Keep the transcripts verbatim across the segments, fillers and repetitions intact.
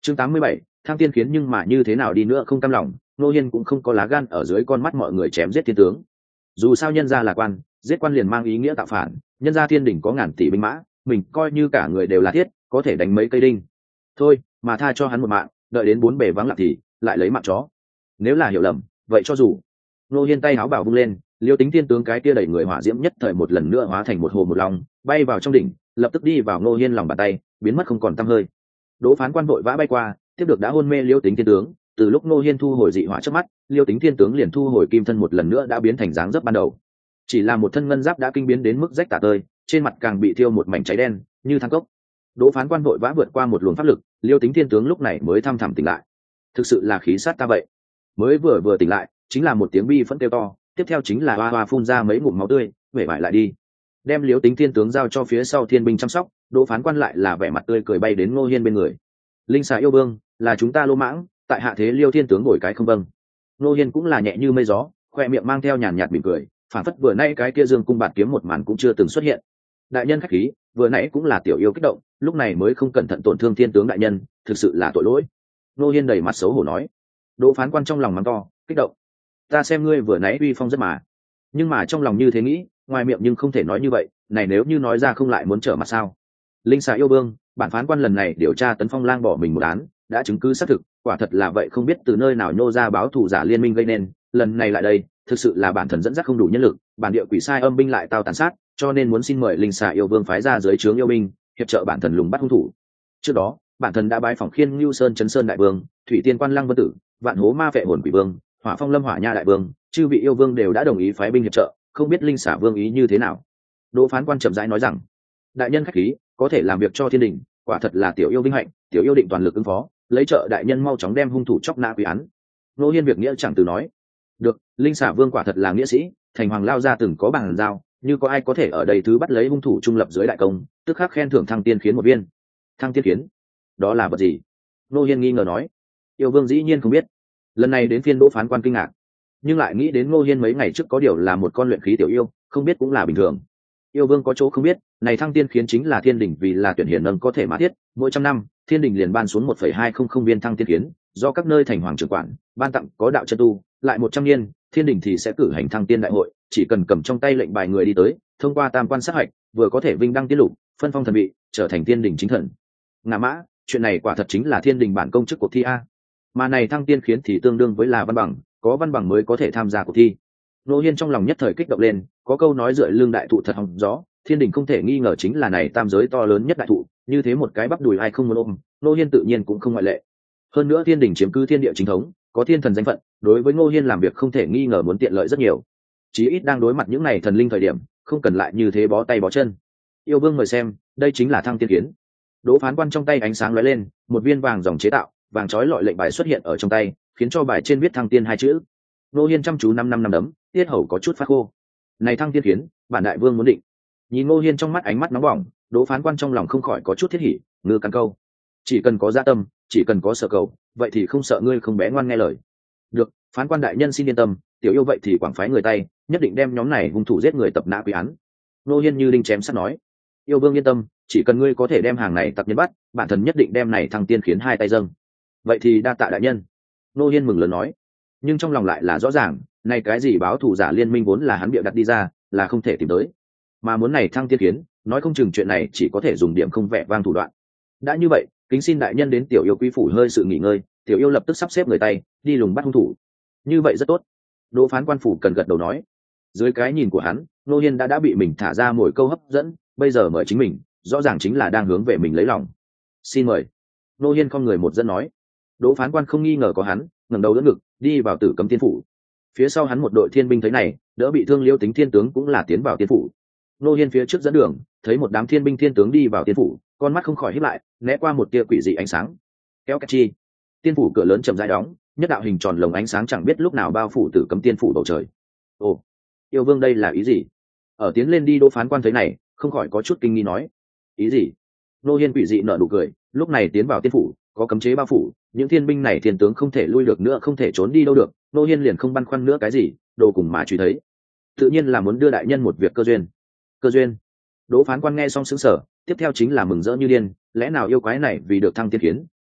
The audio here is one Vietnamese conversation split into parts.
chương tám mươi bảy, thăng tiên khiến nhưng mà như thế nào đi nữa không cam lòng, Ngô Hiên cũng không có lá gan ở dưới con mắt mọi người chém giết thiên tướng. Dù sao nhân gia là quan, giết quan liền mang ý nghĩa tạo phản, nhân gia thiên đỉnh có ngàn tỷ binh mã, mình coi như cả người đều là thiết, có thể đánh mấy cây đinh. Thôi, mà tha cho hắn một mạng, đợi đến bốn bề vắng lặng thì lại lấy mạng chó. Nếu là hiểu lầm, vậy cho dù. Ngô Hiên tay áo bảo vung lên, Liêu Tính thiên tướng cái kia đẩy người hỏa diễm nhất thời một lần nữa hóa thành một hồ một long, bay vào trong đỉnh, lập tức đi vào Ngô Hiên lòng bàn tay, biến mất không còn tăm hơi. Đỗ Phán Quan vội vã bay qua, tiếp được đã hôn mê Liêu Tính thiên tướng, từ lúc Ngô Hiên thu hồi dị hỏa trước mắt, Liêu Tính thiên tướng liền thu hồi kim thân một lần nữa đã biến thành dáng dấp ban đầu. Chỉ là một thân ngân giáp đã kinh biến đến mức rách tả tơi, trên mặt càng bị thiêu một mảnh cháy đen, như than cốc. Đỗ Phán Quan vội vã vượt qua một luồng pháp lực, Liêu Tính thiên tướng lúc này mới thăm thẳm tỉnh lại. Thực sự là khí sát ta vậy. Mới vừa vừa tỉnh lại, chính là một tiếng bi phẫn kêu to, tiếp theo chính là hoa hoa phun ra mấy ngụm máu tươi, vẻ vải lại đi. Đem Liêu Tính thiên tướng giao cho phía sau thiên binh chăm sóc, Đỗ Phán Quan lại là vẻ mặt tươi cười bay đến Ngô Hiên bên người. Linh xà yêu vương, là chúng ta lô mãng, tại hạ thế Liêu thiên tướng ngồi cái không vâng. Ngô Hiên cũng là nhẹ như mây gió, khoe miệng mang theo nhàn nhạt mỉm cười, phản phất vừa nãy cái kia dương cung bạt kiếm một màn cũng chưa từng xuất hiện. Đại nhân khách khí, vừa nãy cũng là tiểu yêu kích động, lúc này mới không cẩn thận tổn thương thiên tướng đại nhân, thực sự là tội lỗi. Ngô Hiên đầy mặt xấu hổ nói. Đỗ Phán Quan trong lòng mắng to, kích động. Ta xem ngươi vừa nãy uy phong rất mà, nhưng mà trong lòng như thế nghĩ, ngoài miệng nhưng không thể nói như vậy, này nếu như nói ra không lại muốn trở mặt sao? Linh xà yêu vương, bản phán quan lần này điều tra Tấn Phong Lang bỏ mình một án, đã chứng cứ xác thực, quả thật là vậy, không biết từ nơi nào nhô ra báo thù giả liên minh gây nên, lần này lại đây, thực sự là bản thần dẫn dắt không đủ nhân lực, bản địa quỷ sai âm binh lại tao tàn sát, cho nên muốn xin mời Linh xà yêu vương phái ra dưới trướng yêu binh, hiệp trợ bản thần lùng bắt hung thủ. Trước đó, bản thần đã bái phỏng Khiên Nưu Sơn Trấn Sơn đại vương, Thủy Tiên Quan Lăng Vân Tử, Vạn Hố Ma Vệ Hồn Quỷ Vương, Hỏa Phong Lâm Hỏa Nha đại vương, chư vị yêu vương đều đã đồng ý phái binh hiệp trợ, không biết Linh xà vương ý như thế nào. Đỗ Phán Quan chậm rãi nói rằng, đại nhân khách khí, có thể làm việc cho thiên đình, quả thật là tiểu yêu vinh hạnh, tiểu yêu định toàn lực ứng phó, lấy trợ đại nhân mau chóng đem hung thủ chóc nã quy án. Ngô Hiên việc nghĩa chẳng từ nói. Được, Linh xà vương quả thật là nghĩa sĩ, thành hoàng lao ra từng có bằng giao, như có ai có thể ở đây thứ bắt lấy hung thủ trung lập dưới đại công, tức khắc khen thưởng thăng tiên khiến một viên. Thăng tiên khiến? Đó là vật gì? Ngô Hiên nghi ngờ nói. Yêu vương dĩ nhiên không biết. Lần này đến phiên Đỗ Phán Quan kinh ngạc, nhưng lại nghĩ đến Ngô Hiên mấy ngày trước có điều là một con luyện khí tiểu yêu, không biết cũng là bình thường. Yêu vương có chỗ không biết, này thăng tiên khiến chính là thiên đình vì là tuyển hiển nâng có thể mà thiết, mỗi trăm năm thiên đình liền ban xuống một phẩy hai không không viên thăng tiên khiến, do các nơi thành hoàng trưởng quản ban tặng có đạo chân tu, lại một trăm niên thiên đình thì sẽ cử hành thăng tiên đại hội, chỉ cần cầm trong tay lệnh bài người đi tới, thông qua tam quan sát hạch, vừa có thể vinh đăng tiên lục, phân phong thần vị, trở thành thiên đình chính thần. Ngã mã, chuyện này quả thật chính là thiên đình bản công chức cuộc thi a. Mà này thăng tiên khiến thì tương đương với là văn bằng, có văn bằng mới có thể tham gia cuộc thi. Ngô Hiên trong lòng nhất thời kích động lên, có câu nói dựa lưng đại thụ thật hóng gió, thiên đình không thể nghi ngờ chính là này tam giới to lớn nhất đại thụ, như thế một cái bắp đùi ai không muốn ôm, Ngô Hiên tự nhiên cũng không ngoại lệ. Hơn nữa thiên đình chiếm cứ thiên địa chính thống, có thiên thần danh phận, đối với Ngô Hiên làm việc không thể nghi ngờ muốn tiện lợi rất nhiều. Chí ít đang đối mặt những này thần linh thời điểm, không cần lại như thế bó tay bó chân. Yêu vương mời xem, đây chính là thăng tiên khiến. Đỗ Phán Quan trong tay ánh sáng lóe lên, một viên vàng dòng chế tạo, vàng chói lọi lệnh bài xuất hiện ở trong tay, khiến cho bài trên viết thăng tiên hai chữ. Ngô Hiên chăm chú năm năm năm đấm, tiết hầu có chút phát khô. Này thăng tiên khiến, bản đại vương muốn định. Nhìn Ngô Hiên trong mắt ánh mắt nóng bỏng, Đỗ Phán Quan trong lòng không khỏi có chút thiết hỉ, ngư cắn câu. Chỉ cần có dạ tâm, chỉ cần có sở cầu, vậy thì không sợ ngươi không bé ngoan nghe lời. Được, Phán Quan đại nhân xin yên tâm, tiểu yêu vậy thì quảng phái người tay, nhất định đem nhóm này hung thủ giết người tập nã quy án. Ngô Hiên như đinh chém sắt nói. Yêu vương yên tâm, chỉ cần ngươi có thể đem hàng này tập nhân bắt, bản thần nhất định đem này thăng tiên khiến hai tay dâng. Vậy thì đa tạ đại nhân. Ngô Hiên mừng lớn nói, nhưng trong lòng lại là rõ ràng, này cái gì báo thù giả liên minh vốn là hắn bịa đặt đi ra, là không thể tìm tới, mà muốn này thăng tiên khiến, nói không chừng chuyện này chỉ có thể dùng điểm không vẻ vang thủ đoạn. Đã như vậy, kính xin đại nhân đến tiểu yêu quý phủ hơi sự nghỉ ngơi, tiểu yêu lập tức sắp xếp người tay đi lùng bắt hung thủ. Như vậy rất tốt. Đỗ Phán Quan phủ cần gật đầu nói. Dưới cái nhìn của hắn, Ngô Hiên đã đã bị mình thả ra mồi câu hấp dẫn, bây giờ mời chính mình, rõ ràng chính là đang hướng về mình lấy lòng. Xin mời. Ngô Hiên không người một dẫn nói. Đỗ Phán Quan không nghi ngờ có hắn, ngẩng đầu đỡ ngực, đi vào Tử Cấm Tiên phủ. Phía sau hắn một đội thiên binh thấy này, đỡ bị thương Liêu Tính thiên tướng cũng là tiến vào tiên phủ. Ngô Hiên phía trước dẫn đường, thấy một đám thiên binh thiên tướng đi vào tiên phủ, con mắt không khỏi híp lại, né qua một tia quỷ dị ánh sáng. Kéo cách chi, tiên phủ cửa lớn chậm rãi đóng, nhất đạo hình tròn lồng ánh sáng chẳng biết lúc nào bao phủ Tử Cấm Tiên phủ bầu trời. Ồ, yêu vương đây là ý gì? Ở tiến lên đi Đỗ Phán Quan thấy này, không khỏi có chút kinh nghi nói. Ý gì? Ngô Hiên quỷ dị nở nụ cười, lúc này tiến vào tiên phủ, có cấm chế bao phủ, những thiên binh này thiên tướng không thể lui được nữa, không thể trốn đi đâu được. Ngô Hiên liền không băn khoăn nữa cái gì, đồ cùng mà truy thấy, tự nhiên là muốn đưa đại nhân một việc cơ duyên. Cơ duyên? Đỗ Phán Quan nghe xong sững sờ, tiếp theo chính là mừng rỡ như điên, lẽ nào yêu quái này vì được thăng tiên khiến,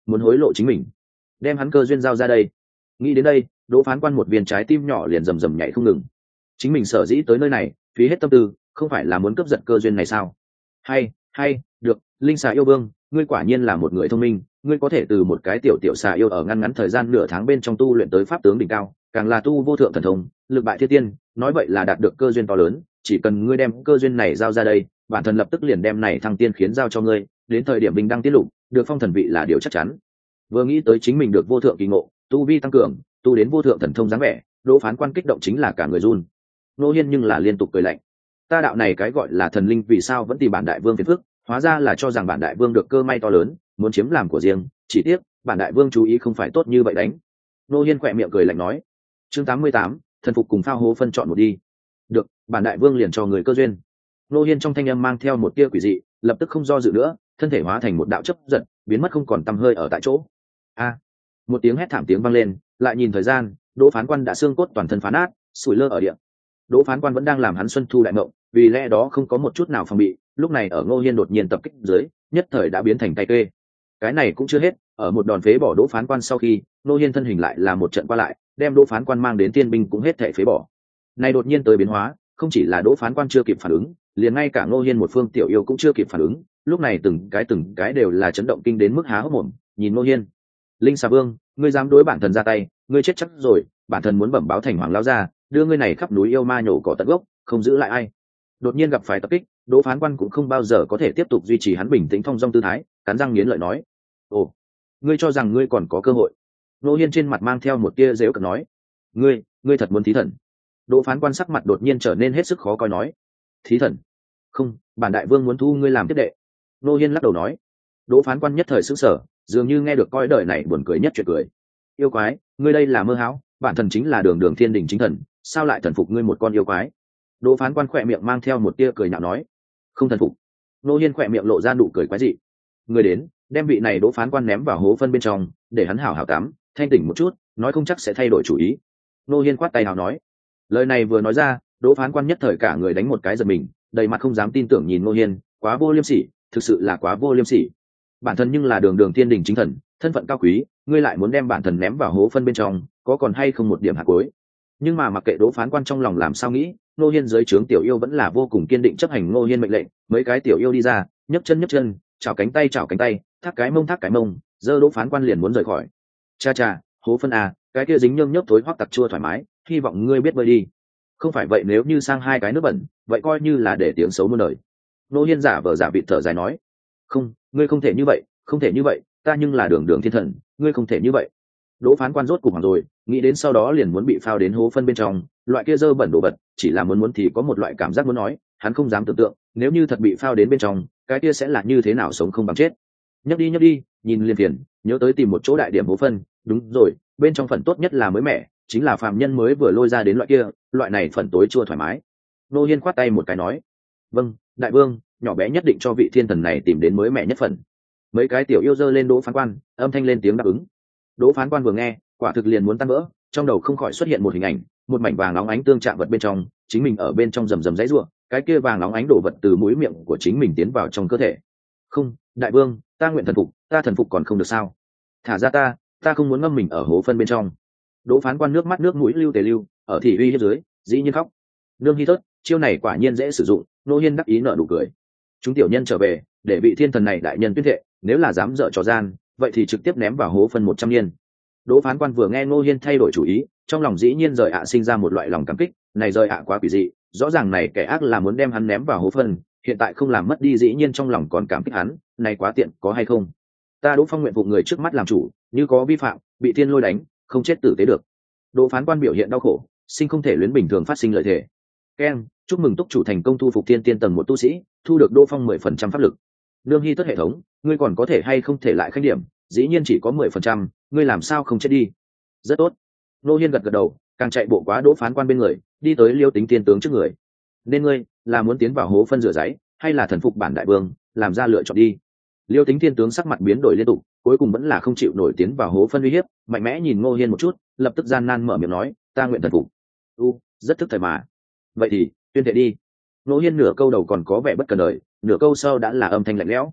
muốn hối lộ chính mình, đem hắn cơ duyên giao ra đây. Nghĩ đến đây, đỗ phán quan một viên trái tim nhỏ liền rầm rầm nhảy không ngừng. Chính mình sở dĩ tới nơi này phí hết tâm tư, không phải là muốn cướp giật cơ duyên này sao? Hay hay được, linh xà yêu vương, ngươi quả nhiên là một người thông minh, ngươi có thể từ một cái tiểu tiểu xà yêu ở ngăn ngắn thời gian nửa tháng bên trong tu luyện tới pháp tướng đỉnh cao, càng là tu vô thượng thần thông, lực bại thiên tiên, nói vậy là đạt được cơ duyên to lớn. Chỉ cần ngươi đem cơ duyên này giao ra đây, bản thân lập tức liền đem này thăng tiên khiến giao cho ngươi, đến thời điểm bình đăng tiết lục, được phong thần vị là điều chắc chắn. Vừa nghĩ tới chính mình được vô thượng kỳ ngộ, tu vi tăng cường, tu đến vô thượng thần thông dáng vẻ, đỗ phán quan kích động chính là cả người run. Nô Hiên nhưng là liên tục cười lạnh, ta đạo này cái gọi là thần linh vì sao vẫn tìm bản đại vương phiền phức, hóa ra là cho rằng bản đại vương được cơ may to lớn, muốn chiếm làm của riêng, chỉ tiếc bản đại vương chú ý không phải tốt như vậy đánh. Nô Hiên khỏe miệng cười lạnh nói. Chương tám mươi tám, thần phục cùng phao hố phân chọn một đi. Được, bản đại vương liền cho người cơ duyên. Nô Hiên trong thanh âm mang theo một tia quỷ dị, lập tức không do dự nữa, thân thể hóa thành một đạo chấp giật, biến mất không còn tăm hơi ở tại chỗ. A! Một tiếng hét thảm tiếng vang lên, lại nhìn thời gian, Đỗ phán quan đã xương cốt toàn thân phá nát, sủi lơ ở địa. Đỗ phán quan vẫn đang làm hắn xuân thu đại mộng, vì lẽ đó không có một chút nào phòng bị, lúc này ở Ngô Hiên đột nhiên tập kích dưới, nhất thời đã biến thành tay kê. Cái này cũng chưa hết, ở một đòn phế bỏ Đỗ phán quan sau khi, Ngô Hiên thân hình lại là một trận qua lại, đem Đỗ phán quan mang đến tiên binh cũng hết thảy phế bỏ. Này đột nhiên tới biến hóa, không chỉ là Đỗ phán quan chưa kịp phản ứng, liền ngay cả Ngô Hiên một phương tiểu yêu cũng chưa kịp phản ứng, lúc này từng cái từng cái đều là chấn động kinh đến mức há hốc mồm, nhìn Ngô Hiên. Linh xà vương, ngươi dám đối bản thần ra tay, ngươi chết chắc rồi, bản thần muốn bẩm báo thành hoàng lão gia, đưa ngươi này khắp núi yêu ma nhổ cỏ tận gốc, không giữ lại ai. Đột nhiên gặp phải tập kích, Đỗ phán quan cũng không bao giờ có thể tiếp tục duy trì hắn bình tĩnh thong dong tư thái, cắn răng nghiến lợi nói: "Ồ, ngươi cho rằng ngươi còn có cơ hội?" Ngô Hiên trên mặt mang theo một tia giễu cợt nói: "Ngươi, ngươi thật muốn thí thần?" Đỗ phán quan sắc mặt đột nhiên trở nên hết sức khó coi nói: "Thí thần? Không, bản đại vương muốn thu ngươi làm tiếp đệ." Ngô Hiên lắc đầu nói. Đỗ phán quan nhất thời sững sờ, dường như nghe được coi đời này buồn cười nhất chuyện cười. "Yêu quái, ngươi đây là mơ hão, bản thần chính là đường đường thiên đình chính thần, sao lại thần phục ngươi một con yêu quái?" Đỗ phán quan khỏe miệng mang theo một tia cười nhạo nói. "Không thần phục?" Ngô Hiên khỏe miệng lộ ra nụ cười quái dị. "Ngươi đến, đem vị này Đỗ phán quan ném vào hố phân bên trong, để hắn hảo hảo tắm, thanh tỉnh một chút, nói không chắc sẽ thay đổi chủ ý." Ngô Hiên quát tay nào nói. Lời này vừa nói ra, Đỗ phán quan nhất thời cả người đánh một cái giật mình, đầy mặt không dám tin tưởng nhìn Ngô Hiên, quá vô liêm sỉ, thực sự là quá vô liêm sỉ. Bản thân nhưng là đường đường thiên đình chính thần, thân phận cao quý, ngươi lại muốn đem bản thần ném vào hố phân bên trong, có còn hay không một điểm hạt cuối. Nhưng mà mặc kệ Đỗ phán quan trong lòng làm sao nghĩ, Ngô Hiên dưới trướng tiểu yêu vẫn là vô cùng kiên định chấp hành Ngô Hiên mệnh lệnh. Mấy cái tiểu yêu đi ra, nhấc chân nhấc chân, chảo cánh tay chảo cánh tay, thác cái mông thác cái mông, giơ Đỗ phán quan liền muốn rời khỏi. Cha cha, hố phân à, cái kia dính nhơm nhớp thối hoắc tặc chua thoải mái, hy vọng ngươi biết bơi đi. Không phải vậy nếu như sang hai cái nước bẩn, vậy coi như là để tiếng xấu muôn đời. Ngô Hiên giả vờ giả vịt thở dài nói. Không, ngươi không thể như vậy, không thể như vậy, ta nhưng là đường đường thiên thần, ngươi không thể như vậy. Đỗ phán quan rốt cục hoảng rồi, nghĩ đến sau đó liền muốn bị phao đến hố phân bên trong, loại kia dơ bẩn đồ vật, chỉ là muốn muốn thì có một loại cảm giác muốn nói, hắn không dám tưởng tượng, nếu như thật bị phao đến bên trong, cái kia sẽ là như thế nào sống không bằng chết. Nhấc đi nhấc đi, nhìn liền tiền, nhớ tới tìm một chỗ đại điểm hố phân, đúng rồi, bên trong phần tốt nhất là mới mẻ, chính là phàm nhân mới vừa lôi ra đến loại kia, loại này phần tối chua thoải mái. Ngô Hiên khoát tay một cái nói: "Vâng, đại vương, nhỏ bé nhất định cho vị thiên thần này tìm đến mới mẻ nhất phần." Mấy cái tiểu yêu dơ lên Đỗ phán quan, âm thanh lên tiếng đáp ứng. Đỗ phán quan vừa nghe, quả thực liền muốn tan vỡ, trong đầu không khỏi xuất hiện một hình ảnh, một mảnh vàng óng ánh tương chạm vật bên trong, chính mình ở bên trong rầm rầm dãy rủa, cái kia vàng óng ánh đổ vật từ mũi miệng của chính mình tiến vào trong cơ thể. "Không, đại vương, ta nguyện thần phục, ta thần phục còn không được sao? Thả ra ta, ta không muốn ngâm mình ở hố phân bên trong." Đỗ phán quan nước mắt nước mũi lưu tề lưu, ở thị uy hiếp dưới, dĩ nhiên khóc. Nương hi thớt, chiêu này quả nhiên dễ sử dụng. Ngô Hiên đắc ý nở nụ cười. Chúng tiểu nhân trở về, để vị thiên thần này đại nhân tuyên thệ, nếu là dám dở trò gian, vậy thì trực tiếp ném vào hố phân một trăm niên. Đỗ phán quan vừa nghe Ngô Hiên thay đổi chủ ý, trong lòng dĩ nhiên rời ạ sinh ra một loại lòng cảm kích, này rời ạ quá quỷ dị, rõ ràng này kẻ ác là muốn đem hắn ném vào hố phân, hiện tại không làm mất đi dĩ nhiên trong lòng còn cảm kích hắn, này quá tiện, có hay không? Ta Đỗ Phong nguyện vụ người trước mắt làm chủ, như có vi phạm, bị thiên lôi đánh, không chết tử tế được. Đỗ phán quan biểu hiện đau khổ, sinh không thể luyến bình thường phát sinh lợi thể. Ken, chúc mừng túc chủ thành công thu phục thiên tiên tầng một tu sĩ, thu được Đỗ Phong mười phần trăm pháp lực. Nương hi tất hệ thống, ngươi còn có thể hay không thể lại khanh điểm, dĩ nhiên chỉ có mười phần trăm, ngươi làm sao không chết đi? Rất tốt. Ngô Hiên gật gật đầu, càng chạy bộ quá Đỗ phán quan bên người, đi tới Liêu Tính tiên tướng trước người. Nên ngươi là muốn tiến vào hố phân rửa giấy, hay là thần phục bản đại vương, làm ra lựa chọn đi. Liêu Tính tiên tướng sắc mặt biến đổi liên tục, cuối cùng vẫn là không chịu nổi tiến vào hố phân uy hiếp, mạnh mẽ nhìn Ngô Hiên một chút, lập tức gian nan mở miệng nói, ta nguyện thần phục. U, rất thức thời mà. Vậy thì tuyên thệ đi. Ngô Hiên nửa câu đầu còn có vẻ bất cần đời, nửa câu sau đã là âm thanh lạnh lẽo.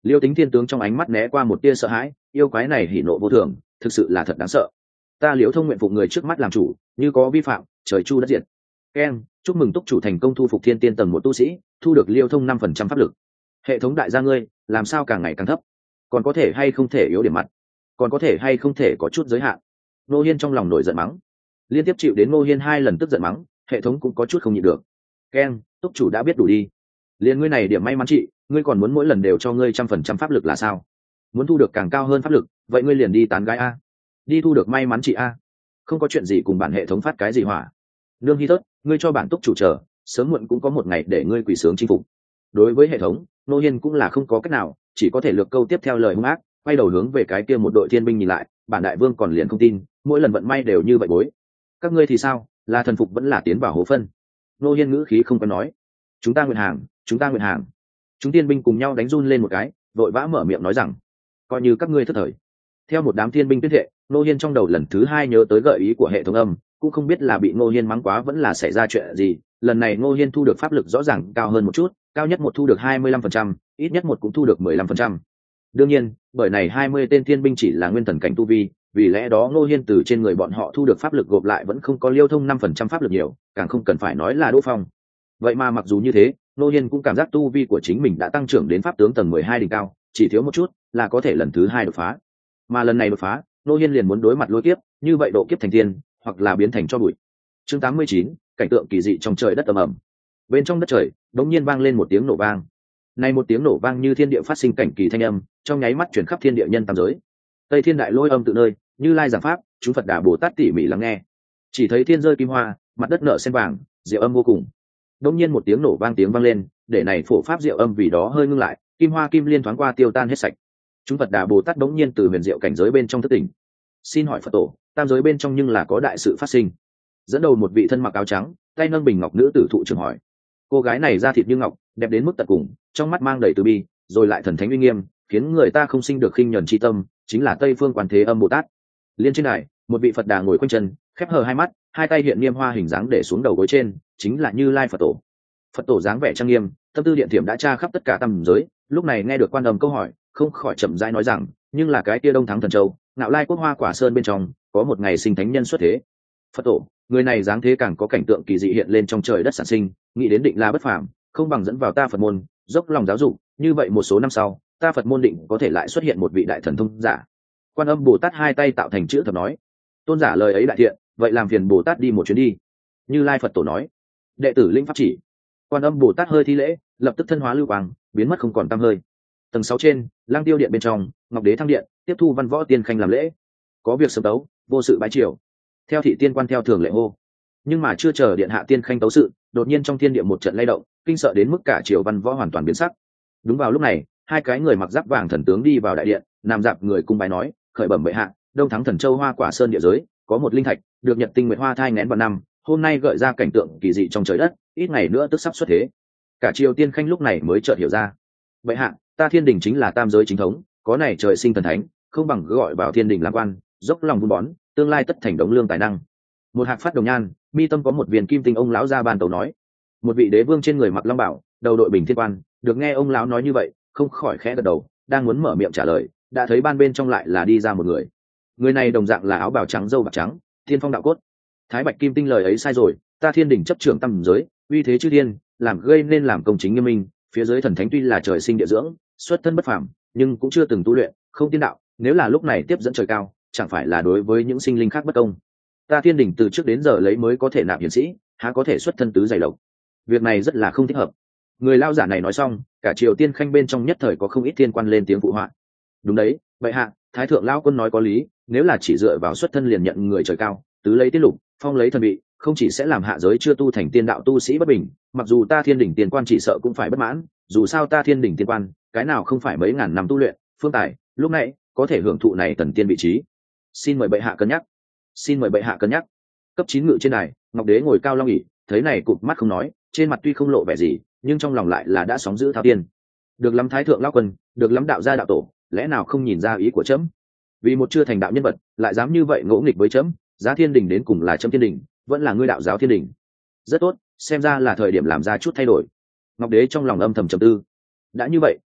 Liêu Tính Thiên tướng trong ánh mắt né qua một tia sợ hãi, yêu quái này hỉ nộ vô thường, thực sự là thật đáng sợ. Ta Liễu Thông nguyện phục người trước mắt làm chủ, như có vi phạm, trời chu đất diệt. Ken, chúc mừng túc chủ thành công thu phục thiên tiên tầng một tu sĩ, thu được Liêu Thông năm phần trăm pháp lực. Hệ thống đại gia ngươi, làm sao càng ngày càng thấp? Còn có thể hay không thể yếu điểm mặt? Còn có thể hay không thể có chút giới hạn? Ngô Hiên trong lòng nổi giận mắng. Liên tiếp chịu đến Ngô Hiên hai lần tức giận mắng, hệ thống cũng có chút không nhịn được. Ken, túc chủ đã biết đủ đi. Liên ngươi này điểm may mắn chị, ngươi còn muốn mỗi lần đều cho ngươi trăm phần trăm pháp lực là sao? Muốn thu được càng cao hơn pháp lực, vậy ngươi liền đi tán gái a, đi thu được may mắn chị a. Không có chuyện gì cùng bản hệ thống phát cái gì hỏa. Nương Hi Thớt, ngươi cho bản túc chủ chờ, sớm muộn cũng có một ngày để ngươi quỳ sướng chinh phục. Đối với hệ thống, Ngô Hiên cũng là không có cách nào, chỉ có thể lược câu tiếp theo lời hung ác, quay đầu hướng về cái kia một đội thiên binh nhìn lại, bản đại vương còn liền không tin, mỗi lần vận may đều như vậy bối. Các ngươi thì sao, là thần phục vẫn là tiến vào hố phân? Ngô Hiên ngữ khí không có nói. Chúng ta nguyện hàng, chúng ta nguyện hàng. Chúng thiên binh cùng nhau đánh run lên một cái, vội vã mở miệng nói rằng, coi như các ngươi thất thời. Theo một đám thiên binh tuyên thệ, Ngô Hiên trong đầu lần thứ hai nhớ tới gợi ý của hệ thống âm, cũng không biết là bị Ngô Hiên mắng quá vẫn là xảy ra chuyện gì. Lần này Ngô Hiên thu được pháp lực rõ ràng cao hơn một chút, cao nhất một thu được hai mươi lăm phần trăm, ít nhất một cũng thu được mười lăm phần trăm. Đương nhiên, bởi này hai mươi tên thiên binh chỉ là nguyên thần cảnh tu vi, vì lẽ đó Ngô Hiên từ trên người bọn họ thu được pháp lực gộp lại vẫn không có Liêu Thông năm phần trăm pháp lực nhiều, càng không cần phải nói là Đỗ Phong. Vậy mà mặc dù như thế, Ngô Hiên cũng cảm giác tu vi của chính mình đã tăng trưởng đến pháp tướng tầng mười hai đỉnh cao, chỉ thiếu một chút là có thể lần thứ hai đột phá. Mà lần này đột phá, Ngô Hiên liền muốn đối mặt lôi kiếp, như vậy độ kiếp thành tiên, hoặc là biến thành cho bụi. Chương tám mươi chín, cảnh tượng kỳ dị trong trời đất ầm ầm. Bên trong đất trời, đột nhiên vang lên một tiếng nổ vang. Này một tiếng nổ vang như thiên địa phát sinh cảnh kỳ thanh âm, trong nháy mắt truyền khắp thiên địa nhân tam giới. Tây Thiên Đại Lôi âm tự nơi, Như Lai giảng pháp, chúng Phật Đà Bồ Tát tỉ mỉ lắng nghe. Chỉ thấy thiên rơi kim hoa, mặt đất nở sen vàng, diệu âm vô cùng. Đột nhiên một tiếng nổ vang tiếng vang lên, để này phổ pháp diệu âm vì đó hơi ngưng lại, kim hoa kim liên thoáng qua tiêu tan hết sạch. Chúng Phật Đà Bồ Tát đống nhiên từ huyền diệu cảnh giới bên trong thức tỉnh. Xin hỏi Phật tổ, tam giới bên trong nhưng là có đại sự phát sinh. Dẫn đầu một vị thân mặc áo trắng, tay nâng bình ngọc nữ tử thụ trưởng hỏi. Cô gái này da thịt như ngọc, đẹp đến mức tận cùng, trong mắt mang đầy từ bi, rồi lại thần thánh uy nghiêm, khiến người ta không sinh được khinh nhẫn chi tâm, chính là Tây Phương Quan Thế Âm Bồ Tát. Liên trên này, một vị Phật Đà ngồi quanh chân, khép hờ hai mắt, hai tay hiện niêm hoa hình dáng để xuống đầu gối trên, chính là Như Lai Phật tổ. Phật tổ dáng vẻ trang nghiêm, tâm tư điện thiểm đã tra khắp tất cả tam giới, lúc này nghe được Quan Âm câu hỏi, không khỏi chậm rãi nói rằng, nhưng là cái kia Đông Thắng Thần Châu, Ngạo Lai Quốc Hoa Quả Sơn bên trong, có một ngày sinh thánh nhân xuất thế. Phật tổ, người này dáng thế càng có cảnh tượng kỳ dị hiện lên trong trời đất sản sinh, nghĩ đến định là bất phàm, không bằng dẫn vào ta Phật môn, dốc lòng giáo dục, như vậy một số năm sau, ta Phật môn định có thể lại xuất hiện một vị đại thần thông giả. Quan Âm Bồ Tát hai tay tạo thành chữ thập nói, tôn giả lời ấy đại thiện, vậy làm phiền Bồ Tát đi một chuyến đi. Như Lai Phật tổ nói, đệ tử linh pháp chỉ. Quan Âm Bồ Tát hơi thi lễ, lập tức thân hóa lưu quang, biến mất không còn tăm hơi. Tầng sáu trên, Lang Tiêu điện bên trong, Ngọc Đế thăng điện, tiếp thu văn võ tiên khanh làm lễ. Có việc sớm tấu, vô sự bái triều. Theo thị tiên quan theo thường lệ hô. Nhưng mà chưa chờ điện hạ tiên khanh tấu sự, đột nhiên trong thiên địa một trận lay động, kinh sợ đến mức cả triều văn võ hoàn toàn biến sắc. Đúng vào lúc này, hai cái người mặc giáp vàng thần tướng đi vào đại điện, nằm dạp người cung bái nói, khởi bẩm bệ hạ, Đông Thắng Thần Châu Hoa Quả Sơn địa giới, có một linh thạch, được Nhật Tinh Nguyệt Hoa thai nghén vào năm, hôm nay gợi ra cảnh tượng kỳ dị trong trời đất, ít ngày nữa tức sắp xuất thế. Cả triều tiên khanh lúc này mới chợt hiểu ra. Bệ hạ, ta Thiên Đình chính là tam giới chính thống, có này trời sinh thần thánh, không bằng gọi vào Thiên Đình làm quan, dốc lòng vun bón, tương lai tất thành đống lương tài năng. Một hạc phát đồng nhan, mi tâm có một viên kim tinh ông lão gia ban tấu nói. Một vị đế vương trên người mặc long bảo, đầu đội bình thiên quan, được nghe ông lão nói như vậy, không khỏi khẽ gật đầu, đang muốn mở miệng trả lời, đã thấy ban bên trong lại là đi ra một người. Người này đồng dạng là áo bào trắng râu bạc trắng, thiên phong đạo cốt. Thái Bạch Kim Tinh lời ấy sai rồi, ta Thiên Đình chấp trưởng tam giới, uy thế chư thiên, làm gây nên làm công chính nghiêm minh, phía dưới thần thánh tuy là trời sinh địa dưỡng, xuất thân bất phàm, nhưng cũng chưa từng tu luyện, không tiên đạo, nếu là lúc này tiếp dẫn trời cao, chẳng phải là đối với những sinh linh khác bất công. Ta Thiên Đình từ trước đến giờ lấy mới có thể nạp hiển sĩ, há có thể xuất thân tứ dày lộc. Việc này rất là không thích hợp. Người lao giả này nói xong, cả triều tiên khanh bên trong nhất thời có không ít thiên quan lên tiếng phụ họa. Đúng đấy, vậy hạ, thái thượng lao quân nói có lý, nếu là chỉ dựa vào xuất thân liền nhận người trời cao, tứ lấy tiết lục, phong lấy thần vị, không chỉ sẽ làm hạ giới chưa tu thành tiên đạo tu sĩ bất bình, mặc dù ta Thiên Đình tiên quan chỉ sợ cũng phải bất mãn, dù sao ta Thiên Đình tiên quan, cái nào không phải mấy ngàn năm tu luyện, phương tài, lúc này có thể hưởng thụ này tần tiên vị trí. Xin mời bệ hạ cân nhắc. Xin mời bệ hạ cân nhắc. Cấp chín ngự trên này, Ngọc Đế ngồi cao long ỷ, thấy này cụp mắt không nói, trên mặt tuy không lộ vẻ gì, nhưng trong lòng lại là đã sóng giữ thao tiên. Được lắm thái thượng lão quân, được lắm đạo gia đạo tổ, lẽ nào không nhìn ra ý của trẫm? Vì một chưa thành đạo nhân vật, lại dám như vậy ngỗ nghịch với trẫm, giá Thiên Đình đến cùng là trẫm Thiên Đình, vẫn là ngươi đạo giáo Thiên Đình. Rất tốt, xem ra là thời điểm làm ra chút thay đổi. Ngọc Đế trong lòng âm thầm trầm tư. Đã như vậy,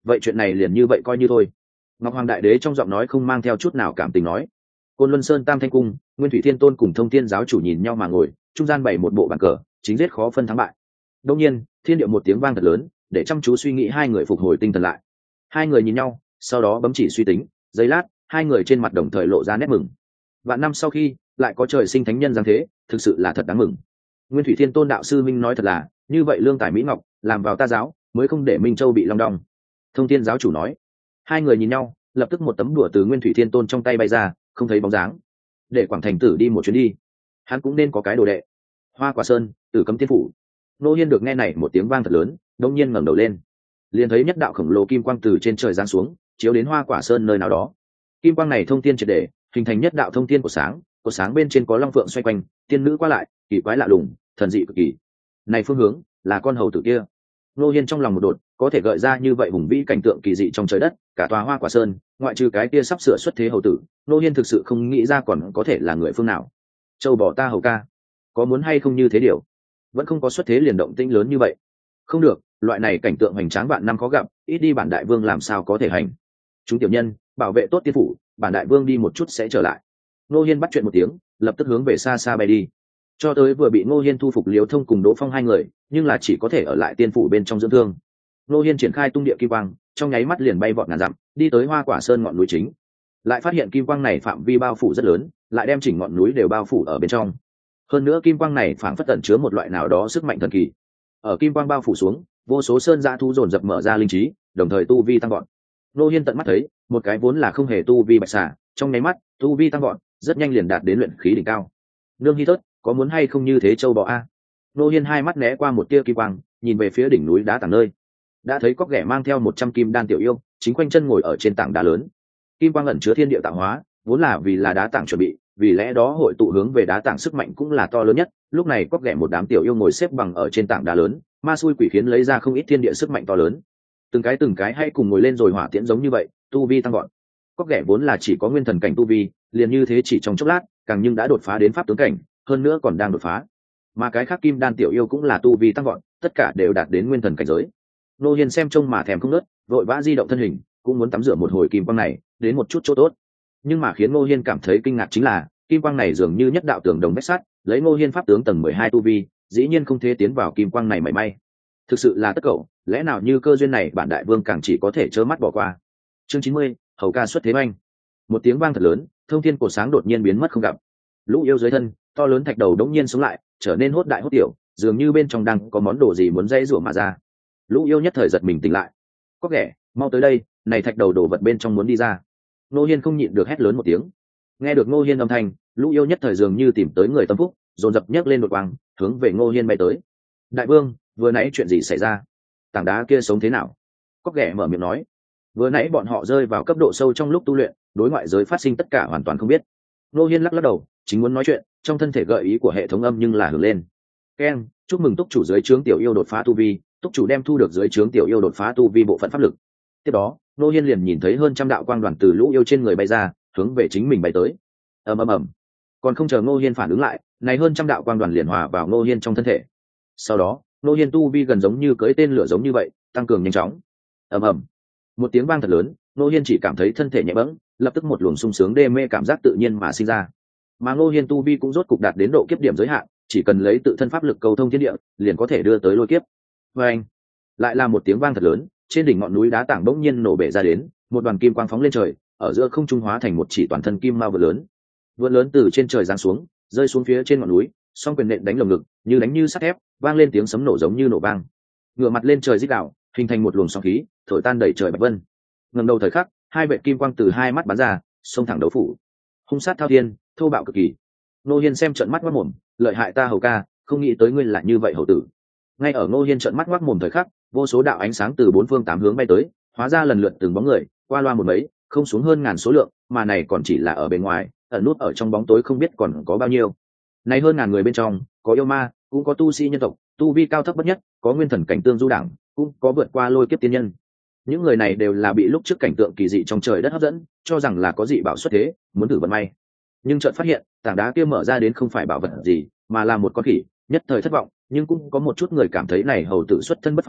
vậy chuyện này liền như vậy coi như thôi. Ngọc Hoàng Đại Đế trong giọng nói không mang theo chút nào cảm tình nói. Côn Luân Sơn Tam Thanh Cung, Nguyên Thủy Thiên Tôn cùng Thông Thiên giáo chủ nhìn nhau mà ngồi, trung gian bày một bộ bàn cờ, chính giết khó phân thắng bại. Đương nhiên, thiên địa một tiếng vang thật lớn, để chăm chú suy nghĩ hai người phục hồi tinh thần lại. Hai người nhìn nhau, sau đó bấm chỉ suy tính, giây lát, hai người trên mặt đồng thời lộ ra nét mừng. Vạn năm sau khi lại có trời sinh thánh nhân giáng thế, thực sự là thật đáng mừng. Nguyên Thủy Thiên Tôn đạo sư minh nói thật là, như vậy lương tài mỹ ngọc, làm vào ta giáo, mới không để Minh Châu bị long đong. Thông Thiên giáo chủ nói. Hai người nhìn nhau, lập tức một tấm đùa từ Nguyên Thủy Thiên Tôn trong tay bay ra, không thấy bóng dáng. Để Quảng Thành Tử đi một chuyến đi, hắn cũng nên có cái đồ đệ. Hoa Quả Sơn, Tử Cấm Tiên phủ. Nô Hiên được nghe này một tiếng vang thật lớn, đột nhiên ngẩng đầu lên, liền thấy nhất đạo khổng lồ kim quang từ trên trời giáng xuống, chiếu đến Hoa Quả Sơn nơi nào đó. Kim quang này thông thiên triệt để, hình thành nhất đạo thông thiên của sáng, của sáng bên trên có long phượng xoay quanh, tiên nữ qua lại, kỳ quái lạ lùng, thần dị cực kỳ. Này phương hướng là con hầu tử kia. Nô Hiên trong lòng một đột, có thể gợi ra như vậy hùng vĩ cảnh tượng kỳ dị trong trời đất, cả tòa Hoa Quả Sơn, ngoại trừ cái kia sắp sửa xuất thế hầu tử, Nô Hiên thực sự không nghĩ ra còn có thể là người phương nào. Châu bỏ ta hầu ca, có muốn hay không như thế điều, vẫn không có xuất thế liền động tĩnh lớn như vậy. Không được, loại này cảnh tượng hoành tráng vạn năm khó gặp, ít đi bản đại vương làm sao có thể hành. Chúng tiểu nhân, bảo vệ tốt tiên phủ, bản đại vương đi một chút sẽ trở lại. Nô Hiên bắt chuyện một tiếng, lập tức hướng về xa xa bay đi. Cho tới vừa bị Ngô Hiên thu phục Liếu Thông cùng Đỗ Phong hai người, nhưng là chỉ có thể ở lại tiên phủ bên trong dưỡng thương. Ngô Hiên triển khai tung địa kim quang, trong nháy mắt liền bay vọt ngàn dặm, đi tới Hoa Quả Sơn ngọn núi chính. Lại phát hiện kim quang này phạm vi bao phủ rất lớn, lại đem chỉnh ngọn núi đều bao phủ ở bên trong. Hơn nữa kim quang này phảng phất tẩn chứa một loại nào đó sức mạnh thần kỳ. Ở kim quang bao phủ xuống, vô số sơn dã thú dồn dập mở ra linh trí, đồng thời tu vi tăng vọt. Ngô Hiên tận mắt thấy, một cái vốn là không hề tu vi bạch xà, trong nháy mắt, tu vi tăng vọt, rất nhanh liền đạt đến luyện khí đỉnh cao. Nương Hi Thất, có muốn hay không như thế châu bò a? Ngô Hiên hai mắt né qua một tia kim quang, nhìn về phía đỉnh núi đá tảng nơi. Đã thấy cóc ghẻ mang theo một trăm kim đan tiểu yêu, chính quanh chân ngồi ở trên tảng đá lớn. Kim quang ẩn chứa thiên địa tạo hóa, vốn là vì là đá tảng chuẩn bị, vì lẽ đó hội tụ hướng về đá tảng sức mạnh cũng là to lớn nhất. Lúc này cóc ghẻ một đám tiểu yêu ngồi xếp bằng ở trên tảng đá lớn, ma xui quỷ khiến lấy ra không ít thiên địa sức mạnh to lớn. Từng cái từng cái hay cùng ngồi lên rồi hỏa tiễn giống như vậy, tu vi tăng vọt. Cóc ghẻ vốn là chỉ có nguyên thần cảnh tu vi, liền như thế chỉ trong chốc lát, càng nhưng đã đột phá đến pháp tướng cảnh, hơn nữa còn đang đột phá. Mà cái khác kim đan tiểu yêu cũng là tu vi tăng vọt, tất cả đều đạt đến nguyên thần cảnh giới. Nô Hiên xem trông mà thèm không ngớt, vội vã di động thân hình, cũng muốn tắm rửa một hồi kim quang này, đến một chút chỗ tốt. Nhưng mà khiến Nô Hiên cảm thấy kinh ngạc chính là, kim quang này dường như nhất đạo tường đồng vách sắt, lấy Nô Hiên pháp tướng tầng mười hai tu vi, dĩ nhiên không thể tiến vào kim quang này mảy may. Thực sự là tất cẩu, lẽ nào như cơ duyên này bản đại vương càng chỉ có thể trơ mắt bỏ qua. Chương chín mươi, hầu ca xuất thế banh. Một tiếng vang thật lớn, thông thiên cổ sáng đột nhiên biến mất không gặp. Lũ yêu dưới thân, to lớn thạch đầu đống nhiên sống lại, trở nên hốt đại hốt tiểu, dường như bên trong đang có món đồ gì muốn dây rủa mà ra. Lũ yêu nhất thời giật mình tỉnh lại. Có ghẻ, mau tới đây, này thạch đầu đồ vật bên trong muốn đi ra. Ngô Hiên không nhịn được hét lớn một tiếng. Nghe được Ngô Hiên âm thanh, lũ yêu nhất thời dường như tìm tới người tâm phúc, dồn dập nhấc lên đột quang, hướng về Ngô Hiên bay tới. Đại vương, vừa nãy chuyện gì xảy ra? Tảng đá kia sống thế nào? Có ghẻ mở miệng nói. Vừa nãy bọn họ rơi vào cấp độ sâu trong lúc tu luyện, đối ngoại giới phát sinh tất cả hoàn toàn không biết. Ngô Hiên lắc lắc đầu, chính muốn nói chuyện, trong thân thể gợi ý của hệ thống âm nhưng là hưởng lên. Keng, chúc mừng túc chủ dưới trướng tiểu yêu đột phá tu vi, túc chủ đem thu được dưới trướng tiểu yêu đột phá tu vi bộ phận pháp lực. Tiếp đó, Ngô Hiên liền nhìn thấy hơn trăm đạo quang đoàn từ lũ yêu trên người bay ra, hướng về chính mình bay tới. Ầm ầm ầm. Còn không chờ Ngô Hiên phản ứng lại, này hơn trăm đạo quang đoàn liền hòa vào Ngô Hiên trong thân thể. Sau đó, Ngô Hiên tu vi gần giống như cưỡi tên lửa giống như vậy, tăng cường nhanh chóng. Ầm ầm. Một tiếng vang thật lớn, Ngô Hiên chỉ cảm thấy thân thể nhẹ bẫng, lập tức một luồng sung sướng đê mê cảm giác tự nhiên mà sinh ra. Mà Ngô Hiên tu vi cũng rốt cục đạt đến độ kiếp điểm giới hạn, chỉ cần lấy tự thân pháp lực cầu thông thiên địa, liền có thể đưa tới lôi kiếp. Và anh, lại là một tiếng vang thật lớn, trên đỉnh ngọn núi đá tảng bỗng nhiên nổ bể ra đến, một đoàn kim quang phóng lên trời, ở giữa không trung hóa thành một chỉ toàn thân kim mao vượn lớn. Vượn lớn từ trên trời giáng xuống, rơi xuống phía trên ngọn núi, song quyền nện đánh lồng ngực, như đánh như sắt thép, vang lên tiếng sấm nổ giống như nổ vang. Ngửa mặt lên trời rít gào, hình thành một luồng sóng khí, thổi tan đầy trời bạch vân. Ngẩng đầu thời khắc, hai vệt kim quang từ hai mắt bắn ra, xông thẳng đấu phủ. Hung sát thao thiên, thô bạo cực kỳ. Ngô Hiên xem trợn mắt ngoác mồm, lợi hại ta hầu ca, không nghĩ tới ngươi là như vậy hầu tử. Ngay ở Ngô Hiên trợn mắt ngoác mồm thời khắc, vô số đạo ánh sáng từ bốn phương tám hướng bay tới, hóa ra lần lượt từng bóng người, qua loa một mấy, không xuống hơn ngàn số lượng, mà này còn chỉ là ở bên ngoài, ẩn nút ở trong bóng tối không biết còn có bao nhiêu. Này hơn ngàn người bên trong, có yêu ma, cũng có tu sĩ nhân tộc, tu vi cao thấp bất nhất, có nguyên thần cảnh tương du đẳng, cũng có vượt qua lôi kiếp tiên nhân. Những người này đều là bị lúc trước cảnh tượng kỳ dị trong trời đất hấp dẫn, cho rằng là có dị bảo xuất thế, muốn thử vận may. Nhưng chợt phát hiện, tảng đá kia mở ra đến không phải bảo vật gì, mà là một con khỉ, nhất thời thất vọng, nhưng cũng có một chút người cảm thấy này hầu tử xuất thân bất phàm,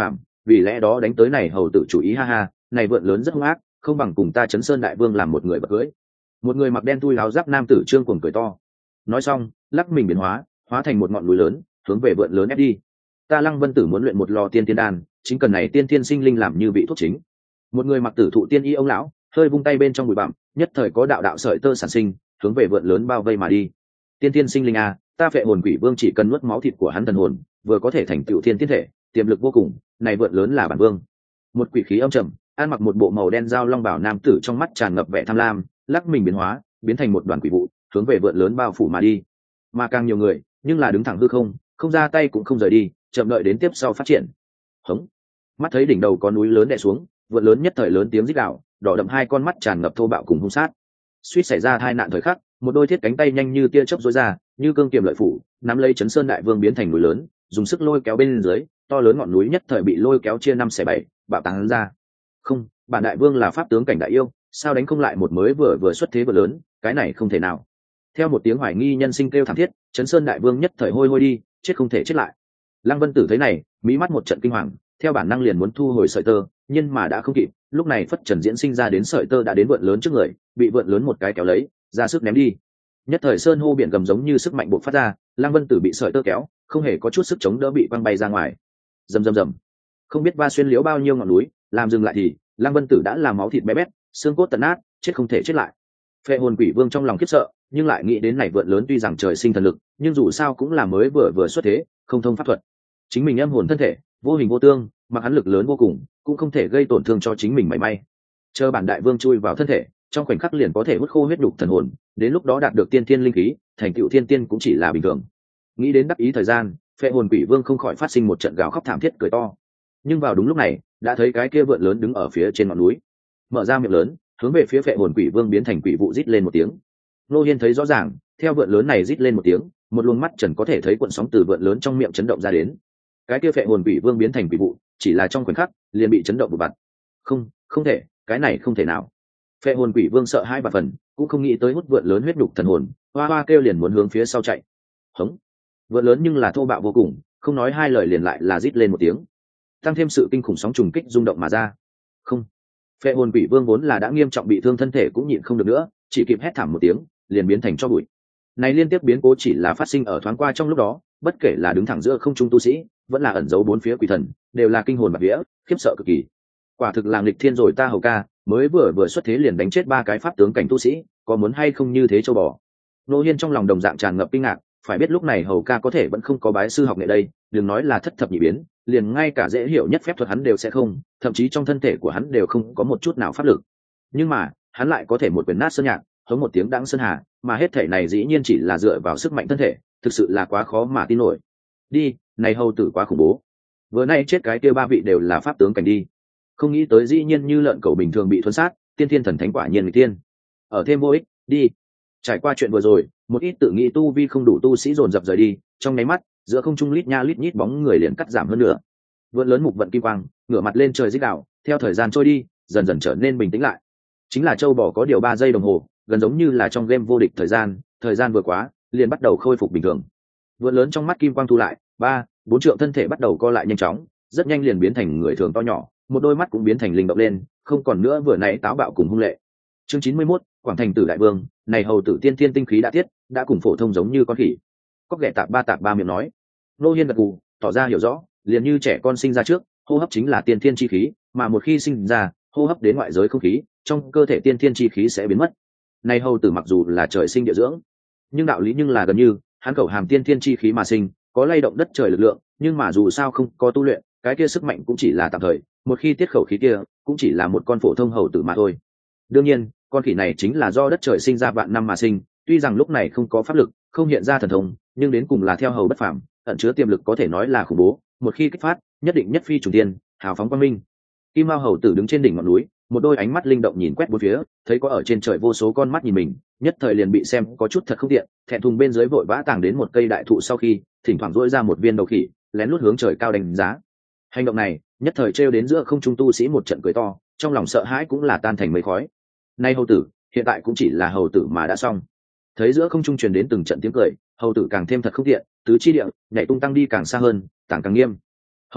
vì lẽ đó đánh tới này hầu tử chủ ý ha ha, này vượn lớn rất hung ác, không bằng cùng ta Chấn Sơn đại vương làm một người bậc cưới. Một người mặc đen thui áo giáp nam tử trương cuồng cười to. Nói xong, lắc mình biến hóa, hóa thành một ngọn núi lớn, hướng về vượn lớn ép đi. Ta Lăng Vân Tử muốn luyện một lò tiên tiên đan, chính cần này tiên tiên sinh linh làm như vị thuốc chính. Một người mặc tử thụ tiên y ông lão, hơi vung tay bên trong bụi bặm, nhất thời có đạo đạo sợi tơ sản sinh, hướng về vượn lớn bao vây mà đi. Tiên tiên sinh linh a, ta Phệ Hồn Quỷ Vương chỉ cần nuốt máu thịt của hắn thần hồn, vừa có thể thành tựu thiên tiên thể, tiềm lực vô cùng, này vượn lớn là bản vương. Một quỷ khí âm trầm, ăn mặc một bộ màu đen dao long bảo nam tử trong mắt tràn ngập vẻ tham lam, lắc mình biến hóa, biến thành một đoàn quỷ vụ, hướng về vượn lớn bao phủ mà đi. Mà càng nhiều người, nhưng là đứng thẳng hư không, không ra tay cũng không rời đi, chậm đợi đến tiếp sau phát triển. Hống. Mắt thấy đỉnh đầu có núi lớn đè xuống, vượn lớn nhất thời lớn tiếng rít gào, đỏ đậm hai con mắt tràn ngập thô bạo cùng hung sát. Suýt xảy ra tai nạn thời khắc, một đôi thiết cánh tay nhanh như tia chớp rối ra, như cương kiềm lợi phủ, nắm lấy Chấn Sơn đại vương biến thành núi lớn, dùng sức lôi kéo bên dưới, to lớn ngọn núi nhất thời bị lôi kéo chia năm xẻ bảy, bạo tán ra. Không, bản đại vương là pháp tướng cảnh đại yêu, sao đánh không lại một mới vừa vừa xuất thế vừa lớn, cái này không thể nào. Theo một tiếng hoài nghi nhân sinh kêu thảm thiết, Chấn Sơn đại vương nhất thời hôi hôi đi, chết không thể chết lại. Lăng Vân Tử thấy này, mí mắt một trận kinh hoàng, theo bản năng liền muốn thu hồi sợi tơ, nhưng mà đã không kịp, lúc này phất trần diễn sinh ra đến sợi tơ đã đến vượn lớn trước người, bị vượn lớn một cái kéo lấy, ra sức ném đi. Nhất thời sơn hô biển gầm giống như sức mạnh bộc phát ra, Lăng Vân Tử bị sợi tơ kéo, không hề có chút sức chống đỡ bị quăng bay ra ngoài. Rầm rầm rầm. Không biết va xuyên liễu bao nhiêu ngọn núi, làm dừng lại thì Lăng Vân Tử đã làm máu thịt bé bét, xương cốt tận nát, chết không thể chết lại. Phệ Hồn Quỷ Vương trong lòng khiếp sợ, nhưng lại nghĩ đến này vượn lớn tuy rằng trời sinh thần lực, nhưng dù sao cũng là mới vừa vừa xuất thế, không thông pháp thuật. Chính mình âm hồn thân thể, vô hình vô tương, mặc hắn lực lớn vô cùng, cũng không thể gây tổn thương cho chính mình mảy may. Chờ bản đại vương chui vào thân thể, trong khoảnh khắc liền có thể hút khô huyết đục thần hồn, đến lúc đó đạt được tiên tiên linh khí, thành tựu thiên tiên cũng chỉ là bình thường. Nghĩ đến đắc ý thời gian, Phệ Hồn Quỷ Vương không khỏi phát sinh một trận gào khóc thảm thiết cười to. Nhưng vào đúng lúc này, đã thấy cái kia vượn lớn đứng ở phía trên ngọn núi, mở ra miệng lớn, hướng về phía Phệ Hồn Quỷ Vương biến thành quỷ vụ rít lên một tiếng. Lô Hiên thấy rõ ràng, theo vượn lớn này rít lên một tiếng, một luồng mắt trần có thể thấy cuộn sóng từ vượn lớn trong miệng chấn động ra đến. Cái kia Phệ Hồn Quỷ Vương biến thành quỷ vụ, chỉ là trong khoảnh khắc, liền bị chấn động bụt bặm. Không, không thể, cái này không thể nào. Phệ Hồn Quỷ Vương sợ hai ba phần, cũng không nghĩ tới hút vượn lớn huyết đục thần hồn, hoa hoa kêu liền muốn hướng phía sau chạy. Hống. Vượn lớn nhưng là thô bạo vô cùng, không nói hai lời liền lại là rít lên một tiếng, tăng thêm sự kinh khủng sóng trùng kích rung động mà ra. Không. Phệ Hồn Quỷ Vương vốn là đã nghiêm trọng bị thương thân thể cũng nhịn không được nữa, chỉ kịp hét thảm một tiếng, liền biến thành tro bụi. Này liên tiếp biến cố chỉ là phát sinh ở thoáng qua trong lúc đó, bất kể là đứng thẳng giữa không trung tu sĩ, vẫn là ẩn giấu bốn phía quỷ thần, đều là kinh hồn bạt vía, khiếp sợ cực kỳ. Quả thực là nghịch thiên rồi ta hầu ca, mới vừa vừa xuất thế liền đánh chết ba cái pháp tướng cảnh tu sĩ, có muốn hay không như thế châu bò. Nô Hiên trong lòng đồng dạng tràn ngập kinh ngạc, phải biết lúc này hầu ca có thể vẫn không có bái sư học nghệ đây, đừng nói là thất thập nhị biến, liền ngay cả dễ hiểu nhất phép thuật hắn đều sẽ không, thậm chí trong thân thể của hắn đều không có một chút nào pháp lực. Nhưng mà, hắn lại có thể một quyền nát sơn nhạc, hống một tiếng đãng sơn hà, mà hết thể này dĩ nhiên chỉ là dựa vào sức mạnh thân thể, thực sự là quá khó mà tin nổi. Đi, này hầu tử quá khủng bố. Vừa nay chết cái kia ba vị đều là pháp tướng cảnh đi. Không nghĩ tới dĩ nhiên như lợn cẩu bình thường bị thuần sát, tiên thiên thần thánh quả nhiên người tiên. Ở thêm vô ích, đi. Trải qua chuyện vừa rồi, một ít tự nghĩ tu vi không đủ tu sĩ dồn dập rời đi, trong nháy mắt, giữa không trung lít nha lít nhít bóng người liền cắt giảm hơn nữa. Vượn lớn mục vận kim quang, ngửa mặt lên trời rít gào, theo thời gian trôi đi, dần dần trở nên bình tĩnh lại. Chính là châu bò có điều ba giây đồng hồ, gần giống như là trong game vô địch thời gian, thời gian vừa quá, liền bắt đầu khôi phục bình thường. Vượn lớn trong mắt kim quang thu lại, ba, bốn trượng thân thể bắt đầu co lại nhanh chóng, rất nhanh liền biến thành người thường to nhỏ, một đôi mắt cũng biến thành linh động lên, không còn nữa vừa nãy táo bạo cùng hung lệ. Chương chín mươi mốt, Quảng Thành Tử đại vương, này hầu tử tiên tiên tinh khí đã thiết, đã cùng phổ thông giống như con khỉ. Cóc ghẻ tạp ba tạp ba miệng nói. Lô Hiên gật gù, tỏ ra hiểu rõ, liền như trẻ con sinh ra trước, hô hấp chính là tiên thiên chi khí, mà một khi sinh ra, hô hấp đến ngoại giới không khí, trong cơ thể tiên thiên chi khí sẽ biến mất. Này hầu tử mặc dù là trời sinh địa dưỡng, nhưng đạo lý nhưng là gần như, hắn khẩu hàm tiên thiên chi khí mà sinh, có lay động đất trời lực lượng, nhưng mà dù sao không có tu luyện, cái kia sức mạnh cũng chỉ là tạm thời, một khi tiết khẩu khí kia, cũng chỉ là một con phổ thông hầu tử mà thôi. Đương nhiên, con khỉ này chính là do đất trời sinh ra vạn năm mà sinh, tuy rằng lúc này không có pháp lực, không hiện ra thần thông, nhưng đến cùng là theo hầu bất phàm, ẩn chứa tiềm lực có thể nói là khủng bố, một khi kích phát, nhất định nhất phi trùng tiên, hào phóng quang minh. Kim Mao hầu tử đứng trên đỉnh ngọn núi, một đôi ánh mắt linh động nhìn quét bốn phía, thấy có ở trên trời vô số con mắt nhìn mình, nhất thời liền bị xem có chút thật không tiện, thẹn thùng bên dưới vội vã tàng đến một cây đại thụ sau khi, thỉnh thoảng duỗi ra một viên đầu khỉ, lén lút hướng trời cao đánh giá. Hành động này, nhất thời trêu đến giữa không trung tu sĩ một trận cười to, trong lòng sợ hãi cũng là tan thành mây khói. Nay hầu tử, hiện tại cũng chỉ là hầu tử mà đã xong. Thấy giữa không trung truyền đến từng trận tiếng cười, hầu tử càng thêm thật không tiện, tứ chi địa nhảy tung tăng đi càng xa hơn, càng càng nghiêm. Hầu tử,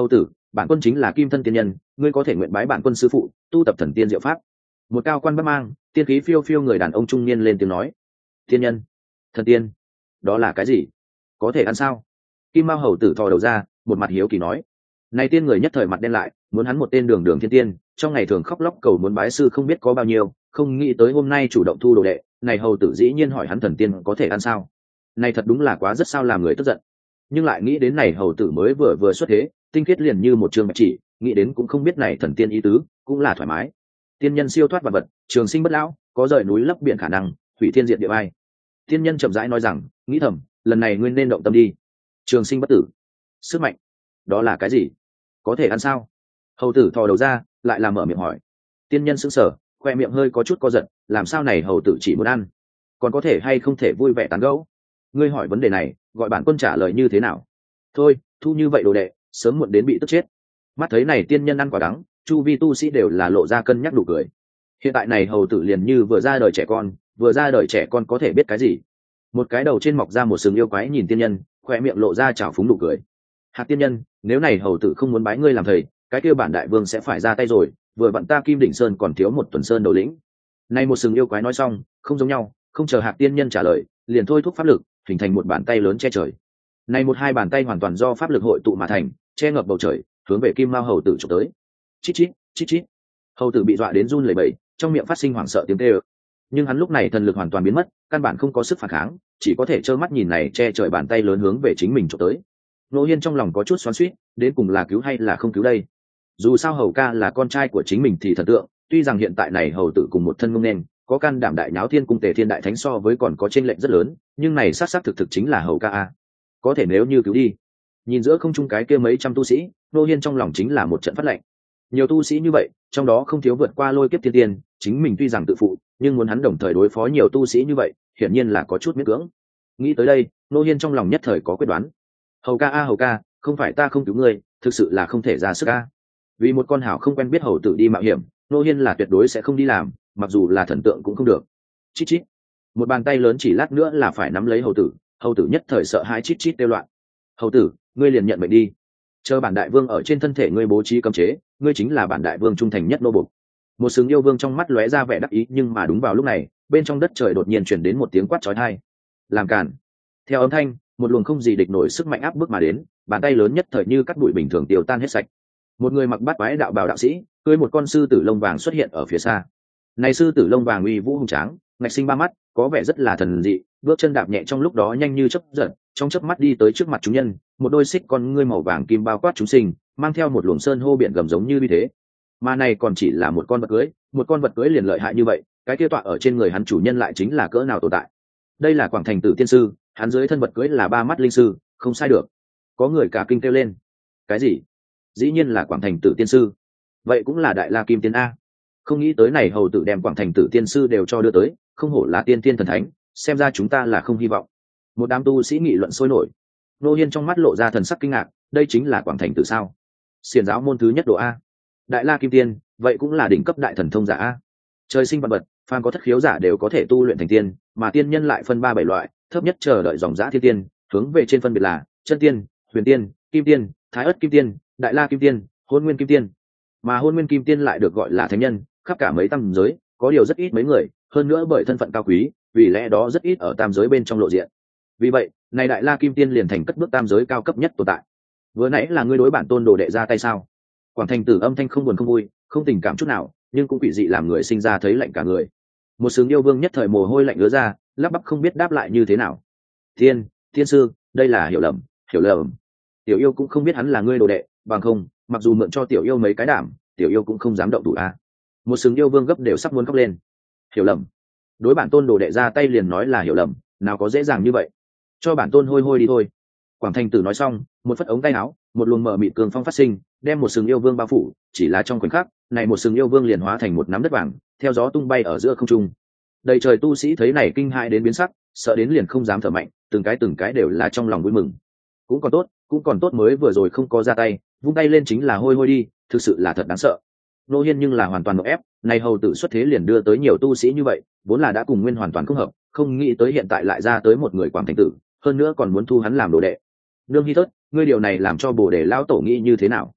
bản quân chính là kim thân tiên nhân, ngươi có thể nguyện bái bản quân sư phụ tu tập thần tiên diệu pháp. Một cao quan bắc mang tiên khí phiêu phiêu người đàn ông trung niên lên tiếng nói. Tiên nhân, thần tiên, đó là cái gì, có thể ăn sao? Kim Mao hầu tử thò đầu ra, một mặt hiếu kỳ nói. Này tiên người nhất thời mặt đen lại, muốn hắn một tên đường đường thiên tiên, trong ngày thường khóc lóc cầu muốn bái sư không biết có bao nhiêu, không nghĩ tới hôm nay chủ động thu đồ đệ. Này hầu tử dĩ nhiên hỏi hắn thần tiên có thể ăn sao? Này thật đúng là quá rất sao làm người tức giận. Nhưng lại nghĩ đến này hầu tử mới vừa vừa xuất thế, tinh khiết liền như một trường bạch chỉ, nghĩ đến cũng không biết này thần tiên ý tứ, cũng là thoải mái. Tiên nhân siêu thoát vật vật, trường sinh bất lão, có rời núi lấp biển khả năng, hủy thiên diệt địa ai. Tiên nhân chậm rãi nói rằng, nghĩ thầm, lần này nguyên nên động tâm đi. Trường sinh bất tử, sức mạnh, đó là cái gì, có thể ăn sao? Hầu tử thò đầu ra, lại làm mở miệng hỏi. Tiên nhân sững sờ, khoe miệng hơi có chút co giật, làm sao này hầu tử chỉ muốn ăn, còn có thể hay không thể vui vẻ tán gẫu? Ngươi hỏi vấn đề này, gọi bản quân trả lời như thế nào? Thôi, thu như vậy đồ đệ, sớm muộn đến bị tức chết. Mắt thấy này tiên nhân ăn quả đắng, chu vi tu sĩ đều là lộ ra cân nhắc đủ cười. Hiện tại này hầu tử liền như vừa ra đời trẻ con, vừa ra đời trẻ con có thể biết cái gì? Một cái đầu trên mọc ra một sừng yêu quái nhìn tiên nhân, khoe miệng lộ ra trào phúng đủ cười. Hạc tiên nhân, nếu này hầu tử không muốn bái ngươi làm thầy, cái kia bản đại vương sẽ phải ra tay rồi, vừa vặn ta Kim Đỉnh Sơn còn thiếu một tuần sơn đầu lĩnh. Nay một sừng yêu quái nói xong, không giống nhau, không chờ Hạc tiên nhân trả lời, liền thôi thúc pháp lực, hình thành một bàn tay lớn che trời. Này một hai bàn tay hoàn toàn do pháp lực hội tụ mà thành, che ngập bầu trời, hướng về Kim Mao hầu tử chụp tới. Chít chít, chít chít. Hầu tử bị dọa đến run lẩy bẩy, trong miệng phát sinh hoảng sợ tiếng kêu. Nhưng hắn lúc này thần lực hoàn toàn biến mất, căn bản không có sức phản kháng, chỉ có thể trơ mắt nhìn này che trời bàn tay lớn hướng về chính mình chụp tới. Nô Hiên trong lòng có chút xoắn xuýt, đến cùng là cứu hay là không cứu đây? Dù sao hầu ca là con trai của chính mình thì thần tượng, tuy rằng hiện tại này hầu tử cùng một thân ngông nên có can đảm đại nháo thiên cung tề thiên đại thánh so với còn có chênh lệch rất lớn, nhưng này sát sát thực thực chính là hầu ca a. Có thể nếu như cứu đi, nhìn giữa không trung cái kia mấy trăm tu sĩ, Nô Hiên trong lòng chính là một trận phát lệnh. Nhiều tu sĩ như vậy, trong đó không thiếu vượt qua lôi kiếp thiên tiên, chính mình tuy rằng tự phụ, nhưng muốn hắn đồng thời đối phó nhiều tu sĩ như vậy, hiển nhiên là có chút miễn cưỡng. Nghĩ tới đây, Nô Hiên trong lòng nhất thời có quyết đoán. Hầu ca a hầu ca, không phải ta không cứu ngươi, thực sự là không thể ra sức a. Vì một con hảo không quen biết hầu tử đi mạo hiểm, Nô Hiên là tuyệt đối sẽ không đi làm, mặc dù là thần tượng cũng không được. Chít chít. Một bàn tay lớn chỉ lát nữa là phải nắm lấy hầu tử, hầu tử nhất thời sợ hãi chít chít kêu loạn. Hầu tử, ngươi liền nhận mệnh đi, chờ bản đại vương ở trên thân thể ngươi bố trí cấm chế, ngươi chính là bản đại vương trung thành nhất nô bộc. Một sừng yêu vương trong mắt lóe ra vẻ đắc ý, nhưng mà đúng vào lúc này, bên trong đất trời đột nhiên chuyển đến một tiếng quát chói tai. Làm cản. Theo âm thanh, một luồng không gì địch nổi sức mạnh áp bức mà đến, bàn tay lớn nhất thời như cắt bụi bình thường tiêu tan hết sạch. Một người mặc bát quái đạo bào đạo sĩ, cưỡi một con sư tử lông vàng xuất hiện ở phía xa. Này sư tử lông vàng uy vũ hùng tráng, ngạch sinh ba mắt, có vẻ rất là thần dị, bước chân đạp nhẹ trong lúc đó nhanh như chớp giật, trong chớp mắt đi tới trước mặt chúng nhân, một đôi xích con ngươi màu vàng kim bao quát chúng sinh, mang theo một luồng sơn hô biển gầm giống như như thế. Mà này còn chỉ là một con vật cưỡi, một con vật cưỡi liền lợi hại như vậy, cái kia tọa ở trên người hắn chủ nhân lại chính là cỡ nào tồn tại. Đây là Quảng Thành Tử tiên sư, hắn dưới thân vật cưỡi là ba mắt linh sư, không sai được. Có người cả kinh kêu lên. Cái gì? Dĩ nhiên là Quảng Thành Tử tiên sư. Vậy cũng là Đại La Kim Tiên a. Không nghĩ tới này hầu tử đem Quảng Thành Tử tiên sư đều cho đưa tới, không hổ là tiên tiên thần thánh, xem ra chúng ta là không hy vọng. Một đám tu sĩ nghị luận sôi nổi. Nô Hiên trong mắt lộ ra thần sắc kinh ngạc, đây chính là Quảng Thành Tử sao? Xiển giáo môn thứ nhất độ a. Đại La Kim Tiên, vậy cũng là đỉnh cấp đại thần thông giả a. Trời sinh vật vật, phàm có thất khiếu giả đều có thể tu luyện thành tiên, mà tiên nhân lại phân ba bảy loại, thấp nhất chờ đợi dòng dã thiên tiên, hướng về trên phân biệt là chân tiên, huyền tiên, kim tiên, thái ất kim tiên, đại la kim tiên, hôn nguyên kim tiên. Mà hôn nguyên kim tiên lại được gọi là thánh nhân, khắp cả mấy tam giới, có điều rất ít mấy người, hơn nữa bởi thân phận cao quý, vì lẽ đó rất ít ở tam giới bên trong lộ diện. Vì vậy, này đại la kim tiên liền thành cất bước tam giới cao cấp nhất tồn tại. Vừa nãy là ngươi đối bản tôn đồ đệ ra tay sao? Quảng Thành Tử âm thanh không buồn không vui, không tình cảm chút nào, nhưng cũng quỷ dị làm người sinh ra thấy lạnh cả người. Một sừng yêu vương nhất thời mồ hôi lạnh ứa ra, lắp bắp không biết đáp lại như thế nào. Thiên, thiên sư, đây là hiểu lầm, hiểu lầm. Tiểu yêu cũng không biết hắn là ngươi đồ đệ, bằng không, mặc dù mượn cho tiểu yêu mấy cái đảm, tiểu yêu cũng không dám động thủ a. Một sừng yêu vương gấp đều sắp muốn khóc lên. Hiểu lầm? Đối bản tôn đồ đệ ra tay liền nói là hiểu lầm, nào có dễ dàng như vậy. Cho bản tôn hôi hôi đi thôi. Quảng Thành Tử nói xong, một phất ống tay áo, một luồng mở mịt cường phong phát sinh, đem một sừng yêu vương bao phủ, chỉ là trong khoảnh khắc, này một sừng yêu vương liền hóa thành một nắm đất vàng, theo gió tung bay ở giữa không trung. Đầy trời tu sĩ thấy này kinh hãi đến biến sắc, sợ đến liền không dám thở mạnh, từng cái từng cái đều là trong lòng vui mừng. Cũng còn tốt, cũng còn tốt mới vừa rồi không có ra tay, vung tay lên chính là hôi hôi đi, thực sự là thật đáng sợ. Nô Hiên nhưng là hoàn toàn nộ ép, này hầu tử xuất thế liền đưa tới nhiều tu sĩ như vậy, vốn là đã cùng nguyên hoàn toàn không hợp, không nghĩ tới hiện tại lại ra tới một người Quảng Thành Tử, hơn nữa còn muốn thu hắn làm đồ đệ. Nương Hi Thất, ngươi điều này làm cho Bồ Đề lão tổ nghĩ như thế nào?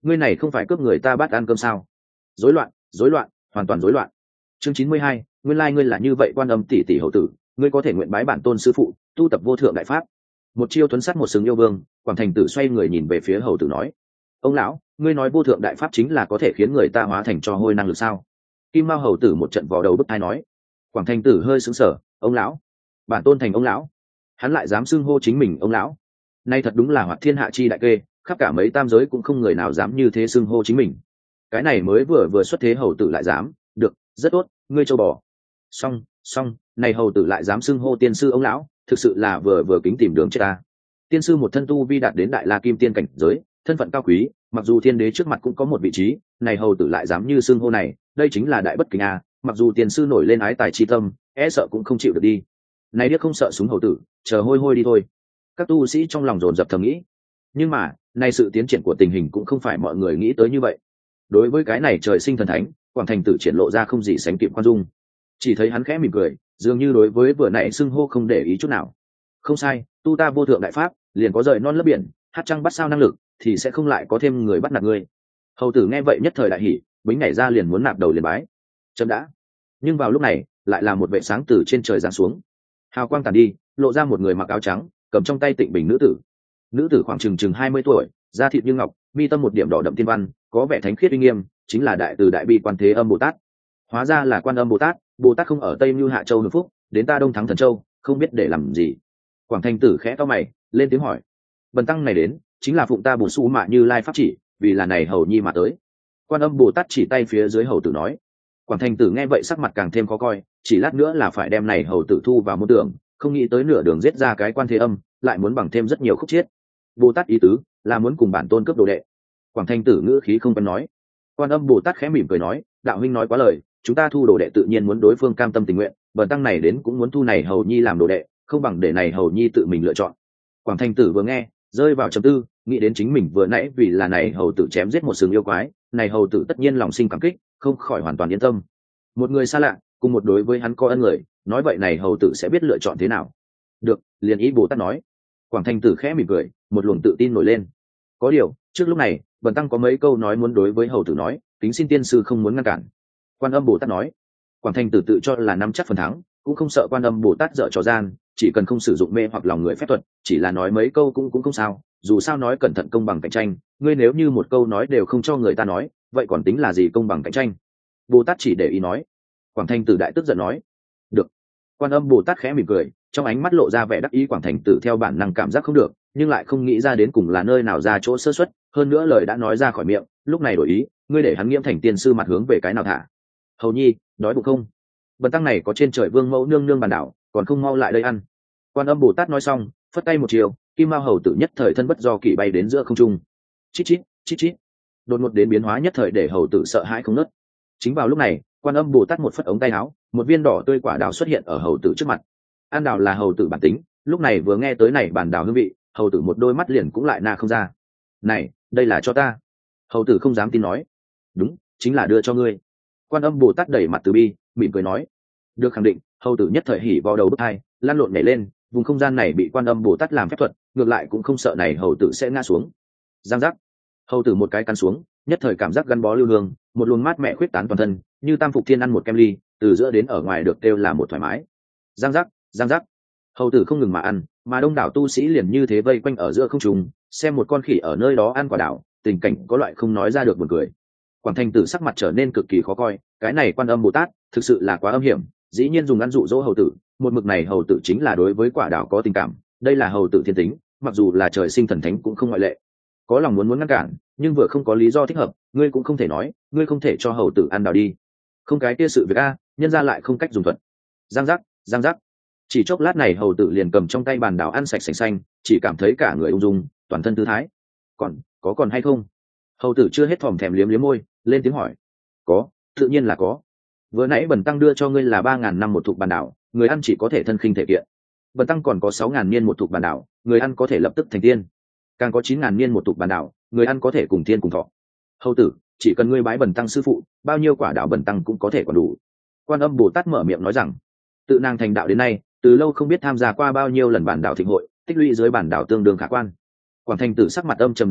ngươi này không phải cướp người ta bát ăn cơm sao? Rối loạn, rối loạn, hoàn toàn rối loạn. Chương chín mươi hai, nguyên lai ngươi là như vậy Quan Âm tỷ tỷ hậu tử, ngươi có thể nguyện bái bản tôn sư phụ, tu tập vô thượng đại pháp. Một chiêu tuấn sát một sừng yêu vương, Quảng Thành Tử xoay người nhìn về phía hầu tử nói: ông lão, ngươi nói vô thượng đại pháp chính là có thể khiến người ta hóa thành tro hôi năng lực sao? Kim Mao hầu tử một trận vò đầu bức tai nói. Quảng Thành Tử hơi sững sờ: ông lão, bản tôn thành ông lão, hắn lại dám xưng hô chính mình ông lão, nay thật đúng là hoạt thiên hạ chi đại kê, khắp cả mấy tam giới cũng không người nào dám như thế xưng hô chính mình. Cái này mới vừa vừa xuất thế hầu tử lại dám, được, rất tốt, ngươi châu bò. Xong, xong, này hầu tử lại dám xưng hô tiên sư ông lão, thực sự là vừa vừa kính tìm đường chết ta. Tiên sư một thân tu vi đạt đến đại la kim tiên cảnh giới, thân phận cao quý, mặc dù thiên đế trước mặt cũng có một vị trí, này hầu tử lại dám như xưng hô này, đây chính là đại bất kính a. Mặc dù tiên sư nổi lên ái tài chi tâm, e sợ cũng không chịu được đi. Này điếc không sợ súng hầu tử, chờ hôi hôi đi thôi. Các tu sĩ trong lòng dồn dập thầm nghĩ. Nhưng mà, này sự tiến triển của tình hình cũng không phải mọi người nghĩ tới như vậy. Đối với cái này trời sinh thần thánh, Quảng Thành Tử triển lộ ra không gì sánh kịp khoan dung. Chỉ thấy hắn khẽ mỉm cười, dường như đối với vừa nãy xưng hô không để ý chút nào. Không sai, tu ta vô thượng đại pháp, liền có rời non lấp biển, hát trăng bắt sao năng lực, thì sẽ không lại có thêm người bắt nạt ngươi. Hầu tử nghe vậy nhất thời đại hỉ, bính nhảy ra liền muốn nạp đầu liền bái. Chấm đã. Nhưng vào lúc này, lại là một vệ sáng từ trên trời giáng xuống. Hào quang tàn đi, lộ ra một người mặc áo trắng, cầm trong tay tịnh bình nữ tử. Nữ tử khoảng chừng chừng hai mươi tuổi, da thịt như ngọc, mi tâm một điểm đỏ đậm tiên văn, có vẻ thánh khiết uy nghiêm, chính là đại từ đại bi Quan Thế Âm Bồ Tát. Hóa ra là Quan Âm Bồ Tát, Bồ Tát không ở Tây Như Hạ Châu Hưng Phúc, đến ta Đông Thắng Thần Châu, không biết để làm gì. Quảng Thành Tử khẽ cau mày, lên tiếng hỏi: bần tăng này đến, chính là phụng ta bổn su mạ Như Lai pháp chỉ, vì là này hầu nhi mà tới. Quan Âm Bồ Tát chỉ tay phía dưới hầu tử nói. Quảng Thành Tử nghe vậy sắc mặt càng thêm khó coi, chỉ lát nữa là phải đem này hầu tử thu vào môn tưởng, không nghĩ tới nửa đường giết ra cái Quan Thế Âm, lại muốn bằng thêm rất nhiều khúc chiết. Bồ Tát ý tứ là muốn cùng bản tôn cướp đồ đệ. Quảng Thành Tử ngữ khí không quen nói. Quan Âm Bồ Tát khẽ mỉm cười nói: đạo huynh nói quá lời, chúng ta thu đồ đệ tự nhiên muốn đối phương cam tâm tình nguyện, bần tăng này đến cũng muốn thu này hầu nhi làm đồ đệ, không bằng để này hầu nhi tự mình lựa chọn. Quảng Thành Tử vừa nghe, rơi vào trầm tư, nghĩ đến chính mình vừa nãy vì là này hầu tử chém giết một sừng yêu quái, này hầu tử tất nhiên lòng sinh cảm kích, không khỏi hoàn toàn yên tâm. Một người xa lạ, cùng một đối với hắn có ân người, nói vậy này hầu tử sẽ biết lựa chọn thế nào. Được, liền ý Bồ Tát nói. Quảng Thành Tử khẽ mỉm cười, một luồng tự tin nổi lên. Có điều, trước lúc này, bần tăng có mấy câu nói muốn đối với hầu tử nói, kính xin tiên sư không muốn ngăn cản. Quan Âm Bồ Tát nói. Quảng Thành Tử tự cho là nắm chắc phần thắng, cũng không sợ Quan Âm Bồ Tát dở trò gian, chỉ cần không sử dụng mê hoặc lòng người phép thuật, chỉ là nói mấy câu cũng cũng không sao, dù sao nói cẩn thận công bằng cạnh tranh, ngươi nếu như một câu nói đều không cho người ta nói, vậy còn tính là gì công bằng cạnh tranh? Bồ Tát chỉ để ý nói. Quảng Thành Tử đại tức giận nói. Được. Quan Âm Bồ Tát khẽ mỉm cười, trong ánh mắt lộ ra vẻ đắc ý. Quảng Thành Tử theo bản năng cảm giác không được, nhưng lại không nghĩ ra đến cùng là nơi nào ra chỗ sơ suất, hơn nữa lời đã nói ra khỏi miệng, lúc này đổi ý, ngươi để hắn nghiễm thành tiên sư mặt hướng về cái nào thả? Hầu nhi, đói bụng không? Bần tăng này có trên trời vương mẫu nương nương bàn đảo, còn không mau lại đây ăn. Quan Âm Bồ Tát nói xong, phất tay một chiều, Kim Mao hầu tử nhất thời thân bất do kỷ bay đến giữa không trung. Chít chít, chít chít. Đột ngột đến biến hóa nhất thời để hầu tử sợ hãi không nớt. Chính vào lúc này, Quan Âm Bồ Tát một phất ống tay áo, một viên đỏ tươi quả đào xuất hiện ở hầu tử trước mặt. Ăn đào là hầu tử bản tính, lúc này vừa nghe tới này bàn đào hương vị, hầu tử một đôi mắt liền cũng lại na không ra. Này, đây là cho ta. Hầu tử không dám tin nói. Đúng, chính là đưa cho ngươi. Quan Âm Bồ Tát đẩy mặt từ bi, mỉm cười nói. Được khẳng định, hầu tử nhất thời hỉ vào đầu bức hai, lăn lộn nhảy lên, vùng không gian này bị Quan Âm Bồ Tát làm phép thuật, ngược lại cũng không sợ này hầu tử sẽ ngã xuống. Giang giác. Hầu tử một cái căn xuống, nhất thời cảm giác gắn bó lưu hương, một luồng mát mẻ khuyết tán toàn thân, như tam phục thiên ăn một kem ly, từ giữa đến ở ngoài được kêu là một thoải mái. Giang giác, giang giác. Hầu tử không ngừng mà ăn, mà đông đảo tu sĩ liền như thế vây quanh ở giữa không trung, xem một con khỉ ở nơi đó ăn quả đảo, tình cảnh có loại không nói ra được buồn cười. Quảng Thành Tử sắc mặt trở nên cực kỳ khó coi, cái này Quan Âm Bồ Tát thực sự là quá âm hiểm, dĩ nhiên dùng ăn dụ dỗ hầu tử, một mực này hầu tử chính là đối với quả đảo có tình cảm, đây là hầu tử thiên tính, mặc dù là trời sinh thần thánh cũng không ngoại lệ. Có lòng muốn muốn ngăn cản, nhưng vừa không có lý do thích hợp, ngươi cũng không thể nói, ngươi không thể cho hầu tử ăn đảo đi. Không cái kia sự việc a, nhân ra lại không cách dùng thuật. Giang giác, giang giác. Chỉ chốc lát này hầu tử liền cầm trong tay bàn đảo ăn sạch sành xanh, chỉ cảm thấy cả người ung dung, toàn thân tư thái. Còn, có còn hay không? Hầu tử chưa hết thòm thèm liếm liếm môi, lên tiếng hỏi. Có, tự nhiên là có. Vừa nãy bần tăng đưa cho ngươi là ba ngàn năm một thục bàn đảo, người ăn chỉ có thể thân khinh thể kiện. Bần tăng còn có sáu ngàn niên một thục bàn đảo, người ăn có thể lập tức thành tiên. Càng có chín ngàn niên một thục bàn đảo, người ăn có thể cùng tiên cùng thọ. Hầu tử, chỉ cần ngươi bái bần tăng sư phụ, bao nhiêu quả đảo bần tăng cũng có thể còn đủ. Quan Âm Bồ Tát mở miệng nói rằng, tự nàng thành đạo đến nay, từ lâu không biết tham gia qua bao nhiêu lần bản đảo thịnh hội, tích lũy dưới bản đảo tương đương khả quan. Quảng Thành Tử sắc mặt âm trầm đáng sợ,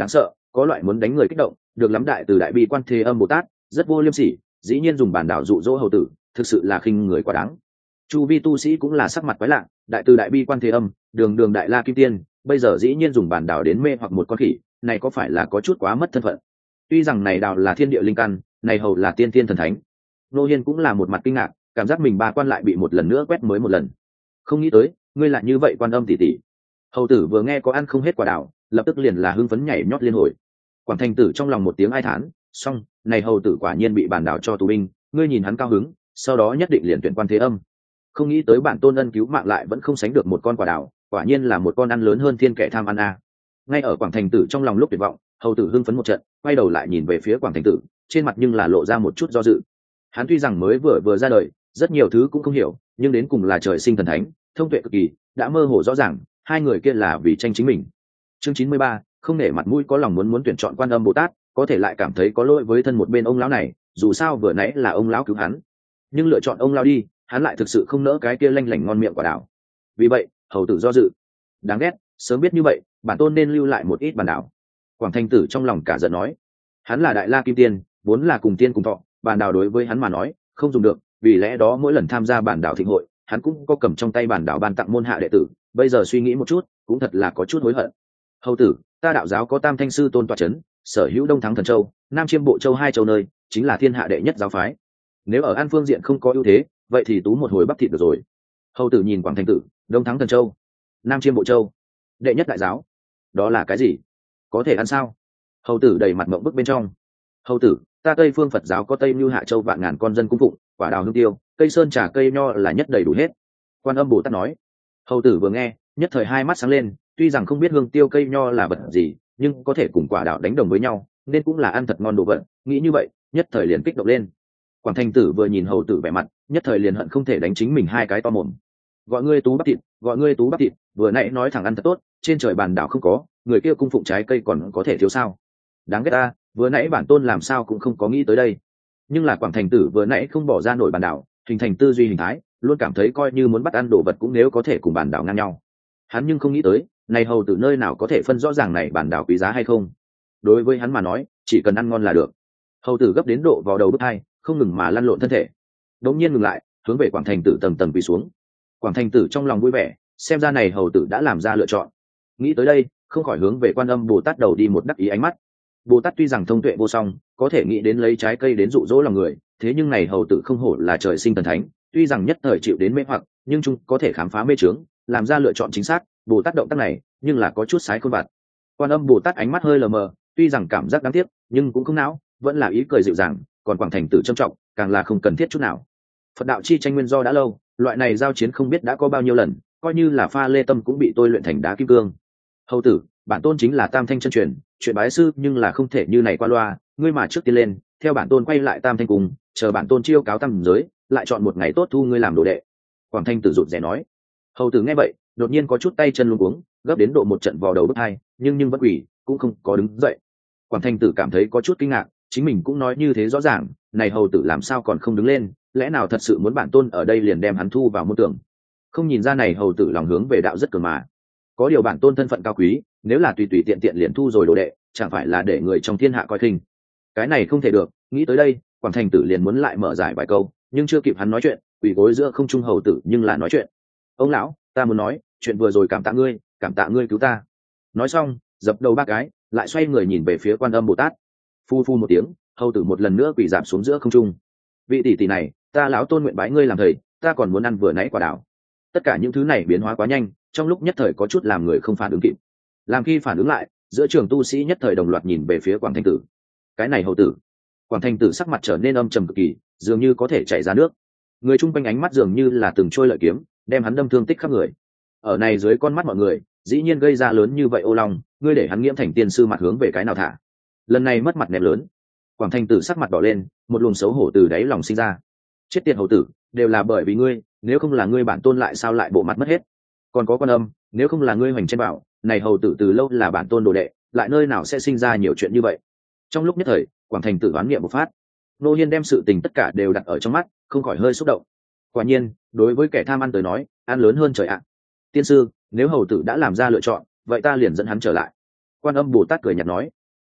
có loại muốn đánh người kích động. Được lắm, đại từ đại bi quan thế âm bồ tát rất vô liêm sỉ, dĩ nhiên dùng bản đảo dụ dỗ hầu tử, thực sự là khinh người quá đáng. Chu vi tu sĩ cũng là sắc mặt quái lạ, đại từ đại bi quan thế âm, đường đường đại la kim tiên, bây giờ dĩ nhiên dùng bản đảo đến mê hoặc một con khỉ, này có phải là có chút quá mất thân phận? Tuy rằng này đào là thiên địa linh căn, này hầu là tiên tiên thần thánh. Nô Hiên cũng là một mặt kinh ngạc, cảm giác mình ba quan lại bị một lần nữa quét mới một lần. Không nghĩ tới ngươi lại như vậy, Quan Âm tỷ tỷ. Hầu tử vừa nghe có ăn không hết quả đào, lập tức liền là hưng phấn nhảy nhót liên hồi. Quảng Thành tử trong lòng một tiếng ai thán, xong, này hầu tử quả nhiên bị bản đảo cho tù binh, ngươi nhìn hắn cao hứng, sau đó nhất định liền tuyển Quan Thế Âm. Không nghĩ tới bản tôn ân cứu mạng lại vẫn không sánh được một con quả đào, quả nhiên là một con ăn lớn hơn thiên kẻ tham ăn a. Ngay ở Quảng Thành tử trong lòng lúc tuyệt vọng, hầu tử hưng phấn một trận, quay đầu lại nhìn về phía Quảng Thành tử, trên mặt nhưng là lộ ra một chút do dự. Hắn tuy rằng mới vừa vừa ra đời, rất nhiều thứ cũng không hiểu, nhưng đến cùng là trời sinh thần thánh, thông tuệ cực kỳ, đã mơ hồ rõ ràng hai người kia là vì tranh chính mình. Chương chín mươi ba, không nể mặt mũi có lòng muốn muốn tuyển chọn Quan Âm Bồ Tát, có thể lại cảm thấy có lỗi với thân một bên ông lão này, dù sao vừa nãy là ông lão cứu hắn, nhưng lựa chọn ông lão đi, hắn lại thực sự không nỡ cái kia lanh lảnh ngon miệng quả đào. Vì vậy, hầu tử do dự. Đáng ghét, sớm biết như vậy, bản tôn nên lưu lại một ít bản đảo. Quảng Thanh tử trong lòng cả giận nói, hắn là đại la kim tiên, vốn là cùng tiên cùng thọ, bản đảo đối với hắn mà nói không dùng được, vì lẽ đó mỗi lần tham gia bản đảo thịnh hội, hắn cũng có cầm trong tay bản đảo ban tặng môn hạ đệ tử, bây giờ suy nghĩ một chút, cũng thật là có chút hối hận. Hầu tử, ta đạo giáo có Tam Thanh sư tôn tọa chấn, sở hữu Đông Thắng Thần Châu, Nam Chiêm Bộ Châu hai châu nơi, chính là thiên hạ đệ nhất giáo phái. Nếu ở an phương diện không có ưu thế, vậy thì tú một hồi bắp thịt được rồi. Hầu tử nhìn Quảng Thanh tử, Đông Thắng Thần Châu, Nam Chiêm Bộ Châu, đệ nhất đại giáo, đó là cái gì? Có thể ăn sao? Hầu tử đầy mặt mộng bức bên trong. Hầu tử, ta Tây Phương Phật giáo có Tây Như Hạ Châu vạn ngàn con dân cung phụng, quả đào hương tiêu, cây sơn trà cây nho là nhất đầy đủ hết. Quan Âm Bồ Tát nói. Hầu tử vừa nghe, nhất thời hai mắt sáng lên, tuy rằng không biết hương tiêu cây nho là vật gì, nhưng có thể cùng quả đào đánh đồng với nhau, nên cũng là ăn thật ngon đồ vật. Nghĩ như vậy, nhất thời liền kích động lên. Quảng Thanh tử vừa nhìn hầu tử vẻ mặt, nhất thời liền hận không thể đánh chính mình hai cái to mồm. Gọi ngươi tú bắp thịt, gọi ngươi tú bắp thịt, vừa nãy nói thẳng ăn thật tốt, trên trời bàn đảo không có, người kia cung phụng trái cây còn có thể thiếu sao? Đáng ghét ta, vừa nãy bản tôn làm sao cũng không có nghĩ tới đây. Nhưng là Quảng Thành tử vừa nãy không bỏ ra nổi bàn đảo, hình thành tư duy hình thái, luôn cảm thấy coi như muốn bắt ăn đồ vật cũng nếu có thể cùng bàn đảo ngang nhau. Hắn nhưng không nghĩ tới, này hầu tử nơi nào có thể phân rõ ràng này bàn đảo quý giá hay không. Đối với hắn mà nói, chỉ cần ăn ngon là được. Hầu tử gấp đến độ vào đầu bứt hai, không ngừng mà lăn lộn thân thể. Đống nhiên ngừng lại, hướng về Quảng Thành tử tầng tầng quỳ xuống. Quảng Thành tử trong lòng vui vẻ, xem ra này hầu tử đã làm ra lựa chọn. Nghĩ tới đây, không khỏi hướng về Quan Âm Bồ Tát đầu đi một đắc ý ánh mắt. Bồ Tát tuy rằng thông tuệ vô song, có thể nghĩ đến lấy trái cây đến dụ dỗ lòng người, thế nhưng này hầu tử không hổ là trời sinh thần thánh, tuy rằng nhất thời chịu đến mê hoặc, nhưng chung có thể khám phá mê trướng, làm ra lựa chọn chính xác. Bồ Tát động tác này, nhưng là có chút sái khôn vặt. Quan Âm Bồ Tát ánh mắt hơi lờ mờ, tuy rằng cảm giác đáng tiếc, nhưng cũng không não, vẫn là ý cười dịu dàng. Còn Quảng Thành tử trân trọng, càng là không cần thiết chút nào. Phật đạo chi tranh nguyên do đã lâu, loại này giao chiến không biết đã có bao nhiêu lần, coi như là pha lê tâm cũng bị tôi luyện thành đá kim cương. Hầu tử, bản tôn chính là Tam Thanh chân truyền, chuyện bái sư nhưng là không thể như này qua loa, ngươi mà trước tiên lên, theo bản tôn quay lại Tam Thanh cùng, chờ bản tôn chiêu cáo tam giới, lại chọn một ngày tốt thu ngươi làm đồ đệ. Quảng Thanh tử rụt rè nói. Hầu tử nghe vậy, đột nhiên có chút tay chân luống cuống, gấp đến độ một trận vò đầu bứt hai, nhưng nhưng vẫn quỷ, cũng không có đứng dậy. Quảng Thanh tử cảm thấy có chút kinh ngạc, chính mình cũng nói như thế rõ ràng, này hầu tử làm sao còn không đứng lên, lẽ nào thật sự muốn bản tôn ở đây liền đem hắn thu vào môn tưởng? Không nhìn ra này hầu tử lòng hướng về đạo rất cường mà. Có điều bản tôn thân phận cao quý, nếu là tùy tùy tiện tiện liền thu rồi đồ đệ, chẳng phải là để người trong thiên hạ coi khinh. Cái này không thể được, nghĩ tới đây, Quảng Thành tử liền muốn lại mở giải vài câu, nhưng chưa kịp hắn nói chuyện, quỳ gối giữa không trung hầu tử nhưng là nói chuyện. Ông lão, ta muốn nói, chuyện vừa rồi cảm tạ ngươi, cảm tạ ngươi cứu ta. Nói xong, dập đầu ba cái, lại xoay người nhìn về phía Quan Âm Bồ Tát. Phu phu một tiếng, hầu tử một lần nữa quỳ giảm xuống giữa không trung. Vị tỷ tỷ này, ta lão tôn nguyện bái ngươi làm thầy, ta còn muốn ăn vừa nãy quả đào. Tất cả những thứ này biến hóa quá nhanh, trong lúc nhất thời có chút làm người không phản ứng kịp. Làm khi phản ứng lại, giữa trường tu sĩ nhất thời đồng loạt nhìn về phía Quảng Thanh tử. Cái này hầu tử. Quảng Thanh tử sắc mặt trở nên âm trầm cực kỳ, dường như có thể chảy ra nước. Người chung quanh ánh mắt dường như là từng trôi lợi kiếm, đem hắn đâm thương tích khắp người. Ở này dưới con mắt mọi người, dĩ nhiên gây ra lớn như vậy ô long, ngươi để hắn nghiễm thành tiên sư mặt hướng về cái nào thả? Lần này mất mặt ném lớn. Quảng Thanh tử sắc mặt đỏ lên, một luồng xấu hổ từ đáy lòng sinh ra. Chết tiệt hầu tử, đều là bởi vì ngươi, nếu không là ngươi bản tôn lại sao lại bộ mặt mất hết? Còn có Quan Âm, nếu không là ngươi hoành trên bảo, này hầu tử từ lâu là bản tôn đồ đệ, lại nơi nào sẽ sinh ra nhiều chuyện như vậy? Trong lúc nhất thời, Quảng Thành tử đoán nghiệm một phát. Nô Hiên đem sự tình tất cả đều đặt ở trong mắt, không khỏi hơi xúc động. Quả nhiên, đối với kẻ tham ăn tới nói, ăn lớn hơn trời ạ. Tiên sư, nếu hầu tử đã làm ra lựa chọn, vậy ta liền dẫn hắn trở lại. Quan Âm Bồ Tát cười nhạt nói.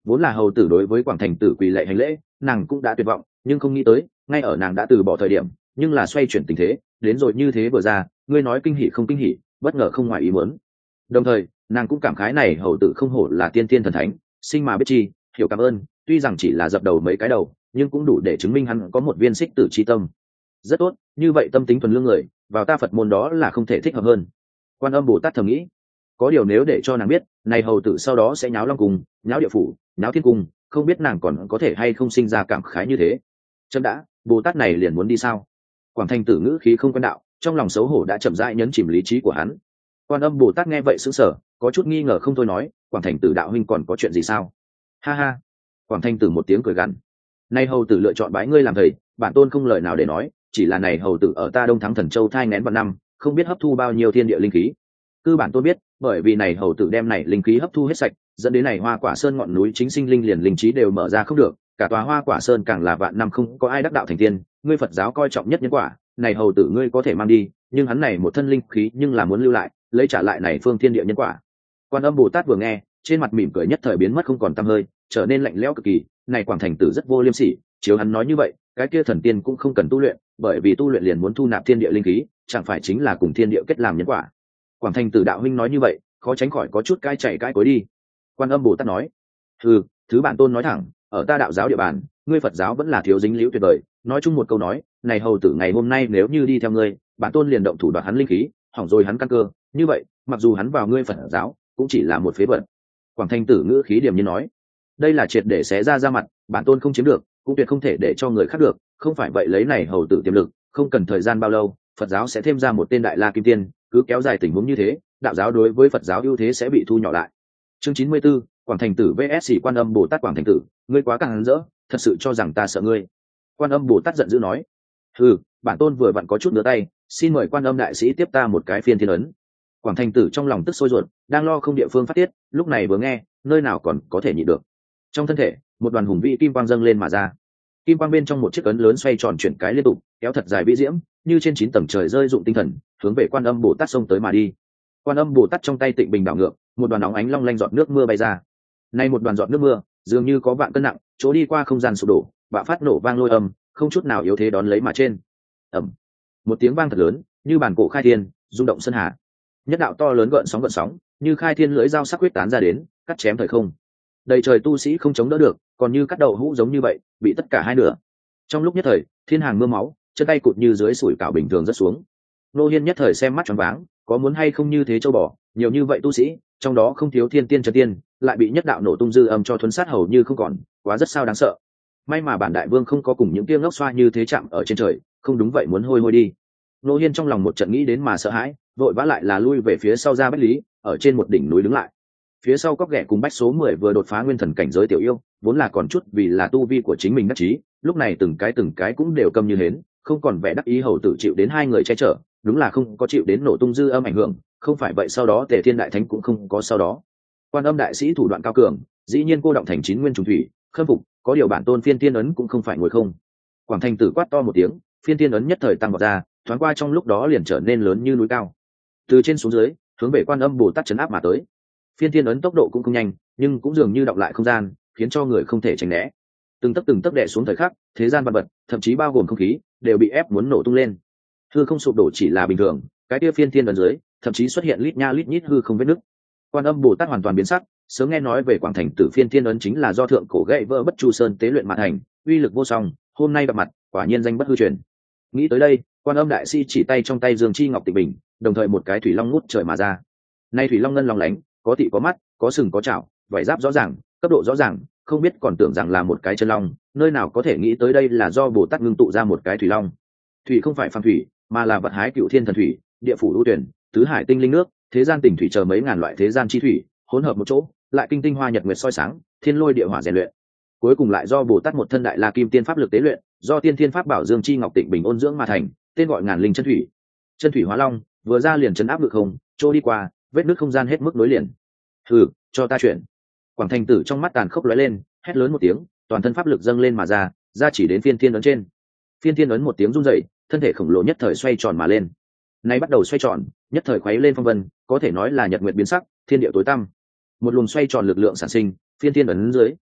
Vốn là hầu tử đối với quảng thành tử quỳ lệ hành lễ, nàng cũng đã tuyệt vọng, nhưng không nghĩ tới ngay ở nàng đã từ bỏ thời điểm, nhưng là xoay chuyển tình thế, đến rồi như thế vừa ra, ngươi nói kinh hỉ không kinh hỉ, bất ngờ không ngoài ý muốn. Đồng thời nàng cũng cảm khái này hầu tử không hổ là tiên tiên thần thánh, sinh mà biết chi, hiểu cảm ơn, tuy rằng chỉ là dập đầu mấy cái đầu, nhưng cũng đủ để chứng minh hắn có một viên xích tử chi tâm. Rất tốt, như vậy tâm tính thuần lương người vào ta Phật môn đó là không thể thích hợp hơn. Quan Âm Bồ Tát thầm nghĩ. Có điều nếu để cho nàng biết này hầu tử sau đó sẽ nháo long cung, nháo địa phủ, nháo thiên cung, không biết nàng còn có thể hay không sinh ra cảm khái như thế. Chấm đã, Bồ Tát này liền muốn đi sao? Quảng Thành Tử ngữ khí không quen đạo, trong lòng xấu hổ đã chậm rãi nhấn chìm lý trí của hắn. Quan Âm Bồ Tát nghe vậy sững sờ, có chút nghi ngờ không thôi nói, Quảng Thành Tử đạo huynh còn có chuyện gì sao? Ha ha. Quảng Thành Tử một tiếng cười gằn. Nay hầu tử lựa chọn bái ngươi làm thầy, bản tôn không lời nào để nói, chỉ là này hầu tử ở ta Đông Thắng Thần Châu thai nén vạn năm, không biết hấp thu bao nhiêu thiên địa linh khí. Cư bản tôn biết, bởi vì này hầu tử đem này linh khí hấp thu hết sạch, dẫn đến này Hoa Quả Sơn ngọn núi chính sinh linh liền linh trí đều mở ra không được, cả tòa Hoa Quả Sơn càng là vạn năm không có ai đắc đạo thành tiên, ngươi Phật giáo coi trọng nhất nhân quả, này hầu tử ngươi có thể mang đi, nhưng hắn này một thân linh khí nhưng là muốn lưu lại, lấy trả lại này phương thiên địa nhân quả. Quan Âm Bồ Tát vừa nghe, trên mặt mỉm cười nhất thời biến mất không còn tăm hơi, trở nên lạnh lẽo cực kỳ, này Quảng Thành Tử rất vô liêm sỉ, chiếu hắn nói như vậy, cái kia thần tiên cũng không cần tu luyện, bởi vì tu luyện liền muốn thu nạp thiên địa linh khí, chẳng phải chính là cùng thiên địa kết làm nhân quả. Quảng Thành Tử đạo huynh nói như vậy, khó tránh khỏi có chút cai chạy cãi cối đi. Quan Âm Bồ Tát nói, ừ, thứ bản tôn nói thẳng, ở ta đạo giáo địa bàn, ngươi Phật giáo vẫn là thiếu dính liễu tuyệt vời, nói chung một câu nói, này hầu tử ngày hôm nay nếu như đi theo ngươi, bản tôn liền động thủ đoạt hắn linh khí, hỏng rồi hắn căn cơ, như vậy, mặc dù hắn vào ngươi Phật giáo, cũng chỉ là một phế vật. Quảng Thành Tử ngữ khí điềm nhiên nói, đây là triệt để xé ra ra mặt, bản tôn không chiếm được, cũng tuyệt không thể để cho người khác được, không phải vậy lấy này hầu tử tiềm lực, không cần thời gian bao lâu, Phật giáo sẽ thêm ra một tên đại la kim tiên, cứ kéo dài tình huống như thế, đạo giáo đối với Phật giáo ưu thế sẽ bị thu nhỏ lại. Chương chín mươi 94, Quảng Thành Tử vs Quan Âm Bồ Tát. Quảng Thành Tử, ngươi quá càng hắn dỡ, thật sự cho rằng ta sợ ngươi? Quan Âm Bồ Tát giận dữ nói, ừ, bản tôn vừa vặn có chút ngửa tay, xin mời Quan Âm đại sĩ tiếp ta một cái phiên thiên ấn. Quảng Thành Tử trong lòng tức sôi ruột, đang lo không địa phương phát tiết, lúc này vừa nghe, nơi nào còn có thể nhịn được. Trong thân thể, một đoàn hùng vĩ kim quang dâng lên mà ra. Kim quang bên trong một chiếc ấn lớn xoay tròn chuyển cái liên tục, kéo thật dài vĩ diễm, như trên chín tầng trời rơi dụng tinh thần, hướng về Quan Âm Bồ Tát xông tới mà đi. Quan Âm Bồ Tát trong tay tịnh bình đảo ngược, một đoàn nóng ánh long lanh giọt nước mưa bay ra. Nay một đoàn giọt nước mưa, dường như có vạn cân nặng, chỗ đi qua không gian sụp đổ, bạo phát nổ vang lôi âm, không chút nào yếu thế đón lấy mà trên. Ầm. Một tiếng vang thật lớn, như bản cổ khai thiên, rung động sơn hà. Nhất đạo to lớn gợn sóng gợn sóng, như khai thiên lưỡi dao sắc quyết tán ra đến, cắt chém thời không. Đầy trời tu sĩ không chống đỡ được, còn như cắt đầu hũ giống như vậy, bị tất cả hai nửa. Trong lúc nhất thời, thiên hàng mưa máu, chân tay cụt như dưới sủi cảo bình thường rất xuống. Nô Hiên nhất thời xem mắt tròn váng, có muốn hay không như thế châu bò, nhiều như vậy tu sĩ, trong đó không thiếu thiên tiên chân tiên, lại bị nhất đạo nổ tung dư âm cho thuấn sát hầu như không còn, quá rất sao đáng sợ. May mà bản đại vương không có cùng những kia ngốc xoa như thế chạm ở trên trời, không đúng vậy muốn hôi hôi đi. Nô Hiên trong lòng một trận nghĩ đến mà sợ hãi, vội vã lại là lui về phía sau ra Bách Lý, ở trên một đỉnh núi đứng lại. Phía sau cóc ghẻ cùng bách số mười vừa đột phá nguyên thần cảnh giới tiểu yêu, vốn là còn chút vì là tu vi của chính mình đắc chí, lúc này từng cái từng cái cũng đều câm như hến, không còn vẻ đắc ý hầu tử chịu đến hai người che chở, đúng là không có chịu đến nổ tung dư âm ảnh hưởng, không phải vậy sau đó Tề Thiên đại thánh cũng không có sau đó. Quan Âm đại sĩ thủ đoạn cao cường, dĩ nhiên cô động thành chín nguyên trùng thủy, khâm phục, có điều bản tôn phiên tiên ấn cũng không phải ngồi không. Quảng Thành Tử quát to một tiếng, phiên tiên ấn nhất thời tăng vọt ra, thoáng qua trong lúc đó liền trở nên lớn như núi cao. Từ trên xuống dưới, hướng về Quan Âm Bồ Tát trấn áp mà tới. Phiên tiên ấn tốc độ cũng không nhanh, nhưng cũng dường như đọng lại không gian, khiến cho người không thể tránh né. Từng tấc từng tấc đè xuống thời khắc, thế gian vạn vật, thậm chí bao gồm không khí, đều bị ép muốn nổ tung lên. Hư không sụp đổ chỉ là bình thường, cái kia phiên tiên ấn dưới, thậm chí xuất hiện lít nha lít nhít hư không vết nứt. Quan Âm Bồ Tát hoàn toàn biến sắc, sớm nghe nói về Quảng Thành Tử phiên tiên ấn chính là do thượng cổ gậy vỡ Bất Chu Sơn tế luyện mà thành, uy lực vô song, hôm nay gặp mặt, quả nhiên danh bất hư truyền. Nghĩ tới đây, Quan Âm đại sĩ chỉ tay trong tay Dương Chi Ngọc Tịch Bình, đồng thời một cái thủy long ngút trời mà ra. Nay thủy long ngân long lánh, có thị có mắt, có sừng có chảo, vảy giáp rõ ràng, cấp độ rõ ràng, không biết còn tưởng rằng là một cái chân long, nơi nào có thể nghĩ tới đây là do Bồ Tát ngưng tụ ra một cái thủy long. Thủy không phải phàm thủy, mà là vật hái cựu thiên thần thủy, địa phủ lưu tuyển, tứ hải tinh linh nước, thế gian tỉnh thủy chờ mấy ngàn loại thế gian chi thủy, hỗn hợp một chỗ, lại kinh tinh hoa nhật nguyệt soi sáng, thiên lôi địa hỏa rèn luyện. Cuối cùng lại do Bồ Tát một thân đại la kim tiên pháp lực tế luyện, do tiên thiên pháp bảo Dương Chi Ngọc Tịnh Bình ôn dưỡng mà thành, tên gọi ngàn linh chân thủy. Chân thủy hóa long, vừa ra liền chấn áp ngự không, trôi đi qua, vết nứt không gian hết mức nối liền. Hừ, cho ta chuyển. Quảng Thành Tử trong mắt tàn khốc lóe lên, hét lớn một tiếng, toàn thân pháp lực dâng lên mà ra, ra chỉ đến phiên thiên ấn trên. Phiên thiên ấn một tiếng rung dậy, thân thể khổng lồ nhất thời xoay tròn mà lên. Nay bắt đầu xoay tròn, nhất thời khuấy lên phong vân, có thể nói là nhật nguyệt biến sắc, thiên địa tối tăm. Một luồng xoay tròn lực lượng sản sinh, phiên thiên ấn dưới,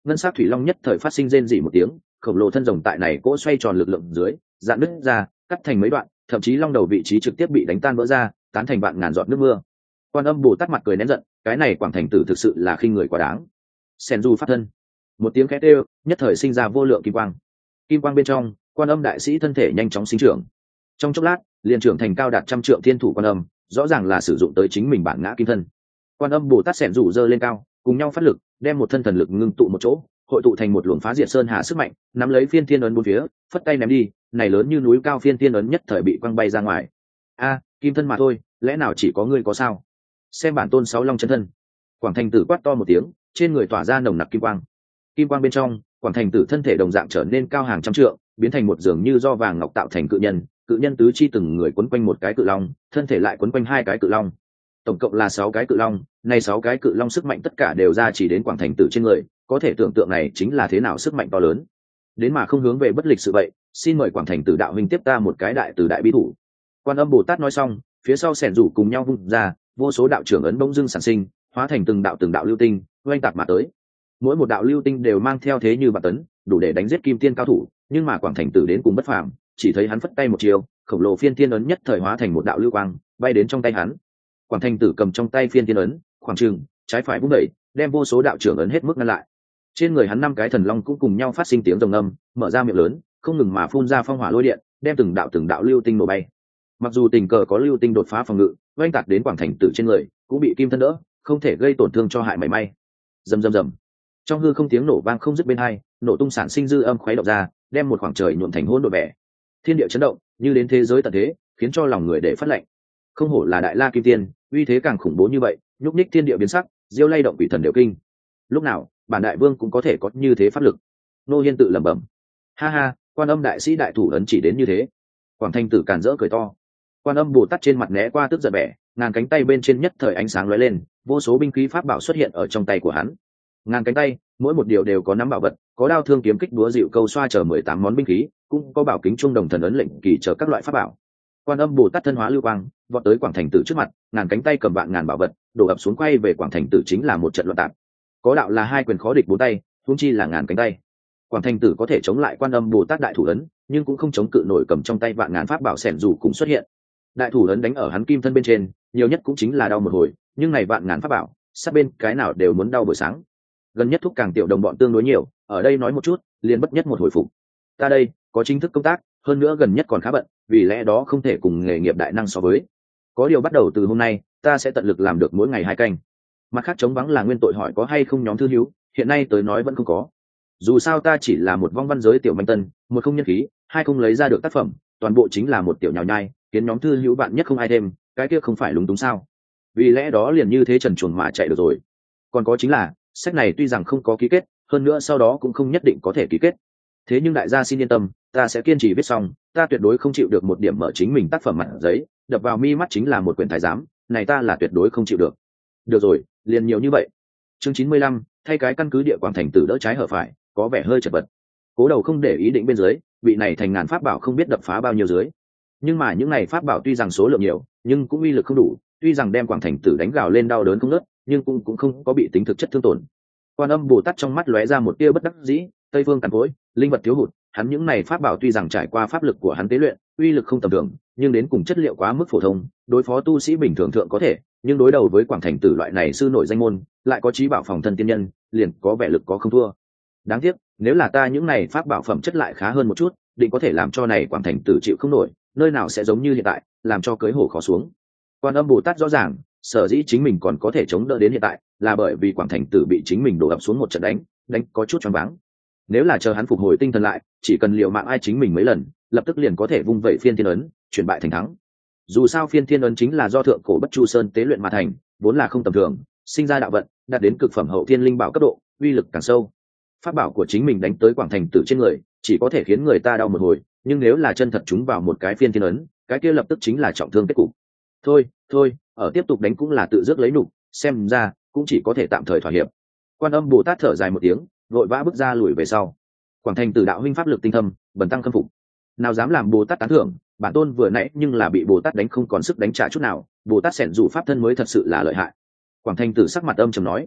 ngân sắc thủy long nhất thời phát sinh rên rỉ một tiếng, khổng lồ thân rồng tại này cỗ xoay tròn lực lượng dưới dạn nứt ra, cắt thành mấy đoạn, thậm chí long đầu vị trí trực tiếp bị đánh tan vỡ ra, tán thành vạn ngàn giọt nước mưa. Quan Âm Bồ Tát mặt cười nén giận, cái này Quảng Thành Tử thực sự là khinh người quá đáng. Sen du phát thân, một tiếng khẽ kêu, nhất thời sinh ra vô lượng kim quang. Kim quang bên trong, Quan Âm đại sĩ thân thể nhanh chóng sinh trưởng. Trong chốc lát, liền trưởng thành cao đạt trăm trượng thiên thủ Quan Âm, rõ ràng là sử dụng tới chính mình bản ngã kim thân. Quan Âm Bồ Tát xẻn rủ giơ lên cao, cùng nhau phát lực, đem một thân thần lực ngưng tụ một chỗ, hội tụ thành một luồng phá diệt sơn hà sức mạnh, nắm lấy phiên thiên ấn bốn phía, phất tay ném đi, này lớn như núi cao phiên thiên ấn nhất thời bị quăng bay ra ngoài. A, kim thân mà thôi, lẽ nào chỉ có ngươi có sao? Xem bản tôn sáu long chân thân. Quảng Thành Tử quát to một tiếng, trên người tỏa ra nồng nặc kim quang. Kim quang bên trong, Quảng Thành Tử thân thể đồng dạng trở nên cao hàng trăm trượng, biến thành một giường như do vàng ngọc tạo thành cự nhân, cự nhân tứ chi từng người quấn quanh một cái cự long, thân thể lại quấn quanh hai cái cự long. Tổng cộng là sáu cái cự long, này sáu cái cự long sức mạnh tất cả đều ra chỉ đến Quảng Thành Tử trên người, có thể tưởng tượng này chính là thế nào sức mạnh to lớn. Đến mà không hướng về bất lịch sự vậy, xin mời Quảng Thành Tử đạo huynh tiếp ta một cái đại từ đại bí thủ. Quan Âm Bồ Tát nói xong, phía sau xẻn rủ cùng nhau vung ra, vô số đạo trưởng ấn bỗng dưng sản sinh, hóa thành từng đạo từng đạo lưu tinh, oanh tạc mà tới. Mỗi một đạo lưu tinh đều mang theo thế như bạt tấn, đủ để đánh giết kim tiên cao thủ, nhưng mà Quảng Thành Tử đến cùng bất phàm, chỉ thấy hắn phất tay một chiều, khổng lồ phiên thiên ấn nhất thời hóa thành một đạo lưu quang, bay đến trong tay hắn. Quảng Thành Tử cầm trong tay phiên thiên ấn, khoảng trừng, trái phải vung đẩy, đem vô số đạo trưởng ấn hết mức ngăn lại. Trên người hắn năm cái thần long cũng cùng nhau phát sinh tiếng rồng ngâm, mở ra miệng lớn, không ngừng mà phun ra phong hỏa lôi điện, đem từng đạo từng đạo lưu tinh nổ bay. Mặc dù tình cờ có lưu tinh đột phá phòng ngự, oanh tạc đến Quảng Thành Tử trên người, cũng bị kim thân đỡ, không thể gây tổn thương cho hại mảy may. Rầm rầm rầm. Trong hư không tiếng nổ vang không dứt bên hai, nổ tung sản sinh dư âm khuấy động ra, đem một khoảng trời nhuộm thành hỗn độn bẻ. Thiên địa chấn động, như đến thế giới tận thế, khiến cho lòng người để phát lệnh. Không hổ là đại la kim tiên, uy thế càng khủng bố như vậy, nhúc nhích thiên địa biến sắc, diêu lay động quỷ thần đều kinh. Lúc nào, bản đại vương cũng có thể có như thế pháp lực. Nô Hiên tự lẩm bẩm. Ha ha, Quan Âm đại sĩ đại thủ ấn chỉ đến như thế. Quảng Thành Tử càn rỡ cười to. Quan Âm Bồ Tát trên mặt né qua tức giận bẻ, ngàn cánh tay bên trên nhất thời ánh sáng lóe lên, vô số binh khí pháp bảo xuất hiện ở trong tay của hắn. Ngàn cánh tay, mỗi một điều đều có nắm bảo vật, có đao thương kiếm kích búa dịu câu xoa chờ mười tám món binh khí, cũng có bảo kính trung đồng thần ấn lệnh kỳ chờ các loại pháp bảo. Quan Âm Bồ Tát thân hóa lưu quang, vọt tới Quảng Thành Tử trước mặt, ngàn cánh tay cầm vạn ngàn bảo vật, đổ ập xuống quay về Quảng Thành Tử chính là một trận loạn tạc. Có đạo là hai quyền khó địch bốn tay, huống chi là ngàn cánh tay. Quảng Thành Tử có thể chống lại Quan Âm Bồ Tát đại thủ ấn, nhưng cũng không chống cự nổi cầm trong tay vạn ngàn pháp bảo xẻn dù cũng xuất hiện. Đại thủ ấn đánh ở hắn kim thân bên trên, nhiều nhất cũng chính là đau một hồi, nhưng này vạn ngàn pháp bảo, sát bên cái nào đều muốn đau buổi sáng. Gần nhất thúc càng tiểu đồng bọn tương đối nhiều, ở đây nói một chút, liền bất nhất một hồi phục. Ta đây có chính thức công tác, hơn nữa gần nhất còn khá bận, vì lẽ đó không thể cùng nghề nghiệp đại năng so với. Có điều bắt đầu từ hôm nay, ta sẽ tận lực làm được mỗi ngày hai canh. Mặt khác chống vắng là nguyên tội hỏi có hay không nhóm thư hữu, hiện nay tới nói vẫn không có. Dù sao ta chỉ là một vong văn giới tiểu manh tân, một không nhân khí, hai không lấy ra được tác phẩm, toàn bộ chính là một tiểu nhào nhai, khiến nhóm thư hữu bạn nhất không ai thêm, cái kia không phải lúng túng sao? Vì lẽ đó liền như thế trần truồng mà chạy được rồi. Còn có chính là, sách này tuy rằng không có ký kết, hơn nữa sau đó cũng không nhất định có thể ký kết. Thế nhưng đại gia xin yên tâm, ta sẽ kiên trì viết xong, ta tuyệt đối không chịu được một điểm mở chính mình tác phẩm mặt giấy, đập vào mi mắt chính là một quyển thái giám, này ta là tuyệt đối không chịu được. Được rồi, liền nhiều như vậy. Chương chín mươi lăm, thay cái căn cứ địa Quảng Thành Tử đỡ trái hở phải, có vẻ hơi chật vật. Cố Đầu không để ý định bên dưới, vị này thành ngàn pháp bảo không biết đập phá bao nhiêu dưới. Nhưng mà những này pháp bảo tuy rằng số lượng nhiều, nhưng cũng uy lực không đủ, tuy rằng đem Quảng Thành Tử đánh gào lên đau đớn không ngớt, nhưng cũng cũng không có bị tính thực chất thương tổn. Quan Âm Bồ Tát trong mắt lóe ra một tia bất đắc dĩ, Tây Phương cằn cỗi, linh vật thiếu hụt, hắn những này pháp bảo tuy rằng trải qua pháp lực của hắn tế luyện, uy lực không tầm thường, nhưng đến cùng chất liệu quá mức phổ thông, đối phó tu sĩ bình thường thượng có thể, nhưng đối đầu với Quảng Thành Tử loại này sư nổi danh môn, lại có trí bảo phòng thân tiên nhân, liền có vẻ lực có không thua. Đáng tiếc, nếu là ta những này pháp bảo phẩm chất lại khá hơn một chút, định có thể làm cho này Quảng Thành Tử chịu không nổi, nơi nào sẽ giống như hiện tại, làm cho cưới hổ khó xuống. Quan Âm Bồ Tát rõ ràng, sở dĩ chính mình còn có thể chống đỡ đến hiện tại, là bởi vì Quảng Thành Tử bị chính mình đổ ập xuống một trận đánh, đánh có chút choáng váng. Nếu là chờ hắn phục hồi tinh thần lại, chỉ cần liều mạng ai chính mình mấy lần, lập tức liền có thể vung vẩy phiên thiên ấn, chuyển bại thành thắng. Dù sao phiên thiên ấn chính là do thượng cổ Bất Chu Sơn tế luyện mà thành, vốn là không tầm thường, sinh ra đạo vận, đạt đến cực phẩm hậu thiên linh bảo cấp độ, uy lực càng sâu. Pháp bảo của chính mình đánh tới Quảng Thành Tử trên người, chỉ có thể khiến người ta đau một hồi, nhưng nếu là chân thật chúng vào một cái phiên thiên ấn, cái kia lập tức chính là trọng thương kết cục. Thôi, thôi, ở tiếp tục đánh cũng là tự rước lấy nhục, xem ra cũng chỉ có thể tạm thời thỏa hiệp. Quan Âm Bồ Tát thở dài một tiếng, vội vã bước ra lùi về sau. Quảng Thành Tử đạo huynh pháp lực tinh thâm, bần tăng khâm phục. Nào dám làm Bồ Tát tán thưởng, bản tôn vừa nãy nhưng là bị Bồ Tát đánh không còn sức đánh trả chút nào, Bồ Tát xẻn dù pháp thân mới thật sự là lợi hại. Quảng Thành Tử sắc mặt âm trầm nói.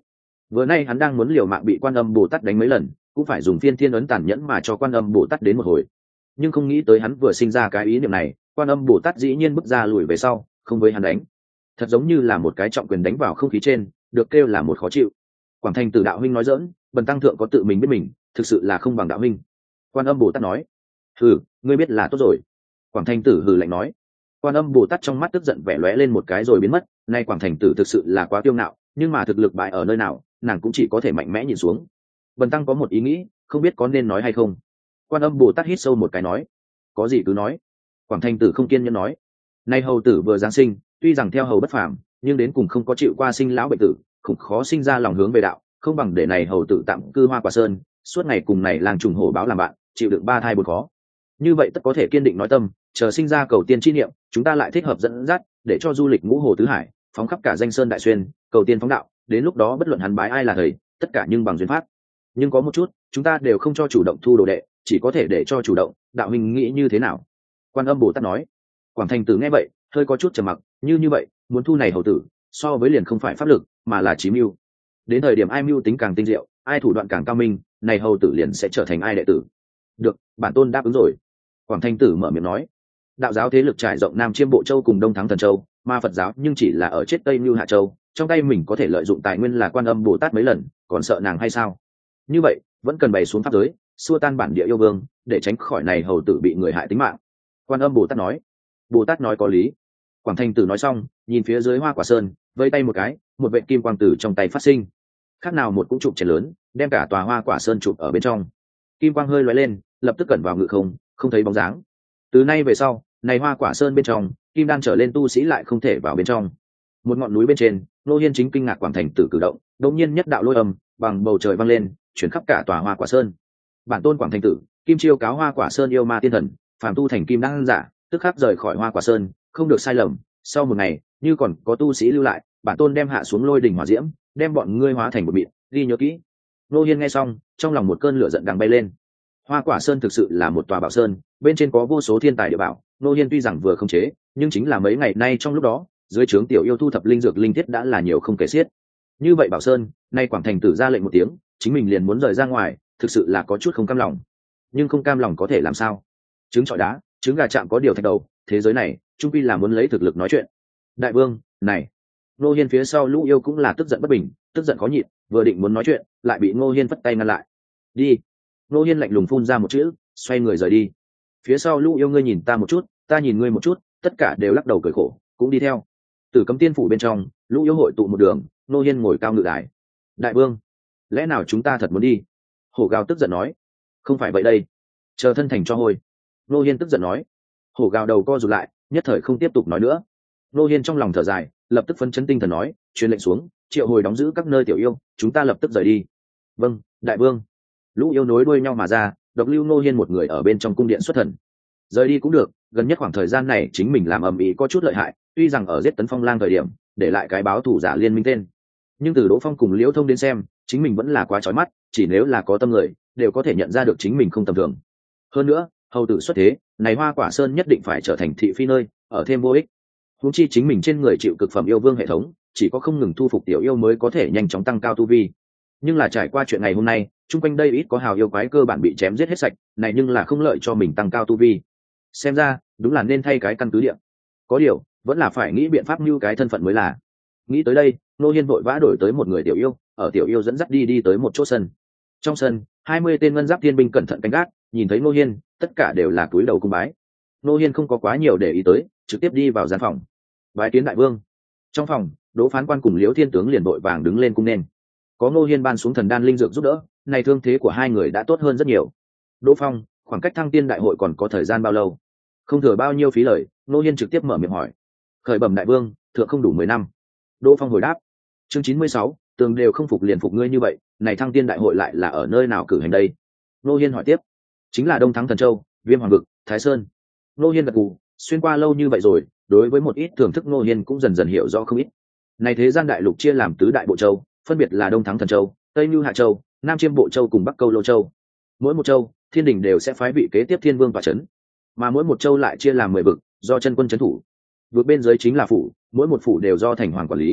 Vừa nay hắn đang muốn liều mạng bị Quan Âm Bồ Tát đánh mấy lần, cũng phải dùng phiên thiên ấn tàn nhẫn mà cho Quan Âm Bồ Tát đến một hồi. Nhưng không nghĩ tới hắn vừa sinh ra cái ý niệm này, Quan Âm Bồ Tát dĩ nhiên bước ra lùi về sau, không với hắn đánh. Thật giống như là một cái trọng quyền đánh vào không khí trên, được kêu là một khó chịu. Quảng Thành Tử đạo huynh nói giỡn, Bần tăng thượng có tự mình biết mình, thực sự là không bằng đạo huynh. Quan Âm Bồ Tát nói. Hừ, ngươi biết là tốt rồi. Quảng Thành Tử hừ lạnh nói. Quan Âm Bồ Tát trong mắt tức giận vẻ lóe lên một cái rồi biến mất. Nay Quảng Thành Tử thực sự là quá kiêu ngạo, nhưng mà thực lực bại ở nơi nào, nàng cũng chỉ có thể mạnh mẽ nhìn xuống. Bần tăng có một ý nghĩ, không biết có nên nói hay không. Quan Âm Bồ Tát hít sâu một cái nói. Có gì cứ nói. Quảng Thành Tử không kiên nhẫn nói. Nay hầu tử vừa giáng sinh, tuy rằng theo hầu bất phàm, nhưng đến cùng không có chịu qua sinh lão bệnh tử, khủng khó sinh ra lòng hướng về đạo, không bằng để này hầu tử tạm cư Hoa Quả Sơn, suốt ngày cùng này làng trùng hổ báo làm bạn, chịu đựng ba thai bốn khó. Như vậy tất có thể kiên định nói tâm, chờ sinh ra cầu tiên chi niệm, chúng ta lại thích hợp dẫn dắt, để cho du lịch ngũ hồ tứ hải, phóng khắp cả danh sơn đại xuyên, cầu tiên phóng đạo, đến lúc đó bất luận hắn bái ai là thầy, tất cả nhưng bằng duyên pháp. Nhưng có một chút, chúng ta đều không cho chủ động thu đồ đệ, chỉ có thể để cho chủ động, đạo huynh nghĩ như thế nào? Quan Âm Bồ Tát nói. Quảng Thành Tử nghe vậy, hơi có chút trầm mặc, như như vậy, muốn thu này hầu tử, so với liền không phải pháp lực, mà là chí mưu. Đến thời điểm ai mưu tính càng tinh diệu, ai thủ đoạn càng cao minh, này hầu tử liền sẽ trở thành ai đệ tử. Được, bản tôn đáp ứng rồi. Quảng Thành Tử mở miệng nói. Đạo giáo thế lực trải rộng Nam Chiêm Bộ Châu cùng Đông Thắng Thần Châu, mà Phật giáo nhưng chỉ là ở chết Tây Như Hạ Châu, trong tay mình có thể lợi dụng tài nguyên là Quan Âm Bồ Tát mấy lần, còn sợ nàng hay sao? Như vậy, vẫn cần bày xuống pháp giới, xua tan bản địa yêu vương, để tránh khỏi này hầu tử bị người hại tính mạng. Quan Âm Bồ Tát nói. Bồ Tát nói có lý. Quảng Thành Tử nói xong, nhìn phía dưới Hoa Quả Sơn, vây tay một cái, một vệt kim quang tử trong tay phát sinh. Khác nào một cũng chụp chén lớn, đem cả tòa Hoa Quả Sơn chụp ở bên trong. Kim quang hơi lóe lên, lập tức cẩn vào ngự không, không thấy bóng dáng. Từ nay về sau, này Hoa Quả Sơn bên trong, kim đan trở lên tu sĩ lại không thể vào bên trong. Một ngọn núi bên trên, Nô Hiên chính kinh ngạc Quảng Thành Tử cử động, đột nhiên nhất đạo lôi âm bằng bầu trời vang lên, chuyển khắp cả tòa Hoa Quả Sơn. Bản tôn Quảng Thành Tử, kim chiêu cáo Hoa Quả Sơn yêu ma tiên thần, phàm tu thành kim đan giả, tức khắc rời khỏi Hoa Quả Sơn, không được sai lầm. Sau một ngày, như còn có tu sĩ lưu lại, bản tôn đem hạ xuống lôi đỉnh hỏa diễm, đem bọn ngươi hóa thành một mịn, ghi nhớ kỹ. Nô Hiên nghe xong, trong lòng một cơn lửa giận đang bay lên. Hoa Quả Sơn thực sự là một tòa bảo sơn, bên trên có vô số thiên tài địa bảo. Nô Hiên tuy rằng vừa không chế, nhưng chính là mấy ngày nay trong lúc đó, dưới trướng tiểu yêu thu thập linh dược linh thiết đã là nhiều không kể xiết. Như vậy bảo sơn, nay Quảng Thành Tử ra lệnh một tiếng, chính mình liền muốn rời ra ngoài, thực sự là có chút không cam lòng. Nhưng không cam lòng có thể làm sao? Trứng trọi đá, trứng gà chạm có điều thạch đầu, thế giới này, trung quy là muốn lấy thực lực nói chuyện. Đại vương, này. Nô Hiên phía sau lũ yêu cũng là tức giận bất bình, tức giận khó nhịn, vừa định muốn nói chuyện, lại bị Ngô Hiên phất tay ngăn lại. Đi. Nô Hiên lạnh lùng phun ra một chữ, xoay người rời đi. Phía sau lũ yêu ngươi nhìn ta một chút, ta nhìn ngươi một chút, tất cả đều lắc đầu cười khổ, cũng đi theo. Từ Cấm Tiên phủ bên trong, lũ yêu hội tụ một đường, Nô Hiên ngồi cao ngự đài. Đại vương, lẽ nào chúng ta thật muốn đi? Hổ Gào tức giận nói. Không phải vậy đây, chờ thân thành cho hôi. Nô Hiên tức giận nói. Hổ Gào đầu co rụt lại, nhất thời không tiếp tục nói nữa. Nô Hiên trong lòng thở dài, lập tức phấn chấn tinh thần nói, truyền lệnh xuống, triệu hồi đóng giữ các nơi tiểu yêu, chúng ta lập tức rời đi. Vâng, đại vương. Lũ yêu nối đuôi nhau mà ra, độc lưu Nô Hiên một người ở bên trong cung điện xuất thần. Rời đi cũng được, gần nhất khoảng thời gian này chính mình làm ầm ĩ có chút lợi hại, tuy rằng ở giết Tấn Phong Lang thời điểm, để lại cái báo thủ giả liên minh tên, nhưng từ Đỗ Phong cùng Liễu Thông đến xem, chính mình vẫn là quá chói mắt, chỉ nếu là có tâm người, đều có thể nhận ra được chính mình không tầm thường. Hơn nữa, hầu tử xuất thế, này Hoa Quả Sơn nhất định phải trở thành thị phi nơi, ở thêm vô ích. Huống chi chính mình trên người chịu cực phẩm yêu vương hệ thống, chỉ có không ngừng thu phục tiểu yêu mới có thể nhanh chóng tăng cao tu vi. Nhưng là trải qua chuyện ngày hôm nay, chung quanh đây ít có hào yêu quái cơ bản bị chém giết hết sạch, này nhưng là không lợi cho mình tăng cao tu vi. Xem ra, đúng là nên thay cái căn cứ địa. Có điều, vẫn là phải nghĩ biện pháp như cái thân phận mới là. Nghĩ tới đây, Nô Hiên vội vã đổi tới một người tiểu yêu, ở tiểu yêu dẫn dắt đi đi tới một chỗ sân. Trong sân, hai mươi tên ngân giáp thiên binh cẩn thận canh gác, nhìn thấy Nô Hiên, tất cả đều là cúi đầu cung bái. Nô Hiên không có quá nhiều để ý tới, trực tiếp đi vào gian phòng. Bái kiến đại vương. Trong phòng, Đỗ Phán Quan cùng Liễu Thiên tướng liền vội vàng đứng lên cung nên. Có Nô Hiên ban xuống thần đan linh dược giúp đỡ, này thương thế của hai người đã tốt hơn rất nhiều. Đỗ Phong, khoảng cách thăng tiên đại hội còn có thời gian bao lâu? Không thừa bao nhiêu phí lời, Nô Hiên trực tiếp mở miệng hỏi. Khởi bẩm đại vương, thượng không đủ mười năm. Đỗ Phong hồi đáp. Chương chín mươi sáu, tường đều không phục liền phục ngươi như vậy, này thăng tiên đại hội lại là ở nơi nào cử hành đây? Nô Hiên hỏi tiếp. Chính là Đông Thắng Thần Châu, Viêm Hoàng vực, Thái Sơn. Nô Hiên gật gù, xuyên qua lâu như vậy rồi, đối với một ít thưởng thức Nô Hiên cũng dần dần hiểu rõ không ít. Này thế gian đại lục chia làm tứ đại bộ châu, phân biệt là Đông Thắng Thần Châu, Tây Như Hạ Châu, Nam Chiêm Bộ Châu cùng Bắc Câu Lô Châu. Mỗi một châu, thiên đình đều sẽ phái vị kế tiếp thiên vương và trấn, mà mỗi một châu lại chia làm mười vực, do chân quân trấn thủ. Vực bên dưới chính là phủ, mỗi một phủ đều do thành hoàng quản lý.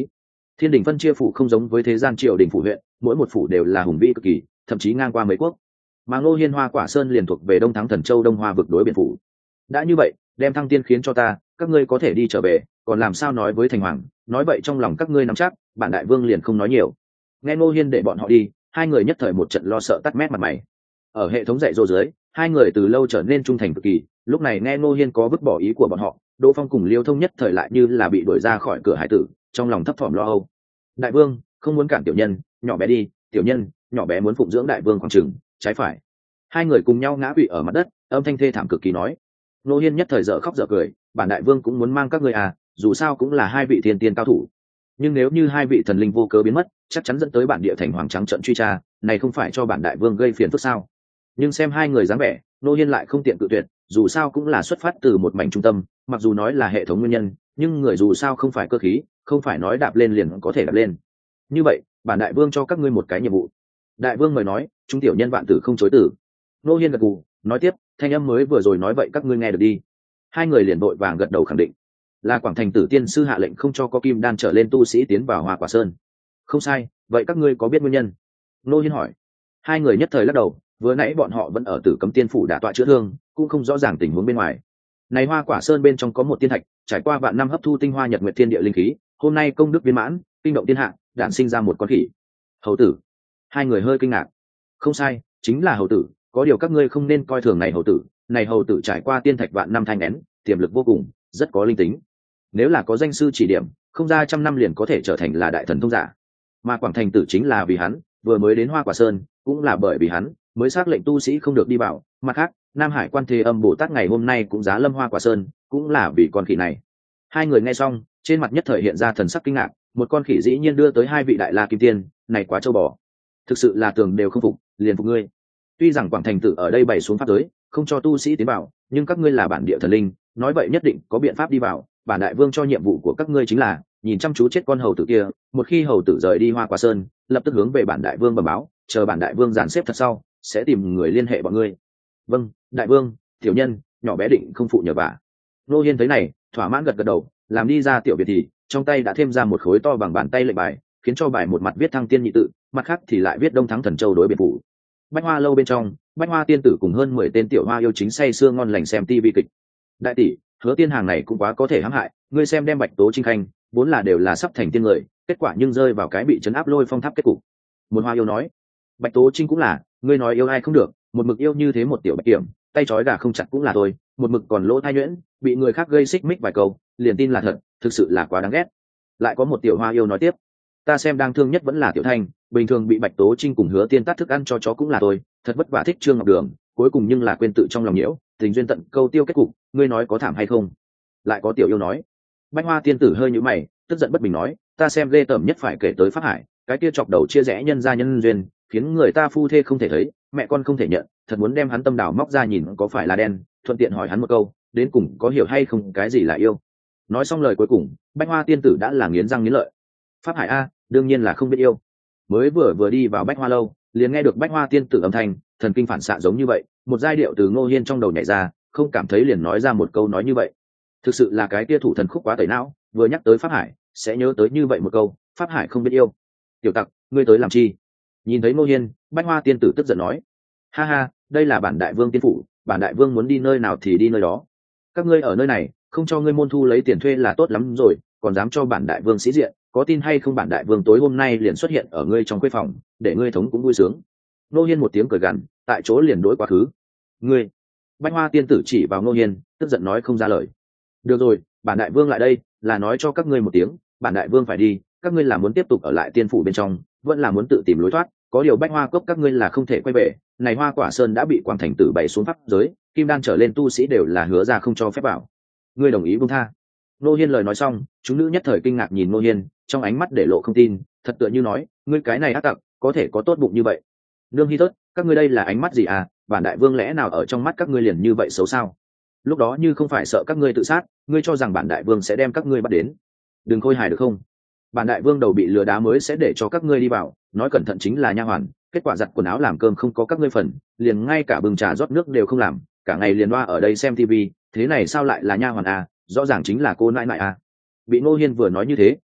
Thiên đình phân chia phủ không giống với thế gian triều đình phủ huyện, mỗi một phủ đều là hùng vĩ cực kỳ, thậm chí ngang qua mấy quốc. Mà Ngô Hiên Hoa Quả Sơn liền thuộc về Đông Thắng Thần Châu Đông Hoa vực đối biển phủ. Đã như vậy, đem thăng tiên khiến cho ta, các ngươi có thể đi trở về, còn làm sao nói với thành hoàng, nói vậy trong lòng các ngươi nắm chắc, bản đại vương liền không nói nhiều. Nghe Ngô Hiên để bọn họ đi, hai người nhất thời một trận lo sợ tắt mét mặt mày. Ở hệ thống dạy dỗ dưới, hai người từ lâu trở nên trung thành cực kỳ, lúc này nghe Ngô Hiên có vứt bỏ ý của bọn họ, Đỗ Phong cùng Liêu Thông nhất thời lại như là bị đuổi ra khỏi cửa hải tử, trong lòng thấp thỏm lo âu. Đại vương, không muốn cản tiểu nhân, nhỏ bé đi, tiểu nhân, nhỏ bé muốn phụng dưỡng đại vương khoảng chừng, trái phải. Hai người cùng nhau ngã quỵ ở mặt đất, âm thanh thê thảm cực kỳ nói. Ngô Hiên nhất thời dở khóc dở cười, bản đại vương cũng muốn mang các ngươi à, dù sao cũng là hai vị thiên tiên cao thủ. Nhưng nếu như hai vị thần linh vô cớ biến mất, chắc chắn dẫn tới bản địa thành hoàng trắng trận truy tra, này không phải cho bản đại vương gây phiền phức sao? Nhưng xem hai người dáng vẻ, Ngô Hiên lại không tiện cự tuyệt, dù sao cũng là xuất phát từ một mảnh trung tâm, mặc dù nói là hệ thống nguyên nhân, nhưng người dù sao không phải cơ khí, không phải nói đạp lên liền có thể đạp lên. Như vậy, bản đại vương cho các ngươi một cái nhiệm vụ. Đại vương mời nói, chúng tiểu nhân vạn tử không chối từ. Ngô Hiên gật gù, nói tiếp, thanh âm mới vừa rồi nói vậy các ngươi nghe được đi. Hai người liền vội vàng gật đầu khẳng định. Là Quảng Thành Tử tiên sư hạ lệnh không cho có kim đan trở lên tu sĩ tiến vào Hoa Quả Sơn. Không sai, vậy các ngươi có biết nguyên nhân? Ngô Hiên hỏi. Hai người nhất thời lắc đầu, vừa nãy bọn họ vẫn ở Tử Cấm Tiên phủ đả tọa chữa thương, cũng không rõ ràng tình huống bên ngoài. Này Hoa Quả Sơn bên trong có một tiên thạch, trải qua vạn năm hấp thu tinh hoa nhật nguyệt thiên địa linh khí, hôm nay công đức viên mãn, kinh động thiên hạ, đản sinh ra một con khỉ. Hầu tử. Hai người hơi kinh ngạc. Không sai, chính là hầu tử, có điều các ngươi không nên coi thường này hầu tử, này hầu tử trải qua tiên thạch vạn năm thanh nén, tiềm lực vô cùng, rất có linh tính. Nếu là có danh sư chỉ điểm, không ra trăm năm liền có thể trở thành là đại thần thông giả. Mà Quảng Thành Tử chính là vì hắn, vừa mới đến Hoa Quả Sơn, cũng là bởi vì hắn mới xác lệnh tu sĩ không được đi vào. Mặt khác, Nam Hải Quan Thế Âm Bồ Tát ngày hôm nay cũng giá lâm Hoa Quả Sơn, cũng là vì con khỉ này. Hai người nghe xong, trên mặt nhất thời hiện ra thần sắc kinh ngạc, một con khỉ dĩ nhiên đưa tới hai vị đại la kim tiên, này quá trâu bò. Thực sự là tường đều không phục, liền phục ngươi. Tuy rằng Quảng Thành Tử ở đây bày xuống pháp giới, không cho tu sĩ tiến vào, nhưng các ngươi là bản địa thần linh, nói vậy nhất định có biện pháp đi vào. Bản đại vương cho nhiệm vụ của các ngươi chính là nhìn chăm chú chết con hầu tử kia, một khi hầu tử rời đi Hoa Quả Sơn, lập tức hướng về bản đại vương bẩm báo, chờ bản đại vương dàn xếp thật sau, sẽ tìm người liên hệ bọn ngươi. Vâng, đại vương. Tiểu nhân nhỏ bé định không phụ nhờ vả. Ngô Hiên thấy này, thỏa mãn gật gật đầu, làm đi ra tiểu biệt thì trong tay đã thêm ra một khối to bằng bàn tay lệnh bài, khiến cho bài một mặt viết Thăng Tiên nhị tự, mặt khác thì lại viết Đông Thắng Thần Châu đối biệt phủ. Bách Hoa lâu bên trong, Bách Hoa tiên tử cùng hơn mười tên tiểu hoa yêu chính say sưa ngon lành xem tivi kịch. Đại tỷ, Hứa tiên hàng này cũng quá có thể hãm hại, ngươi xem đem Bạch Tố Trinh khanh, vốn là đều là sắp thành tiên người, kết quả nhưng rơi vào cái bị chấn áp lôi phong tháp kết cục. Một hoa yêu nói, Bạch Tố Trinh cũng là, ngươi nói yêu ai không được, một mực yêu như thế một tiểu bạch kiểm, tay trói gà không chặt cũng là thôi, một mực còn lỗ thai nhuyễn, bị người khác gây xích mích vài câu, liền tin là thật, thực sự là quá đáng ghét. Lại có một tiểu hoa yêu nói tiếp, ta xem đang thương nhất vẫn là Tiểu Thanh, bình thường bị Bạch Tố Trinh cùng Hứa tiên tát thức ăn cho chó cũng là tôi, thật vất vả thích Trương Ngọc Đường, cuối cùng nhưng là quên tự trong lòng nhiễu, tình duyên tận câu tiêu kết cục, ngươi nói có thảm hay không? Lại có tiểu yêu nói, Bách Hoa tiên tử hơi nhíu mày, tức giận bất bình nói, ta xem ghê tởm nhất phải kể tới Pháp Hải, cái kia chọc đầu chia rẽ nhân gia nhân duyên, khiến người ta phu thê không thể thấy, mẹ con không thể nhận, thật muốn đem hắn tâm đảo móc ra nhìn có phải là đen, thuận tiện hỏi hắn một câu, đến cùng có hiểu hay không cái gì là yêu. Nói xong lời cuối cùng, Bách Hoa tiên tử đã là nghiến răng nghiến lợi. Pháp Hải a, đương nhiên là không biết yêu. Mới vừa vừa đi vào Bách Hoa lâu, liền nghe được Bách Hoa tiên tử âm thanh, thần kinh phản xạ giống như vậy, một giai điệu từ Ngô Hiên trong đầu nhảy ra, không cảm thấy liền nói ra một câu nói như vậy. Thực sự là cái kia thủ thần khúc quá tẩy não, vừa nhắc tới Pháp Hải, sẽ nhớ tới như vậy một câu, Pháp Hải không biết yêu. Tiểu tặc, ngươi tới làm chi? Nhìn thấy Ngô Hiên, Bách Hoa tiên tử tức giận nói, ha ha, đây là bản đại vương tiên phủ, bản đại vương muốn đi nơi nào thì đi nơi đó. Các ngươi ở nơi này, không cho ngươi môn thu lấy tiền thuê là tốt lắm rồi, còn dám cho bản đại vương sĩ diện, có tin hay không bản đại vương tối hôm nay liền xuất hiện ở ngươi trong khuê phòng, để ngươi thống cũng vui sướng. Ngô Hiên một tiếng cười gằn, tại chỗ liền đối quá khứ. Ngươi! Bách Hoa tiên tử chỉ vào Ngô Hiên, tức giận nói không ra lời. Được rồi, bản đại vương lại đây, là nói cho các ngươi một tiếng, bản đại vương phải đi, các ngươi là muốn tiếp tục ở lại tiên phủ bên trong, vẫn là muốn tự tìm lối thoát, có điều Bách Hoa cốc các ngươi là không thể quay về, này Hoa Quả Sơn đã bị Quảng Thành Tử bày xuống pháp giới, kim đan trở lên tu sĩ đều là hứa ra không cho phép vào. Ngươi đồng ý buông tha? Ngô Hiên lời nói xong, chúng nữ nhất thời kinh ngạc nhìn Ngô Hiên, trong ánh mắt để lộ không tin, thật tựa như nói, ngươi cái này ác tặc, có thể có tốt bụng như vậy? Nương Hi Thớt, các ngươi đây là ánh mắt gì à? Bản đại vương lẽ nào ở trong mắt các ngươi liền như vậy xấu sao? Lúc đó như không phải sợ các ngươi tự sát, ngươi cho rằng bản đại vương sẽ đem các ngươi bắt đến? Đừng khôi hài được không? Bản đại vương đầu bị lừa đá mới sẽ để cho các ngươi đi vào, nói cẩn thận chính là nha hoàn, kết quả giặt quần áo làm cơm không có các ngươi phần, liền ngay cả bưng trà rót nước đều không làm, cả ngày liền loa ở đây xem tivi, thế này sao lại là nha hoàn à? Rõ ràng chính là cô nãi nãi à? Bị Ngô Hiên vừa nói như thế,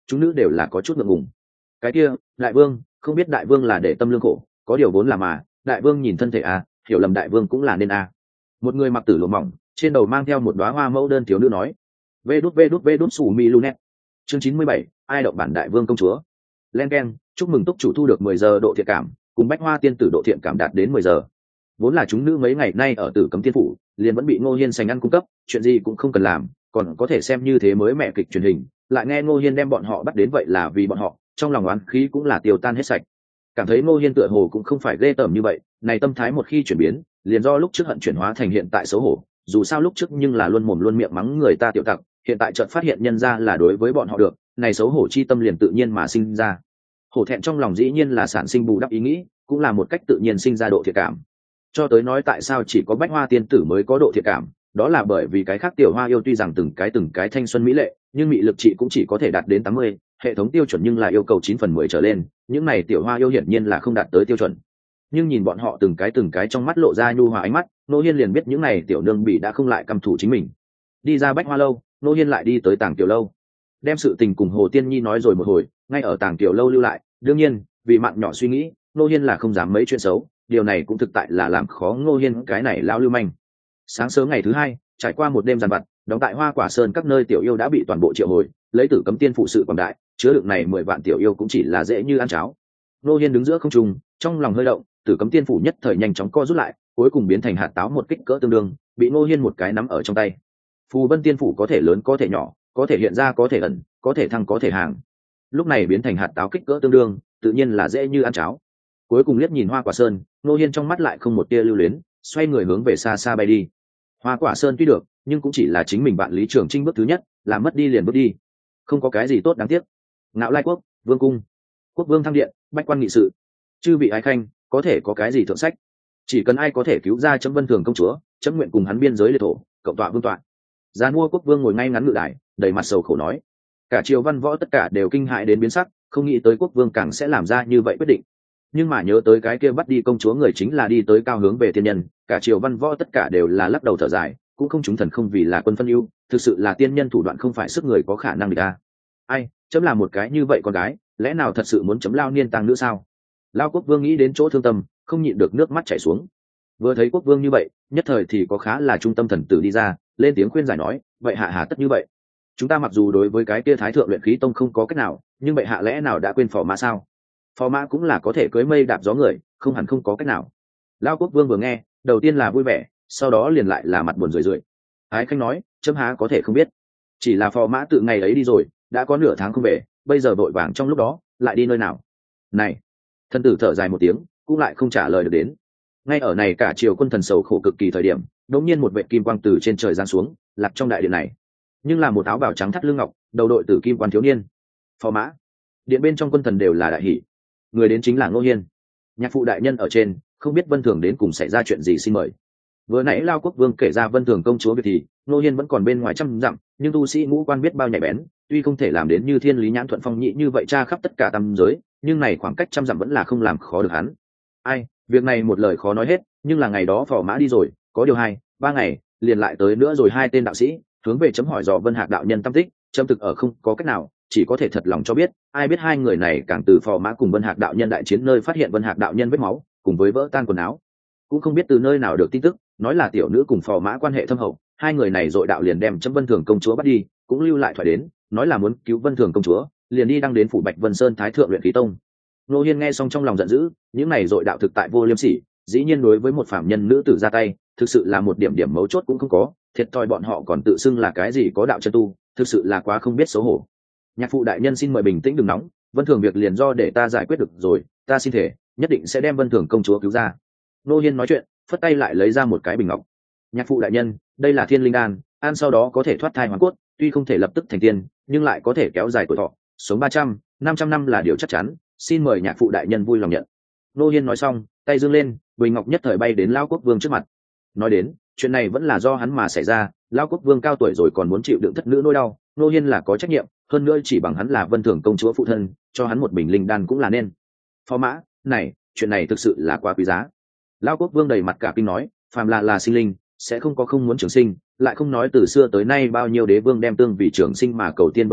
chúng nữ đều là có chút ngượng ngùng. Cái kia đại vương, không biết đại vương là để tâm lương khổ, có điều vốn là mà đại vương nhìn thân thể à, hiểu lầm đại vương cũng là nên à. Một người mặc tử lụa mỏng, trên đầu mang theo một đóa hoa mẫu đơn thiếu nữ nói. Vê đút vê đút vê đút sủ mi lunet. Chương chín mươi bảy, ai động bản đại vương công chúa. Len keng, chúc mừng túc chủ thu được mười giờ độ thiện cảm, cùng bách hoa tiên tử độ thiện cảm đạt đến mười giờ. Vốn là chúng nữ mấy ngày nay ở Tử Cấm Tiên phủ, liền vẫn bị Ngô Hiên sành ăn cung cấp, chuyện gì cũng không cần làm, còn có thể xem như thế mới mẹ kịch truyền hình, lại nghe Ngô Hiên đem bọn họ bắt đến vậy là vì bọn họ, trong lòng oán khí cũng là tiêu tan hết sạch. Cảm thấy Ngô Hiên tựa hồ cũng không phải ghê tởm như vậy, này tâm thái một khi chuyển biến, liền do lúc trước hận chuyển hóa thành hiện tại xấu hổ, dù sao lúc trước nhưng là luôn mồm luôn miệng mắng người ta tiểu tặc, hiện tại chợt phát hiện nhân ra là đối với bọn họ được, này xấu hổ chi tâm liền tự nhiên mà sinh ra. Hổ thẹn trong lòng dĩ nhiên là sản sinh bù đắp ý nghĩ, cũng là một cách tự nhiên sinh ra độ thiện cảm. Cho tới nói tại sao chỉ có bách hoa tiên tử mới có độ thiện cảm, đó là bởi vì cái khác tiểu hoa yêu tuy rằng từng cái từng cái thanh xuân mỹ lệ, nhưng mị lực trị cũng chỉ có thể đạt đến tám mươi, hệ thống tiêu chuẩn nhưng lại yêu cầu chín phần mười trở lên, những này tiểu hoa yêu hiển nhiên là không đạt tới tiêu chuẩn. Nhưng nhìn bọn họ từng cái từng cái trong mắt lộ ra nhu hòa ánh mắt, Nô Hiên liền biết những này tiểu nương bị đã không lại căm thù chính mình. Đi ra bách hoa lâu, Nô Hiên lại đi tới Tàng Tiểu lâu, đem sự tình cùng Hồ Tiên Nhi nói rồi một hồi, ngay ở Tàng Tiểu lâu lưu lại. Đương nhiên, vì mạng nhỏ suy nghĩ, Nô Hiên là không dám mấy chuyện xấu, điều này cũng thực tại là làm khó Ngô Hiên cái này lão lưu manh. Sáng sớm ngày thứ hai, trải qua một đêm dằn vặt, đóng tại Hoa Quả Sơn các nơi tiểu yêu đã bị toàn bộ triệu hồi, lấy Tử Cấm Tiên phụ sự quảng đại, chứa đựng này mười vạn tiểu yêu cũng chỉ là dễ như ăn cháo. Ngô Hiên đứng giữa không trung, trong lòng hơi động, Tử Cấm Tiên phủ nhất thời nhanh chóng co rút lại, cuối cùng biến thành hạt táo một kích cỡ tương đương, bị Ngô Hiên một cái nắm ở trong tay. Phù Vân Tiên phủ có thể lớn có thể nhỏ, có thể hiện ra có thể ẩn, có thể thăng có thể hàng. Lúc này biến thành hạt táo kích cỡ tương đương, tự nhiên là dễ như ăn cháo. Cuối cùng liếc nhìn Hoa Quả Sơn, Ngô Hiên trong mắt lại không một tia lưu luyến, xoay người hướng về xa xa bay đi. Hoa Quả Sơn tuy được, nhưng cũng chỉ là chính mình bạn Lý Trường Trinh bước thứ nhất, là mất đi liền bước đi, không có cái gì tốt đáng tiếc. Ngạo Lai quốc, vương cung, quốc vương thăng điện, bách quan nghị sự, chư vị ái khanh, có thể có cái gì thượng sách? Chỉ cần ai có thể cứu ra Chấm Vân Thường công chúa, chấm nguyện cùng hắn biên giới liệt thổ, cộng tọa vương tọa. Giàn mua quốc vương ngồi ngay ngắn ngự đài, đầy mặt sầu khổ nói. Cả triều văn võ tất cả đều kinh hãi đến biến sắc, không nghĩ tới quốc vương càng sẽ làm ra như vậy quyết định. Nhưng mà nhớ tới cái kia bắt đi công chúa người chính là đi tới cao hướng về tiên nhân, cả triều văn võ tất cả đều là lắc đầu thở dài, cũng không chúng thần không vì là quân phân ưu, thực sự là tiên nhân thủ đoạn không phải sức người có khả năng địch ta. Ai, chấm là một cái như vậy con gái, lẽ nào thật sự muốn chấm lao niên tang nữa sao? Lao quốc vương nghĩ đến chỗ thương tâm, không nhịn được nước mắt chảy xuống. Vừa thấy quốc vương như vậy, nhất thời thì có khá là trung tâm thần tử đi ra, lên tiếng khuyên giải nói, vậy hạ hà tất như vậy? Chúng ta mặc dù đối với cái kia thái thượng luyện khí tông không có cách nào, nhưng bệ hạ lẽ nào đã quên phò mã sao? Phò mã cũng là có thể cưới mây đạp gió người, không hẳn không có cách nào. Lao quốc vương vừa nghe, đầu tiên là vui vẻ, sau đó liền lại là mặt buồn rười rượi. Ái khanh nói, chấm há có thể không biết, chỉ là phò mã tự ngày ấy đi rồi, đã có nửa tháng không về, bây giờ vội vàng trong lúc đó lại đi nơi nào? Này, thân tử thở dài một tiếng, cũng lại không trả lời được đến. Ngay ở này cả triều quân thần sầu khổ cực kỳ thời điểm, đột nhiên một vệ kim quang từ trên trời giáng xuống, lạc trong đại điện này. Nhưng là một áo bào trắng thắt lưng ngọc, đầu đội tử kim quan thiếu niên. Phò mã. Điện bên trong quân thần đều là đại hỷ. Người đến chính là Ngô Hiên. Nhạc phụ đại nhân ở trên, không biết Vân Thường đến cùng xảy ra chuyện gì, xin mời. Vừa nãy Lao quốc vương kể ra Vân Thường công chúa việc thì Ngô Hiên vẫn còn bên ngoài trăm dặm, nhưng tu sĩ ngũ quan biết bao nhạy bén, tuy không thể làm đến như Thiên Lý Nhãn Thuận Phong Nhị như vậy tra khắp tất cả tam giới, nhưng này khoảng cách trăm dặm vẫn là không làm khó được hắn. Ai, việc này một lời khó nói hết, nhưng là ngày đó phò mã đi rồi, có điều hai ba ngày liền lại tới nữa rồi hai tên đạo sĩ hướng về chấm hỏi dò Vân Hạc đạo nhân tâm tích, chấm thực ở không có cách nào, chỉ có thể thật lòng cho biết, ai biết hai người này càng từ phò mã cùng Vân Hạc đạo nhân đại chiến nơi phát hiện Vân Hạc đạo nhân vết máu, cùng với vỡ tan quần áo, cũng không biết từ nơi nào được tin tức, nói là tiểu nữ cùng phò mã quan hệ thâm hậu, hai người này dội đạo liền đem chấm Vân Thường công chúa bắt đi, cũng lưu lại thoại đến, nói là muốn cứu Vân Thường công chúa, liền đi đăng đến phủ Bạch Vân Sơn Thái thượng luyện khí tông. Ngô Hiên nghe xong trong lòng giận dữ, những này dội đạo thực tại vô liêm sỉ, dĩ nhiên đối với một phạm nhân nữ tử ra tay, thực sự là một điểm điểm mấu chốt cũng không có, thiệt thòi bọn họ còn tự xưng là cái gì có đạo chân tu, thực sự là quá không biết xấu hổ. Nhạc phụ đại nhân xin mời bình tĩnh đừng nóng, Vân Thường việc liền do để ta giải quyết được rồi, ta xin thể nhất định sẽ đem Vân Thường công chúa cứu ra. Ngô Hiên nói chuyện, phất tay lại lấy ra một cái bình ngọc. Nhạc phụ đại nhân, đây là Thiên Linh đan, ăn sau đó có thể thoát thai hoàn cốt, tuy không thể lập tức thành tiên, nhưng lại có thể kéo dài tuổi thọ, sống ba trăm, năm trăm năm là điều chắc chắn, xin mời nhạc phụ đại nhân vui lòng nhận. Ngô Hiên nói xong, tay giương lên, bình ngọc nhất thời bay đến Lão quốc vương trước mặt. Nói đến, chuyện này vẫn là do hắn mà xảy ra, Lão quốc vương cao tuổi rồi còn muốn chịu đựng thất nữ nỗi đau, Ngô Hiên là có trách nhiệm, hơn nữa chỉ bằng hắn là Vân Thường công chúa phụ thân, cho hắn một bình linh đan cũng là nên. Phó mã, này, chuyện này thực sự là quá quý giá. Lão quốc vương đầy mặt cả kinh nói, phàm là là sinh linh, sẽ không có không muốn trường sinh, lại không nói từ xưa tới nay bao nhiêu đế vương đem tương vì trường sinh mà cầu tiên vấn đạo,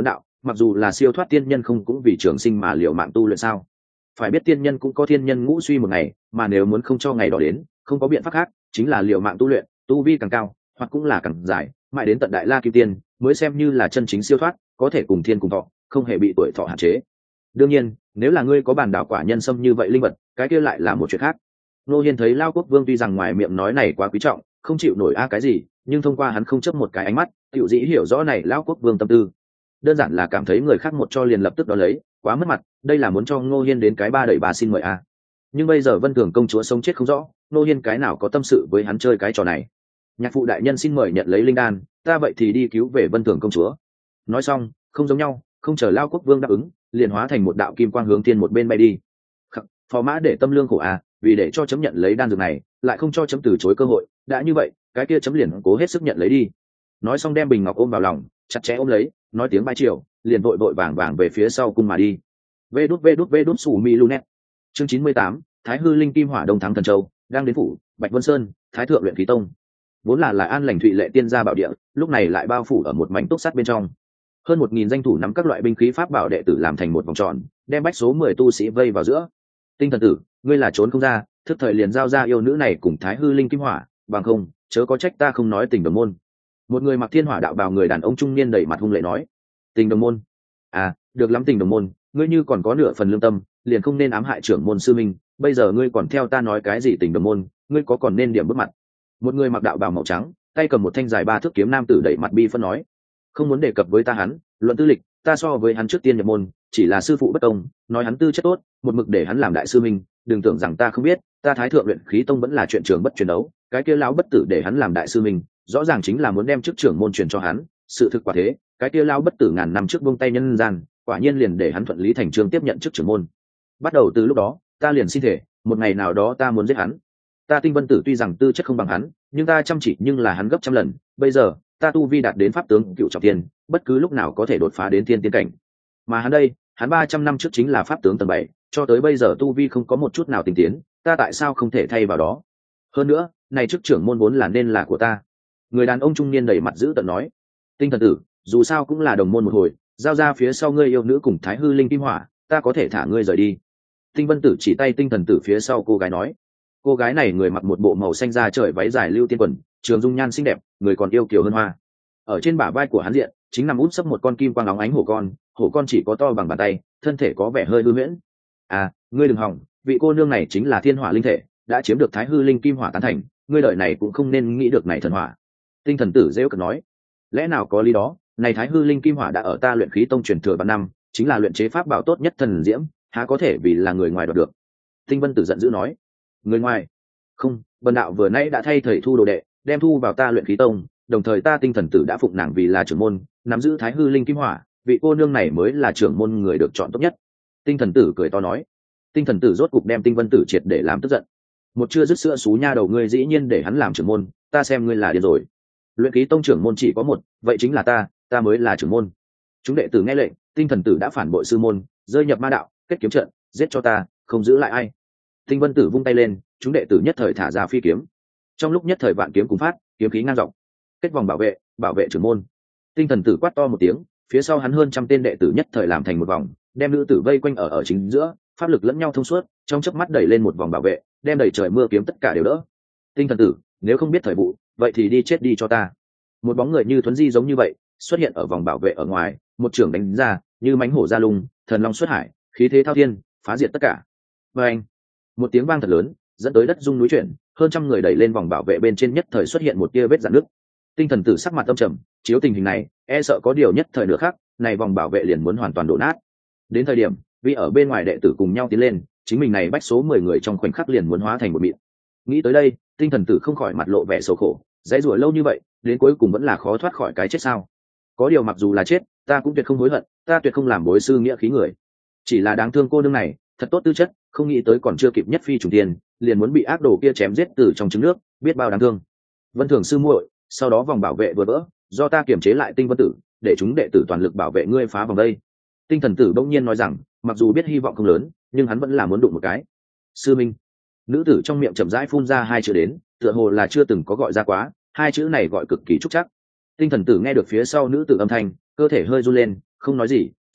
mặc dù là siêu thoát tiên nhân không cũng vì trường sinh mà liều mạng tu luyện sao? Phải biết tiên nhân cũng có thiên nhân ngũ suy một ngày, mà nếu muốn không cho ngày đó đến, không có biện pháp khác, chính là liều mạng tu luyện, tu vi càng cao, hoặc cũng là càng dài, mãi đến tận đại la kim tiên, mới xem như là chân chính siêu thoát, có thể cùng thiên cùng thọ, không hề bị tuổi thọ hạn chế. Đương nhiên, nếu là ngươi có bản đạo quả nhân sâm như vậy linh vật, cái kia lại là một chuyện khác. Nô Hiên thấy Lao Quốc Vương tuy rằng ngoài miệng nói này quá quý trọng, không chịu nổi a cái gì, nhưng thông qua hắn không chấp một cái ánh mắt, tiểu dĩ hiểu rõ này Lao Quốc Vương tâm tư. Đơn giản là cảm thấy người khác một cho liền lập tức đó lấy, quá mất mặt, đây là muốn cho Ngô Hiên đến cái ba đẩy bà xin mời a. Nhưng bây giờ Vân Thường công chúa sống chết không rõ, Ngô Hiên cái nào có tâm sự với hắn chơi cái trò này. Nhạc phụ đại nhân xin mời nhận lấy linh đan, ta vậy thì đi cứu về Vân Thường công chúa. Nói xong, không giống nhau, không chờ Lao Quốc Vương đáp ứng, liền hóa thành một đạo kim quang hướng thiên một bên bay đi. Khắc, phò mã để tâm lương khổ à, vì để cho chấm nhận lấy đan dược này, lại không cho chấm từ chối cơ hội, đã như vậy, cái kia chấm liền cố hết sức nhận lấy đi. Nói xong đem bình ngọc ôm vào lòng, chặt chẽ ôm lấy, nói tiếng bái triều, liền vội vội vàng vàng về phía sau cung mà đi. Vê đút vê đút vê đút sủ mi lunet. Chương chín mươi tám, Thái Hư Linh Kim Hỏa Đông Thắng Thần Châu, đang đến phủ Bạch Vân Sơn, Thái Thượng luyện khí tông. Vốn là là an lành thụy lệ tiên gia bảo địa, lúc này lại bao phủ ở một mảnh túc sắt bên trong. Hơn một nghìn danh thủ nắm các loại binh khí pháp bảo đệ tử làm thành một vòng tròn, đem bách số mười tu sĩ vây vào giữa. Tinh thần tử, ngươi là trốn không ra, thức thời liền giao ra yêu nữ này cùng Thái Hư Linh Kim Hỏa, bằng không, chớ có trách ta không nói tình đồng môn. Một người mặc thiên hỏa đạo bào người đàn ông trung niên đẩy mặt hung lệ nói. Tình đồng môn? À, được lắm tình đồng môn, ngươi như còn có nửa phần lương tâm, liền không nên ám hại trưởng môn sư minh, bây giờ ngươi còn theo ta nói cái gì tình đồng môn, ngươi có còn nên điểm bước mặt. Một người mặc đạo bào màu trắng, tay cầm một thanh dài ba thước kiếm nam tử đẩy mặt bi phân nói. Không muốn đề cập với ta hắn, luận tư lịch, ta so với hắn trước tiên nhập môn, chỉ là sư phụ bất công, nói hắn tư chất tốt, một mực để hắn làm đại sư minh, đừng tưởng rằng ta không biết, ta Thái Thượng luyện khí tông vẫn là chuyện trường bất truyền đấu, cái kia lão bất tử để hắn làm đại sư minh, rõ ràng chính là muốn đem chức trưởng môn truyền cho hắn, sự thực quả thế, cái kia lão bất tử ngàn năm trước buông tay nhân gian, quả nhiên liền để hắn thuận lý thành chương tiếp nhận chức trưởng môn. Bắt đầu từ lúc đó, ta liền xin thể, một ngày nào đó ta muốn giết hắn. Ta Tinh Vân Tử tuy rằng tư chất không bằng hắn, nhưng ta chăm chỉ nhưng là hắn gấp trăm lần, bây giờ, ta tu vi đạt đến pháp tướng cựu trọng thiên, bất cứ lúc nào có thể đột phá đến thiên tiên cảnh. Mà hắn đây, hắn ba trăm năm trước chính là pháp tướng tầng bảy, cho tới bây giờ tu vi không có một chút nào tinh tiến, ta tại sao không thể thay vào đó? Hơn nữa, này chức trưởng môn vốn là nên là của ta. Người đàn ông trung niên đầy mặt dữ tợn nói. Tinh thần tử, dù sao cũng là đồng môn một hồi, giao ra phía sau ngươi yêu nữ cùng Thái Hư Linh Kim Hỏa, ta có thể thả ngươi rời đi. Tinh Vân Tử chỉ tay tinh thần tử phía sau cô gái nói. Cô gái này người mặc một bộ màu xanh da trời váy dài lưu tiên quần, trường dung nhan xinh đẹp, người còn yêu kiều hơn hoa. Ở trên bả vai của hắn diện chính nằm út sấp một con kim quang óng ánh hổ con, hổ con chỉ có to bằng bàn tay, thân thể có vẻ hơi hư huyễn. À, ngươi đừng hỏng, vị cô nương này chính là thiên hỏa linh thể, đã chiếm được Thái Hư Linh Kim Hỏa tán thành, ngươi đợi này cũng không nên nghĩ được này thần hỏa. Tinh thần tử rêu cợt nói, lẽ nào có lý đó, này Thái Hư Linh Kim Hỏa đã ở ta luyện khí tông truyền thừa bao năm, chính là luyện chế pháp bảo tốt nhất thần diễm, há có thể vì là người ngoài đoạt được. Tinh Vân Tử giận dữ nói, người ngoài? Không, bần đạo vừa nãy đã thay thầy thu đồ đệ, đem thu vào ta luyện khí tông, đồng thời ta Tinh thần tử đã phụng nàng vì là trưởng môn, nắm giữ Thái Hư Linh Kim Hỏa, vị cô nương này mới là trưởng môn người được chọn tốt nhất. Tinh thần tử cười to nói. Tinh thần tử rốt cục đem Tinh Vân Tử triệt để làm tức giận. Một chưa dứt sữa xú nha đầu ngươi dĩ nhiên để hắn làm trưởng môn, ta xem ngươi là điên rồi. Luyện khí tông trưởng môn chỉ có một, vậy chính là ta, ta mới là trưởng môn. Chúng đệ tử nghe lệnh, Tinh thần tử đã phản bội sư môn, rơi nhập ma đạo, kết kiếm trận, giết cho ta, không giữ lại ai. Tinh Vân Tử vung tay lên, chúng đệ tử nhất thời thả ra phi kiếm. Trong lúc nhất thời vạn kiếm cùng phát, kiếm khí ngang dọc. Kết vòng bảo vệ, bảo vệ trưởng môn. Tinh thần tử quát to một tiếng, phía sau hắn hơn trăm tên đệ tử nhất thời làm thành một vòng, đem nữ tử vây quanh ở ở chính giữa, pháp lực lẫn nhau thông suốt, trong chớp mắt đẩy lên một vòng bảo vệ, đem đẩy trời mưa kiếm tất cả đều đỡ. Tinh thần tử, nếu không biết thời vụ, vậy thì đi chết đi cho ta. Một bóng người như thuấn di giống như vậy, xuất hiện ở vòng bảo vệ ở ngoài, một trường đánh ra, như mãnh hổ ra lung, thần long xuất hải, khí thế thao thiên, phá diệt tất cả. Và anh, một tiếng vang thật lớn, dẫn tới đất rung núi chuyển, hơn trăm người đẩy lên vòng bảo vệ bên trên nhất thời xuất hiện một tia vết rạn nước. Tinh thần tử sắc mặt âm trầm, chiếu tình hình này, e sợ có điều nhất thời nữa khác, này vòng bảo vệ liền muốn hoàn toàn đổ nát. Đến thời điểm, vì ở bên ngoài đệ tử cùng nhau tiến lên, chính mình này bách số mười người trong khoảnh khắc liền muốn hóa thành một mịn. Nghĩ tới đây, tinh thần tử không khỏi mặt lộ vẻ xấu khổ, dãy rủa lâu như vậy, đến cuối cùng vẫn là khó thoát khỏi cái chết sao? Có điều mặc dù là chết, ta cũng tuyệt không hối hận, ta tuyệt không làm bối sư nghĩa khí người. Chỉ là đáng thương cô nương này, thật tốt tư chất, không nghĩ tới còn chưa kịp nhất phi trùng tiền, liền muốn bị ác đồ kia chém giết từ trong trứng nước, biết bao đáng thương. Vân Thường sư muội, sau đó vòng bảo vệ vừa vỡ, do ta kiềm chế lại Tinh Vân Tử, để chúng đệ tử toàn lực bảo vệ ngươi phá vòng đây. Tinh thần tử bỗng nhiên nói rằng, mặc dù biết hy vọng không lớn, nhưng hắn vẫn là muốn đụng một cái. Sư minh. Nữ tử trong miệng chậm rãi phun ra hai chữ đến, tựa hồ là chưa từng có gọi ra quá, hai chữ này gọi cực kỳ trúc chắc. Tinh thần tử nghe được phía sau nữ tử âm thanh, cơ thể hơi run lên, không nói gì,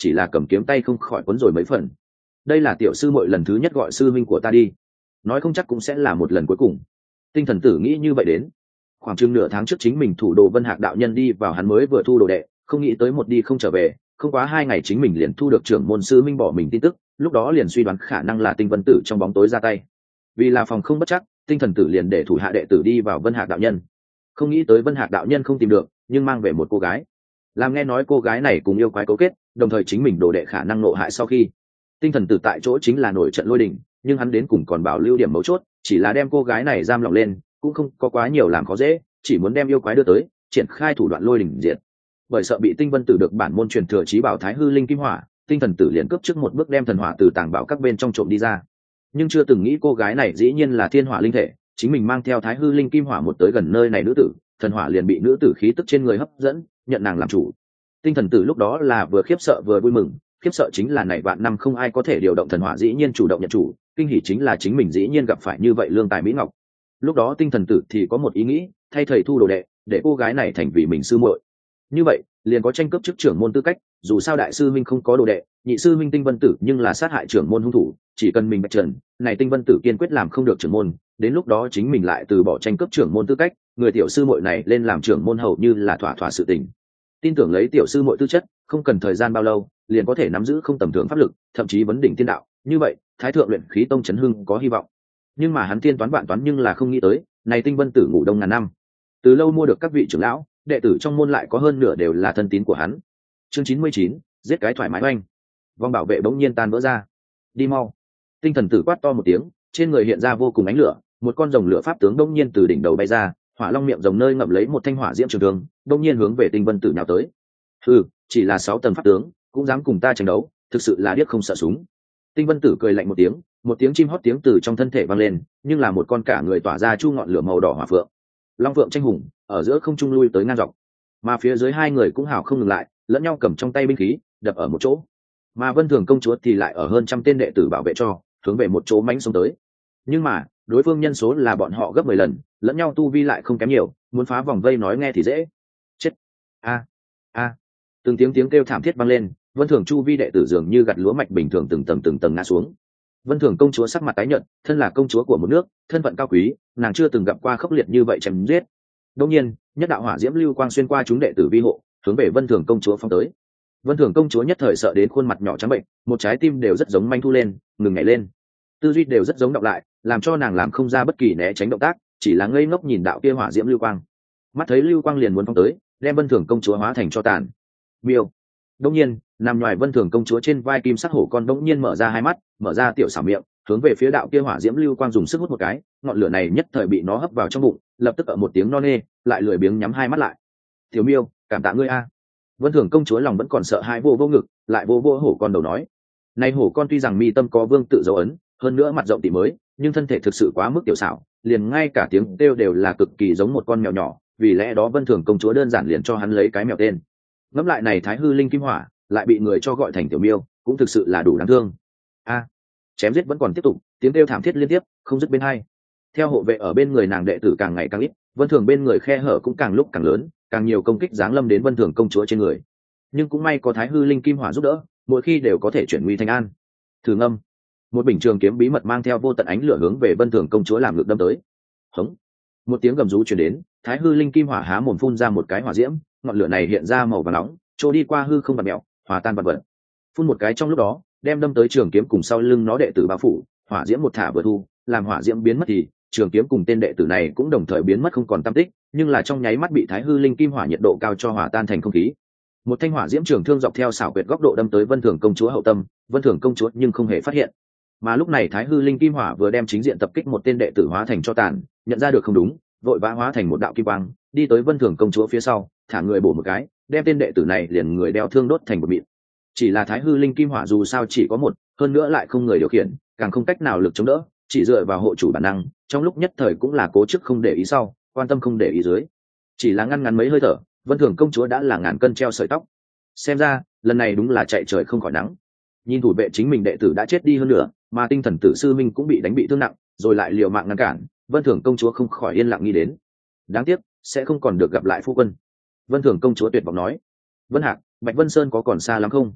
chỉ là cầm kiếm tay không khỏi quấn rồi mấy phần. Đây là tiểu sư muội lần thứ nhất gọi sư huynh của ta đi, nói không chắc cũng sẽ là một lần cuối cùng. Tinh thần tử nghĩ như vậy đến. Khoảng chừng nửa tháng trước chính mình thủ đồ Vân Hạc đạo nhân đi vào hắn mới vừa thu đồ đệ, không nghĩ tới một đi không trở về, không quá hai ngày chính mình liền thu được trưởng môn sư minh bỏ mình tin tức, lúc đó liền suy đoán khả năng là Tinh Vân Tử trong bóng tối ra tay. Vì là phòng không bất chắc, Tinh thần tử liền để thủ hạ đệ tử đi vào Vân Hạc đạo nhân. Không nghĩ tới Vân Hạc đạo nhân không tìm được, nhưng mang về một cô gái. Làm nghe nói cô gái này cùng yêu quái cấu kết, đồng thời chính mình đồ đệ khả năng nộ hại sau khi. Tinh thần tử tại chỗ chính là nổi trận lôi đình, nhưng hắn đến cùng còn bảo lưu điểm mấu chốt, chỉ là đem cô gái này giam lỏng lên, cũng không có quá nhiều làm khó dễ, chỉ muốn đem yêu quái đưa tới, triển khai thủ đoạn lôi đình diệt. Bởi sợ bị Tinh Vân Tử được bản môn truyền thừa chí bảo Thái Hư Linh Kim Hỏa, Tinh thần tử liền cướp trước một bước đem thần hỏa từ tàng bảo các bên trong trộm đi ra. Nhưng chưa từng nghĩ cô gái này dĩ nhiên là thiên hỏa linh thể, chính mình mang theo Thái Hư Linh Kim Hỏa một tới gần nơi này nữ tử, thần hỏa liền bị nữ tử khí tức trên người hấp dẫn, nhận nàng làm chủ. Tinh thần tử lúc đó là vừa khiếp sợ vừa vui mừng, khiếp sợ chính là này vạn năm không ai có thể điều động thần hỏa dĩ nhiên chủ động nhận chủ, kinh hỉ chính là chính mình dĩ nhiên gặp phải như vậy lương tài mỹ ngọc. Lúc đó tinh thần tử thì có một ý nghĩ, thay thầy thu đồ đệ, để cô gái này thành vì mình sư muội. Như vậy, liền có tranh cướp chức trưởng môn tư cách, dù sao đại sư minh không có đồ đệ, nhị sư minh Tinh Vân Tử nhưng là sát hại trưởng môn hung thủ, chỉ cần mình bạch trần, này Tinh Vân Tử kiên quyết làm không được trưởng môn, đến lúc đó chính mình lại từ bỏ tranh cướp trưởng môn tư cách, người tiểu sư muội này lên làm trưởng môn hầu như là thỏa thỏa sự tình. Tin tưởng lấy tiểu sư muội tư chất, không cần thời gian bao lâu, liền có thể nắm giữ không tầm thường pháp lực, thậm chí vấn đỉnh thiên đạo, như vậy, Thái thượng luyện khí tông chấn hưng có hy vọng. Nhưng mà hắn tiên toán vạn toán nhưng là không nghĩ tới, này Tinh Vân Tử ngủ đông ngàn năm, từ lâu mua được các vị trưởng lão, đệ tử trong môn lại có hơn nửa đều là thân tín của hắn. Chương chín mươi chín, giết cái thoải mái oanh. Vòng bảo vệ bỗng nhiên tan vỡ ra. Đi mau. Tinh thần tử quát to một tiếng, trên người hiện ra vô cùng ánh lửa, một con rồng lửa pháp tướng bỗng nhiên từ đỉnh đầu bay ra, hỏa long miệng rồng nơi ngậm lấy một thanh hỏa diễm trường thương, bỗng nhiên hướng về Tinh Vân Tử nhào tới. Ừ, chỉ là sáu tầng pháp tướng, cũng dám cùng ta tranh đấu, thực sự là điếc không sợ súng. Tinh Vân Tử cười lạnh một tiếng, một tiếng chim hót tiếng từ trong thân thể vang lên, nhưng là một con cả người tỏa ra chu ngọn lửa màu đỏ hỏa phượng. Long phượng tranh hùng, ở giữa không trung lui tới ngang dọc, mà phía dưới hai người cũng hào không ngừng lại, lẫn nhau cầm trong tay binh khí, đập ở một chỗ. Mà Vân Thường công chúa thì lại ở hơn trăm tên đệ tử bảo vệ cho, hướng về một chỗ mãnh xông tới. Nhưng mà, đối phương nhân số là bọn họ gấp mười lần, lẫn nhau tu vi lại không kém nhiều, muốn phá vòng vây nói nghe thì dễ. Chết. A a. Từng tiếng tiếng kêu thảm thiết vang lên, Vân Thường chu vi đệ tử dường như gặt lúa mạch bình thường từng tầng từng tầng ngã xuống. Vân Thường công chúa sắc mặt tái nhợt, thân là công chúa của một nước, thân phận cao quý, nàng chưa từng gặp qua khốc liệt như vậy chém giết. Đương nhiên, nhất đạo hỏa diễm lưu quang xuyên qua chúng đệ tử vi hộ, hướng về Vân Thường công chúa phóng tới. Vân Thường công chúa nhất thời sợ đến khuôn mặt nhỏ trắng bệnh, một trái tim đều rất giống manh thu lên, ngừng nhảy lên. Tư duy đều rất giống đọc lại, làm cho nàng làm không ra bất kỳ né tránh động tác, chỉ là ngây ngốc nhìn đạo kia hỏa diễm lưu quang. Mắt thấy lưu quang liền muốn phóng tới, đem Vân Thường công chúa hóa thành cho tàn. Miêu. Đương nhiên, nằm ngoài Vân Thường công chúa trên vai kim sắc hổ con đống nhiên mở ra hai mắt, mở ra tiểu xảo miệng, hướng về phía đạo kia hỏa diễm lưu quang dùng sức hút một cái, ngọn lửa này nhất thời bị nó hấp vào trong bụng, lập tức ở một tiếng no nê, lại lười biếng nhắm hai mắt lại. Tiểu Miêu, cảm tạ ngươi a. Vân Thường công chúa lòng vẫn còn sợ hãi, vô vô ngực, lại vô vô hổ con đầu nói: này hổ con tuy rằng mi tâm có vương tự dấu ấn, hơn nữa mặt rộng tỉ mới, nhưng thân thể thực sự quá mức tiểu xảo, liền ngay cả tiếng kêu đều là cực kỳ giống một con mèo nhỏ, vì lẽ đó Vân Thường công chúa đơn giản liền cho hắn lấy cái mèo tên. Ngẫm lại này Thái Hư Linh Kim Hỏa, lại bị người cho gọi thành Tiểu Miêu, cũng thực sự là đủ đáng thương. A, chém giết vẫn còn tiếp tục, tiếng kêu thảm thiết liên tiếp, không dứt bên hai. Theo hộ vệ ở bên người nàng đệ tử càng ngày càng ít, Vân Thường bên người khe hở cũng càng lúc càng lớn, càng nhiều công kích giáng lâm đến Vân Thường công chúa trên người. Nhưng cũng may có Thái Hư Linh Kim Hỏa giúp đỡ, mỗi khi đều có thể chuyển nguy thành an. Thử ngâm, một bình trường kiếm bí mật mang theo vô tận ánh lửa hướng về Vân Thường công chúa làm ngược đâm tới. Hống, một tiếng gầm rú truyền đến, Thái Hư Linh Kim Hỏa há mồm phun ra một cái hỏa diễm, ngọn lửa này hiện ra màu vàng nóng, trôi đi qua hư không bạt mèo, hòa tan vật vật. Phun một cái trong lúc đó, đem đâm tới trường kiếm cùng sau lưng nó đệ tử bao phủ, hỏa diễm một thả vừa thu, làm hỏa diễm biến mất thì trường kiếm cùng tên đệ tử này cũng đồng thời biến mất không còn tăm tích, nhưng là trong nháy mắt bị Thái Hư Linh Kim Hỏa nhiệt độ cao cho hòa tan thành không khí. Một thanh hỏa diễm trường thương dọc theo xảo quyệt góc độ đâm tới Vân Thường công chúa hậu tâm, Vân Thường công chúa nhưng không hề phát hiện. Mà lúc này Thái Hư Linh Kim Hỏa vừa đem chính diện tập kích một tên đệ tử hóa thành cho tàn, nhận ra được không đúng, vội vã hóa thành một đạo kim quang, đi tới Vân Thường công chúa phía sau, thả người bổ một cái, đem tên đệ tử này liền người đeo thương đốt thành một mịn. Chỉ là Thái Hư Linh Kim Hỏa dù sao chỉ có một, hơn nữa lại không người điều khiển, càng không cách nào lực chống đỡ, chỉ dựa vào hộ chủ bản năng, trong lúc nhất thời cũng là cố chức không để ý sau, quan tâm không để ý dưới. Chỉ là ngăn ngắn mấy hơi thở, Vân Thường công chúa đã là ngàn cân treo sợi tóc. Xem ra, lần này đúng là chạy trời không khỏi nắng. Nhìn thủ vệ chính mình đệ tử đã chết đi hơn nữa, mà tinh thần tử sư minh cũng bị đánh bị thương nặng, rồi lại liều mạng ngăn cản, Vân Thường công chúa không khỏi yên lặng nghĩ đến. Đáng tiếc, sẽ không còn được gặp lại phu quân. Vân Thường công chúa tuyệt vọng nói. Vân Hạc, Bạch Vân Sơn có còn xa lắm không?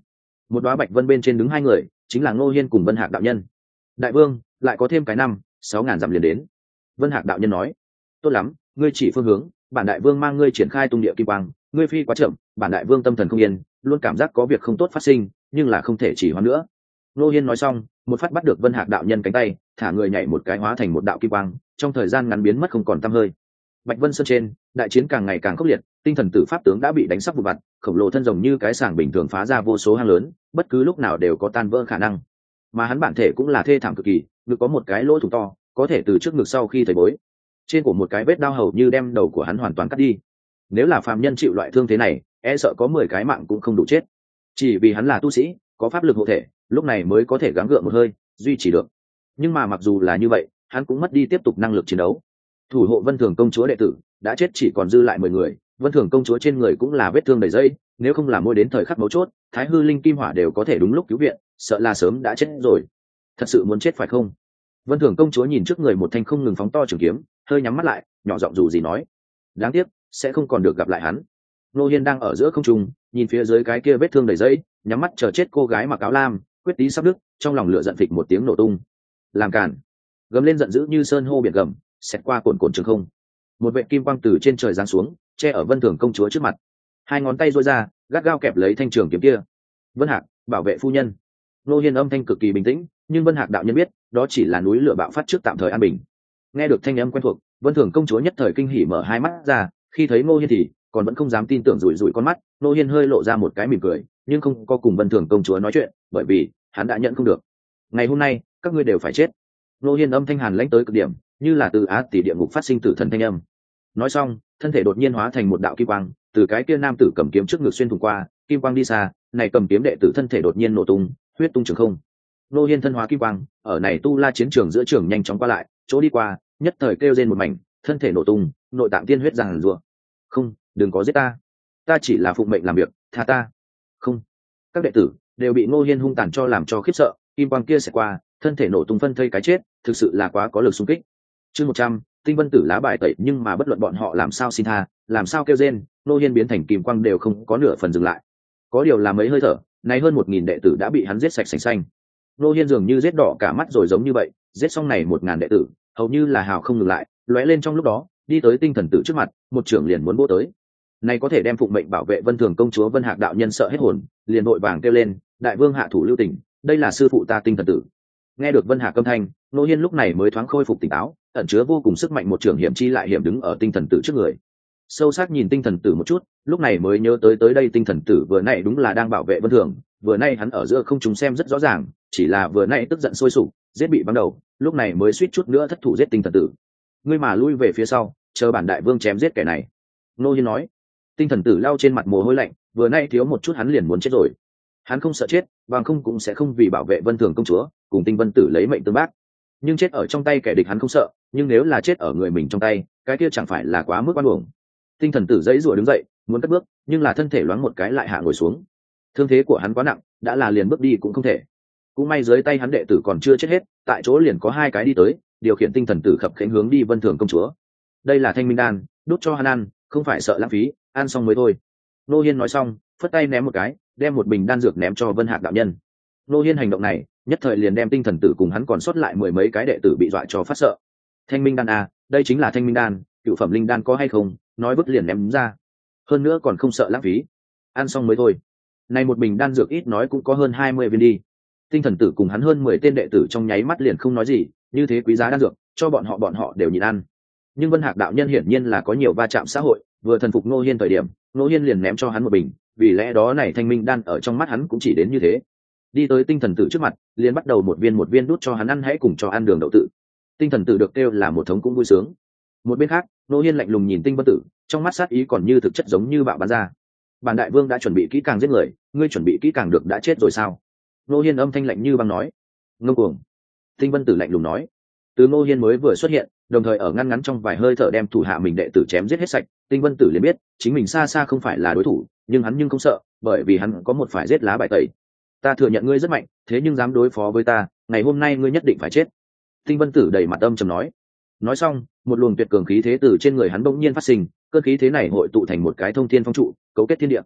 một đoá bạch vân bên trên đứng hai người, chính là Ngô Hiên cùng Vân Hạc đạo nhân. Đại vương, lại có thêm cái năm sáu ngàn dặm liền đến. Vân Hạc đạo nhân nói. Tốt lắm, ngươi chỉ phương hướng, bản đại vương mang ngươi triển khai tung địa kim quang, ngươi phi quá chậm, bản đại vương tâm thần không yên, luôn cảm giác có việc không tốt phát sinh, nhưng là không thể chỉ hoãn nữa. Ngô Hiên nói xong, một phát bắt được Vân Hạc đạo nhân cánh tay, thả người nhảy một cái hóa thành một đạo kim quang, trong thời gian ngắn biến mất không còn tăm hơi. Bạch Vân Sơn trên, đại chiến càng ngày càng khốc liệt, tinh thần tử pháp tướng đã bị đánh sắp vụn vặt, khổng lồ thân rồng như cái sàng bình thường phá ra vô số hang lớn, bất cứ lúc nào đều có tan vỡ khả năng. Mà hắn bản thể cũng là thê thảm cực kỳ, ngực có một cái lỗ thủng to, có thể từ trước ngực sau khi thấy bối. Trên cổ một cái vết đao hầu như đem đầu của hắn hoàn toàn cắt đi. Nếu là phàm nhân chịu loại thương thế này, e sợ có mười cái mạng cũng không đủ chết. Chỉ vì hắn là tu sĩ, có pháp lực hộ thể, lúc này mới có thể gắng gượng một hơi, duy trì được. Nhưng mà mặc dù là như vậy, hắn cũng mất đi tiếp tục năng lực chiến đấu. Thủ hộ Vân Thường công chúa đệ tử đã chết chỉ còn dư lại mười người, Vân Thường công chúa trên người cũng là vết thương đầy dây, nếu không là môi đến thời khắc mấu chốt, Thái Hư Linh Kim Hỏa đều có thể đúng lúc cứu viện, sợ là sớm đã chết rồi. Thật sự muốn chết phải không? Vân Thường công chúa nhìn trước người một thanh không ngừng phóng to trường kiếm, hơi nhắm mắt lại, nhỏ giọng dù gì nói: đáng tiếc, sẽ không còn được gặp lại hắn. Ngô Hiên đang ở giữa không trung, nhìn phía dưới cái kia vết thương đầy dây, nhắm mắt chờ chết cô gái mặc áo lam, quyết tí sắp đứt, trong lòng lửa giận phịch một tiếng nổ tung. Làm cản! Gầm lên giận dữ như sơn hô biển gầm, xẹt qua cồn cồn trường không. Một vệ kim quang từ trên trời giáng xuống, che ở Vân Thường công chúa trước mặt. Hai ngón tay duỗi ra, gắt gao kẹp lấy thanh trường kiếm kia. Vân Hạc, bảo vệ phu nhân. Ngô Hiên âm thanh cực kỳ bình tĩnh, nhưng Vân Hạc đạo nhân biết, đó chỉ là núi lửa bạo phát trước tạm thời an bình. Nghe được thanh âm quen thuộc, Vân Thường công chúa nhất thời kinh hỉ mở hai mắt ra, khi thấy Ngô Hiên thì còn vẫn không dám tin tưởng, rủi rủi con mắt. Ngô Hiên hơi lộ ra một cái mỉm cười, nhưng không có cùng Vân Thường công chúa nói chuyện, bởi vì hắn đã nhận không được. Ngày hôm nay, các ngươi đều phải chết. Ngô Hiên âm thanh hàn lãnh tới cực điểm, như là từ á tỷ địa ngục phát sinh tử thần thanh âm. Nói xong, thân thể đột nhiên hóa thành một đạo kim quang, từ cái kia nam tử cầm kiếm trước ngực xuyên thủng qua, kim quang đi xa, này cầm kiếm đệ tử thân thể đột nhiên nổ tung, huyết tung trường không. Ngô Hiên thân hóa kim quang, ở này tu la chiến trường giữa trường nhanh chóng qua lại, chỗ đi qua, nhất thời kêu rên một mảnh, thân thể nổ tung, nội tạng tiên huyết giằng giụa. Không, đừng có giết ta, ta chỉ là phụng mệnh làm việc, tha ta. Không. Các đệ tử đều bị Ngô Hiên hung tàn cho làm cho khiếp sợ, kim quang kia sẽ qua, thân thể nổ tung phân thây cái chết, thực sự là quá có lực xung kích. Chương một trăm, tinh vân tử lá bài tẩy, nhưng mà bất luận bọn họ làm sao xin tha, làm sao kêu rên, Ngô Hiên biến thành kim quang đều không có nửa phần dừng lại. Có điều là mấy hơi thở, này hơn một nghìn đệ tử đã bị hắn giết sạch sành xanh. Ngô Hiên dường như giết đỏ cả mắt rồi giống như vậy, giết xong này một ngàn đệ tử, hầu như là hào không ngừng lại, lóe lên trong lúc đó, đi tới tinh thần tử trước mặt, một trưởng liền muốn bổ tới. Này có thể đem phụng mệnh bảo vệ Vân Thường công chúa Vân Hạc đạo nhân sợ hết hồn, liền vội vàng kêu lên: đại vương hạ thủ lưu tình, đây là sư phụ ta tinh thần tử. Nghe được Vân Hạc âm thanh, Ngô Hiên lúc này mới thoáng khôi phục tỉnh táo, ẩn chứa vô cùng sức mạnh một trường hiểm chi lại hiểm đứng ở tinh thần tử trước người. Sâu sắc nhìn tinh thần tử một chút, lúc này mới nhớ tới tới đây tinh thần tử vừa nãy đúng là đang bảo vệ Vân Thường, vừa nay hắn ở giữa không chúng xem rất rõ ràng, chỉ là vừa nãy tức giận sôi sục, giết bị bắn đầu, lúc này mới suýt chút nữa thất thủ giết tinh thần tử. Ngươi mà lui về phía sau, chờ bản đại vương chém giết kẻ này. Ngô Hiên nói. Tinh thần tử lau trên mặt mồ hôi lạnh, vừa nay thiếu một chút hắn liền muốn chết rồi. Hắn không sợ chết, bằng không cũng sẽ không vì bảo vệ Vân Thường công chúa, cùng tinh vân tử lấy mệnh tương bác. Nhưng chết ở trong tay kẻ địch hắn không sợ, nhưng nếu là chết ở người mình trong tay, cái kia chẳng phải là quá mức oan uổng. Tinh thần tử dãy rủa đứng dậy, muốn cất bước, nhưng là thân thể loáng một cái lại hạ ngồi xuống. Thương thế của hắn quá nặng, đã là liền bước đi cũng không thể. Cũng may dưới tay hắn đệ tử còn chưa chết hết, tại chỗ liền có hai cái đi tới, điều khiển tinh thần tử khập khiễng hướng đi Vân Thường công chúa. Đây là thanh minh đan, đút cho hắn ăn, không phải sợ lãng phí, ăn xong mới thôi. Ngô Hiên nói xong, phất tay ném một cái, đem một bình đan dược ném cho Vân Hạc đạo nhân. Ngô Hiên hành động này, nhất thời liền đem tinh thần tử cùng hắn còn sót lại mười mấy cái đệ tử bị dọa cho phát sợ. Thanh minh đan à, đây chính là thanh minh đan, cựu phẩm linh đan có hay không, nói vứt liền ném ra. Hơn nữa còn không sợ lãng phí, ăn xong mới thôi. Này một bình đan dược ít nói cũng có hơn hai mươi viên đi. Tinh thần tử cùng hắn hơn mười tên đệ tử trong nháy mắt liền không nói gì, như thế quý giá đan dược, cho bọn họ bọn họ đều nhịn ăn. Nhưng Vân Hạc đạo nhân hiển nhiên là có nhiều va chạm xã hội, vừa thần phục Ngô Hiên thời điểm, Ngô Hiên liền ném cho hắn một bình, vì lẽ đó này thanh minh đan ở trong mắt hắn cũng chỉ đến như thế. Đi tới tinh thần tử trước mặt, liền bắt đầu một viên một viên đút cho hắn ăn, hãy cùng cho ăn đường đậu tự. Tinh thần tử được kêu là một thống cũng vui sướng. Một bên khác, Ngô Hiên lạnh lùng nhìn Tinh Vân Tử, trong mắt sát ý còn như thực chất giống như bạo bắn ra. Bản đại vương đã chuẩn bị kỹ càng giết người, ngươi chuẩn bị kỹ càng được đã chết rồi sao? Ngô Hiên âm thanh lạnh như băng nói. Ngông cuồng. Tinh Vân Tử lạnh lùng nói. Từ Ngô Hiên mới vừa xuất hiện, đồng thời ở ngăn ngắn trong vài hơi thở đem thủ hạ mình đệ tử chém giết hết sạch, Tinh Vân Tử liền biết chính mình xa xa không phải là đối thủ, nhưng hắn nhưng không sợ, bởi vì hắn có một phải giết lá bài tẩy. Ta thừa nhận ngươi rất mạnh, thế nhưng dám đối phó với ta, ngày hôm nay ngươi nhất định phải chết. Tinh Vân Tử đầy mặt âm trầm nói. Nói xong, một luồng tuyệt cường khí thế từ trên người hắn bỗng nhiên phát sinh, cơn khí thế này hội tụ thành một cái thông thiên phong trụ, cấu kết thiên địa.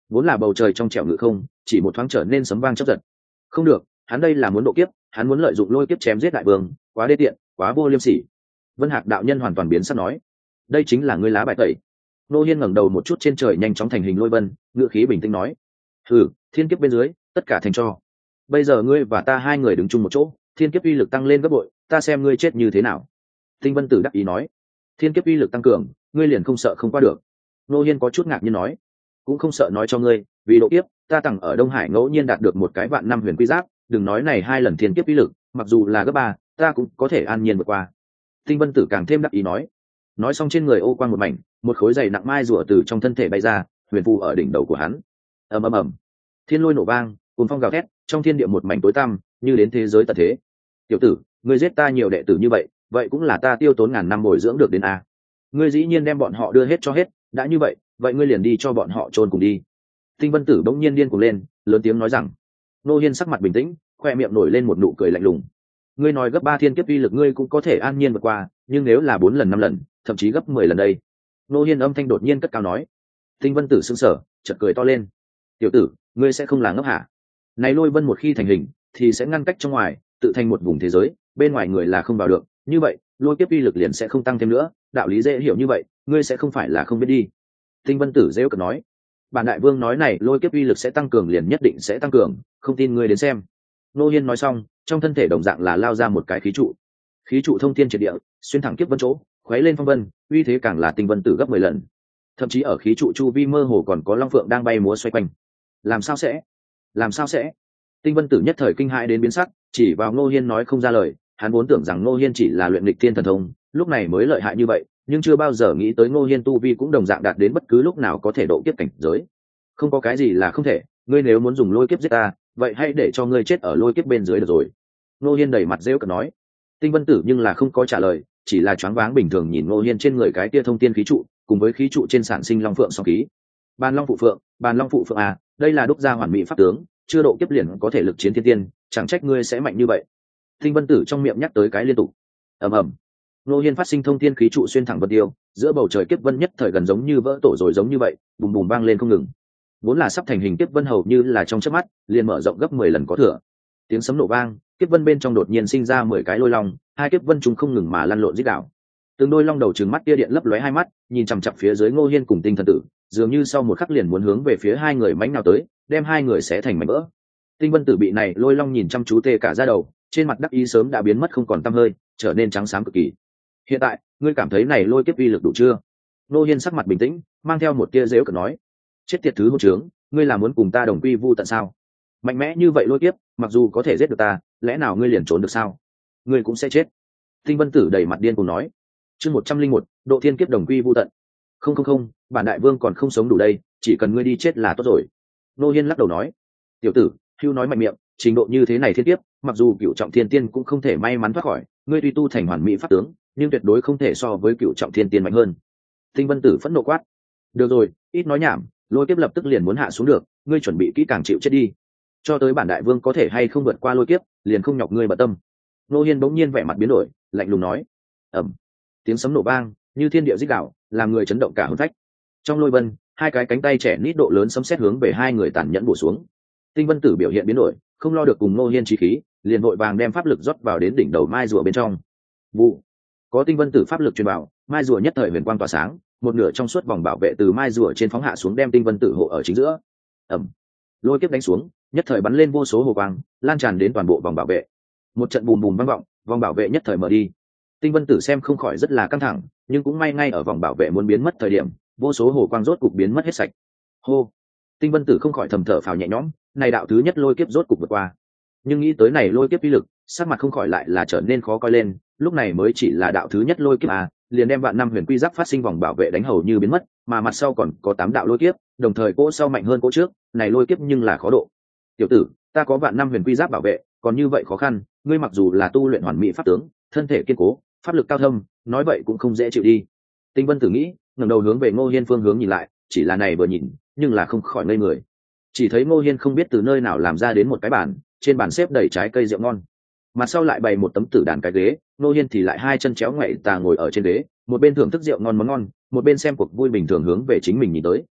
vốn là bầu trời trong trẻo ngự không chỉ một thoáng trở nên sấm vang chớp giật. Không được, hắn đây là muốn độ kiếp, hắn muốn lợi dụng lôi kiếp chém giết đại vương, quá đê tiện, quá vô liêm sỉ. Vân Hạc đạo nhân hoàn toàn biến sắc nói, đây chính là ngươi lá bài tẩy. Nô Hiên ngẩng đầu một chút trên trời nhanh chóng thành hình lôi vân, ngữ khí bình tĩnh nói, hừ, thiên kiếp bên dưới tất cả thành cho. Bây giờ ngươi và ta hai người đứng chung một chỗ, thiên kiếp uy lực tăng lên gấp bội, ta xem ngươi chết như thế nào. Tinh Vân Tử đắc ý nói, thiên kiếp uy lực tăng cường, ngươi liền không sợ không qua được. Nô Hiên có chút ngạc nhiên nói, cũng không sợ, nói cho ngươi, vì độ kiếp ta tặng ở Đông Hải ngẫu nhiên đạt được một cái vạn năm huyền quy giáp, đừng nói này hai lần thiên kiếp uy lực, mặc dù là gấp ba ta cũng có thể an nhiên vượt qua. Tinh Vân Tử càng thêm đắc ý nói. Nói xong trên người ô quang một mảnh, một khối dày nặng mai rùa từ trong thân thể bay ra, huyền phù ở đỉnh đầu của hắn. Ầm ầm ầm, thiên lôi nổ vang, cuồng phong gào thét, trong thiên địa một mảnh tối tăm, như đến thế giới tận thế. Tiểu tử, ngươi giết ta nhiều đệ tử như vậy, vậy cũng là ta tiêu tốn ngàn năm bồi dưỡng được đến a. Ngươi dĩ nhiên đem bọn họ đưa hết cho hết, đã như vậy, vậy ngươi liền đi cho bọn họ chôn cùng đi. Tinh Vân Tử bỗng nhiên điên cuồng lên, lớn tiếng nói rằng. Nô Hiên sắc mặt bình tĩnh, khoe miệng nổi lên một nụ cười lạnh lùng. Ngươi nói gấp ba thiên kiếp uy lực ngươi cũng có thể an nhiên vượt qua, nhưng nếu là bốn lần năm lần, thậm chí gấp mười lần đây. Nô Hiên âm thanh đột nhiên cất cao nói. Tinh Vân Tử sững sờ, chợt cười to lên. Tiểu tử, ngươi sẽ không là ngốc hả? Này lôi vân một khi thành hình, thì sẽ ngăn cách trong ngoài, tự thành một vùng thế giới, bên ngoài người là không vào được. Như vậy, lôi kiếp uy lực liền sẽ không tăng thêm nữa. Đạo lý dễ hiểu như vậy, ngươi sẽ không phải là không biết đi. Tinh Vân Tử giễu cợt nói. Bản đại vương nói này lôi kiếp uy lực sẽ tăng cường liền nhất định sẽ tăng cường, không tin ngươi đến xem. Nô Hiên nói xong, trong thân thể đồng dạng là lao ra một cái khí trụ. Khí trụ thông thiên triệt địa, xuyên thẳng kiếp vân chỗ, khuấy lên phong vân, uy thế càng là Tinh Vân Tử gấp mười lần. Thậm chí ở khí trụ chu vi mơ hồ còn có long phượng đang bay múa xoay quanh. Làm sao sẽ? Làm sao sẽ? Tinh Vân Tử nhất thời kinh hãi đến biến sắc, chỉ vào Nô Hiên nói không ra lời. Hắn vốn tưởng rằng Nô Hiên chỉ là luyện nghịch thiên thần thông, lúc này mới lợi hại như vậy, nhưng chưa bao giờ nghĩ tới Nô Hiên tu vi cũng đồng dạng đạt đến bất cứ lúc nào có thể độ kiếp cảnh giới. Không có cái gì là không thể, ngươi nếu muốn dùng lôi kiếp giết ta, vậy hãy để cho ngươi chết ở lôi kiếp bên dưới được rồi. Nô Hiên đầy mặt rêu cợt nói. Tinh Vân Tử nhưng là không có trả lời, chỉ là choáng váng bình thường nhìn Nô Hiên trên người cái tia thông tiên khí trụ, cùng với khí trụ trên sản sinh long phượng song khí. Bàn long phụ phượng, bàn long phụ phượng à, đây là đúc gia hoàn mỹ pháp tướng, chưa độ kiếp liền có thể lực chiến thiên tiên, chẳng trách ngươi sẽ mạnh như vậy. Tinh Vân Tử trong miệng nhắc tới cái liên tục. Ầm ầm. Nô Hiên phát sinh thông tiên khí trụ xuyên thẳng vân tiêu, giữa bầu trời kiếp vân nhất thời gần giống như vỡ tổ rồi giống như vậy, bùm bùm vang lên không ngừng. Vốn là sắp thành hình kiếp vân hầu như là trong chớp mắt, liền mở rộng gấp mười lần có thừa. Tiếng sấm nổ vang, kiếp vân bên trong đột nhiên sinh ra mười cái lôi long, hai kiếp vân chúng không ngừng mà lăn lộn rít đảo. Từng đôi long đầu trừng mắt tia điện lấp lóe hai mắt, nhìn chằm chằm phía dưới Ngô Hiên cùng Tinh Thần Tử, dường như sau một khắc liền muốn hướng về phía hai người mãnh nào tới, đem hai người xé thành mảnh vỡ. Tinh Vân Tử bị này lôi long nhìn chăm chú tê cả da đầu, trên mặt đắc ý sớm đã biến mất không còn tăm hơi, trở nên trắng xám cực kỳ. Hiện tại, ngươi cảm thấy này lôi kiếp uy lực đủ chưa? Ngô Hiên sắc mặt bình tĩnh, mang theo một tia giễu cợt nói. Chết tiệt thứ hỗn trướng, ngươi là muốn cùng ta đồng quy vu tận sao? Mạnh mẽ như vậy lôi kiếp, mặc dù có thể giết được ta, lẽ nào ngươi liền trốn được sao? Ngươi cũng sẽ chết. Tinh Vân Tử đầy mặt điên cuồng nói. Chương một trăm linh một, độ thiên kiếp đồng quy vu tận. Không không không, bản đại vương còn không sống đủ đây, chỉ cần ngươi đi chết là tốt rồi. Ngô Hiên lắc đầu nói. Tiểu tử, hưu nói mạnh miệng, trình độ như thế này thiên kiếp, mặc dù cửu trọng thiên tiên cũng không thể may mắn thoát khỏi, ngươi tuy tu thành hoàn mỹ pháp tướng, nhưng tuyệt đối không thể so với cửu trọng thiên tiên mạnh hơn. Tinh Vân Tử phẫn nộ quát. Được rồi, ít nói nhảm, lôi kiếp lập tức liền muốn hạ xuống được, ngươi chuẩn bị kỹ càng chịu chết đi. Cho tới bản đại vương có thể hay không vượt qua lôi kiếp, liền không nhọc ngươi bận tâm. Ngô Hiên bỗng nhiên vẻ mặt biến đổi, lạnh lùng nói. Ầm. Tiếng sấm nổ vang, như thiên địa rít gào, làm người chấn động cả hồn phách. Trong lôi vân, hai cái cánh tay trẻ nít độ lớn sấm sét hướng về hai người tàn nhẫn bổ xuống. Tinh Vân Tử biểu hiện biến đổi, không lo được cùng Ngô Hiên chí khí, liền vội vàng đem pháp lực rót vào đến đỉnh đầu mai rùa bên trong. Vụ. Có Tinh Vân Tử pháp lực truyền vào, mai rùa nhất thời huyền quang tỏa sáng, một nửa trong suốt vòng bảo vệ từ mai rùa trên phóng hạ xuống đem Tinh Vân Tử hộ ở chính giữa. Ầm. Lôi kiếp đánh xuống, nhất thời bắn lên vô số hồ quang, lan tràn đến toàn bộ vòng bảo vệ. Một trận bùm bùm vang vọng, vòng bảo vệ nhất thời mở đi. Tinh Vân Tử xem không khỏi rất là căng thẳng, nhưng cũng may ngay ở vòng bảo vệ muốn biến mất thời điểm, vô số hồ quang rốt cục biến mất hết sạch. Hô. Tinh Vân Tử không khỏi thầm thở phào nhẹ nhõm, này đạo thứ nhất lôi kiếp rốt cục vượt qua. Nhưng nghĩ tới này lôi kiếp uy lực, sắc mặt không khỏi lại là trở nên khó coi lên, lúc này mới chỉ là đạo thứ nhất lôi kiếp à, liền đem vạn năm huyền quy giáp phát sinh vòng bảo vệ đánh hầu như biến mất, mà mặt sau còn có tám đạo lôi kiếp, đồng thời cỗ sau mạnh hơn cỗ trước, này lôi kiếp nhưng là khó độ. Tiểu tử, ta có vạn năm huyền quy giáp bảo vệ, còn như vậy khó khăn, ngươi mặc dù là tu luyện hoàn mỹ pháp tướng, thân thể kiên cố, pháp lực cao thâm, nói vậy cũng không dễ chịu đi. Tinh Vân Tử nghĩ, ngẩng đầu hướng về Ngô Hiên phương hướng nhìn lại, chỉ là này vừa nhìn, nhưng là không khỏi ngây người. Chỉ thấy Ngô Hiên không biết từ nơi nào làm ra đến một cái bàn, trên bàn xếp đầy trái cây rượu ngon, mặt sau lại bày một tấm tử đàn cái ghế, Ngô Hiên thì lại hai chân chéo ngoại tà ngồi ở trên ghế, một bên thưởng thức rượu ngon món ngon, một bên xem cuộc vui bình thường hướng về chính mình nhìn tới.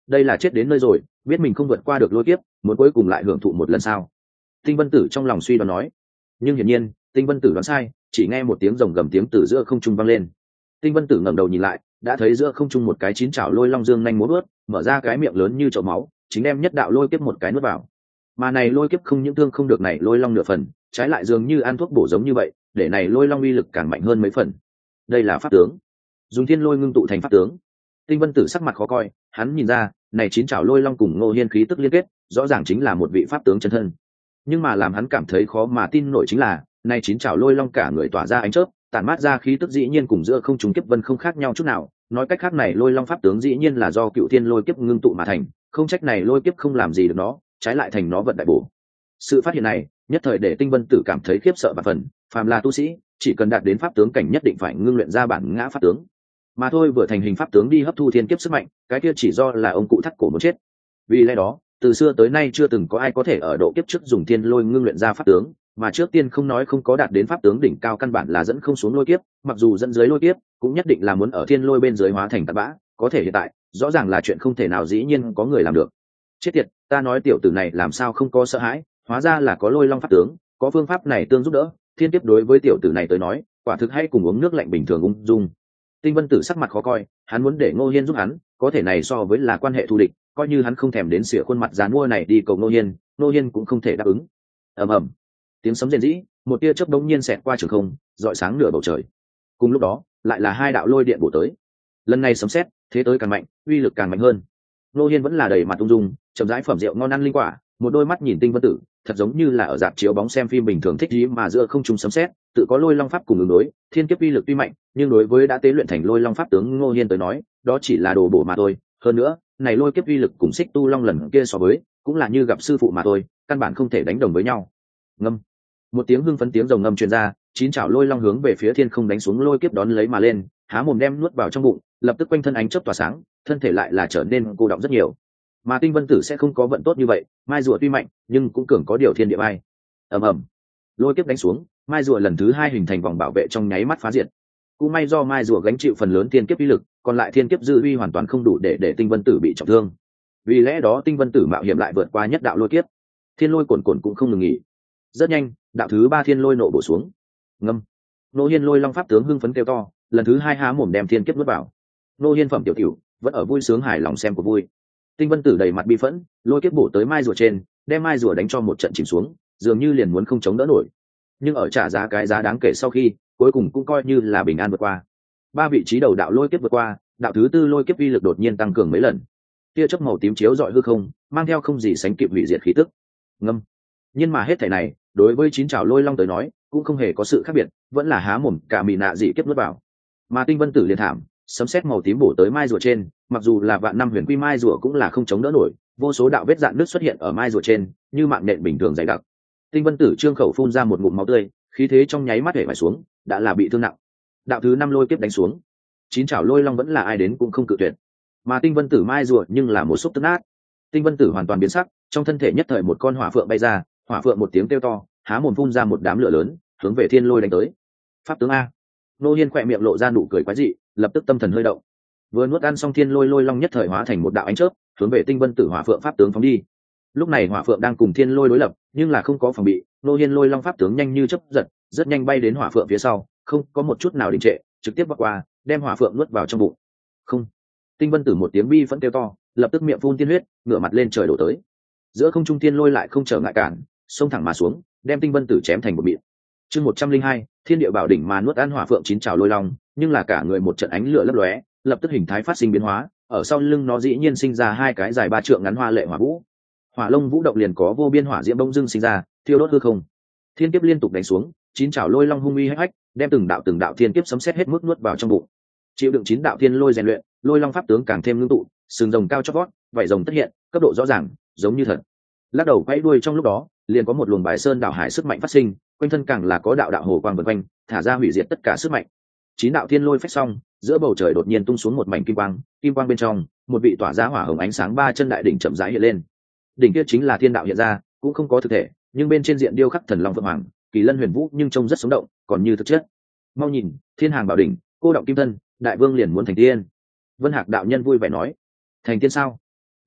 đây là chết đến nơi rồi, biết mình không vượt qua được lôi kiếp, muốn cuối cùng lại hưởng thụ một lần sao? Tinh Vân Tử trong lòng suy đoán nói. Nhưng hiển nhiên Tinh Vân Tử đoán sai, chỉ nghe một tiếng rồng gầm tiếng từ giữa không trung vang lên. Tinh Vân Tử ngẩng đầu nhìn lại, đã thấy giữa không trung một cái chín chảo lôi long dương nhanh múa vớt, mở ra cái miệng lớn như chậu máu, chính đem nhất đạo lôi kiếp một cái nuốt vào. Mà này lôi kiếp không những thương không được này lôi long nửa phần, trái lại dường như ăn thuốc bổ giống như vậy, để này lôi long uy lực càng mạnh hơn mấy phần. Đây là pháp tướng, dùng thiên lôi ngưng tụ thành pháp tướng. Tinh Vân Tử sắc mặt khó coi, hắn nhìn ra, này chín chảo lôi long cùng Ngô Hiên khí tức liên kết, rõ ràng chính là một vị pháp tướng chân thân. Nhưng mà làm hắn cảm thấy khó mà tin nổi chính là, này chín chảo lôi long cả người tỏa ra ánh chớp, tản mát ra khí tức dĩ nhiên cùng giữa không trung kiếp vân không khác nhau chút nào. Nói cách khác này lôi long pháp tướng dĩ nhiên là do cựu thiên lôi kiếp ngưng tụ mà thành, không trách này lôi kiếp không làm gì được nó, trái lại thành nó vận đại bổ. Sự phát hiện này nhất thời để Tinh Vân Tử cảm thấy khiếp sợ và phần, phàm là tu sĩ chỉ cần đạt đến pháp tướng cảnh nhất định phải ngưng luyện ra bản ngã pháp tướng, mà thôi vừa thành hình pháp tướng đi hấp thu thiên kiếp sức mạnh, cái kia chỉ do là ông cụ thắt cổ muốn chết. Vì lẽ đó từ xưa tới nay chưa từng có ai có thể ở độ kiếp trước dùng thiên lôi ngưng luyện ra pháp tướng, mà trước tiên không nói không có đạt đến pháp tướng đỉnh cao căn bản là dẫn không xuống lôi kiếp, mặc dù dẫn dưới lôi kiếp cũng nhất định là muốn ở thiên lôi bên dưới hóa thành tạt bã, có thể hiện tại rõ ràng là chuyện không thể nào, dĩ nhiên có người làm được. Chết tiệt, ta nói tiểu tử này làm sao không có sợ hãi, hóa ra là có lôi long pháp tướng, có phương pháp này tương giúp đỡ, thiên kiếp đối với tiểu tử này tới nói quả thực hay cùng uống nước lạnh bình thường ung dung. Tinh Vân Tử sắc mặt khó coi, hắn muốn để Ngô Hiên giúp hắn, có thể này so với là quan hệ thù địch, coi như hắn không thèm đến sửa khuôn mặt dán mua này đi cầu Ngô Hiên, Ngô Hiên cũng không thể đáp ứng. Ầm ầm, tiếng sấm rền rĩ, một tia chớp đống nhiên xẹt qua trường không, rọi sáng nửa bầu trời. Cùng lúc đó, lại là hai đạo lôi điện bổ tới. Lần này sấm sét, thế tới càng mạnh, uy lực càng mạnh hơn. Ngô Hiên vẫn là đầy mặt ung dung, chậm rãi phẩm rượu ngon ăn linh quả, một đôi mắt nhìn Tinh Vân Tử, thật giống như là ở dạp chiếu bóng xem phim bình thường thích ý, mà giữa không trung sấm sét, tự có lôi long pháp cùng ứng đối, thiên kiếp uy lực tuy mạnh, nhưng đối với đã tế luyện thành lôi long pháp tướng Ngô Hiên tới nói, đó chỉ là đồ bổ mà thôi. Hơn nữa, này lôi kiếp uy lực cùng Xích Tu Long lần kia so với, cũng là như gặp sư phụ mà thôi, căn bản không thể đánh đồng với nhau. Ngâm, một tiếng hưng phấn tiếng rồng ngâm truyền ra, chín chảo lôi long hướng về phía thiên không đánh xuống lôi kiếp đón lấy mà lên, há mồm đem nuốt vào trong bụng, lập tức quanh thân ánh chớp tỏa sáng, thân thể lại là trở nên cô đọng rất nhiều. Mà Tinh Vân Tử sẽ không có vận tốt như vậy, mai rùa tuy mạnh nhưng cũng cường có điều thiên địa ai. Ầm ầm, lôi kiếp đánh xuống, mai rùa lần thứ hai hình thành vòng bảo vệ trong nháy mắt phá diệt. Cũng may do mai rùa gánh chịu phần lớn thiên kiếp uy lực, còn lại thiên kiếp dư uy hoàn toàn không đủ để để Tinh Vân Tử bị trọng thương. Vì lẽ đó Tinh Vân Tử mạo hiểm lại vượt qua nhất đạo lôi kiếp, thiên lôi cuồn cuộn cũng không ngừng nghỉ. Rất nhanh, đạo thứ ba thiên lôi nộ bổ xuống. Ngâm, Ngô Hiên lôi long pháp tướng hưng phấn kêu to, lần thứ hai há mồm đem thiên kiếp nuốt vào. Ngô Hiên phẩm tiểu tiểu vẫn ở vui sướng hài lòng xem của vui. Tinh Vân Tử đầy mặt bi phẫn, lôi kiếp bổ tới mai rùa trên, đem mai rùa đánh cho một trận chìm xuống, dường như liền muốn không chống đỡ nổi. Nhưng ở trả giá cái giá đáng kể sau khi, cuối cùng cũng coi như là bình an vượt qua. Ba vị trí đầu đạo lôi kiếp vượt qua, đạo thứ tư lôi kiếp uy lực đột nhiên tăng cường mấy lần. Tia chớp màu tím chiếu rọi hư không, mang theo không gì sánh kịp hủy diệt khí tức. Ngâm. Nhưng mà hết thảy này, đối với chín trảo lôi long tới nói, cũng không hề có sự khác biệt, vẫn là há mồm cả mì nạ dị kiếp nuốt vào. Mà Tinh Vân Tử liền thảm, sấm sét màu tím bổ tới mai rùa trên, mặc dù là vạn năm huyền quy mai rùa cũng là không chống đỡ nổi, vô số đạo vết rạn nứt xuất hiện ở mai rùa trên, như mạng nện bình thường dày đặc. Tinh Vân Tử trương khẩu phun ra một ngụm máu tươi, khí thế trong nháy mắt hể vải xuống, đã là bị thương nặng. Đạo thứ năm lôi kiếp đánh xuống, chín chảo lôi long vẫn là ai đến cũng không cự tuyệt. Mà Tinh Vân Tử mai rùa nhưng là một xúc tức nát. Tinh Vân Tử hoàn toàn biến sắc, trong thân thể nhất thời một con hỏa phượng bay ra, hỏa phượng một tiếng kêu to, há mồm phun ra một đám lửa lớn, hướng về thiên lôi đánh tới. Pháp tướng a. Nô Hiên khỏe miệng lộ ra nụ cười quái dị, lập tức tâm thần hơi động. Vừa nuốt ăn xong thiên lôi lôi long nhất thời hóa thành một đạo ánh chớp, hướng về Tinh Vân Tử hỏa phượng pháp tướng phóng đi. Lúc này hỏa phượng đang cùng thiên lôi đối lập, nhưng là không có phòng bị, Nô Hiên lôi long pháp tướng nhanh như chớp giật, rất nhanh bay đến hỏa phượng phía sau, không có một chút nào đình trệ, trực tiếp vọt qua, đem hỏa phượng nuốt vào trong bụng. Không. Tinh Vân Tử một tiếng bi phẫn kêu to, lập tức miệng phun tiên huyết, ngửa mặt lên trời đổ tới. Giữa không trung thiên lôi lại không trở ngại cản, xông thẳng mà xuống, đem Tinh Vân Tử chém thành một mịn. Chương một trăm linh hai, Thiên địa bảo đỉnh mà nuốt ăn hỏa phượng chín trảo lôi long, nhưng là cả người một trận ánh lửa lấp lóe, lập tức hình thái phát sinh biến hóa, ở sau lưng nó dĩ nhiên sinh ra hai cái dài ba trượng ngắn hoa lệ hỏa vũ. Hỏa Long vũ động liền có vô biên hỏa diễm bỗng dưng sinh ra, thiêu đốt hư không. Thiên kiếp liên tục đánh xuống, chín trảo lôi long hung uy hách hách, đem từng đạo từng đạo thiên kiếp sấm sét hết mức nuốt vào trong bụng. Chịu đựng chín đạo thiên lôi rèn luyện, lôi long pháp tướng càng thêm ngưng tụ, sừng rồng cao chót vót, vảy rồng tất hiện, cấp độ rõ ràng, giống như thật. Lắc đầu quay đuôi trong lúc đó, liền có một luồng bài sơn đảo hải sức mạnh phát sinh, quanh thân càng là có đạo đạo hồ quang vần quanh, thả ra hủy diệt tất cả sức mạnh. Chín đạo thiên lôi phách xong, giữa bầu trời đột nhiên tung xuống một mảnh kim quang, kim quang bên trong, một vị tỏa ra hỏa hồng ánh sáng ba chân đại đỉnh chậm rãi hiện lên. Đỉnh kia chính là thiên đạo hiện ra, cũng không có thực thể, nhưng bên trên diện điêu khắc thần long phượng hoàng, kỳ lân huyền vũ nhưng trông rất sống động, còn như thực chất. Mau nhìn, thiên hàng bảo đỉnh, cô động kim thân, đại vương liền muốn thành tiên. Vân Hạc đạo nhân vui vẻ nói, thành tiên sao?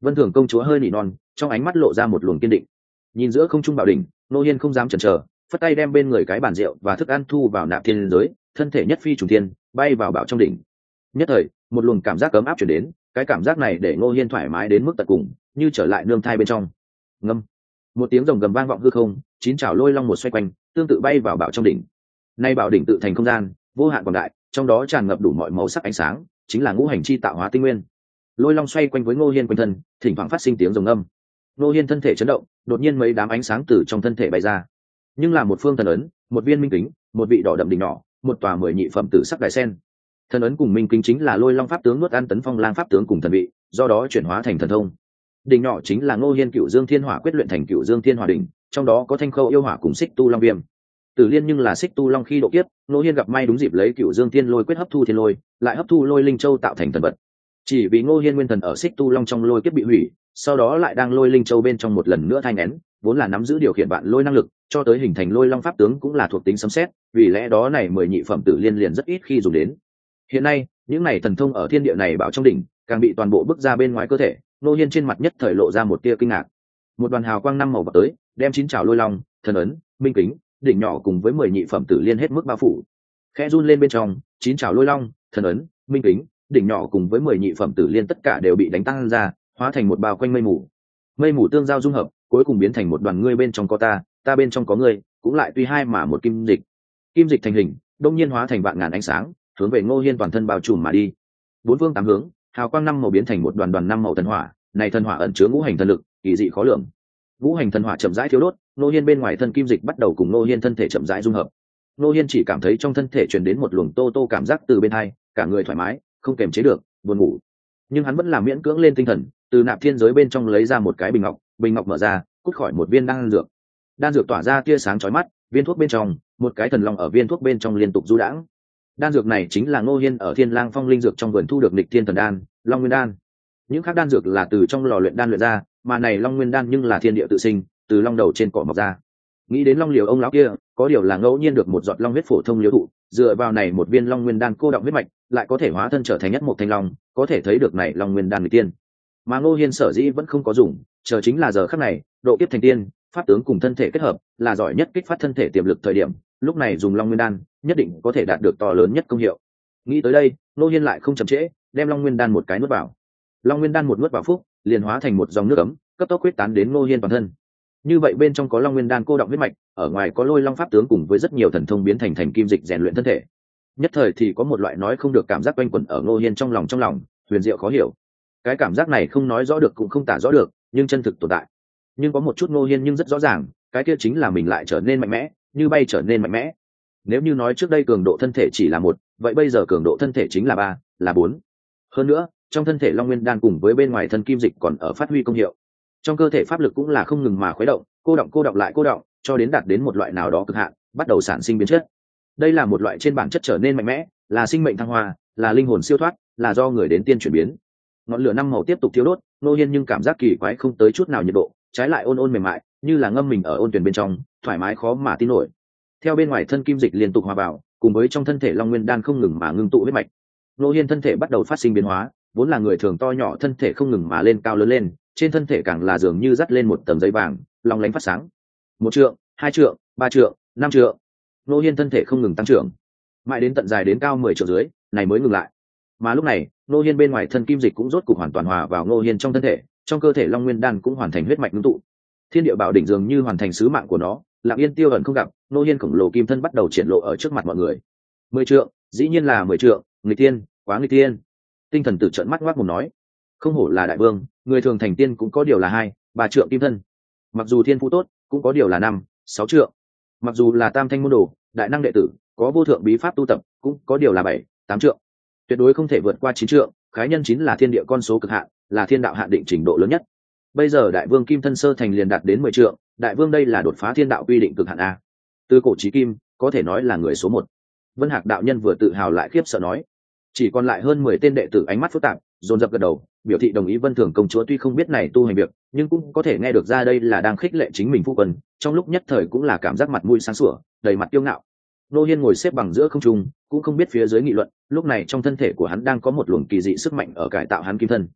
Vân Thường công chúa hơi nỉ non, trong ánh mắt lộ ra một luồng kiên định. Nhìn giữa không trung bảo đỉnh, Ngô Hiên không dám chần chờ, phất tay đem bên người cái bàn rượu và thức ăn thu vào nạp thiên giới, thân thể nhất phi trùng thiên, bay vào bảo trong đỉnh. Nhất thời, một luồng cảm giác ấm áp chuyển đến, cái cảm giác này để Ngô Hiên thoải mái đến mức tận cùng, như trở lại nương thai bên trong. Ngâm, một tiếng rồng gầm vang vọng hư không, chín chảo lôi long một xoay quanh, tương tự bay vào bảo trong đỉnh. Nay bảo đỉnh tự thành không gian vô hạn quảng đại, trong đó tràn ngập đủ mọi màu sắc ánh sáng, chính là ngũ hành chi tạo hóa tinh nguyên. Lôi long xoay quanh với Ngô Hiên quanh thân, thỉnh thoảng phát sinh tiếng rồng âm. Ngô Hiên thân thể chấn động, đột nhiên mấy đám ánh sáng từ trong thân thể bay ra, nhưng là một phương thần ấn, một viên minh kính, một vị đỏ đậm đỉnh nhỏ, một tòa mười nhị phẩm tử sắc đài sen. Thần ấn cùng minh kính chính là lôi long pháp tướng nuốt ăn tấn phong lang pháp tướng cùng thần vị, do đó chuyển hóa thành thần thông. Đỉnh nhỏ chính là Ngô Hiên Cựu Dương Thiên Hỏa quyết luyện thành Cựu Dương Thiên Hỏa đỉnh, trong đó có thanh khâu yêu hỏa cùng xích tu long viêm. Tử Liên nhưng là xích tu long khi độ kiếp, Ngô Hiên gặp may đúng dịp lấy Cựu Dương Thiên Lôi quyết hấp thu thiên lôi, lại hấp thu lôi linh châu tạo thành thần vật. Chỉ vì Ngô Hiên nguyên thần ở xích tu long trong lôi kiếp bị hủy, sau đó lại đang lôi linh châu bên trong một lần nữa thai nén, vốn là nắm giữ điều khiển vạn lôi năng lực, cho tới hình thành lôi long pháp tướng cũng là thuộc tính sấm sét, vì lẽ đó này mười nhị phẩm Tử Liên liền rất ít khi dùng đến. Hiện nay, những này thần thông ở thiên địa này bảo trong đỉnh, càng bị toàn bộ bức ra bên ngoài cơ thể, Ngô Hiên trên mặt nhất thời lộ ra một tia kinh ngạc. Một đoàn hào quang năm màu vào tới, đem chín chảo lôi long, thần ấn, minh kính, đỉnh nhỏ cùng với mười nhị phẩm Tử Liên hết mức bao phủ. Khẽ run lên bên trong, chín chảo lôi long, thần ấn, minh kính, đỉnh nhỏ cùng với mười nhị phẩm Tử Liên tất cả đều bị đánh tăng ra, hóa thành một bao quanh mây mù. Mây mù tương giao dung hợp, cuối cùng biến thành một đoàn ngươi bên trong có ta, ta bên trong có ngươi, cũng lại tuy hai mà một kim dịch. Kim dịch thành hình, đông nhiên hóa thành vạn ngàn ánh sáng, hướng về Ngô Hiên toàn thân bao trùm mà đi. Bốn phương tám hướng, hào quang năm màu biến thành một đoàn đoàn năm màu thần hỏa, này thần hỏa ẩn chứa ngũ hành thần lực, kỳ dị khó lường. Ngũ hành thần hỏa chậm rãi thiêu đốt, Ngô Hiên bên ngoài thân kim dịch bắt đầu cùng Ngô Hiên thân thể chậm rãi dung hợp. Ngô Hiên chỉ cảm thấy trong thân thể truyền đến một luồng tô tô cảm giác từ bên hai, cả người thoải mái, không kềm chế được, buồn ngủ. Nhưng hắn vẫn là miễn cưỡng lên tinh thần, từ nạp thiên giới bên trong lấy ra một cái bình ngọc, bình ngọc mở ra, cút khỏi một viên đan dược. Đan dược tỏa ra tia sáng chói mắt, viên thuốc bên trong, một cái thần long ở viên thuốc bên trong liên tục du đãng. Đan dược này chính là Ngô Hiên ở Thiên Lang Phong linh dược trong vườn thu được Nghịch Thiên Thần Đan, Long Nguyên Đan. Những khác đan dược là từ trong lò luyện đan luyện ra, mà này Long Nguyên Đan nhưng là thiên địa tự sinh, từ long đầu trên cỏ mọc ra. Nghĩ đến Long Liều ông lão kia, có điều là ngẫu nhiên được một giọt long huyết phổ thông liễu thụ, dựa vào này một viên Long Nguyên Đan cô động huyết mạch, lại có thể hóa thân trở thành nhất một thanh long, có thể thấy được này Long Nguyên Đan người tiên. Mà Ngô Hiên sở dĩ vẫn không có dùng, chờ chính là giờ khắc này, độ kiếp thành tiên, pháp tướng cùng thân thể kết hợp, là giỏi nhất kích phát thân thể tiềm lực thời điểm, lúc này dùng Long Nguyên Đan, nhất định có thể đạt được to lớn nhất công hiệu. Nghĩ tới đây, Ngô Hiên lại không chậm trễ, đem Long Nguyên Đan một cái nuốt vào. Long Nguyên Đan một nuốt vào phúc, liền hóa thành một dòng nước ấm, cấp tốc huyết tán đến Ngô Hiên toàn thân. Như vậy bên trong có Long Nguyên Đan cô động huyết mạch, ở ngoài có Lôi Long pháp tướng cùng với rất nhiều thần thông biến thành thành kim dịch rèn luyện thân thể. Nhất thời thì có một loại nói không được cảm giác quanh quẩn ở Ngô Hiên trong lòng trong lòng, huyền diệu khó hiểu. Cái cảm giác này không nói rõ được cũng không tả rõ được, nhưng chân thực tồn tại. Nhưng có một chút Ngô Hiên nhưng rất rõ ràng, cái kia chính là mình lại trở nên mạnh mẽ, như bay trở nên mạnh mẽ. Nếu như nói trước đây cường độ thân thể chỉ là một, vậy bây giờ cường độ thân thể chính là ba, là bốn. Hơn nữa, trong thân thể Long Nguyên Đan cùng với bên ngoài thân kim dịch còn ở phát huy công hiệu. Trong cơ thể pháp lực cũng là không ngừng mà khuấy động, cô động cô động lại cô động, cho đến đạt đến một loại nào đó cực hạn, bắt đầu sản sinh biến chất. Đây là một loại trên bản chất trở nên mạnh mẽ, là sinh mệnh thăng hoa, là linh hồn siêu thoát, là do người đến tiên chuyển biến. Ngọn lửa năm màu tiếp tục thiêu đốt, Ngô Hiên nhưng cảm giác kỳ quái không tới chút nào nhiệt độ, trái lại ôn ôn mềm mại, như là ngâm mình ở ôn tuyển bên trong, thoải mái khó mà tin nổi. Theo bên ngoài thân kim dịch liên tục hòa vào, cùng với trong thân thể Long Nguyên Đan không ngừng mà ngưng tụ huyết mạch, Ngô Hiên thân thể bắt đầu phát sinh biến hóa, vốn là người thường to nhỏ thân thể không ngừng mà lên cao lớn lên, trên thân thể càng là dường như dắt lên một tầng giấy vàng, long lánh phát sáng. Một trượng, hai trượng, ba trượng, năm trượng. Ngô Hiên thân thể không ngừng tăng trưởng, mãi đến tận dài đến cao mười trượng dưới, này mới ngừng lại. Mà lúc này, Ngô Hiên bên ngoài thân kim dịch cũng rốt cục hoàn toàn hòa vào Ngô Hiên trong thân thể, trong cơ thể Long Nguyên Đan cũng hoàn thành huyết mạch ngưng tụ. Thiên địa bảo đỉnh dường như hoàn thành sứ mạng của nó, lặng yên tiêu ẩn không gặp, Ngô Hiên khổng lồ kim thân bắt đầu triển lộ ở trước mặt mọi người. Mười trượng, dĩ nhiên là mười trượng, nghịch tiên, quá nghịch tiên. Tinh thần tử trợn mắt ngoác mồm nói, không hổ là đại vương, người thường thành tiên cũng có điều là hai, ba trượng kim thân. Mặc dù thiên phú tốt, cũng có điều là năm, sáu trượng. Mặc dù là tam thanh môn đồ, đại năng đệ tử, có vô thượng bí pháp tu tập, cũng có điều là bảy, tám trượng. Tuyệt đối không thể vượt qua chín trượng, khái nhân chín là thiên địa con số cực hạn, là thiên đạo hạn định trình độ lớn nhất. Bây giờ đại vương kim thân sơ thành liền đạt đến mười trượng, đại vương đây là đột phá thiên đạo quy định cực hạn a. Từ cổ chí kim, có thể nói là người số một. Vân Hạc đạo nhân vừa tự hào lại khiếp sợ nói, chỉ còn lại hơn mười tên đệ tử ánh mắt phức tạp, dồn dập gật đầu, biểu thị đồng ý. Vân Thường công chúa tuy không biết này tu hành việc, nhưng cũng có thể nghe được ra đây là đang khích lệ chính mình phu quân, trong lúc nhất thời cũng là cảm giác mặt mũi sáng sủa, đầy mặt kiêu ngạo. Ngô Hiên ngồi xếp bằng giữa không trung, cũng không biết phía dưới nghị luận, lúc này trong thân thể của hắn đang có một luồng kỳ dị sức mạnh ở cải tạo hắn kim thân.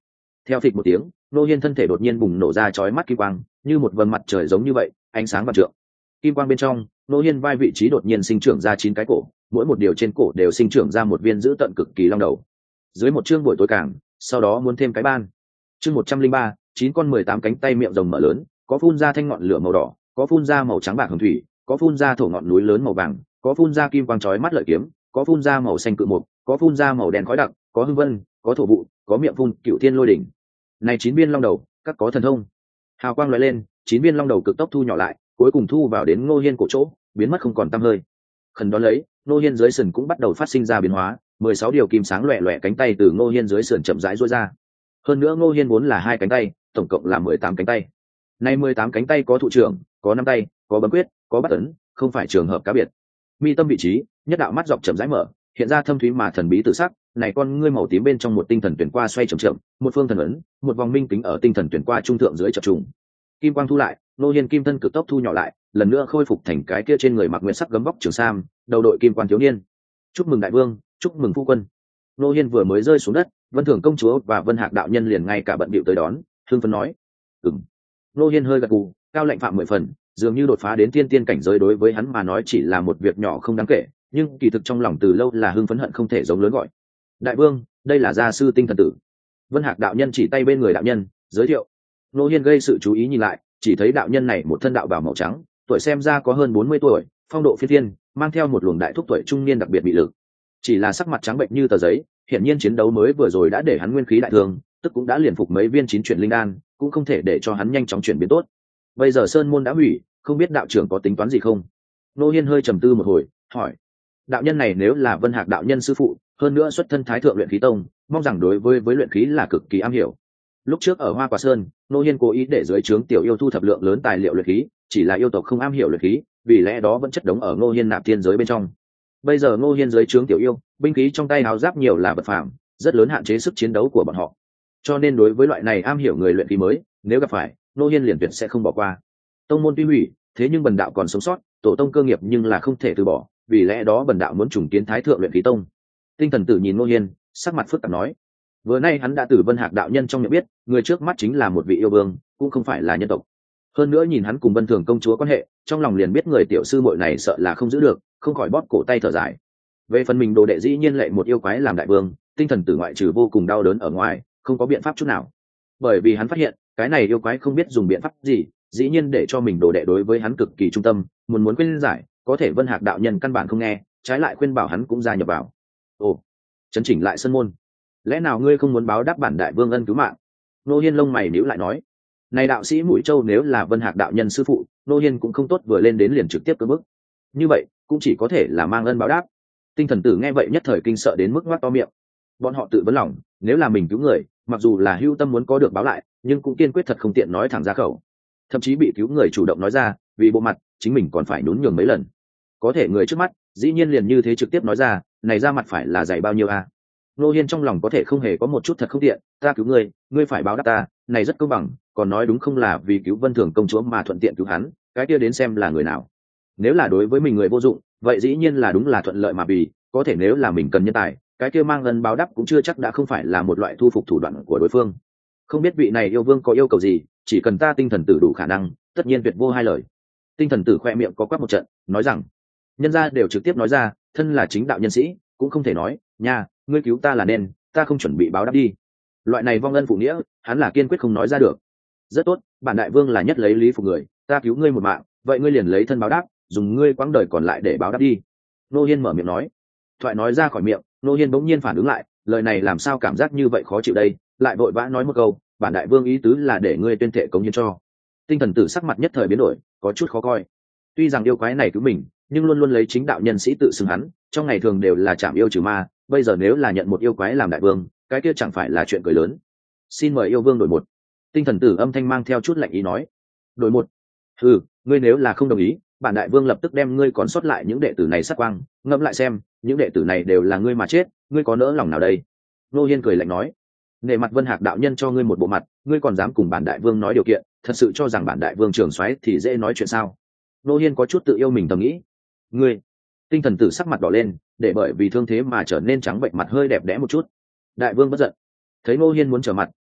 Theo phịch một tiếng, Ngô Hiên thân thể đột nhiên bùng nổ ra chói mắt kim quang, như một vầng mặt trời giống như vậy, ánh sáng vạn trượng. Kim quang bên trong, Ngô Hiên vai vị trí đột nhiên sinh trưởng ra chín cái cổ, mỗi một điều trên cổ đều sinh trưởng ra một viên dữ tận cực kỳ long đầu. Dưới một chương buổi tối càng, sau đó muốn thêm cái ban. Chương một trăm linh ba, chín con mười tám cánh tay miệng rồng mở lớn, có phun ra thanh ngọn lửa màu đỏ, có phun ra màu trắng bạc hồng thủy, có phun ra thổ ngọn núi lớn màu vàng, có phun ra kim quang chói mắt lợi kiếm, có phun ra màu xanh cự mục, có phun ra màu đen khói đặc, có hưng vân, có thổ vụ, có miệng phun cựu thiên lôi đỉnh. Này chín viên long đầu, các có thần thông. Hào quang lóe lên, chín viên long đầu cực tốc thu nhỏ lại, cuối cùng thu vào đến Ngô Hiên cổ chỗ, biến mất không còn tăm hơi. Khẩn đó lấy, Ngô Hiên dưới sườn cũng bắt đầu phát sinh ra biến hóa, mười sáu điều kim sáng loẹt loẹt cánh tay từ Ngô Hiên dưới sườn chậm rãi duỗi ra. Hơn nữa Ngô Hiên vốn là hai cánh tay, tổng cộng là mười tám cánh tay. Nay mười tám cánh tay có thụ trưởng, có năm tay, có bấm quyết, có bắt ấn, không phải trường hợp cá biệt. Mi tâm vị trí, nhất đạo mắt dọc chậm rãi mở, hiện ra thâm thúy mà thần bí tự sắc, này con ngươi màu tím bên trong một tinh thần tuyển qua xoay chậm chậm, một phương thần ấn, một vòng minh kính ở tinh thần tuyển qua trung thượng dưới chập trùng. Kim quang thu lại, Ngô Hiên kim thân cực tốc thu nhỏ lại, lần nữa khôi phục thành cái kia trên người mặc nguyệt sắc gấm vóc trường sam, đầu đội kim quan thiếu niên. Chúc mừng đại vương, chúc mừng phu quân. Ngô Hiên vừa mới rơi xuống đất, Vân Thường công chúa và Vân Hạc đạo nhân liền ngay cả bận bịu tới đón, hưng phấn nói: "Ừm." Ngô Hiên hơi gật gù, cao lệnh phạm mười phần, dường như đột phá đến tiên tiên cảnh giới đối với hắn mà nói chỉ là một việc nhỏ không đáng kể, nhưng kỳ thực trong lòng từ lâu là hưng phấn hận không thể giống lớn gọi: "Đại vương, đây là gia sư Tinh Thần Tử." Vân Hạc đạo nhân chỉ tay bên người đạo nhân, giới thiệu. Ngô Hiên gây sự chú ý nhìn lại, chỉ thấy đạo nhân này một thân đạo bào màu trắng, tuổi xem ra có hơn bốn mươi tuổi, phong độ phi thiên, mang theo một luồng đại thúc tuổi trung niên đặc biệt bị lực. Chỉ là sắc mặt trắng bệnh như tờ giấy, hiển nhiên chiến đấu mới vừa rồi đã để hắn nguyên khí đại thương, tức cũng đã liền phục mấy viên chín chuyển linh đan, cũng không thể để cho hắn nhanh chóng chuyển biến tốt. Bây giờ sơn môn đã hủy, không biết đạo trưởng có tính toán gì không? Ngô Hiên hơi trầm tư một hồi, hỏi. Đạo nhân này nếu là Vân Hạc đạo nhân sư phụ, hơn nữa xuất thân Thái thượng luyện khí tông, mong rằng đối với với luyện khí là cực kỳ am hiểu. Lúc trước ở Hoa Quả Sơn, Ngô Hiên cố ý để dưới trướng tiểu yêu thu thập lượng lớn tài liệu luyện khí, chỉ là yêu tộc không am hiểu luyện khí, vì lẽ đó vẫn chất đống ở Ngô Hiên nạp thiên giới bên trong. Bây giờ Ngô Hiên dưới trướng tiểu yêu, binh khí trong tay áo giáp nhiều là vật phàm, rất lớn hạn chế sức chiến đấu của bọn họ. Cho nên đối với loại này am hiểu người luyện khí mới, nếu gặp phải, Ngô Hiên liền tuyệt sẽ không bỏ qua. Tông môn tuy hủy, thế nhưng bần đạo còn sống sót, tổ tông cơ nghiệp nhưng là không thể từ bỏ, vì lẽ đó bần đạo muốn trùng kiến Thái thượng luyện khí tông. Tinh Thần Tử nhìn Ngô Hiên, sắc mặt phức tạp nói. Vừa nay hắn đã từ Vân Hạc đạo nhân trong miệng biết, người trước mắt chính là một vị yêu vương, cũng không phải là nhân tộc. Hơn nữa nhìn hắn cùng Vân Thường công chúa quan hệ, trong lòng liền biết người tiểu sư muội này sợ là không giữ được, không khỏi bóp cổ tay thở dài. Về phần mình đồ đệ dĩ nhiên lệ một yêu quái làm đại vương, Tinh Thần Tử ngoại trừ vô cùng đau đớn ở ngoài, không có biện pháp chút nào. Bởi vì hắn phát hiện, cái này yêu quái không biết dùng biện pháp gì, dĩ nhiên để cho mình đồ đệ đối với hắn cực kỳ trung tâm, muốn muốn khuyên giải, có thể Vân Hạc đạo nhân căn bản không nghe, trái lại khuyên bảo hắn cũng gia nhập vào. Ồ, chấn chỉnh lại sân môn. Lẽ nào ngươi không muốn báo đáp bản đại vương ân cứu mạng? Ngô Hiên lông mày nhíu lại nói. Này đạo sĩ Mũi Châu nếu là Vân Hạc đạo nhân sư phụ, Ngô Hiên cũng không tốt vừa lên đến liền trực tiếp cưỡng bức. Như vậy, cũng chỉ có thể là mang ân báo đáp. Tinh Thần Tử nghe vậy nhất thời kinh sợ đến mức ngoác to miệng. Bọn họ tự vấn lòng, nếu là mình cứu người, mặc dù là hưu tâm muốn có được báo lại, nhưng cũng kiên quyết thật không tiện nói thẳng ra khẩu. Thậm chí bị cứu người chủ động nói ra, vì bộ mặt, chính mình còn phải nhún nhường mấy lần. Có thể người trước mắt, dĩ nhiên liền như thế trực tiếp nói ra, này ra mặt phải là dạy bao nhiêu à? Ngô Hiên trong lòng có thể không hề có một chút thật không tiện, ta cứu ngươi, ngươi phải báo đáp ta, này rất công bằng, còn nói đúng không là vì cứu Vân Thường công chúa mà thuận tiện cứu hắn, cái kia đến xem là người nào. Nếu là đối với mình người vô dụng, vậy dĩ nhiên là đúng là thuận lợi mà vì, có thể nếu là mình cần nhân tài, cái kia mang ân báo đáp cũng chưa chắc đã không phải là một loại thu phục thủ đoạn của đối phương. Không biết vị này yêu vương có yêu cầu gì, chỉ cần ta Tinh Thần Tử đủ khả năng, tất nhiên tuyệt vô hai lời. Tinh Thần Tử khoe miệng có quắc một trận, nói rằng, nhân gia đều trực tiếp nói ra, thân là chính đạo nhân sĩ, cũng không thể nói, nha, ngươi cứu ta là nên, ta không chuẩn bị báo đáp đi. Loại này vong ân phụ nghĩa, hắn là kiên quyết không nói ra được. Rất tốt, bản đại vương là nhất lấy lý phục người, ta cứu ngươi một mạng, vậy ngươi liền lấy thân báo đáp, dùng ngươi quãng đời còn lại để báo đáp đi. Nô Hiên mở miệng nói. Thoại nói ra khỏi miệng, Nô Hiên bỗng nhiên phản ứng lại, lời này làm sao cảm giác như vậy khó chịu đây, lại vội vã nói một câu, bản đại vương ý tứ là để ngươi tuyên thệ cống hiến cho. Tinh Thần Tử sắc mặt nhất thời biến đổi, có chút khó coi. Tuy rằng yêu quái này cứu mình, nhưng luôn luôn lấy chính đạo nhân sĩ tự xưng hắn, trong ngày thường đều là chạm yêu trừ ma, bây giờ nếu là nhận một yêu quái làm đại vương, cái kia chẳng phải là chuyện cười lớn. Xin mời yêu vương đổi một. Tinh Thần Tử âm thanh mang theo chút lạnh ý nói. Đổi một? Ừ, ngươi nếu là không đồng ý, bản đại vương lập tức đem ngươi còn sót lại những đệ tử này sát quang, ngẫm lại xem, những đệ tử này đều là ngươi mà chết, ngươi có nỡ lòng nào đây? Nô Hiên cười lạnh nói. Nể mặt Vân Hạc đạo nhân cho ngươi một bộ mặt, ngươi còn dám cùng bản đại vương nói điều kiện, thật sự cho rằng bản đại vương trường soái thì dễ nói chuyện sao? Nô Hiên có chút tự yêu mình thầm nghĩ. Ngươi. Tinh Thần Tử sắc mặt đỏ lên, để bởi vì thương thế mà trở nên trắng bệnh, mặt hơi đẹp đẽ một chút. Đại vương bất giận. Thấy Nô Hiên muốn trở mặt,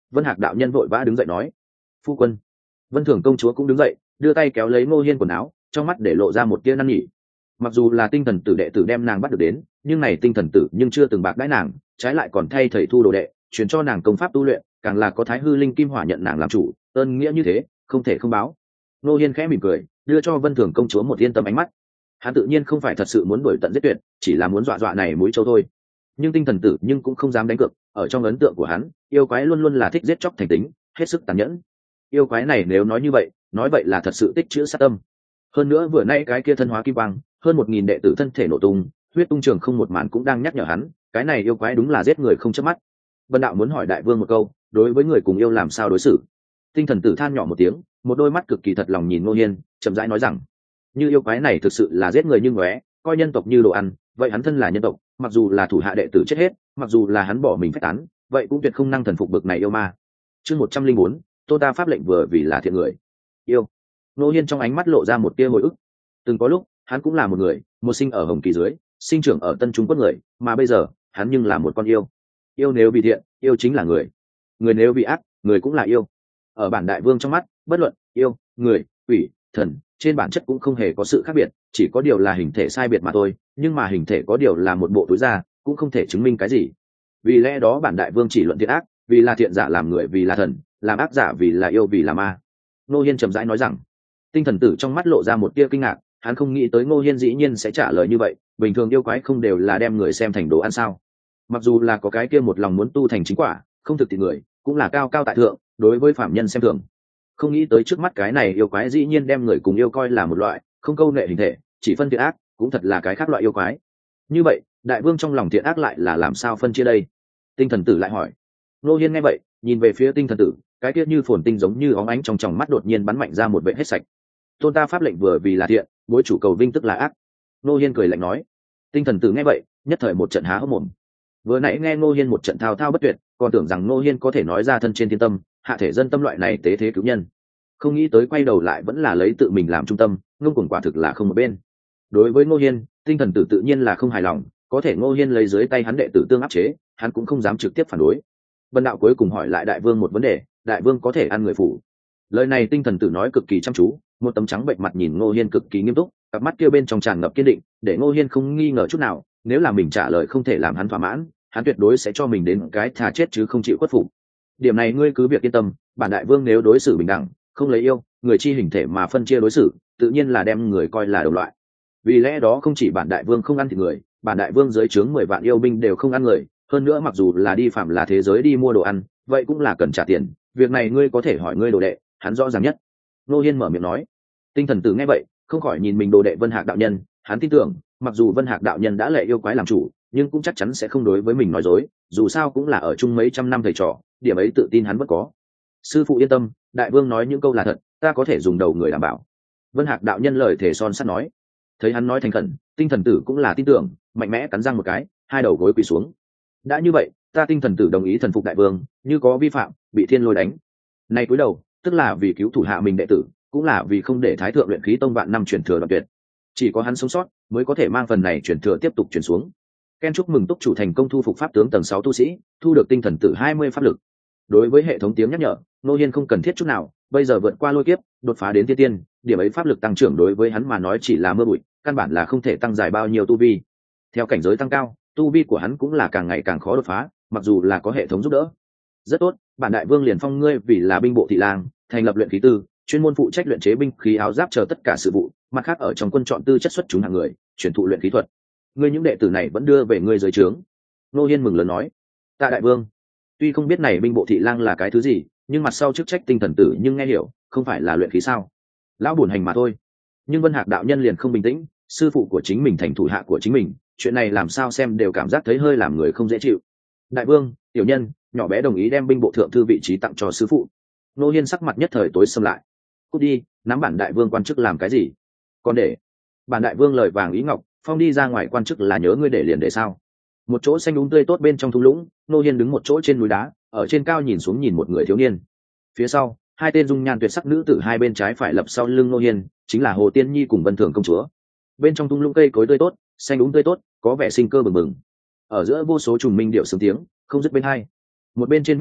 Vân Hạc đạo nhân vội vã đứng dậy nói: phu quân. Vân Thường công chúa cũng đứng dậy, đưa tay kéo lấy Ngô Hiên quần áo, trong mắt để lộ ra một tia năn nỉ. Mặc dù là tinh thần tử đệ tử đem nàng bắt được đến, nhưng này tinh thần tử nhưng chưa từng bạc đãi nàng, trái lại còn thay thầy thu đồ đệ, truyền cho nàng công pháp tu luyện, càng là có Thái Hư Linh Kim Hỏa nhận nàng làm chủ, ơn nghĩa như thế, không thể không báo. Ngô Hiên khẽ mỉm cười, đưa cho Vân Thường công chúa một yên tâm ánh mắt. Hắn tự nhiên không phải thật sự muốn đuổi tận giết tuyệt, chỉ là muốn dọa dọa này mũi châu thôi. Nhưng tinh thần tử nhưng cũng không dám đánh cược, ở trong ấn tượng của hắn, yêu quái luôn luôn là thích giết chóc thành tính, hết sức tàn nhẫn. Yêu quái này nếu nói như vậy, nói vậy là thật sự tích trữ sát tâm. Hơn nữa vừa nay cái kia thân hóa kim quang, hơn một nghìn đệ tử thân thể nổ tung, huyết tung trường không một màn cũng đang nhắc nhở hắn, cái này yêu quái đúng là giết người không chớp mắt. Vân đạo muốn hỏi đại vương một câu, đối với người cùng yêu làm sao đối xử? Tinh thần tử than nhỏ một tiếng, một đôi mắt cực kỳ thật lòng nhìn Ngô Hiên, chậm rãi nói rằng: như yêu quái này thực sự là giết người như ngóe, coi nhân tộc như đồ ăn, vậy hắn thân là nhân tộc, mặc dù là thủ hạ đệ tử chết hết, mặc dù là hắn bỏ mình phách tán, vậy cũng tuyệt không năng thần phục bực này yêu ma. Chương một trăm linh bốn, Tô ta pháp lệnh vừa vì là thiện người. Yêu. Ngô Hiên trong ánh mắt lộ ra một tia hồi ức. Từng có lúc, hắn cũng là một người, một sinh ở Hồng Kỳ dưới, sinh trưởng ở Tân Trung Quốc người, mà bây giờ, hắn nhưng là một con yêu. Yêu nếu vì thiện, yêu chính là người. Người nếu vì ác, người cũng là yêu. Ở bản đại vương trong mắt, bất luận yêu, người, quỷ, thần, trên bản chất cũng không hề có sự khác biệt, chỉ có điều là hình thể sai biệt mà thôi, nhưng mà hình thể có điều là một bộ túi da, cũng không thể chứng minh cái gì. Vì lẽ đó bản đại vương chỉ luận thiện ác, vì là thiện giả làm người vì là thần, làm ác giả vì là yêu vì là ma. Ngô Hiên trầm rãi nói rằng. Tinh thần tử trong mắt lộ ra một tia kinh ngạc, hắn không nghĩ tới Ngô Hiên dĩ nhiên sẽ trả lời như vậy, bình thường yêu quái không đều là đem người xem thành đồ ăn sao? Mặc dù là có cái kia một lòng muốn tu thành chính quả, không thực thì người, cũng là cao cao tại thượng, đối với phạm nhân xem thường. Không nghĩ tới trước mắt cái này yêu quái dĩ nhiên đem người cùng yêu coi là một loại, không câu nệ hình thể, chỉ phân thiện ác, cũng thật là cái khác loại yêu quái. Như vậy, đại vương trong lòng thiện ác lại là làm sao phân chia đây? Tinh thần tử lại hỏi. Ngô Hiên nghe vậy, nhìn về phía tinh thần tử, cái kia như phồn tinh giống như óng ánh trong tròng mắt đột nhiên bắn mạnh ra một vệ hết sạch. Tôn ta pháp lệnh vừa vì là thiện, bối chủ cầu vinh tức là ác. Ngô Hiên cười lạnh nói. Tinh thần tử nghe vậy, nhất thời một trận há hốc mồm. Vừa nãy nghe Ngô Hiên một trận thao thao bất tuyệt, còn tưởng rằng Ngô Hiên có thể nói ra thân trên thiên tâm, hạ thể dân tâm loại này tế thế cứu nhân. Không nghĩ tới quay đầu lại vẫn là lấy tự mình làm trung tâm, ngông cuồng quả thực là không một bên. Đối với Ngô Hiên, tinh thần tử tự nhiên là không hài lòng, có thể Ngô Hiên lấy dưới tay hắn đệ tử tương áp chế, hắn cũng không dám trực tiếp phản đối. Vân đạo cuối cùng hỏi lại đại vương một vấn đề, đại vương có thể ăn người phủ? Lời này tinh thần tử nói cực kỳ chăm chú, một tấm trắng bệnh mặt nhìn Ngô Hiên cực kỳ nghiêm túc, cặp mắt kia bên trong tràn ngập kiên định, để Ngô Hiên không nghi ngờ chút nào, nếu là mình trả lời không thể làm hắn thỏa mãn, hắn tuyệt đối sẽ cho mình đến cái thà chết chứ không chịu khuất phục. Điểm này ngươi cứ việc yên tâm, bản đại vương nếu đối xử bình đẳng, không lấy yêu, người chi hình thể mà phân chia đối xử, tự nhiên là đem người coi là đồng loại. Vì lẽ đó không chỉ bản đại vương không ăn thịt người, bản đại vương dưới trướng mười vạn yêu binh đều không ăn người, hơn nữa mặc dù là đi phạm là thế giới đi mua đồ ăn, vậy cũng là cần trả tiền, việc này ngươi có thể hỏi ngươi đồ đệ, hắn rõ ràng nhất. Ngô Hiên mở miệng nói. Tinh thần tử nghe vậy, không khỏi nhìn mình đồ đệ Vân Hạc đạo nhân, hắn tin tưởng, mặc dù Vân Hạc đạo nhân đã lệ yêu quái làm chủ, nhưng cũng chắc chắn sẽ không đối với mình nói dối, dù sao cũng là ở chung mấy trăm năm thầy trò, điểm ấy tự tin hắn vẫn có. Sư phụ yên tâm, đại vương nói những câu là thật, ta có thể dùng đầu người đảm bảo. Vân Hạc đạo nhân lời thể son sắt nói. Thấy hắn nói thành khẩn, tinh thần tử cũng là tin tưởng, mạnh mẽ cắn răng một cái, hai đầu gối quỳ xuống. Đã như vậy, ta tinh thần tử đồng ý thần phục đại vương, như có vi phạm, bị thiên lôi đánh. Nay cúi đầu, tức là vì cứu thủ hạ mình đệ tử, cũng là vì không để thái thượng luyện khí tông vạn năm truyền thừa đoạn tuyệt. Chỉ có hắn sống sót, mới có thể mang phần này truyền thừa tiếp tục truyền xuống. Ken chúc mừng túc chủ thành công thu phục pháp tướng tầng sáu tu sĩ, thu được tinh thần tử hai mươi pháp lực. Đối với hệ thống tiếng nhắc nhở, Ngô Hiên không cần thiết chút nào, bây giờ vượt qua lôi kiếp, đột phá đến tiên tiên, điểm ấy pháp lực tăng trưởng đối với hắn mà nói chỉ là mưa bụi, căn bản là không thể tăng dài bao nhiêu tu vi. Theo cảnh giới tăng cao, tu vi của hắn cũng là càng ngày càng khó đột phá, mặc dù là có hệ thống giúp đỡ. Rất tốt, bản đại vương liền phong ngươi vì là binh bộ thị lang, thành lập luyện khí tư, chuyên môn phụ trách luyện chế binh khí áo giáp chờ tất cả sự vụ, mặt khác ở trong quân chọn tư chất xuất chúng hạng người, chuyển thụ luyện khí thuật. Ngươi những đệ tử này vẫn đưa về ngươi dưới trướng. Ngô Hiên mừng lớn nói. Tạ đại vương. Tuy không biết này binh bộ thị lang là cái thứ gì, nhưng mặt sau chức trách tinh thần tử nhưng nghe hiểu, không phải là luyện khí sao? Lão buồn hành mà thôi. Nhưng Vân Hạc đạo nhân liền không bình tĩnh, sư phụ của chính mình thành thủ hạ của chính mình, chuyện này làm sao xem đều cảm giác thấy hơi làm người không dễ chịu. Đại vương, tiểu nhân, nhỏ bé đồng ý đem binh bộ thượng thư vị trí tặng cho sư phụ. Ngô Hiên sắc mặt nhất thời tối sầm lại. Cút đi, nắm bản đại vương quan chức làm cái gì? Còn để bản đại vương lời vàng ý ngọc, phong đi ra ngoài quan chức là nhớ ngươi để liền để sao? Một chỗ xanh đúng tươi tốt bên trong thung lũng, Ngô Hiên đứng một chỗ trên núi đá, ở trên cao nhìn xuống nhìn một người thiếu niên. Phía sau, hai tên dung nhan tuyệt sắc nữ tử hai bên trái phải lập sau lưng Ngô Hiên, chính là Hồ Tiên Nhi cùng Vân Thường công chúa. Bên trong thung lũng cây cối tươi tốt, xanh đúng tươi tốt, có vẻ sinh cơ bừng bừng. Ở giữa vô số trùng minh điệu sướng tiếng, không dứt bên hai. Một bên trên vách đá,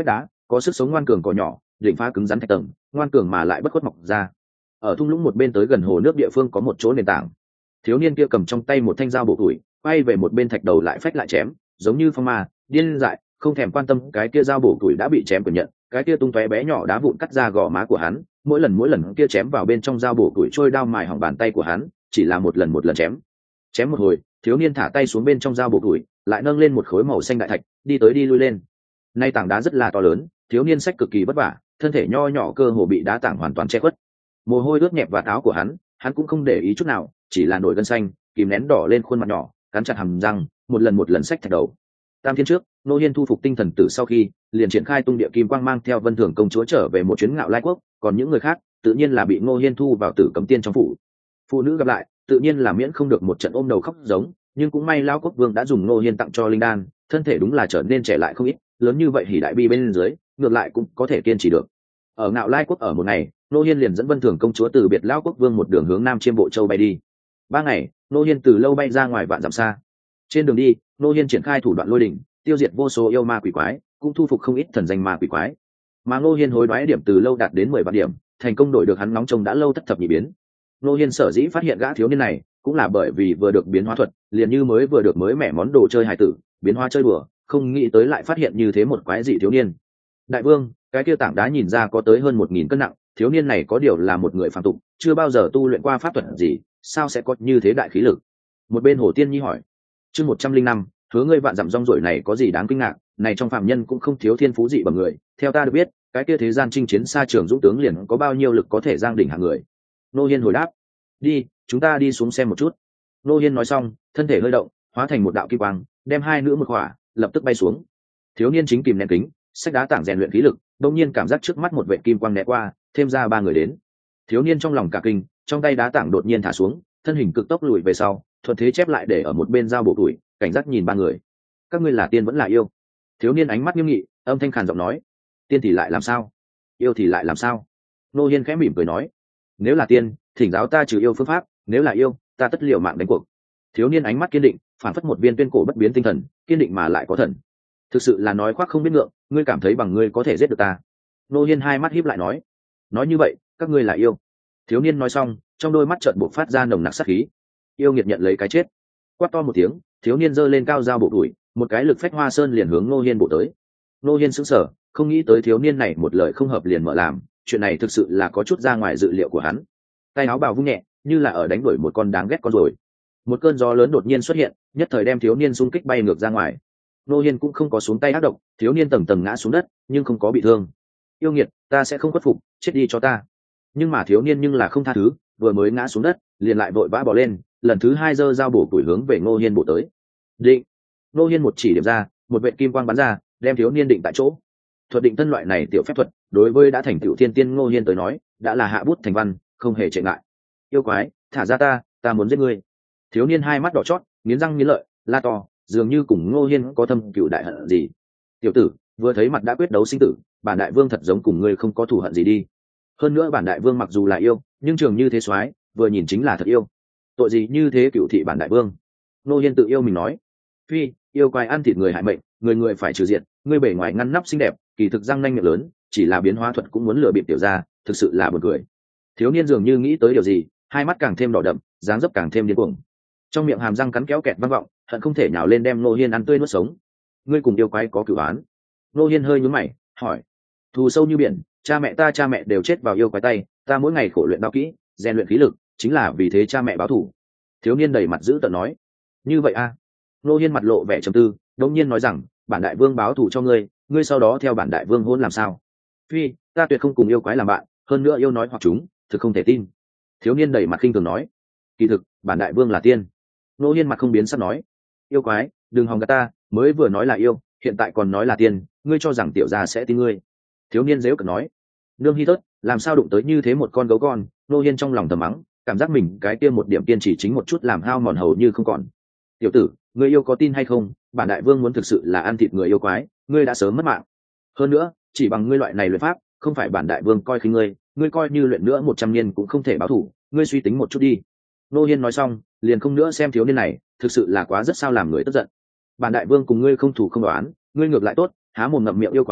có sức sống ngoan cường cỏ nhỏ định phá cứng rắn thạch tầng, ngoan cường mà lại bất khuất mọc ra. Ở thung lũng một bên tới gần hồ nước địa phương có một chỗ nền tảng. Thiếu niên kia cầm trong tay một thanh dao bổ tuổi, quay về một bên thạch đầu lại phách lại chém, giống như phong ma điên dại, không thèm quan tâm cái kia dao bổ tuổi đã bị chém quyền nhận, cái kia tung tóe bé nhỏ đá vụn cắt ra gò má của hắn, mỗi lần mỗi lần kia chém vào bên trong dao bổ tuổi trôi đao mài hỏng bàn tay của hắn, chỉ là một lần một lần chém. Chém một hồi, thiếu niên thả tay xuống bên trong dao bổ tuổi, lại nâng lên một khối màu xanh đại thạch, đi tới đi lui lên. Nay tảng đá rất là to lớn, thiếu niên sách cực kỳ vất vả, thân thể nho nhỏ cơ hồ bị đá tảng hoàn toàn che khuất. Mồ hôi ướt nhẹp vào áo của hắn, hắn cũng không để ý chút nào, chỉ là nổi gân xanh, kìm nén đỏ lên khuôn mặt nhỏ, cắn chặt hàm răng, một lần một lần xách thạch đầu. Tam thiên trước, Nô Hiên thu phục tinh thần tử sau khi, liền triển khai tung địa kim quang mang theo Vân Thường công chúa trở về một chuyến Ngạo Lai quốc, còn những người khác, tự nhiên là bị Nô Hiên thu vào Tử Cấm Tiên trong phủ. Phụ nữ gặp lại, tự nhiên là miễn không được một trận ôm đầu khóc giống, nhưng cũng may lão quốc vương đã dùng Nô Hiên tặng cho linh đan, thân thể đúng là trở nên trẻ lại không ít, lớn như vậy hỉ đại bi bên dưới, ngược lại cũng có thể kiên trì được. Ở Ngạo Lai quốc ở một ngày, Nô Hiên liền dẫn Vân Thường công chúa từ biệt lão quốc vương một đường hướng nam chiêm bộ châu bay đi. Ba ngày, Nô Hiên từ lâu bay ra ngoài vạn dặm xa. Trên đường đi, Nô Hiên triển khai thủ đoạn lôi đỉnh, tiêu diệt vô số yêu ma quỷ quái, cũng thu phục không ít thần danh ma quỷ quái. Mà Nô Hiên hối đoái điểm từ lâu đạt đến mười vạn điểm, thành công đổi được hắn nóng trông đã lâu thất thập nhị biến. Nô Hiên sở dĩ phát hiện gã thiếu niên này, cũng là bởi vì vừa được biến hóa thuật, liền như mới vừa được mới mẻ món đồ chơi hài tử, biến hóa chơi đùa, không nghĩ tới lại phát hiện như thế một quái dị thiếu niên. Đại vương, cái kia tảng đá nhìn ra có tới hơn một nghìn cân nặng, thiếu niên này có điều là một người phàm tục, chưa bao giờ tu luyện qua pháp thuật gì, sao sẽ có như thế đại khí lực? Một bên Hồ Tiên Nhi hỏi. Chương một trăm linh năm, hứa ngươi vạn dặm rong ruổi này có gì đáng kinh ngạc, này trong phạm nhân cũng không thiếu thiên phú dị bằng người, theo ta được biết, cái kia thế gian chinh chiến xa trường dũng tướng liền có bao nhiêu lực có thể giang đỉnh hạng người. Nô Hiên hồi đáp. Đi, chúng ta đi xuống xem một chút. Nô Hiên nói xong, thân thể hơi động, hóa thành một đạo kim quang, đem hai nữ một hỏa, lập tức bay xuống. Thiếu niên chính kìm nén kính, sách đá tảng rèn luyện khí lực, đột nhiên cảm giác trước mắt một vệt kim quang né qua, thêm ra ba người đến. Thiếu niên trong lòng cả kinh, trong tay đá tảng đột nhiên thả xuống, thân hình cực tốc lùi về sau, thuận thế chép lại để ở một bên dao bổ tuổi, cảnh giác nhìn ba người. Các ngươi là tiên vẫn là yêu? Thiếu niên ánh mắt nghiêm nghị, âm thanh khàn giọng nói. Tiên thì lại làm sao? Yêu thì lại làm sao? Nô Hiên khẽ mỉm cười nói. Nếu là tiên, thỉnh giáo ta trừ yêu phương pháp, nếu là yêu, ta tất liều mạng đánh cuộc. Thiếu niên ánh mắt kiên định, phản phất một viên tuyên cổ bất biến tinh thần, kiên định mà lại có thần. Thực sự là nói khoác không biết ngượng, ngươi cảm thấy bằng ngươi có thể giết được ta? Nô Hiên hai mắt híp lại nói. Nói như vậy, các ngươi là yêu? Thiếu niên nói xong, trong đôi mắt trợn buộc phát ra nồng nặc sát khí. Yêu nghiệt nhận lấy cái chết. Quát to một tiếng, thiếu niên giơ lên cao dao bộ đuổi, một cái lực phách hoa sơn liền hướng Nô Hiên bộ tới. Nô Hiên sững sờ, không nghĩ tới thiếu niên này một lời không hợp liền mở làm, chuyện này thực sự là có chút ra ngoài dự liệu của hắn. Tay áo bào vung nhẹ, như là ở đánh đuổi một con đáng ghét con rồi. Một cơn gió lớn đột nhiên xuất hiện, nhất thời đem thiếu niên xung kích bay ngược ra ngoài. Nô Hiên cũng không có xuống tay ác độc, thiếu niên tầng tầng ngã xuống đất, nhưng không có bị thương. Yêu nghiệt, ta sẽ không khuất phục, chết đi cho ta. Nhưng mà thiếu niên nhưng là không tha thứ, vừa mới ngã xuống đất, liền lại vội vã bò lên, lần thứ hai giơ dao bổ củi hướng về Nô Hiên bổ tới. Định. Nô Hiên một chỉ điểm ra, một vệt kim quang bắn ra, đem thiếu niên định tại chỗ. Thuật định thân loại này tiểu phép thuật, đối với đã thành tiểu thiên tiên Nô Hiên tới nói, đã là hạ bút thành văn, không hề trệ ngại. Yêu quái, thả ra ta, ta muốn giết ngươi. Thiếu niên hai mắt đỏ chót, nghiến răng nghiến lợi, la to, dường như cùng Nô Hiên có thâm cựu đại hận gì. Tiểu tử, vừa thấy mặt đã quyết đấu sinh tử, bản đại vương thật giống cùng ngươi không có thù hận gì đi. Hơn nữa bản đại vương mặc dù là yêu, nhưng trường như thế soái, vừa nhìn chính là thật yêu. Tội gì như thế cựu thị bản đại vương? Nô Hiên tự yêu mình nói. Phi, yêu quái ăn thịt người hại mệnh, người người phải trừ diệt, ngươi bề ngoài ngăn nắp xinh đẹp, kỳ thực răng nanh miệng lớn, chỉ là biến hóa thuật cũng muốn lừa bịp tiểu gia, thực sự là buồn cười. Thiếu niên dường như nghĩ tới điều gì, hai mắt càng thêm đỏ đậm, dáng dấp càng thêm điên cuồng. Trong miệng hàm răng cắn kéo kẹt vang vọng, hận không thể nhào lên đem Nô Hiên ăn tươi nuốt sống. Ngươi cùng yêu quái có cửu án? Nô Hiên hơi nhướng mày, hỏi. Thù sâu như biển, cha mẹ ta cha mẹ đều chết vào yêu quái tay, ta mỗi ngày khổ luyện đao kỹ, rèn luyện khí lực, chính là vì thế cha mẹ báo thù. Thiếu niên đầy mặt dữ tợn nói. Như vậy a? À? Nô Hiên mặt lộ vẻ trầm tư, đột nhiên nói rằng, bản đại vương báo thù cho ngươi, ngươi sau đó theo bản đại vương hôn làm sao? Phi, ta tuyệt không cùng yêu quái làm bạn, hơn nữa yêu nói hoặc chúng, thực không thể tin. Thiếu niên đầy mặt khinh thường nói. Kỳ thực, bản đại vương là tiên. Nô Hiên mặt không biến sắc nói. Yêu quái, đừng hòng gạt ta, mới vừa nói là yêu, hiện tại còn nói là tiên, ngươi cho rằng tiểu gia sẽ tin ngươi? Thiếu niên dễu cợt nói. Nương Hi Tớt, làm sao đụng tới như thế một con gấu con? Nô Hiên trong lòng thầm mắng, cảm giác mình cái kia một điểm kiên trì chính một chút làm hao mòn hầu như không còn. Tiểu tử, ngươi yêu có tin hay không? Bản đại vương muốn thực sự là ăn thịt người yêu quái, ngươi đã sớm mất mạng. Hơn nữa, chỉ bằng ngươi loại này luyện pháp, không phải bản đại vương coi khinh ngươi, ngươi coi như luyện nữa một trăm niên cũng không thể báo thủ, ngươi suy tính một chút đi. Nô Hiên nói xong, liền không nữa xem thiếu niên này, thực sự là quá rất sao làm người tức giận. Bản đại vương cùng ngươi không thủ không đoán, ngươi ngược lại tốt, há mồm ngậm miệng yêu quái,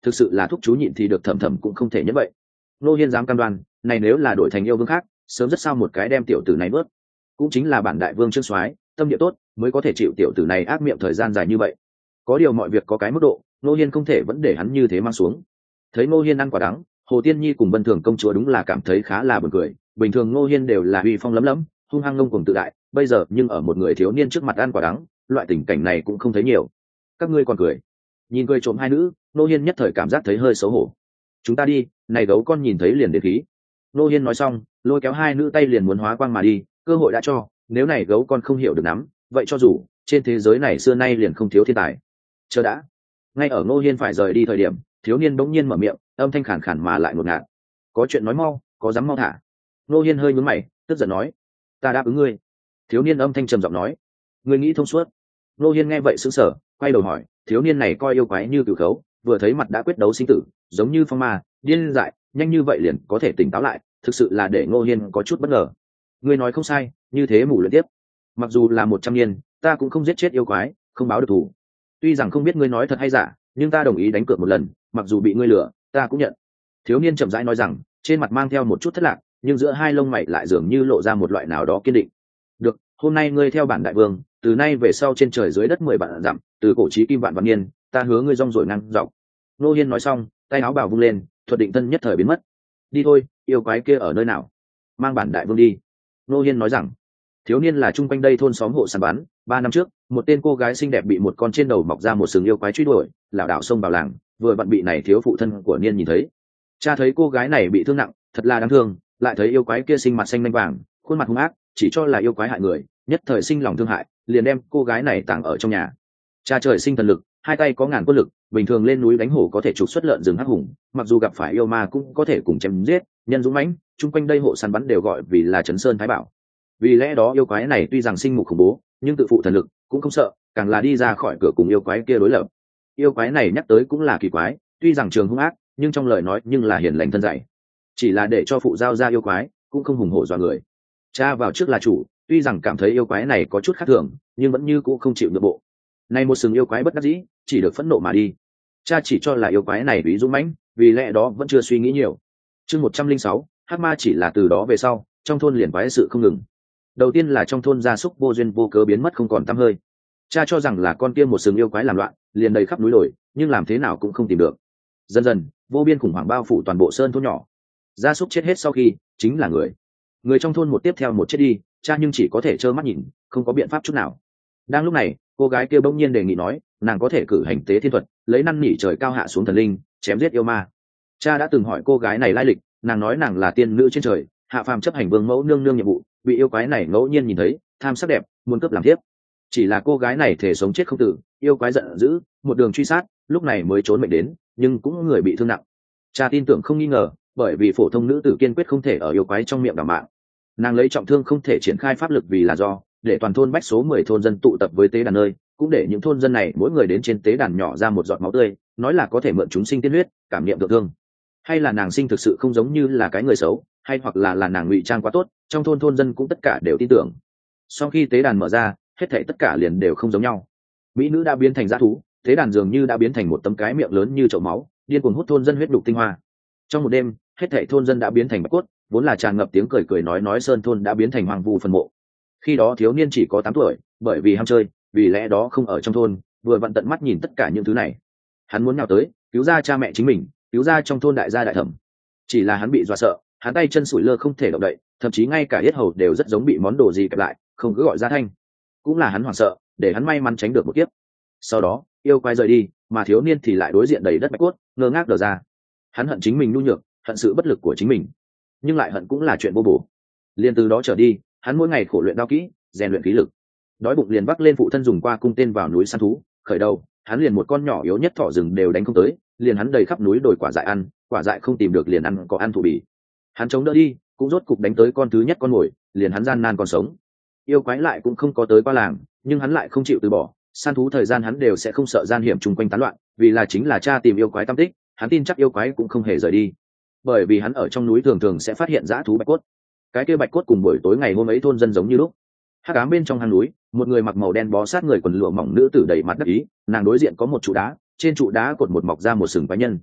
thực sự là thúc chú nhịn thì được thầm thầm cũng không thể như vậy. Ngô Hiên dám cam đoan, này nếu là đổi thành yêu vương khác, sớm rất sao một cái đem tiểu tử này vớt. Cũng chính là bản đại vương Trương Soái, tâm địa tốt, mới có thể chịu tiểu tử này ác miệng thời gian dài như vậy. Có điều mọi việc có cái mức độ, Ngô Hiên không thể vẫn để hắn như thế mang xuống. Thấy Ngô Hiên ăn quả đắng, Hồ Tiên Nhi cùng Vân Thường công chúa đúng là cảm thấy khá là buồn cười. Bình thường Ngô Hiên đều là uy phong lấm lấm, hung hăng ngông cuồng tự đại, bây giờ nhưng ở một người thiếu niên trước mặt ăn quả đắng, loại tình cảnh này cũng không thấy nhiều. Các ngươi còn cười? Nhìn cười trộm hai nữ, Ngô Hiên nhất thời cảm giác thấy hơi xấu hổ. Chúng ta đi, này gấu con nhìn thấy liền đến khí. Ngô Hiên nói xong, lôi kéo hai nữ tay liền muốn hóa quang mà đi, cơ hội đã cho, nếu này gấu con không hiểu được nắm, vậy cho dù trên thế giới này xưa nay liền không thiếu thiên tài. Chờ đã. Ngay ở Ngô Hiên phải rời đi thời điểm, thiếu niên bỗng nhiên mở miệng, âm thanh khàn khàn mà lại ngột ngạt. Có chuyện nói mau, có dám mau thả. Ngô Hiên hơi nhướng mày, tức giận nói, ta đáp ứng ngươi. Thiếu niên âm thanh trầm giọng nói, ngươi nghĩ thông suốt. Ngô Hiên nghe vậy sững sờ, quay đầu hỏi, thiếu niên này coi yêu quái như cửu khấu, vừa thấy mặt đã quyết đấu sinh tử, giống như phong ma, điên dại, nhanh như vậy liền có thể tỉnh táo lại, thực sự là để Ngô Hiên có chút bất ngờ. Ngươi nói không sai, như thế mù luyện tiếp. Mặc dù là một trăm niên, ta cũng không giết chết yêu quái, không báo được thù. Tuy rằng không biết ngươi nói thật hay giả, nhưng ta đồng ý đánh cược một lần, mặc dù bị ngươi lừa, ta cũng nhận. Thiếu niên chậm rãi nói rằng, trên mặt mang theo một chút thất lạc, nhưng giữa hai lông mày lại dường như lộ ra một loại nào đó kiên định. Được, hôm nay ngươi theo bản đại vương, từ nay về sau trên trời dưới đất mười vạn dặm, từ cổ chí kim vạn vạn niên, ta hứa ngươi rong rồi ngang dọc. Nô Hiên nói xong, tay áo bào vung lên, thuật định thân nhất thời biến mất. Đi thôi, yêu quái kia ở nơi nào? Mang bản đại vương đi. Nô Hiên nói rằng, thiếu niên là chung quanh đây thôn xóm hộ săn bắn. Ba năm trước, một tên cô gái xinh đẹp bị một con trên đầu mọc ra một sừng yêu quái truy đuổi, lảo đảo xông vào làng, vừa vặn bị này thiếu phụ thân của niên nhìn thấy. Cha thấy cô gái này bị thương nặng, thật là đáng thương, lại thấy yêu quái kia sinh mặt xanh lanh vàng, khuôn mặt hung ác, chỉ cho là yêu quái hại người, nhất thời sinh lòng thương hại, liền đem cô gái này tàng ở trong nhà. Cha trời sinh thần lực, hai tay có ngàn quân lực, bình thường lên núi đánh hổ có thể trục xuất lợn rừng hắc hùng, mặc dù gặp phải yêu ma cũng có thể cùng chém giết, nhân dũng mãnh, chung quanh đây hộ săn bắn đều gọi vì là Trấn Sơn Thái Bảo. Vì lẽ đó yêu quái này tuy rằng sinh mục khủng bố, nhưng tự phụ thần lực, cũng không sợ, càng là đi ra khỏi cửa cùng yêu quái kia đối lập. Yêu quái này nhắc tới cũng là kỳ quái, tuy rằng trường hung ác, nhưng trong lời nói nhưng là hiền lành thân dạy. Chỉ là để cho phụ giao ra yêu quái, cũng không hùng hổ dọa người. Cha vào trước là chủ, tuy rằng cảm thấy yêu quái này có chút khác thường, nhưng vẫn như cũ không chịu nhượng bộ. Nay một sừng yêu quái bất đắc dĩ, chỉ được phẫn nộ mà đi. Cha chỉ cho là yêu quái này bí dũng mãnh, vì lẽ đó vẫn chưa suy nghĩ nhiều. Chương một trăm linh sáu, hắc ma chỉ là từ đó về sau, trong thôn liền quái sự không ngừng. Đầu tiên là trong thôn gia súc vô duyên vô cớ biến mất không còn tăm hơi. Cha cho rằng là con kia một sừng yêu quái làm loạn, liền đầy khắp núi đồi, nhưng làm thế nào cũng không tìm được. Dần dần, vô biên khủng hoảng bao phủ toàn bộ sơn thôn nhỏ. Gia súc chết hết sau khi, chính là người. Người trong thôn một tiếp theo một chết đi, cha nhưng chỉ có thể trơ mắt nhìn, không có biện pháp chút nào. Đang lúc này, cô gái kia bỗng nhiên đề nghị nói, nàng có thể cử hành tế thiên thuật, lấy năn nỉ trời cao hạ xuống thần linh, chém giết yêu ma. Cha đã từng hỏi cô gái này lai lịch, nàng nói nàng là tiên nữ trên trời, hạ phàm chấp hành vương mẫu nương nương nhiệm vụ, bị yêu quái này ngẫu nhiên nhìn thấy, tham sắc đẹp, muốn cướp làm thiếp. Chỉ là cô gái này thể sống chết không tử, yêu quái giận dữ, một đường truy sát, lúc này mới trốn mệnh đến, nhưng cũng người bị thương nặng. Cha tin tưởng không nghi ngờ, bởi vì phổ thông nữ tử kiên quyết không thể ở yêu quái trong miệng đảm mạng. Nàng lấy trọng thương không thể triển khai pháp lực vì là do, để toàn thôn bách số mười thôn dân tụ tập với tế đàn nơi, cũng để những thôn dân này mỗi người đến trên tế đàn nhỏ ra một giọt máu tươi, nói là có thể mượn chúng sinh tiên huyết, cảm niệm tự thương. Hay là nàng sinh thực sự không giống như là cái người xấu, hay hoặc là là nàng ngụy trang quá tốt, trong thôn thôn dân cũng tất cả đều tin tưởng. Sau khi tế đàn mở ra, hết thảy tất cả liền đều không giống nhau. Mỹ nữ đã biến thành dã thú, tế đàn dường như đã biến thành một tấm cái miệng lớn như chậu máu, điên cuồng hút thôn dân huyết đục tinh hoa. Trong một đêm, hết thảy thôn dân đã biến thành bạch cốt, vốn là tràn ngập tiếng cười cười nói nói sơn thôn đã biến thành hoang vu phần mộ. Khi đó thiếu niên chỉ có tám tuổi, bởi vì ham chơi, vì lẽ đó không ở trong thôn, vừa vặn tận mắt nhìn tất cả những thứ này. Hắn muốn nhào tới, cứu ra cha mẹ chính mình, cứu ra trong thôn đại gia đại thẩm. Chỉ là hắn bị dọa sợ, hắn tay chân sủi lơ không thể động đậy, thậm chí ngay cả yết hầu đều rất giống bị món đồ gì kẹp lại, không cứ gọi ra thanh. Cũng là hắn hoảng sợ, để hắn may mắn tránh được một kiếp. Sau đó, yêu quái rời đi, mà thiếu niên thì lại đối diện đầy đất bạch cốt, ngơ ngác đờ ra. Hắn hận chính mình nhu nhược, hận sự bất lực của chính mình, nhưng lại hận cũng là chuyện vô bổ. Liên từ đó trở đi, hắn mỗi ngày khổ luyện đao kỹ, rèn luyện khí lực. Đói bụng liền vác lên phụ thân dùng qua cung tên vào núi săn thú, khởi đầu, hắn liền một con nhỏ yếu nhất thỏ rừng đều đánh không tới, liền hắn đầy khắp núi đồi quả dại ăn, quả dại không tìm được liền ăn có ăn thụ bì. Hắn chống đỡ đi, cũng rốt cục đánh tới con thứ nhất con mồi, liền hắn gian nan còn sống. Yêu quái lại cũng không có tới qua làng, nhưng hắn lại không chịu từ bỏ, săn thú thời gian hắn đều sẽ không sợ gian hiểm chung quanh tán loạn, vì là chính là cha tìm yêu quái tâm tích, hắn tin chắc yêu quái cũng không hề rời đi. Bởi vì hắn ở trong núi thường thường sẽ phát hiện dã thú bạch cốt. Cái kia bạch cốt cùng buổi tối ngày hôm ấy thôn dân giống như lúc. Hắc ám bên trong hang núi, một người mặc màu đen bó sát người quần lụa mỏng nữ tử đầy mặt đắc ý, nàng đối diện có một trụ đá, trên trụ đá cột một mọc ra một sừng quái nhân.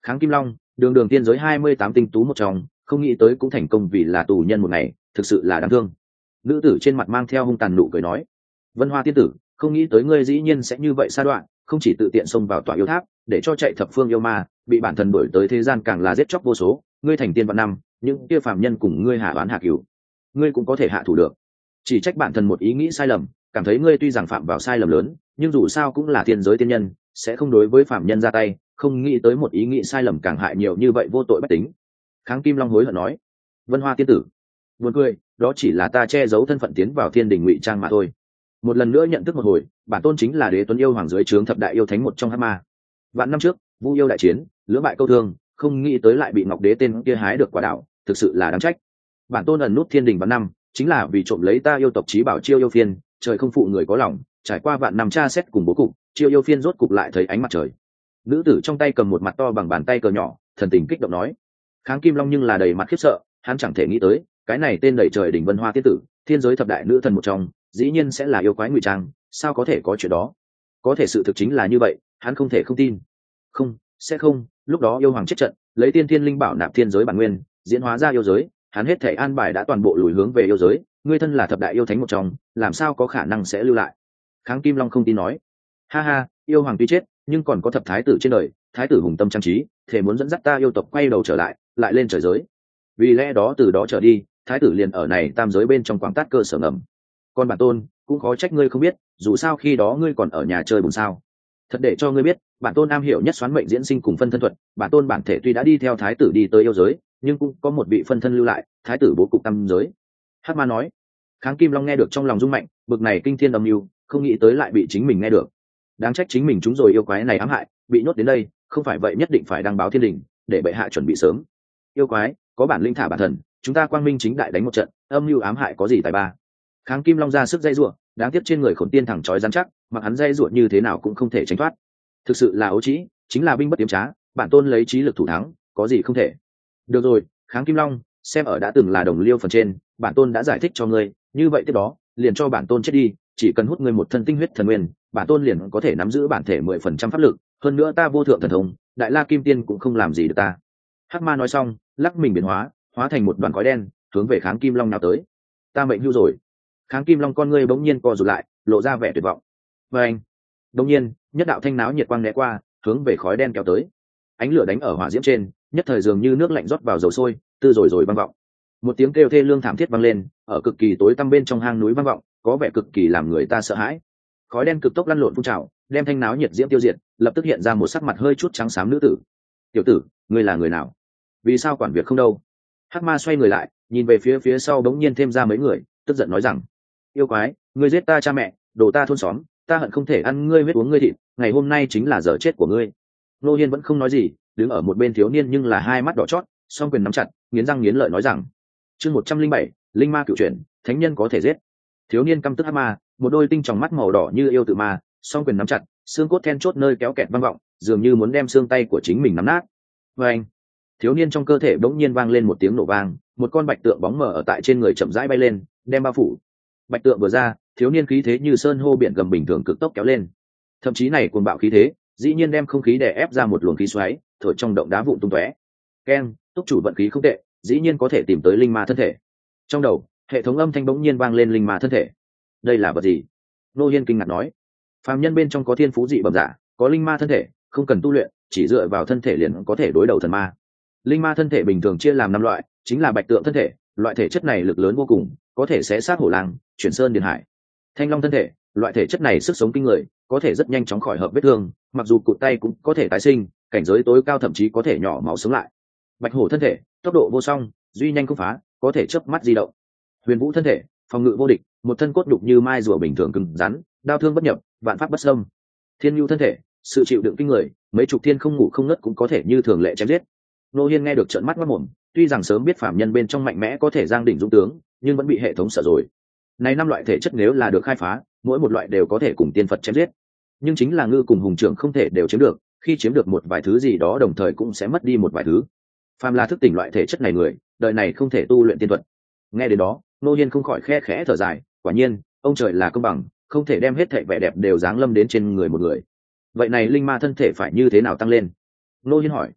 Kháng Kim Long, đường đường tiên giới hai mươi tám tinh tú một trong, không nghĩ tới cũng thành công vì là tù nhân một ngày, thực sự là đáng thương. Nữ tử trên mặt mang theo hung tàn nụ cười nói: Vân Hoa tiên tử, không nghĩ tới ngươi dĩ nhiên sẽ như vậy sa đoạn, không chỉ tự tiện xông vào tòa yêu tháp để cho chạy thập phương yêu ma, bị bản thân đuổi tới thế gian càng là giết chóc vô số, ngươi thành tiên vạn năm, những kia phàm nhân cùng ngươi hạ oán hạ cửu, ngươi cũng có thể hạ thủ được. Chỉ trách bản thân một ý nghĩ sai lầm, cảm thấy ngươi tuy rằng phạm vào sai lầm lớn, nhưng dù sao cũng là thiên giới tiên nhân, sẽ không đối với phàm nhân ra tay, không nghĩ tới một ý nghĩ sai lầm càng hại nhiều như vậy vô tội bách tính. Kháng Kim Long hối hận nói: Vân Hoa tiên tử, buồn cười, đó chỉ là ta che giấu thân phận tiến vào thiên đình ngụy trang mà thôi. Một lần nữa nhận thức một hồi, bản tôn chính là Đế Tuấn yêu hoàng dưới trướng thập đại yêu thánh một trong hắc ma. Vạn năm trước Vu yêu đại chiến, lưỡng bại câu thương, không nghĩ tới lại bị Ngọc Đế tên kia hái được quả đạo, thực sự là đáng trách. Bản tôn ẩn nút thiên đình vạn năm, chính là vì trộm lấy ta yêu tộc chí bảo Chiêu Yêu Phiên, trời không phụ người có lòng, trải qua vạn năm tra xét cùng bố cục, Chiêu Yêu Phiên rốt cục lại thấy ánh mặt trời. Nữ tử trong tay cầm một mặt to bằng bàn tay cờ nhỏ, thần tình kích động nói. Kháng Kim Long nhưng là đầy mặt khiếp sợ, hắn chẳng thể nghĩ tới, cái này tên đầy trời đỉnh Vân Hoa tiên tử, thiên giới thập đại nữ thần một trong, dĩ nhiên sẽ là yêu quái ngụy trang, sao có thể có chuyện đó? Có thể sự thực chính là như vậy, hắn không thể không tin. Không, sẽ không, lúc đó yêu hoàng chết trận, lấy tiên thiên linh bảo nạp thiên giới bản nguyên, diễn hóa ra yêu giới, hắn hết thể an bài đã toàn bộ lùi hướng về yêu giới, ngươi thân là thập đại yêu thánh một trong, làm sao có khả năng sẽ lưu lại? Kháng Kim Long không tin nói. Ha ha, yêu hoàng tuy chết, nhưng còn có thập thái tử trên đời, thái tử hùng tâm trang trí, thể muốn dẫn dắt ta yêu tộc quay đầu trở lại, lại lên trời giới. Vì lẽ đó từ đó trở đi, thái tử liền ở này tam giới bên trong quảng tát cơ sở ngầm. Còn bản tôn cũng khó trách ngươi không biết, dù sao khi đó ngươi còn ở nhà chơi buồn sao. Thật để cho ngươi biết, bản tôn am hiểu nhất xoán mệnh diễn sinh cùng phân thân thuật, bản tôn bản thể tuy đã đi theo thái tử đi tới yêu giới, nhưng cũng có một vị phân thân lưu lại, thái tử bố cục tam giới. Hắc Ma nói. Kháng Kim Long nghe được trong lòng rung mạnh, bực này kinh thiên âm mưu, không nghĩ tới lại bị chính mình nghe được. Đáng trách chính mình chúng rồi yêu quái này ám hại, bị nhốt đến đây, không phải vậy nhất định phải đăng báo thiên đình, để bệ hạ chuẩn bị sớm. Yêu quái, có bản linh thả bản thần, chúng ta quang minh chính đại đánh một trận, âm mưu ám hại có gì tài ba. Kháng Kim Long ra sức dây rủa, đáng tiếc trên người khổn tiên thẳng trói rắn chắc, mặc hắn dây rủa như thế nào cũng không thể tránh thoát. Thực sự là ấu trĩ, chính là binh bất tiếm trá, bản tôn lấy trí lực thủ thắng, có gì không thể. Được rồi, Kháng Kim Long, xem ở đã từng là đồng liêu phần trên, bản tôn đã giải thích cho ngươi, như vậy tiếp đó, liền cho bản tôn chết đi, chỉ cần hút ngươi một thân tinh huyết thần nguyên, bản tôn liền có thể nắm giữ bản thể mười phần trăm pháp lực, hơn nữa ta vô thượng thần thông, đại la kim tiên cũng không làm gì được ta. Hắc Ma nói xong, lắc mình biến hóa, hóa thành một đoàn khói đen, hướng về Kháng Kim Long nào tới. Ta mệnh hưu rồi. Kháng Kim Long con ngươi bỗng nhiên co rụt lại, lộ ra vẻ tuyệt vọng. Và anh, bỗng nhiên, nhất đạo thanh náo nhiệt quang né qua, hướng về khói đen kéo tới. Ánh lửa đánh ở hỏa diễm trên, nhất thời dường như nước lạnh rót vào dầu sôi, tư rồi rồi vang vọng. Một tiếng kêu thê lương thảm thiết vang lên, ở cực kỳ tối tăm bên trong hang núi vang vọng, có vẻ cực kỳ làm người ta sợ hãi. Khói đen cực tốc lăn lộn phun trào, đem thanh náo nhiệt diễm tiêu diệt, lập tức hiện ra một sắc mặt hơi chút trắng xám nữ tử. Tiểu tử, ngươi là người nào? Vì sao quản việc không đâu? Hắc Ma xoay người lại, nhìn về phía phía sau bỗng nhiên thêm ra mấy người, tức giận nói rằng: yêu quái, ngươi giết ta cha mẹ, đổ ta thôn xóm, ta hận không thể ăn ngươi huyết uống ngươi thịt, ngày hôm nay chính là giờ chết của ngươi. Nô Hiên vẫn không nói gì, đứng ở một bên thiếu niên nhưng là hai mắt đỏ chót, song quyền nắm chặt, nghiến răng nghiến lợi nói rằng: chương một trăm linh bảy, linh ma cựu chuyển, thánh nhân có thể giết. Thiếu niên căm tức Hắc Ma, một đôi tinh tròng mắt màu đỏ như yêu tự ma, song quyền nắm chặt, xương cốt then chốt nơi kéo kẹt vang vọng, dường như muốn đem xương tay của chính mình nắm nát. Và anh, thiếu niên trong cơ thể bỗng nhiên vang lên một tiếng nổ vang, một con bạch tượng bóng mờ ở tại trên người chậm rãi bay lên, đem bao phủ. Bạch tượng vừa ra, thiếu niên khí thế như sơn hô biển gầm bình thường cực tốc kéo lên, thậm chí này cuồng bạo khí thế, dĩ nhiên đem không khí đè ép ra một luồng khí xoáy, thổi trong động đá vụn tung tóe. Keng, túc chủ vận khí không tệ, dĩ nhiên có thể tìm tới linh ma thân thể. Trong đầu, hệ thống âm thanh bỗng nhiên vang lên linh ma thân thể. Đây là vật gì? Nô Hiên kinh ngạc nói. Phàm nhân bên trong có thiên phú dị bẩm giả, có linh ma thân thể, không cần tu luyện, chỉ dựa vào thân thể liền có thể đối đầu thần ma. Linh ma thân thể bình thường chia làm năm loại, chính là bạch tượng thân thể, loại thể chất này lực lớn vô cùng, có thể xé xác hổ lang, chuyển sơn điền hải. Thanh long thân thể, loại thể chất này sức sống kinh người, có thể rất nhanh chóng khỏi hợp vết thương, mặc dù cụt tay cũng có thể tái sinh, cảnh giới tối cao thậm chí có thể nhỏ máu sống lại. Bạch hổ thân thể, tốc độ vô song, duy nhanh không phá, có thể chớp mắt di động. Huyền vũ thân thể, phòng ngự vô địch, một thân cốt đục như mai rùa bình thường cứng rắn, đao thương bất nhập, vạn pháp bất xâm. Thiên nhu thân thể, sự chịu đựng kinh người, mấy chục thiên không ngủ không ngất cũng có thể như thường lệ chém giết. Nô Hiên nghe được trợn mắt mắt mồm, tuy rằng sớm biết phạm nhân bên trong mạnh mẽ có thể giang đỉnh dũng tướng, nhưng vẫn bị hệ thống sợ rồi. Này năm loại thể chất nếu là được khai phá, mỗi một loại đều có thể cùng tiên Phật chém giết. Nhưng chính là ngư cùng hùng trưởng không thể đều chiếm được, khi chiếm được một vài thứ gì đó đồng thời cũng sẽ mất đi một vài thứ. Phàm là thức tỉnh loại thể chất này người, đời này không thể tu luyện tiên thuật. Nghe đến đó, Nô Hiên không khỏi khe khẽ thở dài, quả nhiên, ông trời là công bằng, không thể đem hết thảy vẻ đẹp đều giáng lâm đến trên người một người. Vậy này linh ma thân thể phải như thế nào tăng lên? Nô Hiên hỏi.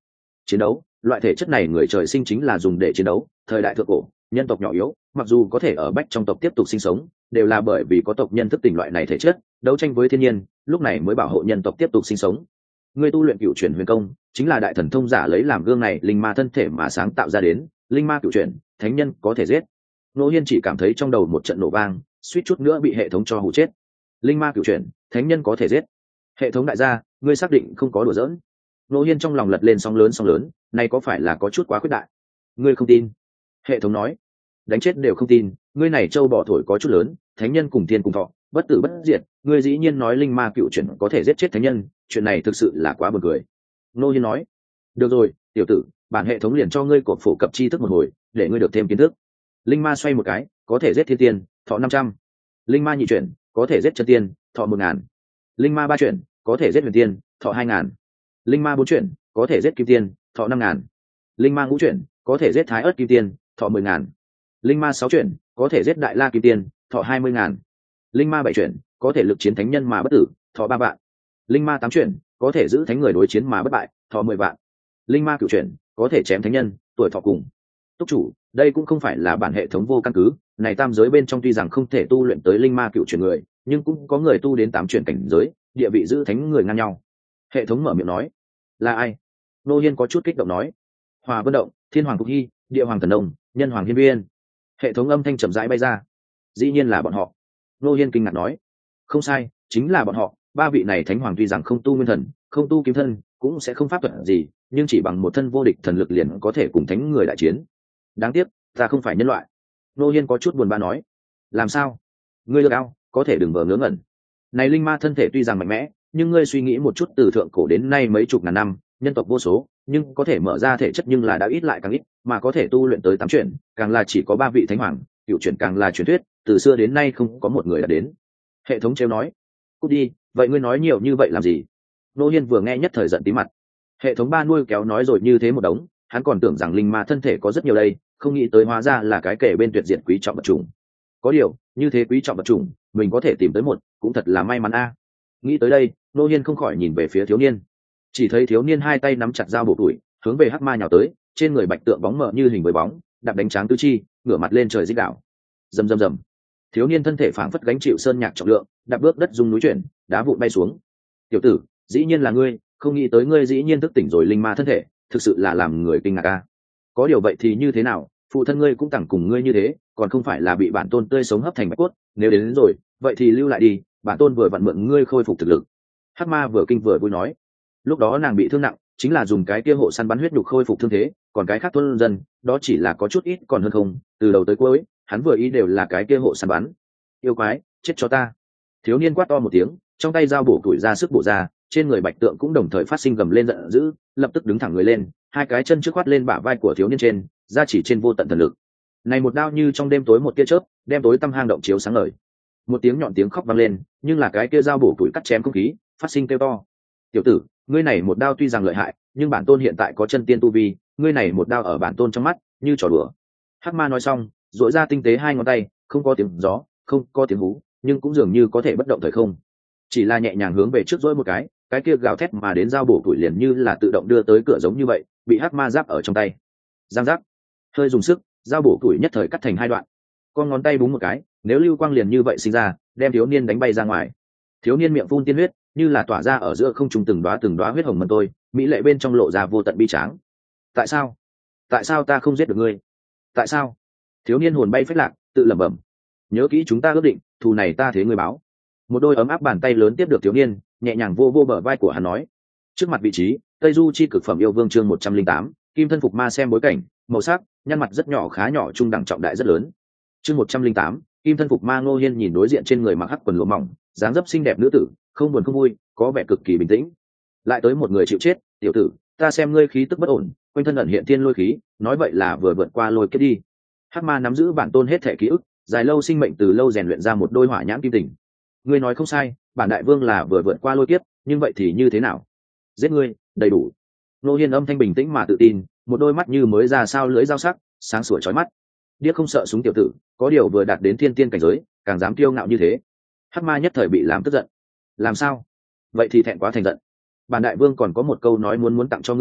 Chiến đấu, loại thể chất này người trời sinh chính là dùng để chiến đấu. Thời đại thượng cổ, nhân tộc nhỏ yếu, mặc dù có thể ở bách trong tộc tiếp tục sinh sống, đều là bởi vì có tộc nhân thức tỉnh loại này thể chất, đấu tranh với thiên nhiên, lúc này mới bảo hộ nhân tộc tiếp tục sinh sống. Người tu luyện cựu chuyển huyền công, chính là đại thần thông giả lấy làm gương này linh ma thân thể mà sáng tạo ra đến. Linh ma cựu chuyển, thánh nhân có thể giết. Ngô Hiên chỉ cảm thấy trong đầu một trận nổ vang, suýt chút nữa bị hệ thống cho hù chết. Linh ma cựu chuyển, thánh nhân có thể giết. Hệ thống đại gia, ngươi xác định không có đùa giỡn? Ngô Hiên trong lòng lật lên sóng lớn sóng lớn, này có phải là có chút quá khuyết đại? Ngươi không tin? Hệ thống nói. Đánh chết đều không tin, ngươi này trâu bò thổi có chút lớn, thánh nhân cùng thiên cùng thọ, bất tử bất diệt, ngươi dĩ nhiên nói linh ma cựu chuyển có thể giết chết thánh nhân, chuyện này thực sự là quá buồn cười. Ngô Hiên nói. Được rồi, tiểu tử, bản hệ thống liền cho ngươi cột phổ cập tri thức một hồi, để ngươi được thêm kiến thức. Linh ma xoay một cái, có thể giết thiên tiên, thọ năm trăm. Linh ma nhị chuyển, có thể giết chân tiên, thọ một ngàn. Linh ma ba chuyển, có thể giết huyền tiên, thọ hai ngàn. Linh ma bốn chuyển, có thể giết kim tiên, thọ năm ngàn. Linh ma ngũ chuyển, có thể giết thái ớt kim tiên, thọ mười ngàn. Linh ma sáu chuyển, có thể giết đại la kim tiên, thọ hai mươi ngàn. Linh ma bảy chuyển, có thể lực chiến thánh nhân mà bất tử, thọ ba vạn. Linh ma tám chuyển, có thể giữ thánh người đối chiến mà bất bại, thọ mười vạn. Linh ma cửu chuyển, có thể chém thánh nhân, tuổi thọ cùng. Túc chủ, đây cũng không phải là bản hệ thống vô căn cứ, này tam giới bên trong tuy rằng không thể tu luyện tới linh ma cửu chuyển người, nhưng cũng có người tu đến tám chuyển cảnh giới, địa vị giữ thánh người ngang nhau. Hệ thống mở miệng nói. Là ai? Nô Hiên có chút kích động nói. Hòa Vân Động, Thiên Hoàng Cục Hy, Địa Hoàng Thần Nông, Nhân Hoàng Hiên Viên. Hệ thống âm thanh chậm rãi bay ra. Dĩ nhiên là bọn họ. Nô Hiên kinh ngạc nói. Không sai, chính là bọn họ. Ba vị này thánh hoàng tuy rằng không tu nguyên thần, không tu kiếm thân, cũng sẽ không pháp thuật gì, nhưng chỉ bằng một thân vô địch thần lực liền có thể cùng thánh người đại chiến. Đáng tiếc, ta không phải nhân loại. Nô Hiên có chút buồn bã nói. Làm sao? Ngươi được ao, có thể đừng vờ ngớ ngẩn. Này linh ma thân thể tuy rằng mạnh mẽ, nhưng ngươi suy nghĩ một chút, từ thượng cổ đến nay mấy chục ngàn năm, nhân tộc vô số, nhưng có thể mở ra thể chất nhưng là đã ít lại càng ít, mà có thể tu luyện tới tám chuyển, càng là chỉ có ba vị thánh hoàng, cựu chuyển càng là truyền thuyết, từ xưa đến nay không có một người đã đến. Hệ thống trêu nói. Cút đi, vậy ngươi nói nhiều như vậy làm gì? Nô Hiên vừa nghe nhất thời giận tí mặt. Hệ thống ba nuôi kéo nói rồi như thế một đống, hắn còn tưởng rằng linh ma thân thể có rất nhiều đây, không nghĩ tới hóa ra là cái kể bên tuyệt diệt quý trọng vật chủng. Có điều, như thế quý trọng vật chủng, mình có thể tìm tới một, cũng thật là may mắn a. Nghĩ tới đây, Nô Hiên không khỏi nhìn về phía thiếu niên. Chỉ thấy thiếu niên hai tay nắm chặt dao bổ tuổi, hướng về hắc ma nhào tới, trên người bạch tượng bóng mờ như hình với bóng, đạp đánh tráng tứ chi, ngửa mặt lên trời rít đảo. Rầm rầm rầm. Thiếu niên thân thể phảng phất gánh chịu sơn nhạc trọng lượng, đạp bước đất rung núi chuyển, đá vụn bay xuống. Tiểu tử, dĩ nhiên là ngươi, không nghĩ tới ngươi dĩ nhiên thức tỉnh rồi linh ma thân thể, thực sự là làm người kinh ngạc a. Có điều vậy thì như thế nào, phụ thân ngươi cũng chẳng cùng ngươi như thế, còn không phải là bị bản tôn tươi sống hấp thành bạch cốt, nếu đến, đến rồi, vậy thì lưu lại đi, bản tôn vừa vặn mượn ngươi khôi phục thực lực. Hắc ma vừa kinh vừa vui nói. Lúc đó nàng bị thương nặng, chính là dùng cái kia hộ săn bắn huyết nhục khôi phục thương thế, còn cái khác thôn dân, đó chỉ là có chút ít còn hơn không, từ đầu tới cuối, hắn vừa ý đều là cái kia hộ săn bắn. Yêu quái, chết cho ta. Thiếu niên quát to một tiếng, trong tay dao bổ tuổi ra sức bổ ra, trên người bạch tượng cũng đồng thời phát sinh gầm lên giận dữ, lập tức đứng thẳng người lên, hai cái chân trước quát lên bả vai của thiếu niên trên, ra chỉ trên vô tận thần lực. Này một đao như trong đêm tối một tia chớp, đem tối tăm hang động chiếu sáng ngời. Một tiếng nhọn tiếng khóc vang lên, nhưng là cái kia dao bổ tuổi cắt chém không khí, phát sinh kêu to. Tiểu tử, ngươi này một đao tuy rằng lợi hại, nhưng bản tôn hiện tại có chân tiên tu vi, ngươi này một đao ở bản tôn trong mắt, như trò đùa. Hắc ma nói xong, duỗi ra tinh tế hai ngón tay, không có tiếng gió, không có tiếng hú, nhưng cũng dường như có thể bất động thời không. Chỉ là nhẹ nhàng hướng về trước duỗi một cái, cái kia gào thét mà đến dao bổ tuổi liền như là tự động đưa tới cửa giống như vậy, bị hắc ma giáp ở trong tay. Giang giác, hơi dùng sức, dao bổ tuổi nhất thời cắt thành hai đoạn. Con ngón tay búng một cái, nếu lưu quang liền như vậy sinh ra, đem thiếu niên đánh bay ra ngoài. Thiếu niên miệng phun tiên huyết, như là tỏa ra ở giữa không trung từng đóa từng đóa huyết hồng mân tôi, mỹ lệ bên trong lộ ra vô tận bi tráng. Tại sao? Tại sao ta không giết được ngươi? Tại sao? Thiếu niên hồn bay phách lạc, tự lẩm bẩm. Nhớ kỹ chúng ta ước định, thù này ta thế ngươi báo. Một đôi ấm áp bàn tay lớn tiếp được thiếu niên, nhẹ nhàng vô vô bờ vai của hắn nói. Trước mặt vị trí, Tây Du chi cực phẩm yêu vương chương một trăm linh tám, kim thân phục ma xem bối cảnh, màu sắc, nhăn mặt rất nhỏ khá nhỏ trung đẳng trọng đại rất lớn. Chương một trăm linh tám, kim thân phục ma. Ngô Hiên nhìn đối diện trên người mặc hắc quần lụa mỏng, dáng dấp xinh đẹp nữ tử, không buồn không vui, có vẻ cực kỳ bình tĩnh. Lại tới một người chịu chết, tiểu tử, ta xem ngươi khí tức bất ổn, quanh thân ẩn hiện thiên lôi khí, nói vậy là vừa vượt qua lôi kiếp đi. Hắc ma nắm giữ bản tôn hết thể ký ức, dài lâu sinh mệnh từ lâu rèn luyện ra một đôi hỏa nhãn kim tình. Ngươi nói không sai, bản đại vương là vừa vượt qua lôi kiếp, nhưng vậy thì như thế nào? Giết ngươi, đầy đủ. Ngô Hiên âm thanh bình tĩnh mà tự tin, một đôi mắt như mới ra sao lưới dao sắc, sáng sủa chói mắt. Điếc không sợ súng tiểu tử, có điều vừa đạt đến thiên tiên cảnh giới, càng dám kiêu ngạo như thế. Hắc ma nhất thời bị làm tức giận. Làm sao? Vậy thì thẹn quá thành giận. Bản đại vương còn có một câu nói muốn muốn tặng cho ngươi,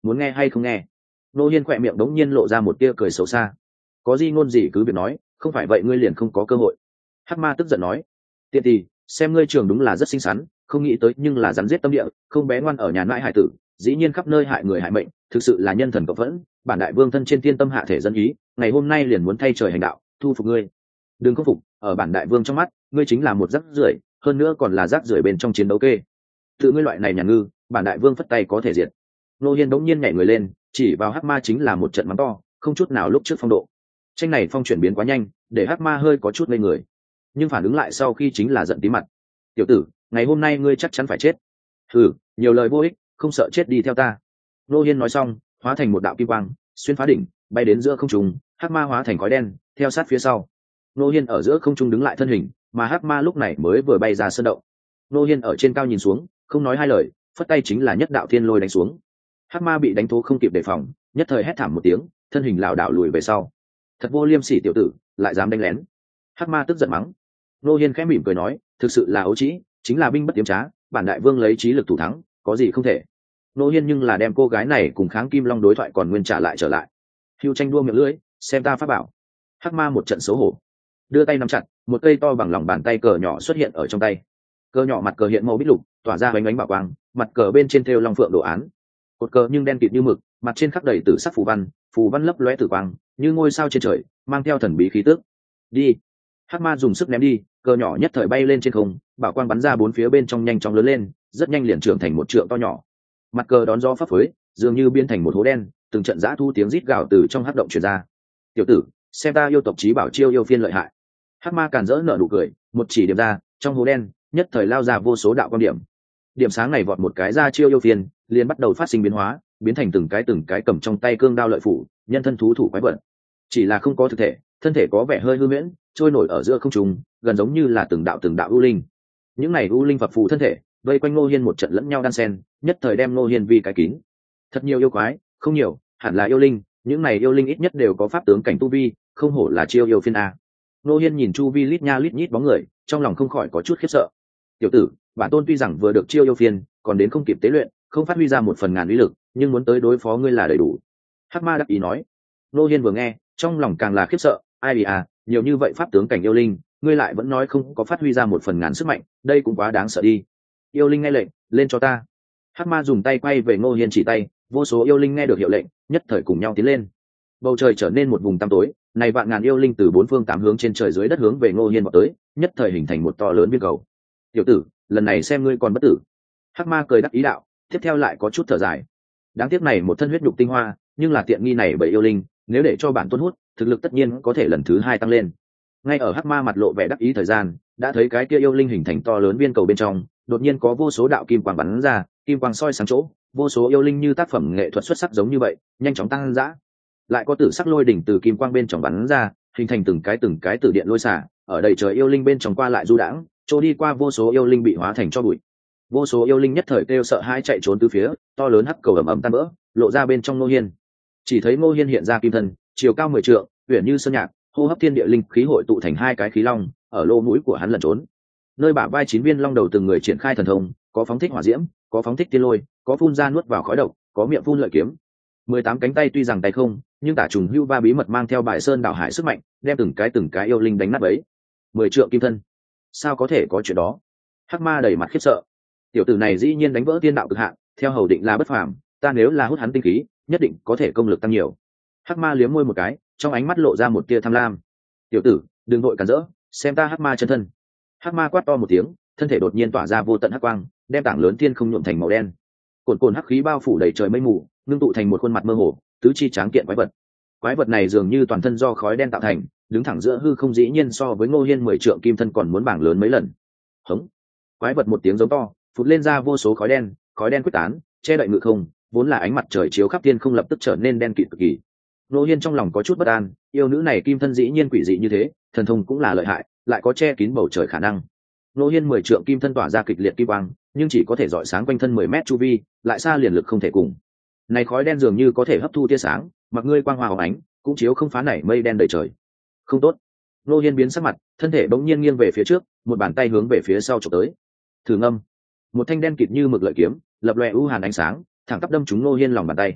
muốn nghe hay không nghe? Ngô Hiên khỏe miệng đống nhiên lộ ra một tia cười xấu xa. Có gì ngôn gì cứ việc nói, không phải vậy ngươi liền không có cơ hội. Hắc Ma tức giận nói, tiện tì, xem ngươi trường đúng là rất xinh xắn, không nghĩ tới nhưng là rắn giết tâm địa, không bé ngoan ở nhà nãi hải tử, dĩ nhiên khắp nơi hại người hại mệnh, thực sự là nhân thần cộng phẫn. Bản đại vương thân trên thiên tâm hạ thể dân ý, ngày hôm nay liền muốn thay trời hành đạo, thu phục ngươi. Đừng không phục, ở bản đại vương trong mắt, ngươi chính là một rác rưởi, hơn nữa còn là rác rưởi bên trong chiến đấu kê. Tự ngươi loại này nhà ngư, bản đại vương phất tay có thể diệt. Ngô Hiên đống nhiên nhảy người lên, chỉ vào Hắc Ma chính là một trận mắng to, không chút nào lúc trước phong độ. Tranh này phong chuyển biến quá nhanh, để Hắc Ma hơi có chút ngây người, nhưng phản ứng lại sau khi chính là giận tí mặt. Tiểu tử, ngày hôm nay ngươi chắc chắn phải chết. Ừ, nhiều lời vô ích, không sợ chết đi theo ta. Ngô Hiên nói xong, hóa thành một đạo kim quang, xuyên phá đỉnh, bay đến giữa không trung. Hắc Ma hóa thành khói đen, theo sát phía sau. Ngô Hiên ở giữa không trung đứng lại thân hình, mà Hắc Ma lúc này mới vừa bay ra sơn động. Ngô Hiên ở trên cao nhìn xuống, không nói hai lời, phất tay chính là nhất đạo thiên lôi đánh xuống. Hắc Ma bị đánh thố không kịp đề phòng, nhất thời hét thảm một tiếng, thân hình lảo đảo lùi về sau. Thật vô liêm sỉ tiểu tử, lại dám đánh lén. Hắc Ma tức giận mắng. Ngô Hiên khẽ mỉm cười nói, thực sự là ấu trĩ, chính là binh bất tiếm trá, bản đại vương lấy trí lực thủ thắng, có gì không thể. Ngô Hiên nhưng là đem cô gái này cùng Kháng Kim Long đối thoại còn nguyên trả lại trở lại. Hưu tranh đua miệng lưỡi, xem ta pháp bảo. Hắc Ma một trận xấu hổ, đưa tay nắm chặt, một cây to bằng lòng bàn tay cờ nhỏ xuất hiện ở trong tay. Cờ nhỏ mặt cờ hiện màu bích lục, tỏa ra ánh ánh bảo quang, mặt cờ bên trên thêu long phượng đồ án. Cột cờ nhưng đen kịt như mực, mặt trên khắc đầy tử sắc phù văn, phù văn lấp lóe tử quang, như ngôi sao trên trời, mang theo thần bí khí tức. Đi. Hắc Ma dùng sức ném đi, cờ nhỏ nhất thời bay lên trên không, bảo quang bắn ra bốn phía bên trong nhanh chóng lớn lên, rất nhanh liền trưởng thành một trượng to nhỏ. Mặt cờ đón gió phấp phới, dường như biến thành một hố đen, từng trận giã thu tiếng rít gào từ trong hắc động truyền ra. Tiểu tử, xem ta yêu tộc chí bảo chiêu yêu phiên lợi hại. Hắc Ma càn rỡ nở nụ cười, một chỉ điểm ra, trong hố đen nhất thời lao ra vô số đạo quan điểm. Điểm sáng này vọt một cái ra chiêu yêu phiên, liền bắt đầu phát sinh biến hóa, biến thành từng cái từng cái cầm trong tay cương đao lợi phủ, nhân thân thú thủ quái vật. Chỉ là không có thực thể, thân thể có vẻ hơi hư huyễn, trôi nổi ở giữa không trung, gần giống như là từng đạo từng đạo u linh. Những này u linh phập phù thân thể, vây quanh Ngô Hiên một trận lẫn nhau đan xen, nhất thời đem Ngô Hiên vi cái kín. Thật nhiều yêu quái, không nhiều, hẳn là yêu linh, những này yêu linh ít nhất đều có pháp tướng cảnh tu vi, không hổ là chiêu yêu phiên a. Ngô Hiên nhìn chu vi lít nha lít nhít bóng người, trong lòng không khỏi có chút khiếp sợ. Tiểu tử, bản tôn tuy rằng vừa được chiêu yêu phiên, còn đến không kịp tế luyện, không phát huy ra một phần ngàn uy lực, nhưng muốn tới đối phó ngươi là đầy đủ. Hắc Ma đáp ý nói. Ngô Hiên vừa nghe, trong lòng càng là khiếp sợ, ai à, nhiều như vậy pháp tướng cảnh yêu linh, ngươi lại vẫn nói không có phát huy ra một phần ngàn sức mạnh, đây cũng quá đáng sợ đi. Yêu linh nghe lệnh, lên cho ta. Hắc Ma dùng tay quay về Ngô Hiên chỉ tay, vô số yêu linh nghe được hiệu lệnh, nhất thời cùng nhau tiến lên. Bầu trời trở nên một vùng tăm tối, này vạn ngàn yêu linh từ bốn phương tám hướng trên trời dưới đất hướng về Ngô Hiên vọt tới, nhất thời hình thành một to lớn viên cầu. Tiểu tử, lần này xem ngươi còn bất tử. Hắc Ma cười đắc ý đạo, tiếp theo lại có chút thở dài. Đáng tiếc này một thân huyết nhục tinh hoa, nhưng là tiện nghi này bởi yêu linh, nếu để cho bản tôn hút, thực lực tất nhiên có thể lần thứ hai tăng lên. Ngay ở Hắc Ma mặt lộ vẻ đắc ý thời gian, đã thấy cái kia yêu linh hình thành to lớn viên cầu bên trong, đột nhiên có vô số đạo kim quang bắn ra, kim quang soi sáng chỗ, vô số yêu linh như tác phẩm nghệ thuật xuất sắc giống như vậy, nhanh chóng tăng dã. Lại có tử sắc lôi đỉnh từ kim quang bên trong bắn ra, hình thành từng cái từng cái tử điện lôi xả, ở đầy trời yêu linh bên trong qua lại du đãng, trôi đi qua vô số yêu linh bị hóa thành cho bụi. Vô số yêu linh nhất thời kêu sợ hãi chạy trốn từ phía, to lớn hắc cầu ầm ầm tan vỡ, lộ ra bên trong Ngô Hiên. Chỉ thấy Ngô Hiên hiện ra kim thân, chiều cao mười trượng, uyển như sơn nhạc, hô hấp thiên địa linh khí hội tụ thành hai cái khí long, ở lỗ mũi của hắn lẩn trốn. Nơi bả vai chín viên long đầu từng người triển khai thần thông, có phóng thích hỏa diễm, có phóng thích tiên lôi, có phun ra nuốt vào khói độc, có miệng phun lợi kiếm. Mười tám cánh tay tuy rằng tay không, nhưng tả trùng hưu ba bí mật mang theo bài sơn đảo hải sức mạnh, đem từng cái từng cái yêu linh đánh nát bấy. Mười trượng kim thân, sao có thể có chuyện đó? Hắc Ma đầy mặt khiếp sợ. Tiểu tử này dĩ nhiên đánh vỡ tiên đạo cực hạn, theo hầu định là bất phàm, ta nếu là hút hắn tinh khí, nhất định có thể công lực tăng nhiều. Hắc Ma liếm môi một cái, trong ánh mắt lộ ra một tia tham lam. Tiểu tử, đừng vội cản rỡ, xem ta Hắc Ma chân thân. Hắc Ma quát to một tiếng, thân thể đột nhiên tỏa ra vô tận hắc quang, đem tảng lớn thiên không nhuộm thành màu đen. Cồn cồn hắc khí bao phủ đầy trời mây mù, ngưng tụ thành một khuôn mặt mơ hồ, tứ chi tráng kiện quái vật. Quái vật này dường như toàn thân do khói đen tạo thành, đứng thẳng giữa hư không, dĩ nhiên so với Ngô Hiên mười trượng kim thân còn muốn bảng lớn mấy lần. Hống! Quái vật một tiếng giống to, phụt lên ra vô số khói đen, khói đen quyết tán, che đậy ngự không, vốn là ánh mặt trời chiếu khắp thiên không lập tức trở nên đen kịt cực kỳ. Ngô Hiên trong lòng có chút bất an, yêu nữ này kim thân dĩ nhiên quỷ dị như thế, thần thông cũng là lợi hại, lại có che kín bầu trời khả năng. Ngô Hiên mười trượng kim thân tỏa ra kịch liệt kim quang, nhưng chỉ có thể rọi sáng quanh thân mười mét chu vi, lại xa liền lực không thể cùng. Này khói đen dường như có thể hấp thu tia sáng, mặc ngươi quang hoa hồng ánh, cũng chiếu không phá nảy mây đen đầy trời. Không tốt. Ngô Hiên biến sắc mặt, thân thể bỗng nhiên nghiêng về phía trước, một bàn tay hướng về phía sau chụp tới. Thử ngâm. Một thanh đen kịt như mực lợi kiếm, lập lòe u hàn ánh sáng, thẳng tắp đâm trúng Ngô Hiên lòng bàn tay.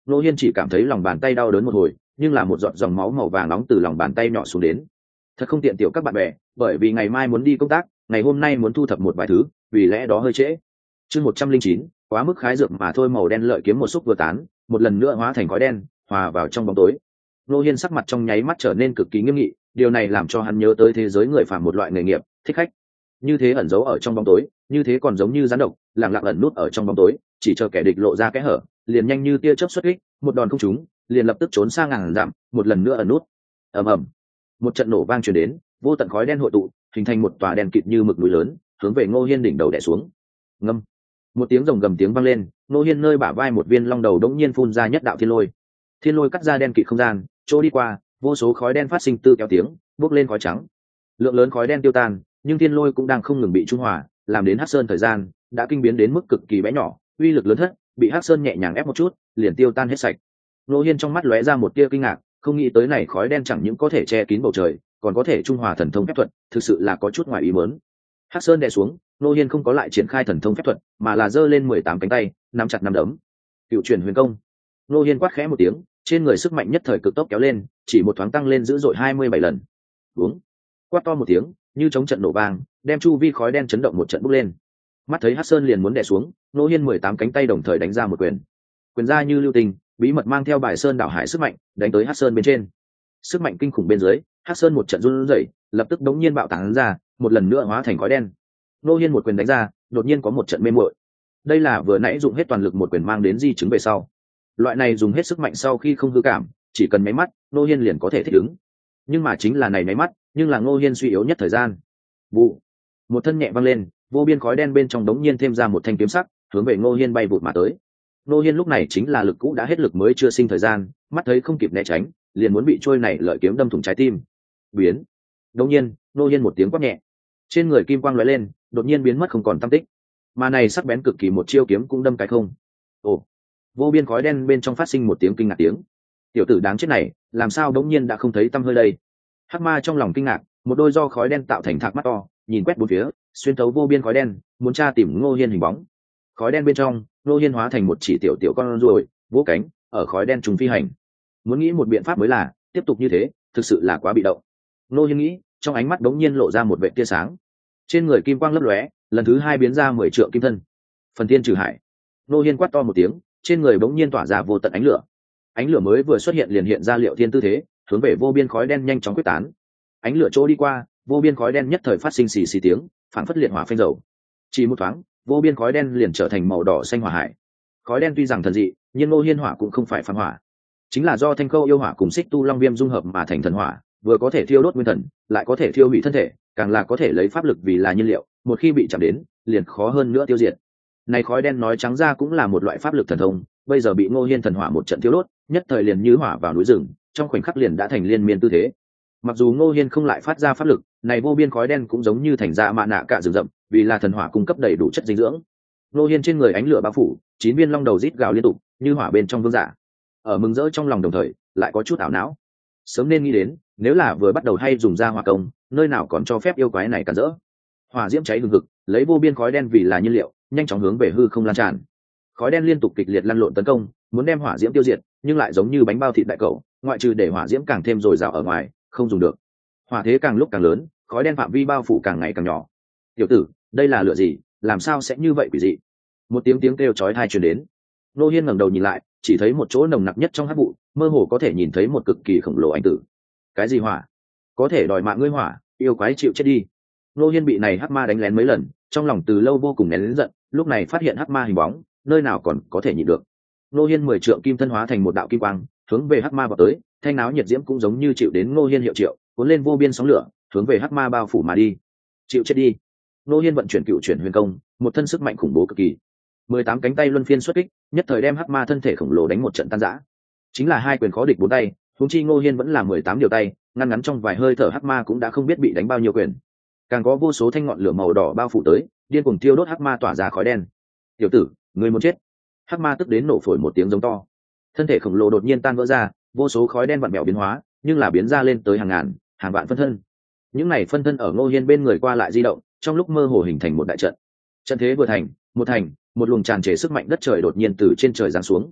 Ngô Hiên chỉ cảm thấy lòng bàn tay đau đớn một hồi, nhưng là một giọt dòng máu màu vàng nóng từ lòng bàn tay nhỏ xuống đến. Thật không tiện tiểu các bạn bè, bởi vì ngày mai muốn đi công tác, ngày hôm nay muốn thu thập một vài thứ, vì lẽ đó hơi trễ. Chương một trăm linh chín, quá mức khái dược mà thôi. Màu đen lợi kiếm một xúc vừa tán, một lần nữa hóa thành khói đen, hòa vào trong bóng tối. Ngô Hiên sắc mặt trong nháy mắt trở nên cực kỳ nghiêm nghị, điều này làm cho hắn nhớ tới thế giới người phàm một loại nghề nghiệp, thích khách. Như thế ẩn giấu ở trong bóng tối, như thế còn giống như rắn độc, lặng lặng ẩn nút ở trong bóng tối, chỉ chờ kẻ địch lộ ra kẽ hở, liền nhanh như tia chớp xuất kích, một đòn không trúng, liền lập tức trốn sang ngàn dặm, một lần nữa ẩn nút. Ầm ầm, một trận nổ vang truyền đến, vô tận khói đen hội tụ, hình thành một tòa đen kịt như mực núi lớn, hướng về Ngô Hiên đỉnh đầu đè xuống. Ngâm, một tiếng rồng gầm tiếng vang lên, Ngô Hiên nơi bả vai một viên long đầu đống nhiên phun ra nhất đạo thiên lôi. Thiên lôi cắt ra đen kịt không gian, chỗ đi qua, vô số khói đen phát sinh tư kéo tiếng, bốc lên khói trắng. Lượng lớn khói đen tiêu tan, nhưng thiên lôi cũng đang không ngừng bị trung hòa, làm đến Hắc Sơn thời gian đã kinh biến đến mức cực kỳ bé nhỏ, uy lực lớn thất, bị Hắc Sơn nhẹ nhàng ép một chút, liền tiêu tan hết sạch. Ngô Hiên trong mắt lóe ra một tia kinh ngạc, không nghĩ tới này khói đen chẳng những có thể che kín bầu trời, còn có thể trung hòa thần thông phép thuật, thực sự là có chút ngoài ý muốn. Hắc Sơn đè xuống, Ngô Hiên không có lại triển khai thần thông phép thuật, mà là giơ lên mười tám cánh tay, nắm chặt nắm đấm. Cựu chuyển huyền công. Ngô Hiên quát khẽ một tiếng, trên người sức mạnh nhất thời cực tốc kéo lên, chỉ một thoáng tăng lên dữ dội hai mươi bảy lần. Uống. Quát to một tiếng, như chống trận nổ vang, đem chu vi khói đen chấn động một trận bốc lên. Mắt thấy Hắc Sơn liền muốn đè xuống, Ngô Hiên mười tám cánh tay đồng thời đánh ra một quyền. Quyền ra như lưu tình, bí mật mang theo bài sơn đảo hải sức mạnh, đánh tới Hắc Sơn bên trên. Sức mạnh kinh khủng bên dưới, Hắc Sơn một trận run rẩy, lập tức đống nhiên bạo tán ra, một lần nữa hóa thành khói đen. Ngô Hiên một quyền đánh ra, đột nhiên có một trận mê muội. Đây là vừa nãy dùng hết toàn lực một quyền mang đến di chứng về sau. Loại này dùng hết sức mạnh sau khi không hư cảm, chỉ cần mấy mắt, Ngô Hiên liền có thể thích ứng. Nhưng mà chính là này mấy mắt, nhưng là Ngô Hiên suy yếu nhất thời gian. Vụ, một thân nhẹ văng lên, vô biên khói đen bên trong đống nhiên thêm ra một thanh kiếm sắc, hướng về Ngô Hiên bay vụt mà tới. Ngô Hiên lúc này chính là lực cũ đã hết lực mới chưa sinh thời gian, mắt thấy không kịp né tránh, liền muốn bị trôi này lợi kiếm đâm thủng trái tim. Biến. Đột nhiên, Ngô Hiên một tiếng quát nhẹ, trên người kim quang lóe lên, đột nhiên biến mất không còn tăm tích. Mà này sắc bén cực kỳ một chiêu kiếm cũng đâm cái không. Ồ. Vô biên khói đen bên trong phát sinh một tiếng kinh ngạc tiếng. Tiểu tử đáng chết này, làm sao đống nhiên đã không thấy tăm hơi đây? Hắc Ma trong lòng kinh ngạc, một đôi do khói đen tạo thành thạc mắt to, nhìn quét bốn phía, xuyên thấu vô biên khói đen, muốn tra tìm Ngô Hiên hình bóng. Khói đen bên trong, Ngô Hiên hóa thành một chỉ tiểu tiểu con ruồi, vỗ cánh, ở khói đen trùng phi hành. Muốn nghĩ một biện pháp mới là, tiếp tục như thế, thực sự là quá bị động. Ngô Hiên nghĩ, trong ánh mắt đống nhiên lộ ra một vệt tia sáng. Trên người kim quang lấp lóe, lần thứ hai biến ra mười trượng kim thân. Phần thiên trừ hải. Ngô Hiên quát to một tiếng, trên người bỗng nhiên tỏa ra vô tận ánh lửa. Ánh lửa mới vừa xuất hiện liền hiện ra Liệu Thiên tư thế, hướng về vô biên khói đen nhanh chóng quyết tán. Ánh lửa chỗ đi qua, vô biên khói đen nhất thời phát sinh xì xì tiếng, phản phất liệt hỏa phanh dầu. Chỉ một thoáng, vô biên khói đen liền trở thành màu đỏ xanh hỏa hải. Khói đen tuy rằng thần dị, nhưng Ngô Hiên hỏa cũng không phải phàm hỏa, chính là do Thanh Khâu yêu hỏa cùng Xích Tu Long Viêm dung hợp mà thành thần hỏa, vừa có thể thiêu đốt nguyên thần, lại có thể thiêu hủy thân thể, càng là có thể lấy pháp lực vì là nhiên liệu, một khi bị chạm đến, liền khó hơn nữa tiêu diệt. Này khói đen nói trắng ra cũng là một loại pháp lực thần thông, bây giờ bị Ngô Hiên thần hỏa một trận thiêu đốt, nhất thời liền như hỏa vào núi rừng, trong khoảnh khắc liền đã thành liên miên tư thế. Mặc dù Ngô Hiên không lại phát ra pháp lực, này vô biên khói đen cũng giống như thành ra mạ nạ cả rừng rậm, vì là thần hỏa cung cấp đầy đủ chất dinh dưỡng. Ngô Hiên trên người ánh lửa bao phủ, chín viên long đầu rít gào liên tục, như hỏa bên trong vương giả. Ở mừng rỡ trong lòng đồng thời, lại có chút ảo não. Sớm nên nghĩ đến, nếu là vừa bắt đầu hay dùng ra hỏa công, nơi nào còn cho phép yêu quái này cản rỡ. Hỏa diễm cháy hừng hực, lấy vô biên khói đen vì là nhiên liệu, nhanh chóng hướng về hư không lan tràn. Khói đen liên tục kịch liệt lăn lộn tấn công, muốn đem hỏa diễm tiêu diệt, nhưng lại giống như bánh bao thịt đại cẩu, ngoại trừ để hỏa diễm càng thêm dồi dào ở ngoài, không dùng được. Hỏa thế càng lúc càng lớn, khói đen phạm vi bao phủ càng ngày càng nhỏ. Tiểu tử, đây là lửa gì, làm sao sẽ như vậy quỷ dị? Một tiếng tiếng kêu chói tai truyền đến. Ngô Hiên ngẩng đầu nhìn lại, chỉ thấy một chỗ nồng nặc nhất trong hắc vụ, mơ hồ có thể nhìn thấy một cực kỳ khổng lồ ảnh tử. Cái gì hỏa? Có thể đòi mạng ngươi hỏa, yêu quái chịu chết đi. Ngô Hiên bị này hắc ma đánh lén mấy lần, trong lòng từ lâu vô cùng nén lớn giận, lúc này phát hiện hắc ma hình bóng, nơi nào còn có thể nhịn được. Ngô Hiên mười trượng kim thân hóa thành một đạo kim quang, hướng về hắc ma vào tới, thanh náo nhiệt diễm cũng giống như chịu đến Ngô Hiên hiệu triệu, cuốn lên vô biên sóng lửa, hướng về hắc ma bao phủ mà đi. Chịu chết đi. Ngô Hiên vận chuyển cựu chuyển huyền công, một thân sức mạnh khủng bố cực kỳ. mười tám cánh tay luân phiên xuất kích, nhất thời đem hắc ma thân thể khổng lồ đánh một trận tan rã. Chính là hai quyền khó địch bốn tay, huống chi Ngô Hiên vẫn là mười tám điều tay, ngăn ngắn trong vài hơi thở hắc ma cũng đã không biết bị đánh bao nhiêu quyền. Càng có vô số thanh ngọn lửa màu đỏ bao phủ tới, điên cuồng thiêu đốt hắc ma tỏa ra khói đen. Tiểu tử, ngươi muốn chết. Hắc ma tức đến nổ phổi một tiếng giống to, thân thể khổng lồ đột nhiên tan vỡ ra, vô số khói đen vặn vẹo biến hóa, nhưng là biến ra lên tới hàng ngàn hàng vạn phân thân. Những này phân thân ở Ngô Hiên bên người qua lại di động, trong lúc mơ hồ hình thành một đại trận. Trận thế vừa thành, một thành, một luồng tràn trề sức mạnh đất trời đột nhiên từ trên trời giáng xuống.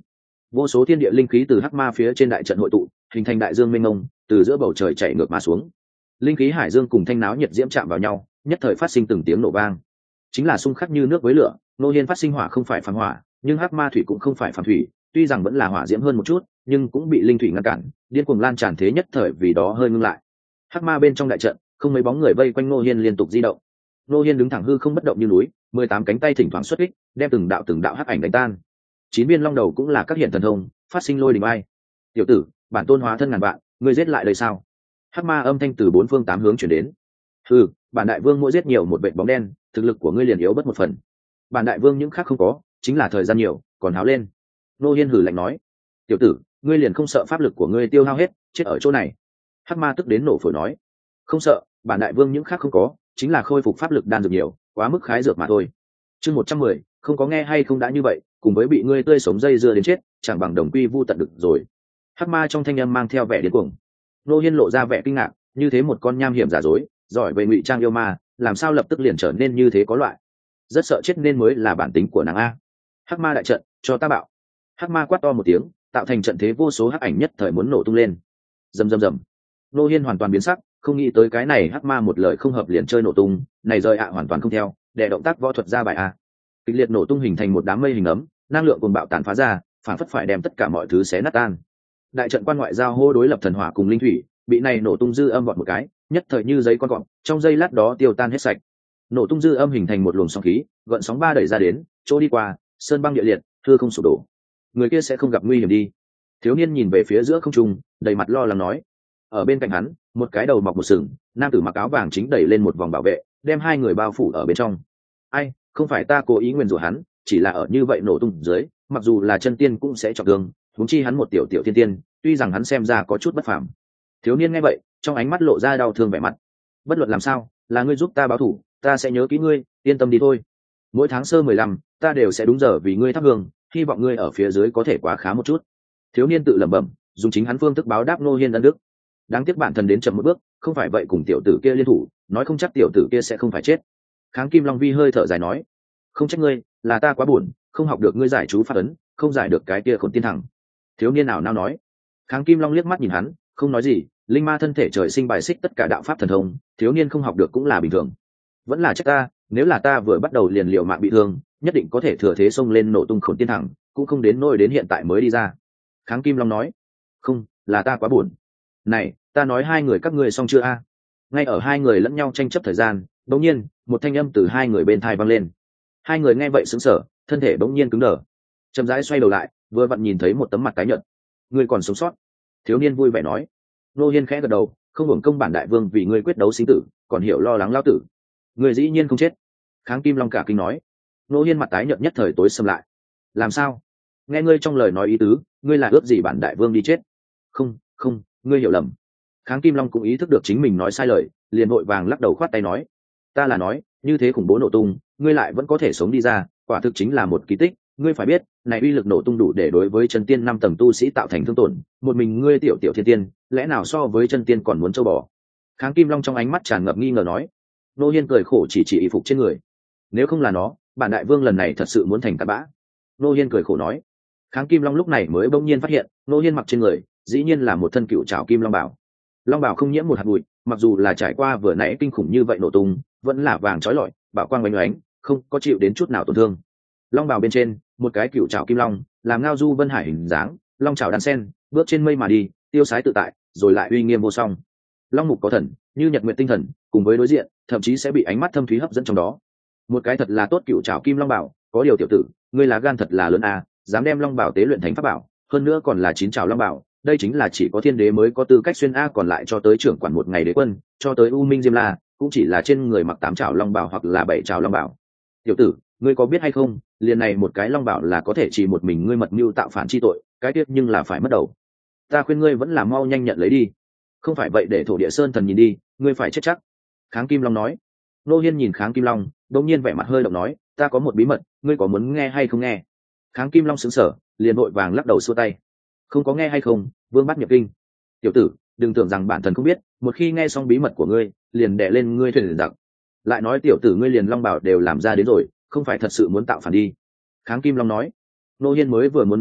Vô số thiên địa linh khí từ hắc ma phía trên đại trận hội tụ, hình thành đại dương mênh mông, từ giữa bầu trời chạy ngược mà xuống. Linh khí hải dương cùng thanh náo nhiệt diễm chạm vào nhau, nhất thời phát sinh từng tiếng nổ vang. Chính là xung khắc như nước với lửa. Ngô Hiên phát sinh hỏa không phải phàm hỏa, nhưng hắc ma thủy cũng không phải phàm thủy, tuy rằng vẫn là hỏa diễm hơn một chút, nhưng cũng bị linh thủy ngăn cản, điên cuồng lan tràn thế nhất thời vì đó hơi ngưng lại. Hắc ma bên trong đại trận, không mấy bóng người vây quanh Ngô Hiên liên tục di động. Ngô Hiên đứng thẳng hư không bất động như núi, mười tám cánh tay thỉnh thoảng xuất kích, đem từng đạo từng đạo hắc ảnh đánh tan. Chín viên long đầu cũng là các hiện thần thông, phát sinh lôi đình ai. Tiểu tử, bản tôn hóa thân ngàn vạn, ngươi giết lại đây sao? Hắc ma âm thanh từ bốn phương tám hướng chuyển đến. Ừ, bản đại vương mỗi giết nhiều một vệ bóng đen, thực lực của ngươi liền yếu bất một phần. Bản đại vương những khác không có, chính là thời gian nhiều, còn háo lên. Ngô Hiên hử lạnh nói. Tiểu tử, ngươi liền không sợ pháp lực của ngươi tiêu hao hết, chết ở chỗ này? Hắc ma tức đến nổ phổi nói. Không sợ, bản đại vương những khác không có, chính là khôi phục pháp lực đan dược nhiều, quá mức khái dược mà thôi. Chương một trăm mười, không có nghe hay không đã như vậy, cùng với bị ngươi tươi sống dây dưa đến chết, chẳng bằng đồng quy vu tận được rồi. Hắc ma trong thanh âm mang theo vẻ điên cuồng. Ngô Hiên lộ ra vẻ kinh ngạc, như thế một con nham hiểm giả dối, giỏi về ngụy trang yêu ma, làm sao lập tức liền trở nên như thế có loại. Rất sợ chết nên mới là bản tính của nàng a. Hắc ma đại trận, cho ta bạo. Hắc ma quát to một tiếng, tạo thành trận thế vô số hắc ảnh nhất thời muốn nổ tung lên. Rầm rầm rầm. Ngô Hiên hoàn toàn biến sắc, không nghĩ tới cái này hắc ma một lời không hợp liền chơi nổ tung, này rời ạ hoàn toàn không theo, để động tác võ thuật ra bài a. Kịch liệt nổ tung hình thành một đám mây hình ấm, năng lượng cuồng bạo tàn phá ra, phản phất phải đem tất cả mọi thứ xé nát tan. Đại trận quan ngoại giao hô đối lập thần hỏa cùng linh thủy, bị này nổ tung dư âm vọt một cái, nhất thời như giấy con gọn, trong giây lát đó tiêu tan hết sạch. Nổ tung dư âm hình thành một luồng sóng khí, gợn sóng ba đẩy ra đến, chỗ đi qua, sơn băng địa liệt, thưa không sụp đổ. Người kia sẽ không gặp nguy hiểm đi. Thiếu niên nhìn về phía giữa không trung, đầy mặt lo lắng nói. Ở bên cạnh hắn, một cái đầu mọc một sừng, nam tử mặc áo vàng chính đẩy lên một vòng bảo vệ, đem hai người bao phủ ở bên trong. Ai, không phải ta cố ý nguyền rủa hắn, chỉ là ở như vậy nổ tung dưới, mặc dù là chân tiên cũng sẽ trọng thương, huống chi hắn một tiểu tiểu thiên tiên, tuy rằng hắn xem ra có chút bất phàm. Thiếu niên nghe vậy, trong ánh mắt lộ ra đau thương vẻ mặt. Bất luận làm sao, là ngươi giúp ta báo thù, ta sẽ nhớ kỹ ngươi, yên tâm đi thôi. Mỗi tháng sơ mười lăm, ta đều sẽ đúng giờ vì ngươi thắp hương, hy vọng ngươi ở phía dưới có thể quá khá một chút. Thiếu niên tự lẩm bẩm, dùng chính hắn phương thức báo đáp Ngô Hiên ân đức. Đáng tiếc bản thân đến chậm một bước, không phải vậy cùng tiểu tử kia liên thủ, nói không chắc tiểu tử kia sẽ không phải chết. Kháng Kim Long Vi hơi thở dài nói, không trách ngươi, là ta quá buồn, không học được ngươi giải chú pháp ấn, không giải được cái kia khốn tiên thẳng. Thiếu niên nào nao nói. Kháng Kim Long liếc mắt nhìn hắn, không nói gì, linh ma thân thể trời sinh bài xích tất cả đạo pháp thần thông, thiếu niên không học được cũng là bình thường. Vẫn là trách ta, nếu là ta vừa bắt đầu liền liều mạng bị thương, nhất định có thể thừa thế xông lên nổ tung khốn tiên thẳng, cũng không đến nỗi đến hiện tại mới đi ra. Kháng Kim Long nói, không, là ta quá buồn. Này, ta nói hai người các ngươi xong chưa a? Ngay ở hai người lẫn nhau tranh chấp thời gian, bỗng nhiên, một thanh âm từ hai người bên tai vang lên. Hai người nghe vậy sững sờ, thân thể bỗng nhiên cứng đờ. Chậm rãi xoay đầu lại, vừa vặn nhìn thấy một tấm mặt tái nhợt. Ngươi còn sống sót? Thiếu niên vui vẻ nói. Ngô Hiên khẽ gật đầu, không hưởng công bản đại vương vì ngươi quyết đấu sinh tử, còn hiểu lo lắng lao tử. Ngươi dĩ nhiên không chết. Kháng Kim Long cả kinh nói. Ngô Hiên mặt tái nhợt nhất thời tối sầm lại. Làm sao? Nghe ngươi trong lời nói ý tứ, ngươi là ước gì bản đại vương đi chết? Không, không, ngươi hiểu lầm. Kháng Kim Long cũng ý thức được chính mình nói sai lời, liền vội vàng lắc đầu khoát tay nói. Ta là nói, như thế khủng bố nổ tung, ngươi lại vẫn có thể sống đi ra, quả thực chính là một kỳ tích. Ngươi phải biết, này uy lực nổ tung đủ để đối với chân tiên năm tầng tu sĩ tạo thành thương tổn, một mình ngươi tiểu tiểu thiên tiên, lẽ nào so với chân tiên còn muốn châu bò? Kháng Kim Long trong ánh mắt tràn ngập nghi ngờ nói. Nô Hiên cười khổ chỉ chỉ y phục trên người. Nếu không là nó, bản đại vương lần này thật sự muốn thành cát bã. Nô Hiên cười khổ nói. Kháng Kim Long lúc này mới bỗng nhiên phát hiện, Nô Hiên mặc trên người, dĩ nhiên là một thân cựu trảo kim long bảo. Long bảo không nhiễm một hạt bụi, mặc dù là trải qua vừa nãy kinh khủng như vậy nổ tung, vẫn là vàng chói lọi, bảo quang oanh oánh, không có chịu đến chút nào tổn thương. Long bảo bên trên, một cái cựu trảo kim long, làm ngao du vân hải hình dáng, long trảo đan sen, bước trên mây mà đi, tiêu sái tự tại, rồi lại uy nghiêm vô song. Long mục có thần, như nhật nguyện tinh thần, cùng với đối diện, thậm chí sẽ bị ánh mắt thâm thúy hấp dẫn trong đó. Một cái thật là tốt cựu trảo kim long bảo, có điều tiểu tử, ngươi lá gan thật là lớn à, dám đem long bảo tế luyện thành pháp bảo, hơn nữa còn là chín trảo long bảo, đây chính là chỉ có thiên đế mới có tư cách xuyên a, còn lại cho tới trưởng quản một ngày đế quân, cho tới u minh diêm la, cũng chỉ là trên người mặc tám trảo long bảo hoặc là bảy trảo long bảo. Tiểu tử, ngươi có biết hay không, liền này một cái long bảo là có thể chỉ một mình ngươi mật mưu tạo phản chi tội, cái tiếc nhưng là phải mất đầu. Ta khuyên ngươi vẫn là mau nhanh nhận lấy đi, không phải vậy để thổ địa sơn thần nhìn đi, ngươi phải chết chắc. Kháng Kim Long nói. Nô Hiên nhìn Kháng Kim Long, đột nhiên vẻ mặt hơi động nói, ta có một bí mật, ngươi có muốn nghe hay không nghe? Kháng Kim Long sững sờ, liền vội vàng lắc đầu xua tay. Không có nghe hay không, vương bắt nhập kinh. Tiểu tử, đừng tưởng rằng bản thân không biết, một khi nghe xong bí mật của ngươi, liền đè lên ngươi thuyền giặc. Lại nói tiểu tử ngươi liền long bảo đều làm ra đến rồi, không phải thật sự muốn tạo phản đi. Kháng Kim Long nói. Nô Hiên mới vừa muốn nói chuyện,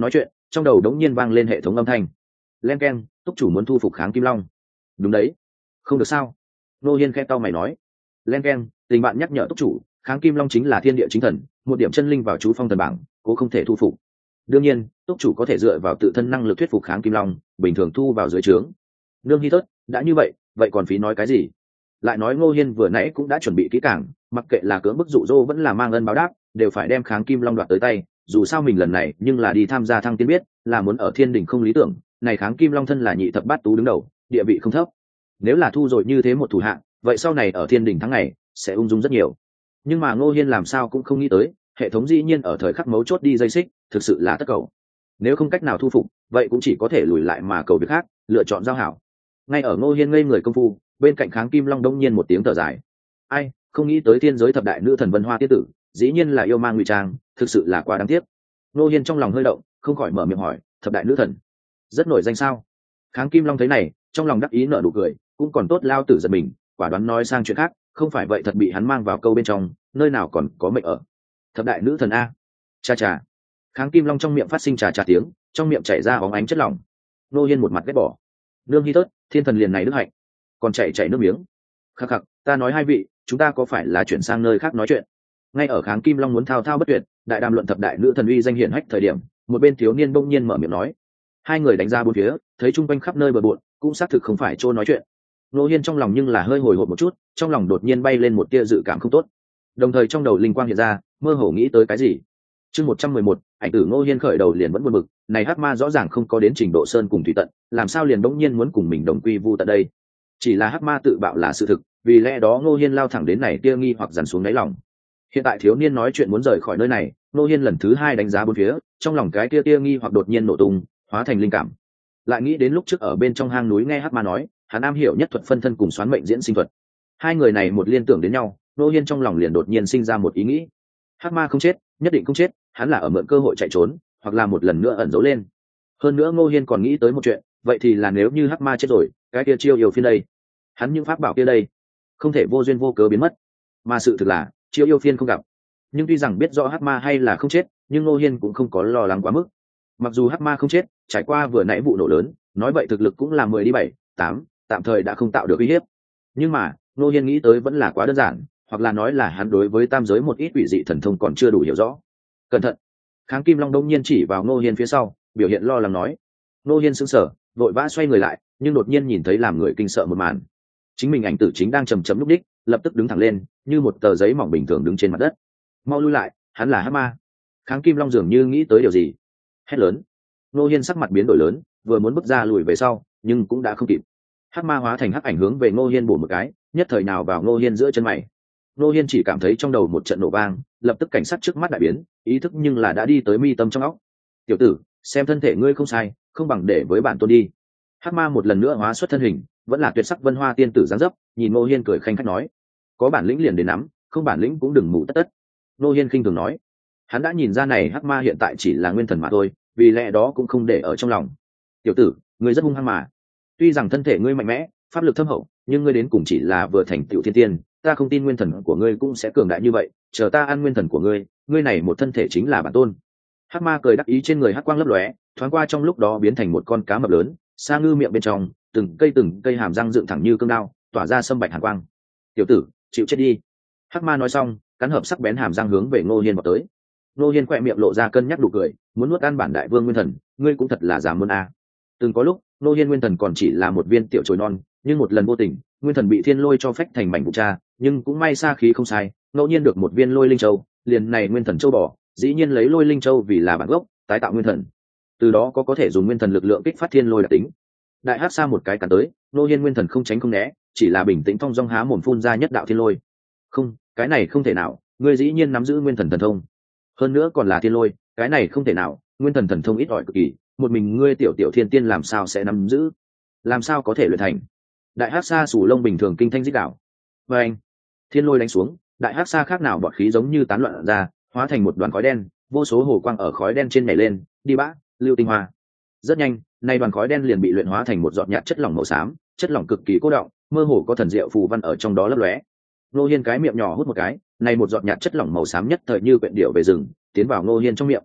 trong đầu đống nhiên vang lên hệ thống âm thanh. Len keng, túc chủ muốn thu phục kháng kim long. Đúng đấy. Không được sao? Ngô Hiên khẽ cau mày nói. Len keng, tình bạn nhắc nhở túc chủ, kháng kim long chính là thiên địa chính thần, một điểm chân linh vào chú phong thần bảng, cố không thể thu phục. Đương nhiên, túc chủ có thể dựa vào tự thân năng lực thuyết phục kháng kim long, bình thường thu vào dưới trướng. Nương Hi Thất, đã như vậy, vậy còn phí nói cái gì? Lại nói Ngô Hiên vừa nãy cũng đã chuẩn bị kỹ càng, mặc kệ là cưỡng bức dụ dỗ vẫn là mang ân báo đáp, đều phải đem kháng kim long đoạt tới tay. Dù sao mình lần này nhưng là đi tham gia thăng tiên biết, là muốn ở thiên đình không lý tưởng, này kháng kim long thân là nhị thập bát tú đứng đầu, địa vị không thấp. Nếu là thu rồi như thế một thủ hạng, vậy sau này ở thiên đình tháng ngày sẽ ung dung rất nhiều. Nhưng mà Ngô Hiên làm sao cũng không nghĩ tới, hệ thống dĩ nhiên ở thời khắc mấu chốt đi dây xích, thực sự là tất cầu. Nếu không cách nào thu phục, vậy cũng chỉ có thể lùi lại mà cầu việc khác, lựa chọn giao hảo. Ngay ở Ngô Hiên ngây người công phu, bên cạnh kháng kim long đông nhiên một tiếng thở dài. Ai, không nghĩ tới thiên giới thập đại nữ thần Vân Hoa tiên tử, dĩ nhiên là yêu ma ngụy trang, thực sự là quá đáng tiếc. Ngô Hiên trong lòng hơi động, không khỏi mở miệng hỏi, thập đại nữ thần rất nổi danh sao? Kháng kim long thấy này, trong lòng đắc ý nở nụ cười, cũng còn tốt lao tử giật mình, quả đoán nói sang chuyện khác, không phải vậy thật bị hắn mang vào câu bên trong, nơi nào còn có mệnh ở. Thập đại nữ thần a? Cha cha. Kháng kim long trong miệng phát sinh trà trà tiếng, trong miệng chảy ra óng ánh chất lỏng. Ngô Hiên một mặt ghét bỏ. Nương Hi Tớt, thiên thần liền này đức hạnh, còn chảy chảy nước miếng. Khắc khắc, ta nói hai vị, chúng ta có phải là chuyển sang nơi khác nói chuyện? Ngay ở kháng kim long muốn thao thao bất tuyệt, đại đàm luận thập đại nữ thần uy danh hiển hách thời điểm, một bên thiếu niên bỗng nhiên mở miệng nói. Hai người đánh ra bốn phía, thấy chung quanh khắp nơi bừa bộn, cũng xác thực không phải chỗ nói chuyện. Ngô Hiên trong lòng nhưng là hơi hồi hộp một chút, trong lòng đột nhiên bay lên một tia dự cảm không tốt. Đồng thời trong đầu linh quang hiện ra, mơ hồ nghĩ tới cái gì. Chương một trăm mười một, ảnh tử Ngô Hiên khởi đầu liền vẫn buồn bực, này hắc ma rõ ràng không có đến trình độ sơn cùng thủy tận, làm sao liền bỗng nhiên muốn cùng mình đồng quy vu tận đây? Chỉ là hắc ma tự bạo là sự thực, vì lẽ đó Ngô Hiên lao thẳng đến này tia nghi hoặc dằn xuống đáy lòng. Hiện tại thiếu niên nói chuyện muốn rời khỏi nơi này, Ngô Hiên lần thứ hai đánh giá bốn phía, trong lòng cái tia tia nghi hoặc đột nhiên nổ tung, hóa thành linh cảm. Lại nghĩ đến lúc trước ở bên trong hang núi nghe hắc ma nói, hắn am hiểu nhất thuật phân thân cùng xoán mệnh diễn sinh thuật. Hai người này một liên tưởng đến nhau, Ngô Hiên trong lòng liền đột nhiên sinh ra một ý nghĩ. Hắc ma không chết, nhất định không chết, hắn là ở mượn cơ hội chạy trốn, hoặc là một lần nữa ẩn giấu lên. Hơn nữa Ngô Hiên còn nghĩ tới một chuyện, vậy thì là nếu như hắc ma chết rồi, cái kia chiêu yêu phiên đây, hắn những pháp bảo kia đây, không thể vô duyên vô cớ biến mất. Mà sự thực là chiêu yêu phiên không gặp. Nhưng tuy rằng biết rõ hắc ma hay là không chết, nhưng Ngô Hiên cũng không có lo lắng quá mức. Mặc dù hắc ma không chết, trải qua vừa nãy vụ nổ lớn, nói vậy thực lực cũng là mười đi bảy, tám, tạm thời đã không tạo được uy hiếp. Nhưng mà Ngô Hiên nghĩ tới vẫn là quá đơn giản, hoặc là nói là hắn đối với tam giới một ít quỷ dị thần thông còn chưa đủ hiểu rõ. Cẩn thận. Kháng kim long đông nhiên chỉ vào Ngô Hiên phía sau, biểu hiện lo lắng nói. Ngô Hiên sững sờ, vội vã xoay người lại, nhưng đột nhiên nhìn thấy làm người kinh sợ một màn. Chính mình ảnh tử chính đang chầm chậm lúc đích, lập tức đứng thẳng lên, như một tờ giấy mỏng bình thường đứng trên mặt đất. Mau lui lại, hắn là hắc ma. Kháng kim long dường như nghĩ tới điều gì, hét lớn. Ngô Hiên sắc mặt biến đổi lớn, vừa muốn bước ra lùi về sau, nhưng cũng đã không kịp. Hắc ma hóa thành hắc ảnh hướng về Ngô Hiên bổ một cái, nhất thời nào vào Ngô Hiên giữa chân mày. Ngô Hiên chỉ cảm thấy trong đầu một trận nổ vang, lập tức cảnh sát trước mắt đại biến, ý thức nhưng là đã đi tới mi tâm trong óc. Tiểu tử, xem thân thể ngươi không sai, không bằng để với bản tôn đi. Hắc ma một lần nữa hóa xuất thân hình, vẫn là tuyệt sắc Vân Hoa tiên tử dáng dấp, nhìn Ngô Hiên cười khanh khách nói: có bản lĩnh liền đến nắm, không bản lĩnh cũng đừng mù tất tất. Ngô Hiên khinh thường nói. Hắn đã nhìn ra này hắc ma hiện tại chỉ là nguyên thần mà thôi, vì lẽ đó cũng không để ở trong lòng. Tiểu tử, ngươi rất hung hăng mà. Tuy rằng thân thể ngươi mạnh mẽ, pháp lực thâm hậu, nhưng ngươi đến cùng chỉ là vừa thành tựu thiên tiên, ta không tin nguyên thần của ngươi cũng sẽ cường đại như vậy, chờ ta ăn nguyên thần của ngươi, ngươi này một thân thể chính là bản tôn. Hắc ma cười đắc ý, trên người hắc quang lấp lóe, thoáng qua trong lúc đó biến thành một con cá mập lớn, sa ngư miệng bên trong, từng cây từng cây hàm răng dựng thẳng như cương đao, tỏa ra sâm bạch hàn quang. Tiểu tử, chịu chết đi. Hắc ma nói xong, cắn hợp sắc bén hàm răng hướng về Ngô Hiên vào tới. Ngô Hiên khỏe miệng lộ ra cân nhắc đủ cười, muốn nuốt ăn bản đại vương nguyên thần, ngươi cũng thật là dám muốn a. À. Từng có lúc, Ngô Hiên nguyên thần còn chỉ là một viên tiểu chồi non, nhưng một lần vô tình, nguyên thần bị thiên lôi cho phách thành mảnh vụn cha, nhưng cũng may sa khí không sai, ngẫu nhiên được một viên lôi linh châu, liền này nguyên thần châu bò, dĩ nhiên lấy lôi linh châu vì là bản gốc, tái tạo nguyên thần. Từ đó có có thể dùng nguyên thần lực lượng kích phát thiên lôi đặc tính. Đại hắc sa một cái cắn tới, Ngô Hiên nguyên thần không tránh không né, chỉ là bình tĩnh thong dong há mồm phun ra nhất đạo thiên lôi. Không, cái này không thể nào, ngươi dĩ nhiên nắm giữ nguyên thần thần thông. Hơn nữa còn là thiên lôi, cái này không thể nào, nguyên thần thần thông ít ỏi cực kỳ, một mình ngươi tiểu tiểu thiên tiên làm sao sẽ nắm giữ? Làm sao có thể luyện thành? Đại hắc sa sủ lông bình thường kinh thanh rít đảo. Và anh, thiên lôi đánh xuống, đại hắc sa khác nào bọt khí giống như tán loạn ra, hóa thành một đoàn khói đen, vô số hồ quang ở khói đen trên nhảy lên, đi bã, lưu tinh hoa. Rất nhanh, nay đoàn khói đen liền bị luyện hóa thành một giọt nhạt chất lỏng màu xám, chất lỏng cực kỳ cố động, mơ hồ có thần diệu phù văn ở trong đó lấp lóe. Ngô Hiên cái miệng nhỏ hút một cái, này một giọt nhạt chất lỏng màu xám nhất thời như quyển điệu về rừng, tiến vào Ngô Hiên trong miệng.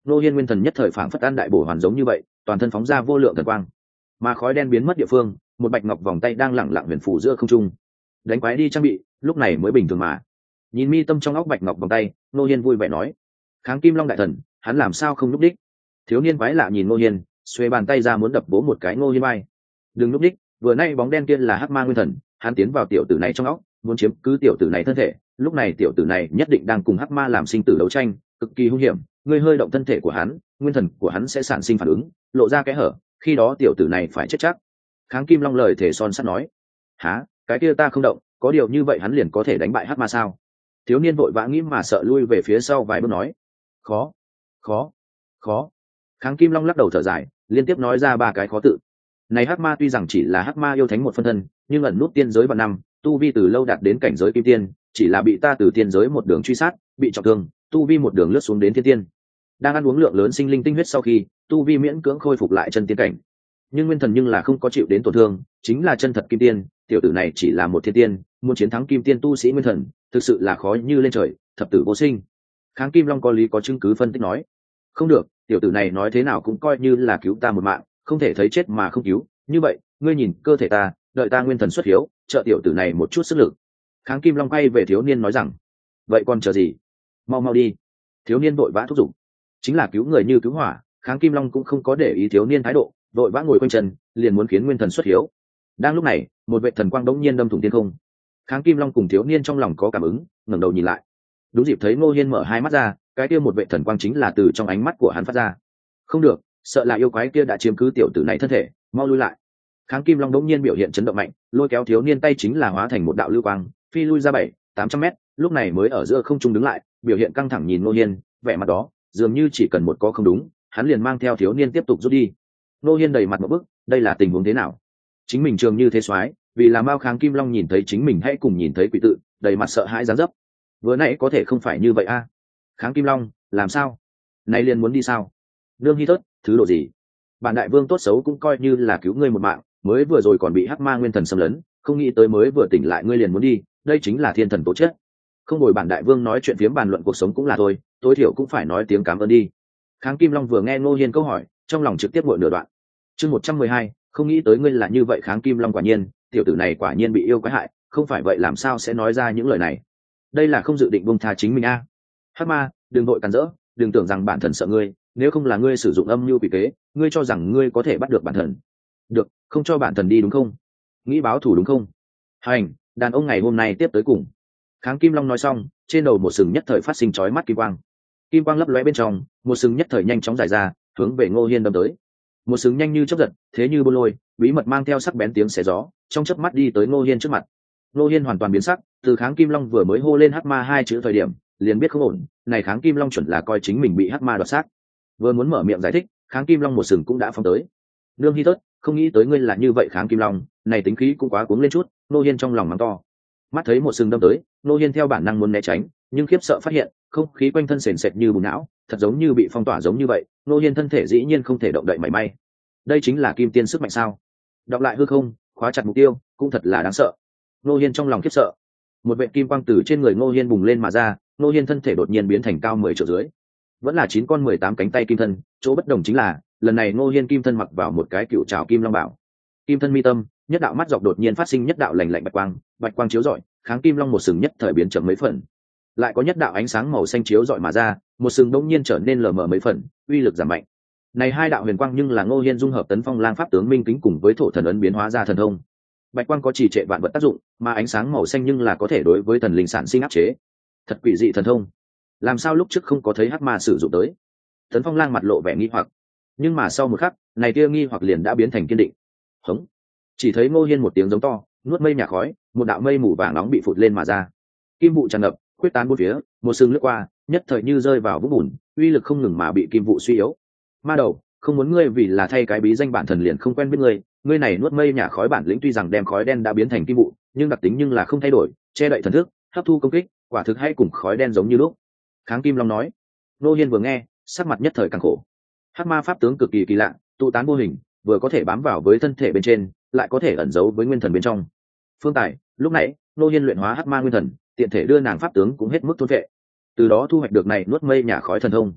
Ngô Hiên nguyên thần nhất thời phảng phất an đại bổ hoàn giống như vậy, toàn thân phóng ra vô lượng thần quang, mà khói đen biến mất địa phương, một bạch ngọc vòng tay đang lẳng lặng huyền phù giữa không trung. Đánh quái đi trang bị, lúc này mới bình thường mà. Nhìn mi tâm trong óc bạch ngọc vòng tay, Ngô Hiên vui vẻ nói: Kháng Kim Long đại thần, hắn làm sao không lúc đích? Thiếu niên quái lạ nhìn Ngô Hiên, xuề bàn tay ra muốn đập bố một cái Ngô Hiên bay. Đừng lúc đích, vừa nay bóng đen kia là hắc ma nguyên thần, hắn tiến vào tiểu tử này trong óc, muốn chiếm cứ tiểu tử này thân thể, lúc này tiểu tử này nhất định đang cùng hắc ma làm sinh tử đấu tranh, cực kỳ hung hiểm. Ngươi hơi động thân thể của hắn, nguyên thần của hắn sẽ sản sinh phản ứng, lộ ra kẽ hở, khi đó tiểu tử này phải chết chắc. Kháng Kim Long lời thể son sắt nói: há, cái kia ta không động, có điều như vậy hắn liền có thể đánh bại hắc ma sao? Thiếu niên vội vã nghĩ mà sợ lui về phía sau vài bước nói: khó, khó, khó. Kháng Kim Long lắc đầu thở dài, liên tiếp nói ra ba cái khó tự. Này hắc ma tuy rằng chỉ là hắc ma yêu thánh một phân thân, nhưng ẩn nút tiên giới vào năm, tu vi từ lâu đạt đến cảnh giới kim tiên, chỉ là bị ta từ tiên giới một đường truy sát, bị trọng thương, tu vi một đường lướt xuống đến thiên tiên. Đang ăn uống lượng lớn sinh linh tinh huyết sau khi, tu vi miễn cưỡng khôi phục lại chân tiên cảnh. Nhưng nguyên thần nhưng là không có chịu đến tổn thương, chính là chân thật kim tiên, tiểu tử này chỉ là một thiên tiên, muốn chiến thắng kim tiên tu sĩ nguyên thần, thực sự là khó như lên trời, thập tử vô sinh. Kháng Kim Long có lý có chứng cứ phân tích nói: không được, tiểu tử này nói thế nào cũng coi như là cứu ta một mạng, không thể thấy chết mà không cứu. Như vậy, ngươi nhìn cơ thể ta, đợi ta nguyên thần xuất hiếu, trợ tiểu tử này một chút sức lực. Kháng Kim Long quay về thiếu niên nói rằng: vậy còn chờ gì, mau mau đi. Thiếu niên vội vã thúc giục. Chính là cứu người như cứu hỏa, Kháng Kim Long cũng không có để ý thiếu niên thái độ, vội vã ngồi quanh chân, liền muốn khiến nguyên thần xuất hiếu. Đang lúc này, một vệ thần quang đống nhiên đâm thủng thiên không. Kháng Kim Long cùng thiếu niên trong lòng có cảm ứng, ngẩng đầu nhìn lại. Đúng dịp thấy Ngô Hiên mở hai mắt ra, cái kia một vệ thần quang chính là từ trong ánh mắt của hắn phát ra. Không được, sợ là yêu quái kia đã chiếm cứ tiểu tử này thân thể, mau lui lại. Kháng Kim Long đống nhiên biểu hiện chấn động mạnh, lôi kéo thiếu niên tay chính là hóa thành một đạo lưu quang, phi lui ra bảy, tám trăm mét, lúc này mới ở giữa không trung đứng lại, biểu hiện căng thẳng nhìn Ngô Hiên, vẻ mặt đó, dường như chỉ cần một có không đúng, hắn liền mang theo thiếu niên tiếp tục rút đi. Ngô Hiên đầy mặt một bức, đây là tình huống thế nào? Chính mình trường như thế soái, vì làm bao Kháng Kim Long nhìn thấy chính mình hãy cùng nhìn thấy quỷ tự, đầy mặt sợ hãi giáng dấp. Vừa nãy có thể không phải như vậy a? À? Kháng Kim Long, làm sao? Nay liền muốn đi sao? Nương Hi Thớt, thứ độ gì? Bản đại vương tốt xấu cũng coi như là cứu ngươi một mạng, mới vừa rồi còn bị hắc ma nguyên thần xâm lấn, không nghĩ tới mới vừa tỉnh lại ngươi liền muốn đi, đây chính là thiên thần tố chất. Không ngồi bản đại vương nói chuyện phiếm bàn luận cuộc sống cũng là thôi, tối thiểu cũng phải nói tiếng cảm ơn đi. Kháng Kim Long vừa nghe Ngô Hiên câu hỏi, trong lòng trực tiếp nguội nửa đoạn. Chương một trăm mười hai, không nghĩ tới ngươi là như vậy. Kháng Kim Long quả nhiên, tiểu tử này quả nhiên bị yêu quái hại, không phải vậy làm sao sẽ nói ra những lời này? Đây là không dự định buông tha chính mình a. À. Hắc ma, đừng vội cản rỡ, đừng tưởng rằng bản thần sợ ngươi, nếu không là ngươi sử dụng âm mưu quỷ kế, ngươi cho rằng ngươi có thể bắt được bản thần. Được, không cho bản thần đi đúng không? Nghĩ báo thù đúng không? Hành, đàn ông ngày hôm nay tiếp tới cùng. Kháng Kim Long nói xong, trên đầu một sừng nhất thời phát sinh chói mắt kim quang. Kim quang lấp lóe bên trong, một sừng nhất thời nhanh chóng giải ra, hướng về Ngô Hiên đâm tới. Một sừng nhanh như chớp giật, thế như bôn lôi, bí mật mang theo sắc bén tiếng xé gió, trong chớp mắt đi tới Ngô Hiên trước mặt. Ngô Hiên hoàn toàn biến sắc, từ Kháng Kim Long vừa mới hô lên hắc ma hai chữ thời điểm, liền biết không ổn, này Kháng Kim Long chuẩn là coi chính mình bị hắc ma đoạt xác. Vừa muốn mở miệng giải thích, Kháng Kim Long một sừng cũng đã phóng tới. Nương Hi Thớt, không nghĩ tới ngươi là như vậy. Kháng Kim Long, này tính khí cũng quá cuống lên chút. Ngô Hiên trong lòng mắng to. Mắt thấy một sừng đâm tới, Ngô Hiên theo bản năng muốn né tránh, nhưng khiếp sợ phát hiện, không khí quanh thân sền sệt như bùn não, thật giống như bị phong tỏa giống như vậy. Ngô Hiên thân thể dĩ nhiên không thể động đậy mảy may. Đây chính là kim tiên sức mạnh sao? Đọc lại hư không, khóa chặt mục tiêu, cũng thật là đáng sợ. Ngô Hiên trong lòng khiếp sợ. Một vệt kim quang từ trên người Ngô Hiên bùng lên mà ra, Ngô Hiên thân thể đột nhiên biến thành cao mười trượng dưới. Vẫn là chín con mười tám cánh tay kim thân, chỗ bất đồng chính là, lần này Ngô Hiên kim thân mặc vào một cái cựu trảo kim long bảo. Kim thân mi tâm, nhất đạo mắt dọc đột nhiên phát sinh nhất đạo lạnh lạnh bạch quang, bạch quang chiếu rọi, Kháng Kim Long một sừng nhất thời biến chậm mấy phần. Lại có nhất đạo ánh sáng màu xanh chiếu rọi mà ra, một sừng đột nhiên trở nên lờ mờ mấy phần, uy lực giảm mạnh. Này hai đạo huyền quang nhưng là Ngô Hiên dung hợp Tấn Phong Lang pháp tướng minh kính cùng với thổ thần ấn biến hóa ra thần thông. Bạch quang có trì trệ vạn vật tác dụng, mà ánh sáng màu xanh nhưng là có thể đối với thần linh sản sinh áp chế. Thật quỷ dị thần thông. Làm sao lúc trước không có thấy hắc ma sử dụng tới? Tấn Phong Lang mặt lộ vẻ nghi hoặc, nhưng mà sau một khắc, này kia nghi hoặc liền đã biến thành kiên định. Hống! Chỉ thấy Ngô Hiên một tiếng giống to, nuốt mây nhà khói, một đạo mây mù vàng nóng bị phụt lên mà ra. Kim vụ tràn ngập, quyết tán bốn phía, một sừng lướt qua, nhất thời như rơi vào vũng bùn, uy lực không ngừng mà bị kim vụ suy yếu. Ma đầu, không muốn ngươi vì là thay cái bí danh bản thần liền không quen biết ngươi, ngươi này nuốt mây nhà khói bản lĩnh tuy rằng đem khói đen đã biến thành kim vụ, nhưng đặc tính nhưng là không thay đổi, che đậy thần thức, hấp thu công kích, quả thực hay cùng khói đen giống như lúc. Kháng Kim Long nói. Ngô Hiên vừa nghe, sắc mặt nhất thời càng khổ. Hắc ma pháp tướng cực kỳ kỳ lạ, tụ tán vô hình, vừa có thể bám vào với thân thể bên trên, lại có thể ẩn giấu với nguyên thần bên trong. Phương Tài, lúc nãy, Ngô Hiên luyện hóa hắc ma nguyên thần, tiện thể đưa nàng pháp tướng cũng hết mức thôn vệ. Từ đó thu hoạch được này nuốt mây nhà khói thần thông.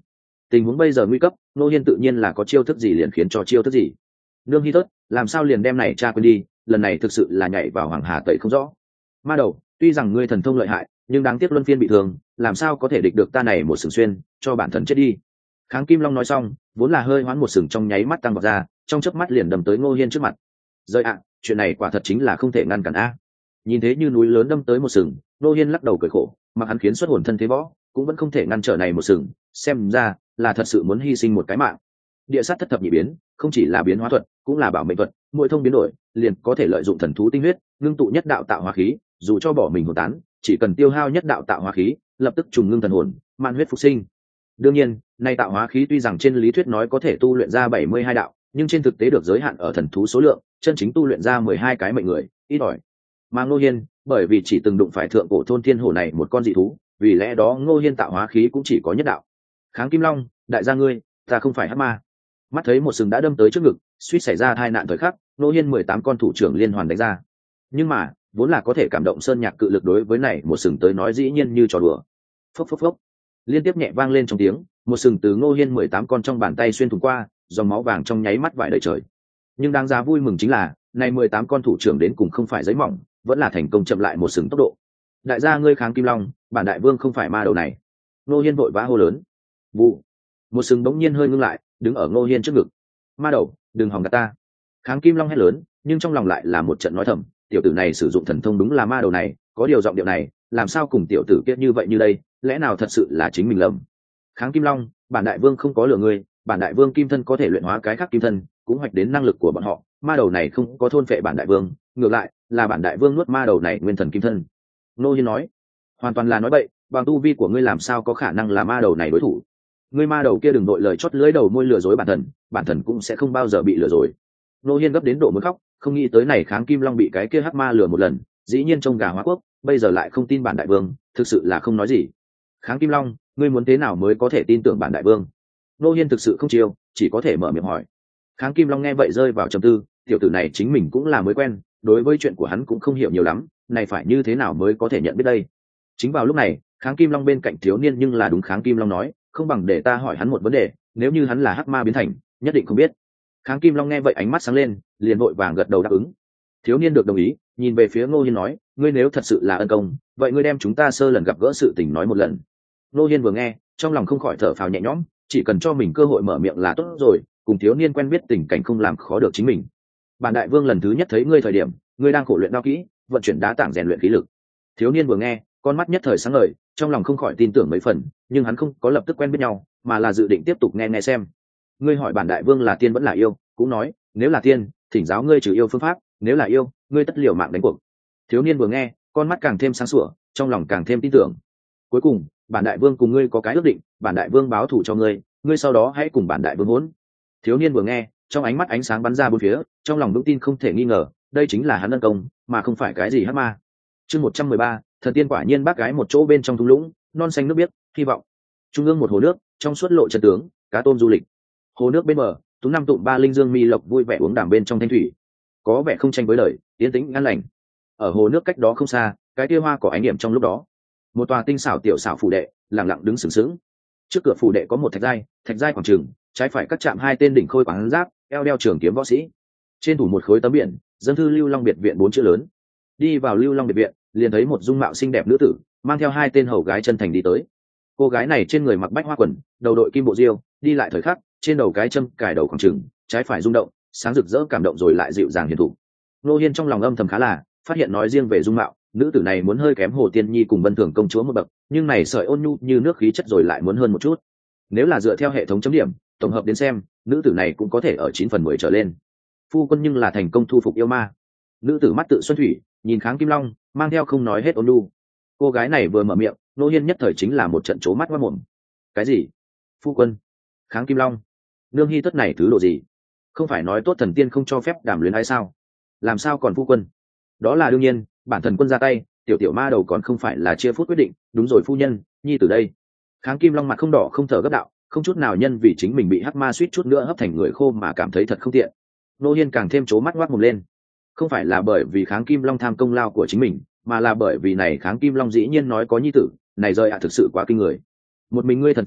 Tình huống bây giờ nguy cấp, Ngô Hiên tự nhiên là có chiêu thức gì liền khiến cho chiêu thức gì. Nương Hi Thớt, làm sao liền đem này cha quên đi, lần này thực sự là nhảy vào hoàng hà tẩy không rõ. Ma đầu, tuy rằng ngươi thần thông lợi hại, nhưng đáng tiếc luân phiên bị thương, làm sao có thể địch được ta này một sừng xuyên, cho bản thân chết đi. Kháng Kim Long nói xong, vốn là hơi hoán một sừng trong nháy mắt tăng vào ra, trong chớp mắt liền đâm tới Ngô Hiên trước mặt. Rơi ạ, chuyện này quả thật chính là không thể ngăn cản a. Nhìn thế như núi lớn đâm tới một sừng, Ngô Hiên lắc đầu cười khổ, mà hắn khiến xuất hồn thân thế võ, cũng vẫn không thể ngăn trở này một sừng, xem ra là thật sự muốn hy sinh một cái mạng. Địa sát thất thập nhị biến, không chỉ là biến hóa thuật, cũng là bảo mệnh thuật, mỗi thông biến đổi, liền có thể lợi dụng thần thú tinh huyết, ngưng tụ nhất đạo tạo hóa khí, dù cho bỏ mình hồn tán, chỉ cần tiêu hao nhất đạo tạo hóa khí, lập tức trùng ngưng thần hồn, man huyết phục sinh. Đương nhiên, nay tạo hóa khí tuy rằng trên lý thuyết nói có thể tu luyện ra bảy mươi hai đạo, nhưng trên thực tế được giới hạn ở thần thú số lượng, chân chính tu luyện ra mười hai cái mệnh người, ít ỏi. Mà Ngô Hiên, bởi vì chỉ từng đụng phải thượng cổ thôn thiên hổ này một con dị thú, vì lẽ đó Ngô Hiên tạo hóa khí cũng chỉ có nhất đạo. Kháng Kim Long, đại gia ngươi, ta không phải hắc ma. Mắt thấy một sừng đã đâm tới trước ngực, suýt xảy ra tai nạn thời khắc, Ngô Hiên mười tám con thủ trưởng liên hoàn đánh ra. Nhưng mà, vốn là có thể cảm động sơn nhạc cự lực đối với này một sừng tới nói dĩ nhiên như trò đùa. Phốc phốc phốc. Liên tiếp nhẹ vang lên trong tiếng, một sừng từ Ngô Hiên mười tám con trong bàn tay xuyên thủng qua, dòng máu vàng trong nháy mắt vãi đầy trời. Nhưng đáng giá vui mừng chính là, này mười tám con thủ trưởng đến cùng không phải giấy mỏng, vẫn là thành công chậm lại một sừng tốc độ. Đại gia ngươi Kháng Kim Long, bản đại vương không phải ma đầu này. Ngô Hiên vội vã hô lớn. Vụ. Một sừng bỗng nhiên hơi ngưng lại, đứng ở Ngô Hiên trước ngực. Ma đầu, đừng hòng gạt ta. Kháng Kim Long hét lớn, nhưng trong lòng lại là một trận nói thầm, tiểu tử này sử dụng thần thông đúng là ma đầu này, có điều giọng điệu này, làm sao cùng tiểu tử kia như vậy như đây, lẽ nào thật sự là chính mình lầm. Kháng Kim Long, bản đại vương không có lừa ngươi, bản đại vương kim thân có thể luyện hóa cái khác kim thân, cũng hoạch đến năng lực của bọn họ, ma đầu này không có thôn phệ bản đại vương, ngược lại là bản đại vương nuốt ma đầu này nguyên thần kim thân. Nô Hiên nói, hoàn toàn là nói bậy, bằng tu vi của ngươi làm sao có khả năng là ma đầu này đối thủ. Ngươi ma đầu kia đừng nội lời chót lưỡi đầu môi lừa dối bản thần, bản thần cũng sẽ không bao giờ bị lừa dối. Nô Hiên gấp đến độ muốn khóc, không nghĩ tới này Kháng Kim Long bị cái kia hắc ma lừa một lần, dĩ nhiên trông gà hóa quốc, bây giờ lại không tin bản đại vương, thực sự là không nói gì. Kháng Kim Long, ngươi muốn thế nào mới có thể tin tưởng bản đại vương? Nô Hiên thực sự không chiêu, chỉ có thể mở miệng hỏi. Kháng Kim Long nghe vậy rơi vào trầm tư, tiểu tử này chính mình cũng là mới quen, đối với chuyện của hắn cũng không hiểu nhiều lắm, này phải như thế nào mới có thể nhận biết đây. Chính vào lúc này, Kháng Kim Long bên cạnh thiếu niên nhưng là đúng Kháng Kim Long nói, không bằng để ta hỏi hắn một vấn đề, nếu như hắn là hắc ma biến thành, nhất định không biết. Kháng Kim Long nghe vậy ánh mắt sáng lên, liền vội vàng gật đầu đáp ứng. Thiếu niên được đồng ý, nhìn về phía Ngô Hiên nói, ngươi nếu thật sự là ân công, vậy ngươi đem chúng ta sơ lần gặp gỡ sự tình nói một lần. Ngô Hiên vừa nghe, trong lòng không khỏi thở phào nhẹ nhõm, chỉ cần cho mình cơ hội mở miệng là tốt rồi, cùng thiếu niên quen biết tình cảnh không làm khó được chính mình. Bản đại vương lần thứ nhất thấy ngươi thời điểm, ngươi đang khổ luyện đao kỹ, vận chuyển đá tảng rèn luyện khí lực. Thiếu niên vừa nghe, con mắt nhất thời sáng ngời, trong lòng không khỏi tin tưởng mấy phần, nhưng hắn không có lập tức quen biết nhau, mà là dự định tiếp tục nghe nghe xem. Ngươi hỏi bản đại vương là tiên vẫn là yêu, cũng nói, nếu là tiên, thỉnh giáo ngươi trừ yêu phương pháp, nếu là yêu, ngươi tất liều mạng đánh cuộc. Thiếu niên vừa nghe, con mắt càng thêm sáng sủa, trong lòng càng thêm tin tưởng. Cuối cùng, bản đại vương cùng ngươi có cái ước định, bản đại vương báo thù cho ngươi, ngươi sau đó hãy cùng bản đại vương hỗn. Thiếu niên vừa nghe, trong ánh mắt ánh sáng bắn ra bốn phía, trong lòng vững tin không thể nghi ngờ, đây chính là hắn ân công, mà không phải cái gì hắc ma. Chương một trăm mười ba, thần tiên quả nhiên bác gái một chỗ bên trong thung lũng, non xanh nước biếc, hy vọng. Trung ương một hồ nước, trong suốt lộ chân tướng, cá tôm du lịch. Hồ nước bên bờ, tú năm tụm ba linh dương mi lộc vui vẻ uống đàm bên trong thanh thủy, có vẻ không tranh với lời, yên tĩnh an lành. Ở hồ nước cách đó không xa, cái tia hoa có ánh điểm trong lúc đó. Một tòa tinh xảo tiểu xảo phủ đệ, lặng lặng đứng sừng sững. Trước cửa phủ đệ có một thạch giai, thạch giai khoảng trường, trái phải cắt chạm hai tên đỉnh khôi quán giáp, eo đeo trường kiếm võ sĩ. Trên thủ một khối tấm biển, dân thư Lưu Long biệt viện bốn chữ lớn. Đi vào Lưu Long biệt viện, liền thấy một dung mạo xinh đẹp nữ tử, mang theo hai tên hầu gái chân thành đi tới. Cô gái này trên người mặc bách hoa quần, đầu đội kim bộ diêu, đi lại thời khắc, trên đầu cái châm cài đầu khoảng trường, trái phải rung động, sáng rực rỡ cảm động rồi lại dịu dàng hiền thụ. Nô Hiên trong lòng âm thầm khá là, phát hiện nói riêng về dung mạo, nữ tử này muốn hơi kém Hồ Tiên Nhi cùng Vân Thường công chúa một bậc, nhưng này sợi ôn nhu như nước khí chất rồi lại muốn hơn một chút. Nếu là dựa theo hệ thống chấm điểm, tổng hợp đến xem, nữ tử này cũng có thể ở chín phần mười trở lên. Phu quân nhưng là thành công thu phục yêu ma. Nữ tử mắt tự xuân thủy, nhìn Kháng Kim Long, mang theo không nói hết ôn nhu. Cô gái này vừa mở miệng, Nô Hiên nhất thời chính là một trận trố mắt ngoác mồm. Cái gì? Phu quân? Kháng Kim Long? Nương Hi tất này thứ độ gì? Không phải nói tốt thần tiên không cho phép đàm luyến hay sao? Làm sao còn phu quân? Đó là đương nhiên, bản thần quân ra tay, tiểu tiểu ma đầu còn không phải là chia phút quyết định, đúng rồi phu nhân, nhi từ đây. Kháng Kim Long mặt không đỏ không thở gấp đạo, không chút nào nhân vì chính mình bị hắc ma suýt chút nữa hấp thành người khô mà cảm thấy thật không tiện. Nô Hiên càng thêm trố mắt ngoác mồm lên. Không phải là bởi vì Kháng Kim Long tham công lao của chính mình, mà là bởi vì này Kháng Kim Long dĩ nhiên nói có nhi tử, này rời ạ thực sự quá kinh người. Một mình ngươi thần tiên,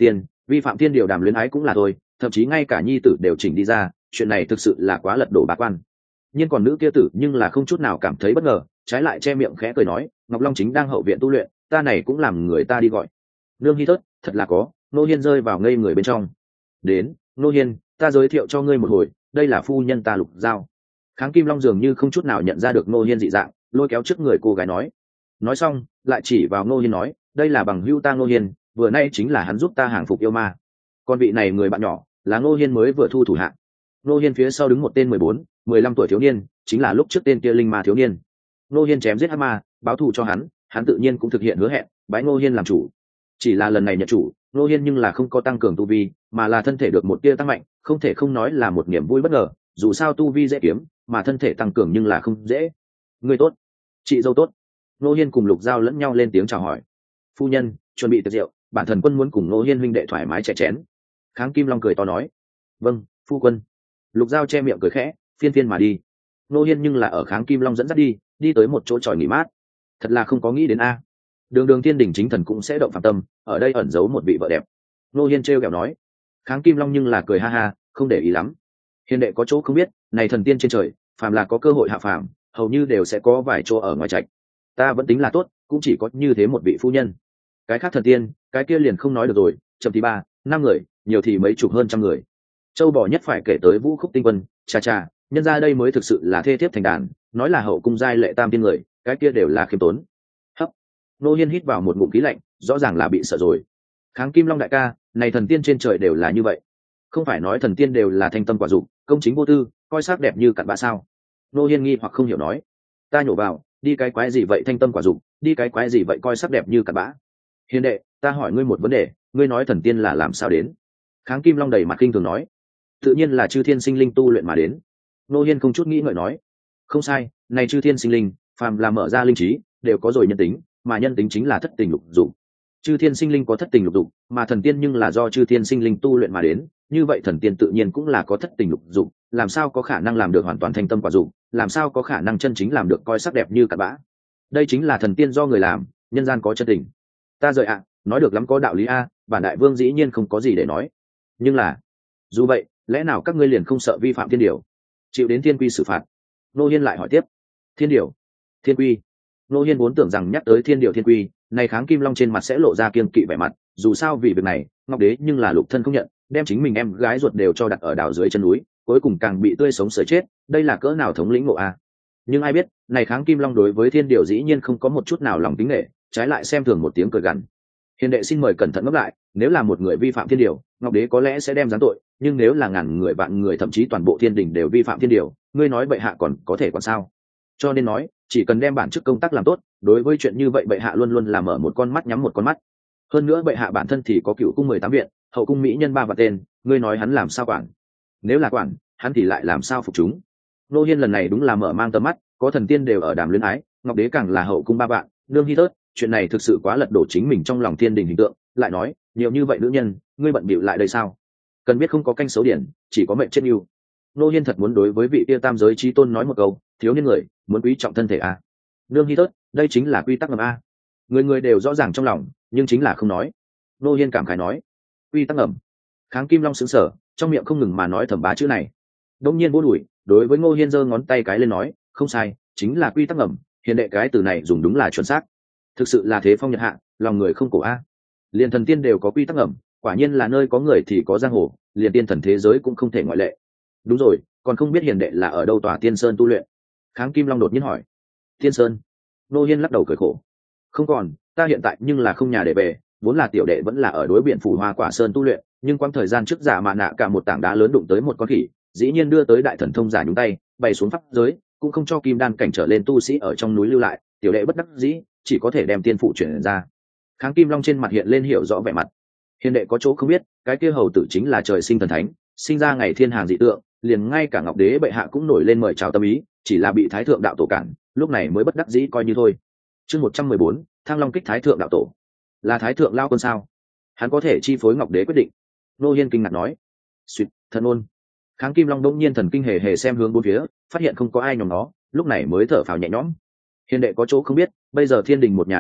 Vi phạm thiên điều đàm luyến ái cũng là thôi, thậm chí ngay cả nhi tử đều chỉnh đi ra, chuyện này thực sự là quá lật đổ bá quan. Nhưng còn nữ kia tử nhưng là không chút nào cảm thấy bất ngờ, trái lại che miệng khẽ cười nói, Ngọc Long chính đang hậu viện tu luyện, ta này cũng làm người ta đi gọi. Nương Hi Thất, thật là có. Nô Hiên rơi vào ngây người bên trong. Đến, Nô Hiên, ta giới thiệu cho ngươi một hồi, đây là phu nhân ta Lục Giao. Kháng Kim Long dường như không chút nào nhận ra được Nô Hiên dị dạng, lôi kéo trước người cô gái nói. Nói xong, lại chỉ vào Nô Hiên nói, đây là bằng hữu ta Nô Hiên, vừa nay chính là hắn giúp ta hàng phục yêu ma. Con vị này người bạn nhỏ, là Nô Hiên mới vừa thu thủ hạ. Nô Hiên phía sau đứng một tên mười bốn, mười lăm tuổi thiếu niên, chính là lúc trước tên kia linh ma thiếu niên. Nô Hiên chém giết hắc ma, báo thù cho hắn, hắn tự nhiên cũng thực hiện hứa hẹn, bái Nô Hiên làm chủ. Chỉ là lần này nhận chủ, Nô Hiên nhưng là không có tăng cường tu vi, mà là thân thể được một tia tăng mạnh, không thể không nói là một niềm vui bất ngờ, dù sao tu vi dễ kiếm, mà thân thể tăng cường nhưng là không dễ. Người tốt, chị dâu tốt. Nô Hiên cùng Lục Giao lẫn nhau lên tiếng chào hỏi. Phu nhân, chuẩn bị tiệc rượu, bản thần quân muốn cùng Nô Hiên huynh đệ thoải mái chè chén. Kháng Kim Long cười to nói. Vâng, phu quân. Lục Giao che miệng cười khẽ, phiên phiên mà đi. Nô Hiên nhưng là ở Kháng Kim Long dẫn dắt đi, đi tới một chỗ tròi nghỉ mát. Thật là không có nghĩ đến a. Đường Đường Thiên Đình chính thần cũng sẽ động phạm tâm, ở đây ẩn giấu một vị vợ đẹp. Nô Hiên trêu ghẹo nói. Kháng Kim Long nhưng là cười ha ha, không để ý lắm. Hiền đệ có chỗ không biết, này thần tiên trên trời, phàm là có cơ hội hạ phàm, hầu như đều sẽ có vài chỗ ở ngoài trạch. Ta vẫn tính là tốt, cũng chỉ có như thế một vị phu nhân. Cái khác thần tiên, cái kia liền không nói được rồi, chậm thì ba, năm người, nhiều thì mấy chục hơn trăm người. Châu bò nhất phải kể tới Vũ Khúc Tinh Quân, cha cha, nhân ra đây mới thực sự là thê thiếp thành đàn, nói là hậu cung giai lệ tam tiên người, cái kia đều là khiêm tốn. Hấp. Nô Hiên hít vào một ngụm khí lạnh, rõ ràng là bị sợ rồi. Kháng Kim Long đại ca, này thần tiên trên trời đều là như vậy, không phải nói thần tiên đều là thanh tâm quả dục, công chính vô tư, coi sắc đẹp như cặn bã sao? Nô Hiên nghi hoặc không hiểu nói. Ta nhổ vào, đi cái quái gì vậy thanh tâm quả dục, đi cái quái gì vậy coi sắc đẹp như cặn bã? Hiền đệ, ta hỏi ngươi một vấn đề, ngươi nói thần tiên là làm sao đến? Kháng Kim Long đầy mặt kinh thường nói. Tự nhiên là chư thiên sinh linh tu luyện mà đến. Nô Hiên không chút nghĩ ngợi nói. Không sai, này chư thiên sinh linh, phàm là mở ra linh trí, đều có rồi nhân tính, mà nhân tính chính là thất tình lục dục. Chư thiên sinh linh có thất tình lục dục, mà thần tiên nhưng là do chư thiên sinh linh tu luyện mà đến, như vậy thần tiên tự nhiên cũng là có thất tình lục dục, làm sao có khả năng làm được hoàn toàn thanh tâm quả dục, làm sao có khả năng chân chính làm được coi sắc đẹp như cặn bã. Đây chính là thần tiên do người làm, nhân gian có chân tình. Ta rời ạ, à, nói được lắm có đạo lý a, bản đại vương dĩ nhiên không có gì để nói. Nhưng là, dù vậy, lẽ nào các ngươi liền không sợ vi phạm thiên điều, chịu đến thiên quy xử phạt? Nô Hiên lại hỏi tiếp. Thiên điều, thiên quy. Nô Hiên vốn tưởng rằng nhắc tới thiên điều thiên quy, này Kháng Kim Long trên mặt sẽ lộ ra kiêng kỵ vẻ mặt, dù sao vì việc này, Ngọc Đế nhưng là lục thân không nhận, đem chính mình em gái ruột đều cho đặt ở đảo dưới chân núi, cuối cùng càng bị tươi sống sưởi chết, đây là cỡ nào thống lĩnh ngộ a. Nhưng ai biết, này Kháng Kim Long đối với thiên điều dĩ nhiên không có một chút nào lòng kính nể, trái lại xem thường một tiếng cười gằn. Hiền đệ xin mời cẩn thận ngẫm lại, nếu là một người vi phạm thiên điều, Ngọc Đế có lẽ sẽ đem giáng tội, nhưng nếu là ngàn người vạn người thậm chí toàn bộ thiên đình đều vi phạm thiên điều, ngươi nói bệ hạ còn có thể còn sao? Cho nên nói, chỉ cần đem bản chức công tác làm tốt, đối với chuyện như vậy bệ hạ luôn luôn là mở một con mắt nhắm một con mắt. Hơn nữa bệ hạ bản thân thì có cựu cung mười tám viện, hậu cung mỹ nhân ba vạn tên, ngươi nói hắn làm sao quản? Nếu là quản, hắn thì lại làm sao phục chúng? Nô Hiên lần này đúng là mở mang tầm mắt, có thần tiên đều ở đàm luyến ái, Ngọc Đế càng là hậu cung ba vạn, nương Hi Thớt, chuyện này thực sự quá lật đổ chính mình trong lòng thiên đình hình tượng. Lại nói, nhiều như vậy nữ nhân, ngươi bận bịu lại đây sao? Cần biết không có canh xấu điển, chỉ có mệnh chết yêu. Nô Hiên thật muốn đối với vị tia tam giới chi tôn nói một câu, thiếu niên người, muốn quý trọng thân thể a. Nương Hi Thớt, đây chính là quy tắc ngầm a. Người người đều rõ ràng trong lòng, nhưng chính là không nói. Nô Hiên cảm khái nói, quy tắc ngầm. Kháng Kim Long sững sờ, trong miệng không ngừng mà nói thầm bá chữ này. Đông nhiên vô đuổi, đối với Ngô Hiên giơ ngón tay cái lên nói, không sai, chính là quy tắc ngầm. Hiền đệ cái từ này dùng đúng là chuẩn xác. Thực sự là thế phong nhật hạ, lòng người không cổ a. Liền thần tiên đều có quy tắc ngầm, quả nhiên là nơi có người thì có giang hồ, liền tiên thần thế giới cũng không thể ngoại lệ. Đúng rồi, còn không biết hiền đệ là ở đâu tòa tiên sơn tu luyện? Kháng Kim Long đột nhiên hỏi. Tiên sơn? Nô Hiên lắc đầu cười khổ. Không còn, ta hiện tại nhưng là không nhà để về, vốn là tiểu đệ vẫn là ở đối biển phủ hoa quả sơn tu luyện, nhưng quãng thời gian trước giả mạ nạ cả một tảng đá lớn đụng tới một con khỉ, dĩ nhiên đưa tới đại thần thông giả nhúng tay, bày xuống pháp giới, cũng không cho kim đan cảnh trở lên tu sĩ ở trong núi lưu lại, tiểu đệ bất đắc dĩ, chỉ có thể đem tiên phụ chuyển ra. Kháng Kim Long trên mặt hiện lên hiểu rõ vẻ mặt. Hiền đệ có chỗ không biết, cái kia hầu tử chính là trời sinh thần thánh, sinh ra ngày thiên hàng dị tượng, liền ngay cả Ngọc Đế bệ hạ cũng nổi lên mời chào tâm ý, chỉ là bị Thái thượng đạo tổ cản, lúc này mới bất đắc dĩ coi như thôi. Chương một trăm mười bốn, Thăng Long kích Thái thượng đạo tổ. Là Thái thượng lao quân sao? Hắn có thể chi phối Ngọc Đế quyết định. Nô Hiên kinh ngạc nói. Xuyệt, thần ôn. Kháng Kim Long đống nhiên thần kinh hề hề xem hướng bốn phía, phát hiện không có ai nhòm nó, lúc này mới thở phào nhẹ nhõm. Hiền đệ có chỗ không biết, bây giờ thiên đình một nhà độc đại,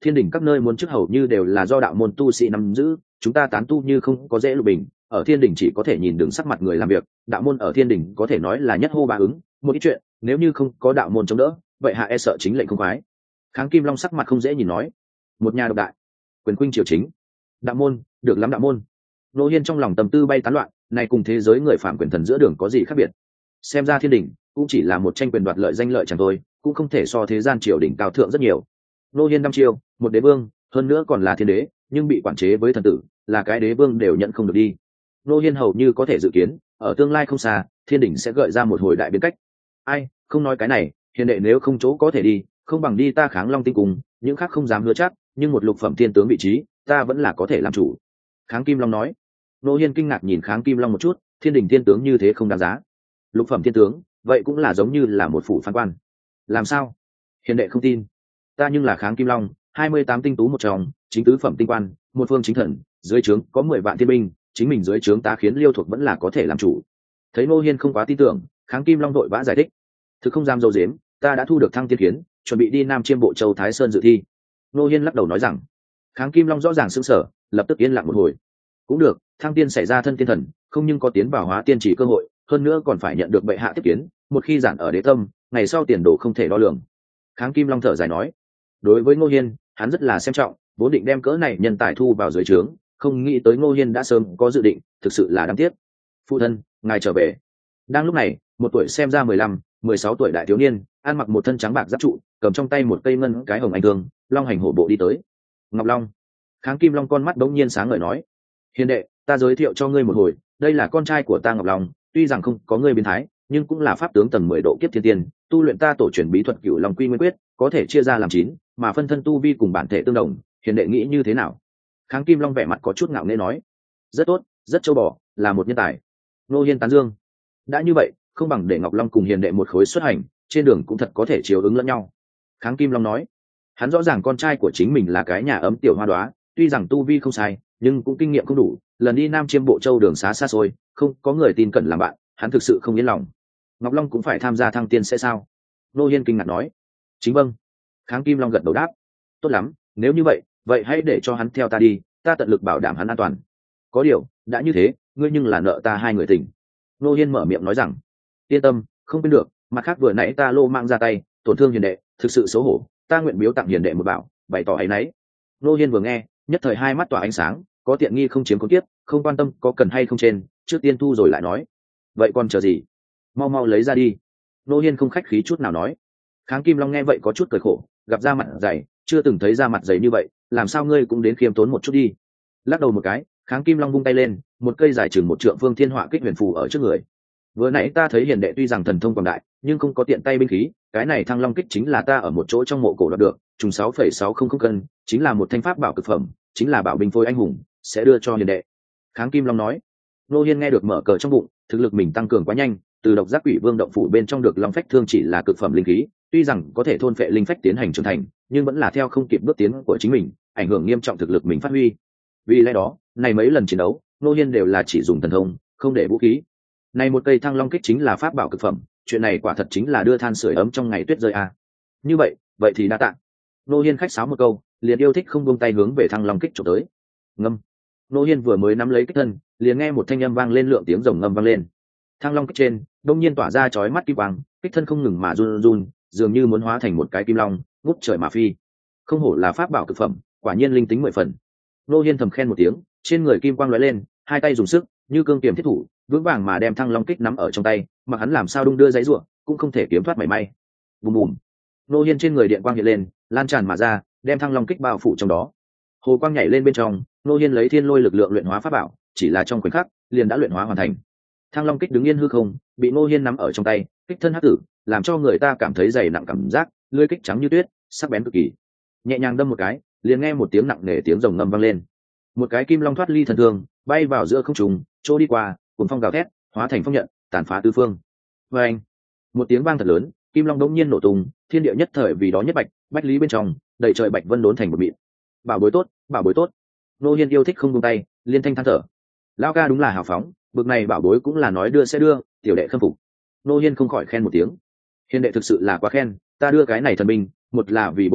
thiên đình các nơi muốn chức hầu như đều là do đạo môn tu sĩ nắm giữ, chúng ta tán tu như không có dễ lục bình, ở thiên đình chỉ có thể nhìn đường sắc mặt người làm việc, đạo môn ở thiên đình có thể nói là nhất hô ba ứng, một ít chuyện nếu như không có đạo môn chống đỡ vậy hạ e sợ chính lệnh không khoái. Kháng Kim Long sắc mặt không dễ nhìn nói, một nhà độc đại, quyền khuynh triều chính, đạo môn được lắm đạo môn. Nô Hiên trong lòng tâm tư bay tán loạn, này cùng thế giới người phạm quyền thần giữa đường có gì khác biệt? Xem ra thiên đình cũng chỉ là một tranh quyền đoạt lợi danh lợi chẳng thôi, cũng không thể so thế gian triều đình cao thượng rất nhiều. Nô Hiên năm chiêu, một đế vương, hơn nữa còn là thiên đế, nhưng bị quản chế với thần tử, là cái đế vương đều nhận không được đi. Nô Hiên hầu như có thể dự kiến, ở tương lai không xa, thiên đình sẽ gợi ra một hồi đại biến cách. Ai, không nói cái này, hiền đệ nếu không chỗ có thể đi, không bằng đi ta Kháng Long tinh cùng, những khác không dám hứa chắc, nhưng một lục phẩm thiên tướng vị trí, ta vẫn là có thể làm chủ. Kháng Kim Long nói. Nô Hiên kinh ngạc nhìn Kháng Kim Long một chút, thiên đình thiên tướng như thế không đáng giá. Lục phẩm thiên tướng, vậy cũng là giống như là một phủ phán quan. Làm sao? Hiền đệ không tin. Ta nhưng là Kháng Kim Long, hai mươi tám tinh tú một trong, chính tứ phẩm tinh quan, một phương chính thần, dưới trướng có mười vạn thiên binh, chính mình dưới trướng ta khiến Liêu thuộc vẫn là có thể làm chủ. Thấy Nô Hiên không quá tin tưởng, Kháng Kim Long đội vã giải thích, thực không dám dâu dếm, ta đã thu được thăng tiên kiến, chuẩn bị đi Nam Chiêm Bộ Châu Thái Sơn dự thi. Nô Hiên lắc đầu nói rằng. Kháng Kim Long rõ ràng sững sờ, lập tức yên lặng một hồi. Cũng được, thăng tiên xảy ra thân tiên thần, không nhưng có tiến vào hóa tiên chỉ cơ hội, hơn nữa còn phải nhận được bệ hạ tiếp kiến, một khi giản ở đế tâm, ngày sau tiền đồ không thể đo lường. Kháng Kim Long thở dài nói. Đối với Ngô Hiên, hắn rất là xem trọng, vốn định đem cỡ này nhân tài thu vào dưới trướng, không nghĩ tới Ngô Hiên đã sớm có dự định, thực sự là đáng tiếc. Phụ thân, ngài trở về. Đang lúc này, một tuổi xem ra mười lăm, mười sáu tuổi đại thiếu niên, ăn mặc một thân trắng bạc giáp trụ, cầm trong tay một cây ngân cái hồng anh thương, long hành hổ bộ đi tới. Ngọc Long. Kháng Kim Long con mắt bỗng nhiên sáng ngời nói, hiền đệ, ta giới thiệu cho ngươi một hồi, đây là con trai của ta Ngọc Long, tuy rằng không có ngươi biến thái, nhưng cũng là pháp tướng tầng mười độ kiếp thiên tiên, tu luyện ta tổ truyền bí thuật Cửu Long Quy Nguyên Quyết, có thể chia ra làm chín, mà phân thân tu vi cùng bản thể tương đồng, hiền đệ nghĩ như thế nào? Kháng Kim Long vẻ mặt có chút ngạo nghễ nói, rất tốt, rất châu bò, là một nhân tài. Nô Hiên tán dương. Đã như vậy, không bằng để Ngọc Long cùng hiền đệ một khối xuất hành, trên đường cũng thật có thể chiếu ứng lẫn nhau. Kháng Kim Long nói, hắn rõ ràng con trai của chính mình là cái nhà ấm tiểu hoa đóa, tuy rằng tu vi không sai, nhưng cũng kinh nghiệm không đủ, lần đi Nam Chiêm Bộ Châu đường xá xa xôi, không có người tin cẩn làm bạn, hắn thực sự không yên lòng. Ngọc Long cũng phải tham gia thăng tiên sẽ sao? Nô Hiên kinh ngạc nói. Chính vâng. Kháng Kim Long gật đầu đáp. Tốt lắm, nếu như vậy, vậy hãy để cho hắn theo ta đi, ta tận lực bảo đảm hắn an toàn. Có điều, đã như thế, ngươi nhưng là nợ ta hai người tình. Nô Hiên mở miệng nói rằng. Yên tâm, không quên được, mặt khác vừa nãy ta lô mang ra tay, tổn thương hiền đệ, thực sự xấu hổ, ta nguyện biếu tặng hiền đệ một bảo, bày tỏ áy náy. Nô Hiên vừa nghe, nhất thời hai mắt tỏa ánh sáng, có tiện nghi không chiếm có tiếp, không quan tâm có cần hay không trên, trước tiên thu rồi lại nói. Vậy còn chờ gì? Mau mau lấy ra đi. Nô Hiên không khách khí chút nào nói. Kháng Kim Long nghe vậy có chút cười khổ, gặp da mặt dày, chưa từng thấy da mặt dày như vậy, làm sao ngươi cũng đến khiêm tốn một chút đi. Lắc đầu một cái, Kháng Kim Long vung tay lên, một cây dài chừng một trượng phương thiên họa kích huyền phù ở trước người. Vừa nãy ta thấy hiền đệ tuy rằng thần thông quảng đại, nhưng không có tiện tay binh khí, cái này thăng long kích chính là ta ở một chỗ trong mộ cổ đoạt được, trùng sáu phẩy sáu không không cân, chính là một thanh pháp bảo cực phẩm, chính là bảo binh phôi anh hùng, sẽ đưa cho hiền đệ. Kháng Kim Long nói. Nô Hiên nghe được mở cờ trong bụng, thực lực mình tăng cường quá nhanh, từ độc giác quỷ vương động phủ bên trong được long phách thương chỉ là cực phẩm linh khí, tuy rằng có thể thôn phệ linh phách tiến hành trưởng thành, nhưng vẫn là theo không kịp bước tiến của chính mình, ảnh hưởng nghiêm trọng thực lực mình phát huy. Vì lẽ đó, này mấy lần chiến đấu, Nô Hiên đều là chỉ dùng thần thông, không để vũ khí. Này một cây thăng long kích chính là pháp bảo cực phẩm, chuyện này quả thật chính là đưa than sưởi ấm trong ngày tuyết rơi a. Như vậy, vậy thì đa tạ. Nô Hiên khách sáo một câu, liền yêu thích không buông tay hướng về thăng long kích chụp tới. Ngâm. Nô Hiên vừa mới nắm lấy kích thân, liền nghe một thanh âm vang lên, lượng tiếng rồng ngâm vang lên. Thăng long kích trên, đông nhiên tỏa ra chói mắt kim quang, kích thân không ngừng mà run run, dường như muốn hóa thành một cái kim long, ngút trời mà phi. Không hổ là pháp bảo cực phẩm, quả nhiên linh tính mười phần. Nô Hiên thầm khen một tiếng, trên người kim quang lóe lên, hai tay dùng sức, như cương kiềm thiết thủ, vững vàng mà đem thăng long kích nắm ở trong tay, mà hắn làm sao đung đưa giấy rủa, cũng không thể kiếm thoát mảy may. Bùm bùm. Nô Hiên trên người điện quang hiện lên, lan tràn mà ra, đem thăng long kích bao phủ trong đó. Hồ quang nhảy lên bên trong, Nô Hiên lấy thiên lôi lực lượng luyện hóa pháp bảo, chỉ là trong khoảnh khắc, liền đã luyện hóa hoàn thành. Thăng long kích đứng yên hư không, bị Nô Hiên nắm ở trong tay, kích thân hắc tử, làm cho người ta cảm thấy dày nặng cảm giác, lưỡi kích trắng như tuyết, sắc bén cực kỳ. Nhẹ nhàng đâm một cái, liền nghe một tiếng nặng nề tiếng rồng ngâm vang lên. Một cái kim long thoát ly thần thương, bay vào giữa không trung, chỗ đi qua, cuồng phong gào thét, hóa thành phong nhận, tàn phá tứ phương. Và anh, một tiếng vang thật lớn, kim long đống nhiên nổ tung, thiên địa nhất thời vì đó nhất bạch, bách lý bên trong, đầy trời bạch vân đốn thành một mịn. Bảo bối tốt, bảo bối tốt. Nô Hiên yêu thích không buông tay, liên thanh than thở. Lão ca đúng là hào phóng, bực này bảo bối cũng là nói đưa sẽ đưa, tiểu đệ khâm phục. Nô Hiên không khỏi khen một tiếng. Hiền đệ thực sự là quá khen, ta đưa cái này thần binh, một là vì bồi tội,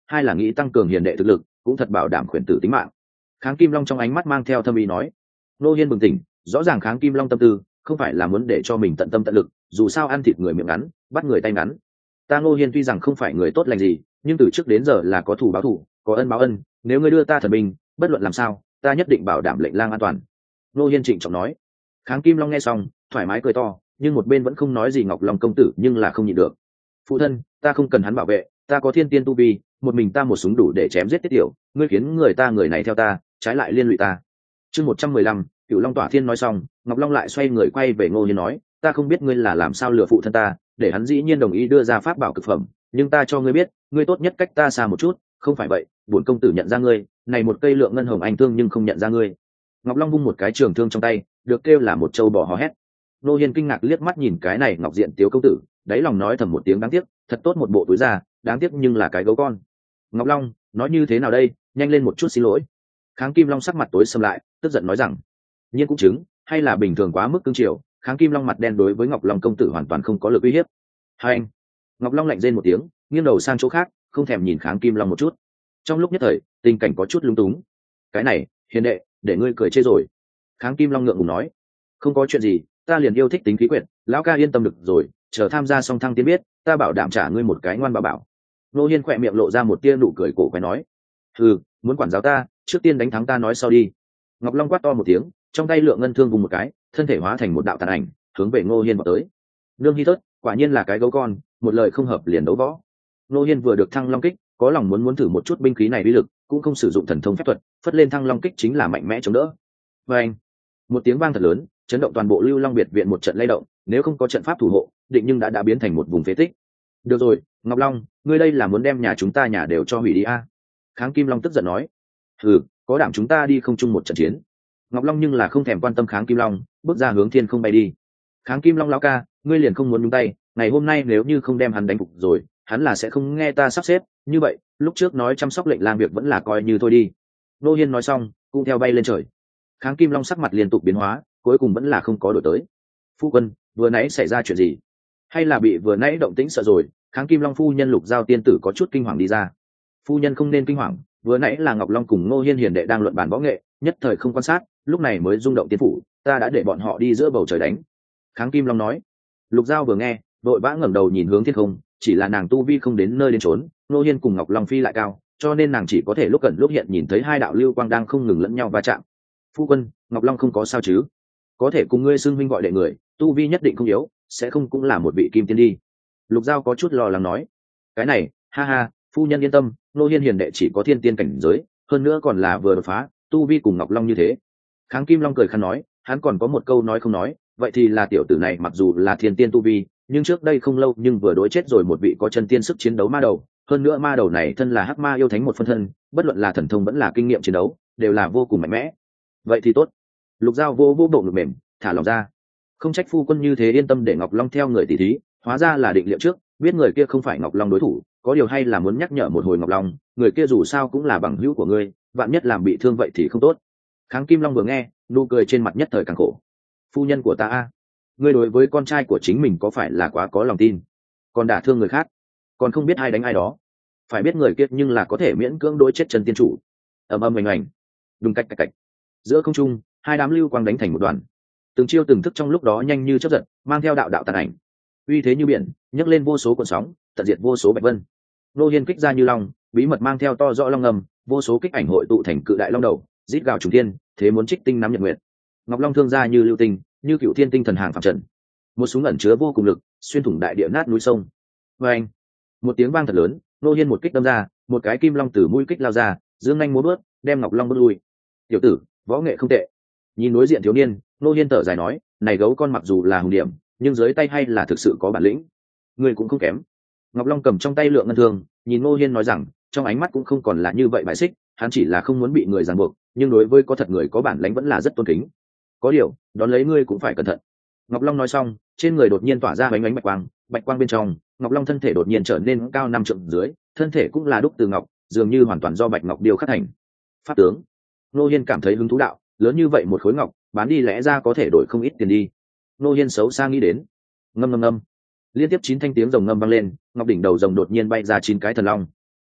hai là nghĩ tăng cường hiền đệ thực lực, cũng thật bảo đảm khuyển tử tính mạng. Kháng Kim Long trong ánh mắt mang theo thâm ý nói. Ngô Hiên bừng tỉnh, rõ ràng Kháng Kim Long tâm tư không phải là muốn để cho mình tận tâm tận lực, dù sao ăn thịt người miệng ngắn, bắt người tay ngắn. Ta Ngô Hiên tuy rằng không phải người tốt lành gì, nhưng từ trước đến giờ là có thù báo thù, có ân báo ân, nếu ngươi đưa ta thần binh, bất luận làm sao, ta nhất định bảo đảm lệnh lang an toàn. Ngô Hiên trịnh trọng nói. Kháng Kim Long nghe xong, thoải mái cười to, nhưng một bên vẫn không nói gì Ngọc Long công tử nhưng là không nhịn được. Phụ thân, ta không cần hắn bảo vệ, ta có thiên tiên tu vi, một mình ta một súng đủ để chém giết Tiết Tiểu, ngươi khiến người ta người này theo ta, trái lại liên lụy ta. Chương một trăm mười lăm, Cửu Long Tỏa Thiên nói xong, Ngọc Long lại xoay người quay về Ngô Hiên nói, ta không biết ngươi là làm sao lừa phụ thân ta, để hắn dĩ nhiên đồng ý đưa ra pháp bảo cực phẩm, nhưng ta cho ngươi biết, ngươi tốt nhất cách ta xa một chút, không phải vậy, bổn công tử nhận ra ngươi, này một cây lượng ngân hồng anh thương nhưng không nhận ra ngươi. Ngọc Long vung một cái trường thương trong tay, được kêu là một châu bò hò hét. Ngô Hiên kinh ngạc liếc mắt nhìn cái này Ngọc Diện Tiếu công tử, đáy lòng nói thầm một tiếng đáng tiếc, thật tốt một bộ túi da, đáng tiếc nhưng là cái gấu con. Ngọc Long, nói như thế nào đây, nhanh lên một chút xin lỗi. Kháng Kim Long sắc mặt tối sầm lại, tức giận nói rằng, nhiên cũng chứng, hay là bình thường quá mức cương triều, Kháng Kim Long mặt đen đối với Ngọc Long công tử hoàn toàn không có lực uy hiếp. Hai anh. Ngọc Long lạnh rên một tiếng, nghiêng đầu sang chỗ khác, không thèm nhìn Kháng Kim Long một chút. Trong lúc nhất thời, tình cảnh có chút lung túng. Cái này, hiền đệ, để ngươi cười chê rồi. Kháng Kim Long ngượng ngùng nói, không có chuyện gì, ta liền yêu thích tính khí quyển, lão ca yên tâm được rồi, chờ tham gia song thăng tiến biết, ta bảo đảm trả ngươi một cái ngoan bảo bảo. Nô Hiên khỏe miệng lộ ra một tia nụ cười cổ quái nói, ừ, muốn quản giáo ta, trước tiên đánh thắng ta nói sau đi. Ngọc Long quát to một tiếng, trong tay lượng ngân thương vùng một cái, thân thể hóa thành một đạo tàn ảnh, hướng về Ngô Hiên vào tới. Nương Hi Thất, quả nhiên là cái gấu con, một lời không hợp liền đấu võ. Ngô Hiên vừa được thăng long kích, có lòng muốn muốn thử một chút binh khí này uy lực, cũng không sử dụng thần thông phép thuật, phất lên thăng long kích chính là mạnh mẽ chống đỡ. Và anh, một tiếng vang thật lớn, chấn động toàn bộ Lưu Long biệt viện một trận lay động, nếu không có trận pháp thủ hộ, định nhưng đã đã biến thành một vùng phế tích. Được rồi, Ngọc Long, ngươi đây là muốn đem nhà chúng ta nhà đều cho hủy đi a? À? Kháng Kim Long tức giận nói. Ừ, có đảm chúng ta đi không chung một trận chiến. Ngọc Long nhưng là không thèm quan tâm Kháng Kim Long, bước ra hướng thiên không bay đi. Kháng Kim Long lão ca, ngươi liền không muốn nhúng tay, ngày hôm nay nếu như không đem hắn đánh phục rồi, hắn là sẽ không nghe ta sắp xếp, như vậy, lúc trước nói chăm sóc lệnh lang việc vẫn là coi như thôi đi. Nô Hiên nói xong, cũng theo bay lên trời. Kháng Kim Long sắc mặt liên tục biến hóa, cuối cùng vẫn là không có đổi tới. Phu quân, vừa nãy xảy ra chuyện gì? Hay là bị vừa nãy động tĩnh sợ rồi? Kháng Kim Long phu nhân Lục Giao tiên tử có chút kinh hoàng đi ra. Phu nhân không nên kinh hoàng, vừa nãy là Ngọc Long cùng Ngô Hiên hiền đệ đang luận bàn võ nghệ, nhất thời không quan sát, lúc này mới rung động tiên phủ, ta đã để bọn họ đi giữa bầu trời đánh. Kháng Kim Long nói. Lục Giao vừa nghe, vội vã ngẩng đầu nhìn hướng thiên không, chỉ là nàng tu vi không đến nơi đến chốn, Ngô Hiên cùng Ngọc Long phi lại cao, cho nên nàng chỉ có thể lúc gần lúc hiện nhìn thấy hai đạo lưu quang đang không ngừng lẫn nhau va chạm. Phu quân, Ngọc Long không có sao chứ? Có thể cùng ngươi xưng huynh gọi đệ người, tu vi nhất định không yếu, sẽ không cũng là một vị kim tiên đi. Lục Giao có chút lo lắng nói. Cái này, ha ha, phu nhân yên tâm, Ngô Hiên hiền đệ chỉ có thiên tiên cảnh giới, hơn nữa còn là vừa đột phá, tu vi cùng Ngọc Long như thế. Kháng Kim Long cười khăn nói, hắn còn có một câu nói không nói, vậy thì là tiểu tử này mặc dù là thiên tiên tu vi, nhưng trước đây không lâu nhưng vừa đối chết rồi một vị có chân tiên sức chiến đấu ma đầu, hơn nữa ma đầu này thân là hắc ma yêu thánh một phân thân, bất luận là thần thông vẫn là kinh nghiệm chiến đấu, đều là vô cùng mạnh mẽ. Vậy thì tốt. Lục Giao vô vô bộ ngực mềm, thả lòng ra. Không trách phu quân như thế yên tâm để Ngọc Long theo người tỷ thí, hóa ra là định liệu trước, biết người kia không phải Ngọc Long đối thủ, có điều hay là muốn nhắc nhở một hồi Ngọc Long, người kia dù sao cũng là bằng hữu của ngươi, vạn nhất làm bị thương vậy thì không tốt. Kháng Kim Long vừa nghe, nụ cười trên mặt nhất thời càng khổ. Phu nhân của ta a, ngươi đối với con trai của chính mình có phải là quá có lòng tin, còn đả thương người khác, còn không biết ai đánh ai đó, phải biết người kia nhưng là có thể miễn cưỡng đối chết chân tiên chủ. Ầm ầm oanh oanh, đùng cạch cạch cạch, giữa không trung hai đám lưu quang đánh thành một đoàn, từng chiêu từng thức trong lúc đó nhanh như chớp giật, mang theo đạo đạo tàn ảnh, uy thế như biển, nhấc lên vô số cuộn sóng, tận diệt vô số bạch vân. Nô Hiên kích ra như long, bí mật mang theo to rõ long ngầm, vô số kích ảnh hội tụ thành cự đại long đầu, rít gào trùng thiên, thế muốn trích tinh nắm nhật nguyệt. Ngọc Long thương ra như lưu tinh, như cựu thiên tinh thần hàng phạm trận, một súng ẩn chứa vô cùng lực, xuyên thủng đại địa nát núi sông. Và anh, một tiếng vang thật lớn, Nô Hiên một kích đâm ra, một cái kim long từ mũi kích lao ra, dương nhanh múa bước, đem Ngọc Long bước lui. Tiểu tử, võ nghệ không tệ. Nhìn đối diện thiếu niên, Nô Hiên thở dài nói, này gấu con mặc dù là hùng điểm, nhưng dưới tay hay là thực sự có bản lĩnh. Người cũng không kém. Ngọc Long cầm trong tay lượng ngân thương, nhìn Nô Hiên nói rằng, trong ánh mắt cũng không còn là như vậy bài xích, hắn chỉ là không muốn bị người ràng buộc, nhưng đối với có thật người có bản lĩnh vẫn là rất tôn kính. Có điều, đón lấy ngươi cũng phải cẩn thận. Ngọc Long nói xong, trên người đột nhiên tỏa ra bánh bánh bạch quang, bạch quang bên trong, Ngọc Long thân thể đột nhiên trở nên cao năm trượng dưới, thân thể cũng là đúc từ ngọc, dường như hoàn toàn do bạch ngọc điêu khắc thành. Pháp tướng. Nô Hiên cảm thấy hứng thú đạo, lớn như vậy một khối ngọc, bán đi lẽ ra có thể đổi không ít tiền đi. Nô Hiên xấu xa nghĩ đến. Ngâm ngâm ngâm. Liên tiếp chín thanh tiếng rồng ngâm vang lên, ngọc đỉnh đầu rồng đột nhiên bay ra chín cái thần long.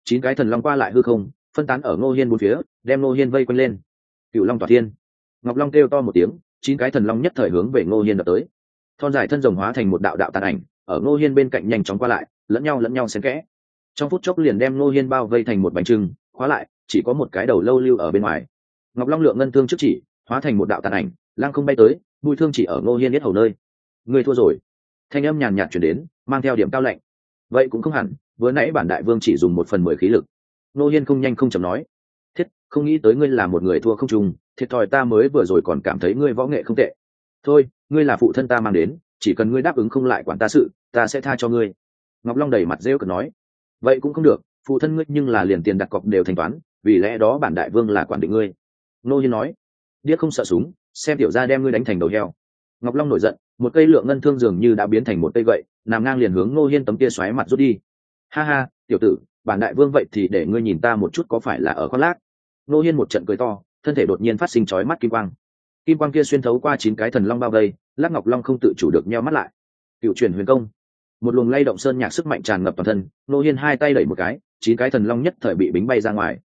chín cái thần long qua lại hư không, phân tán ở ngô hiên bốn phía, đem ngô hiên vây quanh lên. Cựu long tỏa thiên. Ngọc long kêu to một tiếng, chín cái thần long nhất thời hướng về ngô hiên đập tới. Thon dài thân rồng hóa thành một đạo đạo tàn ảnh, ở ngô hiên bên cạnh nhanh chóng qua lại, lẫn nhau lẫn nhau xen kẽ, trong phút chốc liền đem ngô hiên bao vây thành một bánh trưng, khóa lại, chỉ có một cái đầu lâu lưu ở bên ngoài. Ngọc long lượng ngân thương trước chỉ, hóa thành một đạo tàn ảnh, lang không bay tới, mũi thương chỉ ở ngô hiên yết hầu nơi. Ngươi thua rồi. Thanh âm nhàn nhạt chuyển đến, mang theo điểm cao lạnh. Vậy cũng không hẳn, vừa nãy bản đại vương chỉ dùng một phần mười khí lực. Ngô hiên không nhanh không chậm nói. Thiết, không nghĩ tới ngươi là một người thua không trùng, thiệt thòi ta mới vừa rồi còn cảm thấy ngươi võ nghệ không tệ. Thôi, ngươi là phụ thân ta mang đến, chỉ cần ngươi đáp ứng không lại quản ta sự, ta sẽ tha cho ngươi. Ngọc long đầy mặt rêu cợt nói. Vậy cũng không được, phụ thân ngươi nhưng là liền tiền đặt cọc đều thanh toán, vì lẽ đó bản đại vương là quản định ngươi. Ngô hiên nói. Điếc không sợ súng, xem tiểu gia đem ngươi đánh thành đầu heo. Ngọc long nổi giận, một cây lượng ngân thương dường như đã biến thành một cây gậy, nằm ngang liền hướng Ngô hiên tấm kia xoáy mặt rút đi. Ha ha, tiểu tử, bản đại vương vậy thì để ngươi nhìn ta một chút có phải là ở khoác lác. Ngô hiên một trận cười to, thân thể đột nhiên phát sinh chói mắt kim quang. Kim quang kia xuyên thấu qua chín cái thần long bao vây, Lắc Ngọc long không tự chủ được nheo mắt lại. Cựu truyền huyền công. Một luồng lay động sơn nhạc sức mạnh tràn ngập toàn thân, Ngô hiên hai tay đẩy một cái, chín cái thần long nhất thời bị bính bay ra ngoài.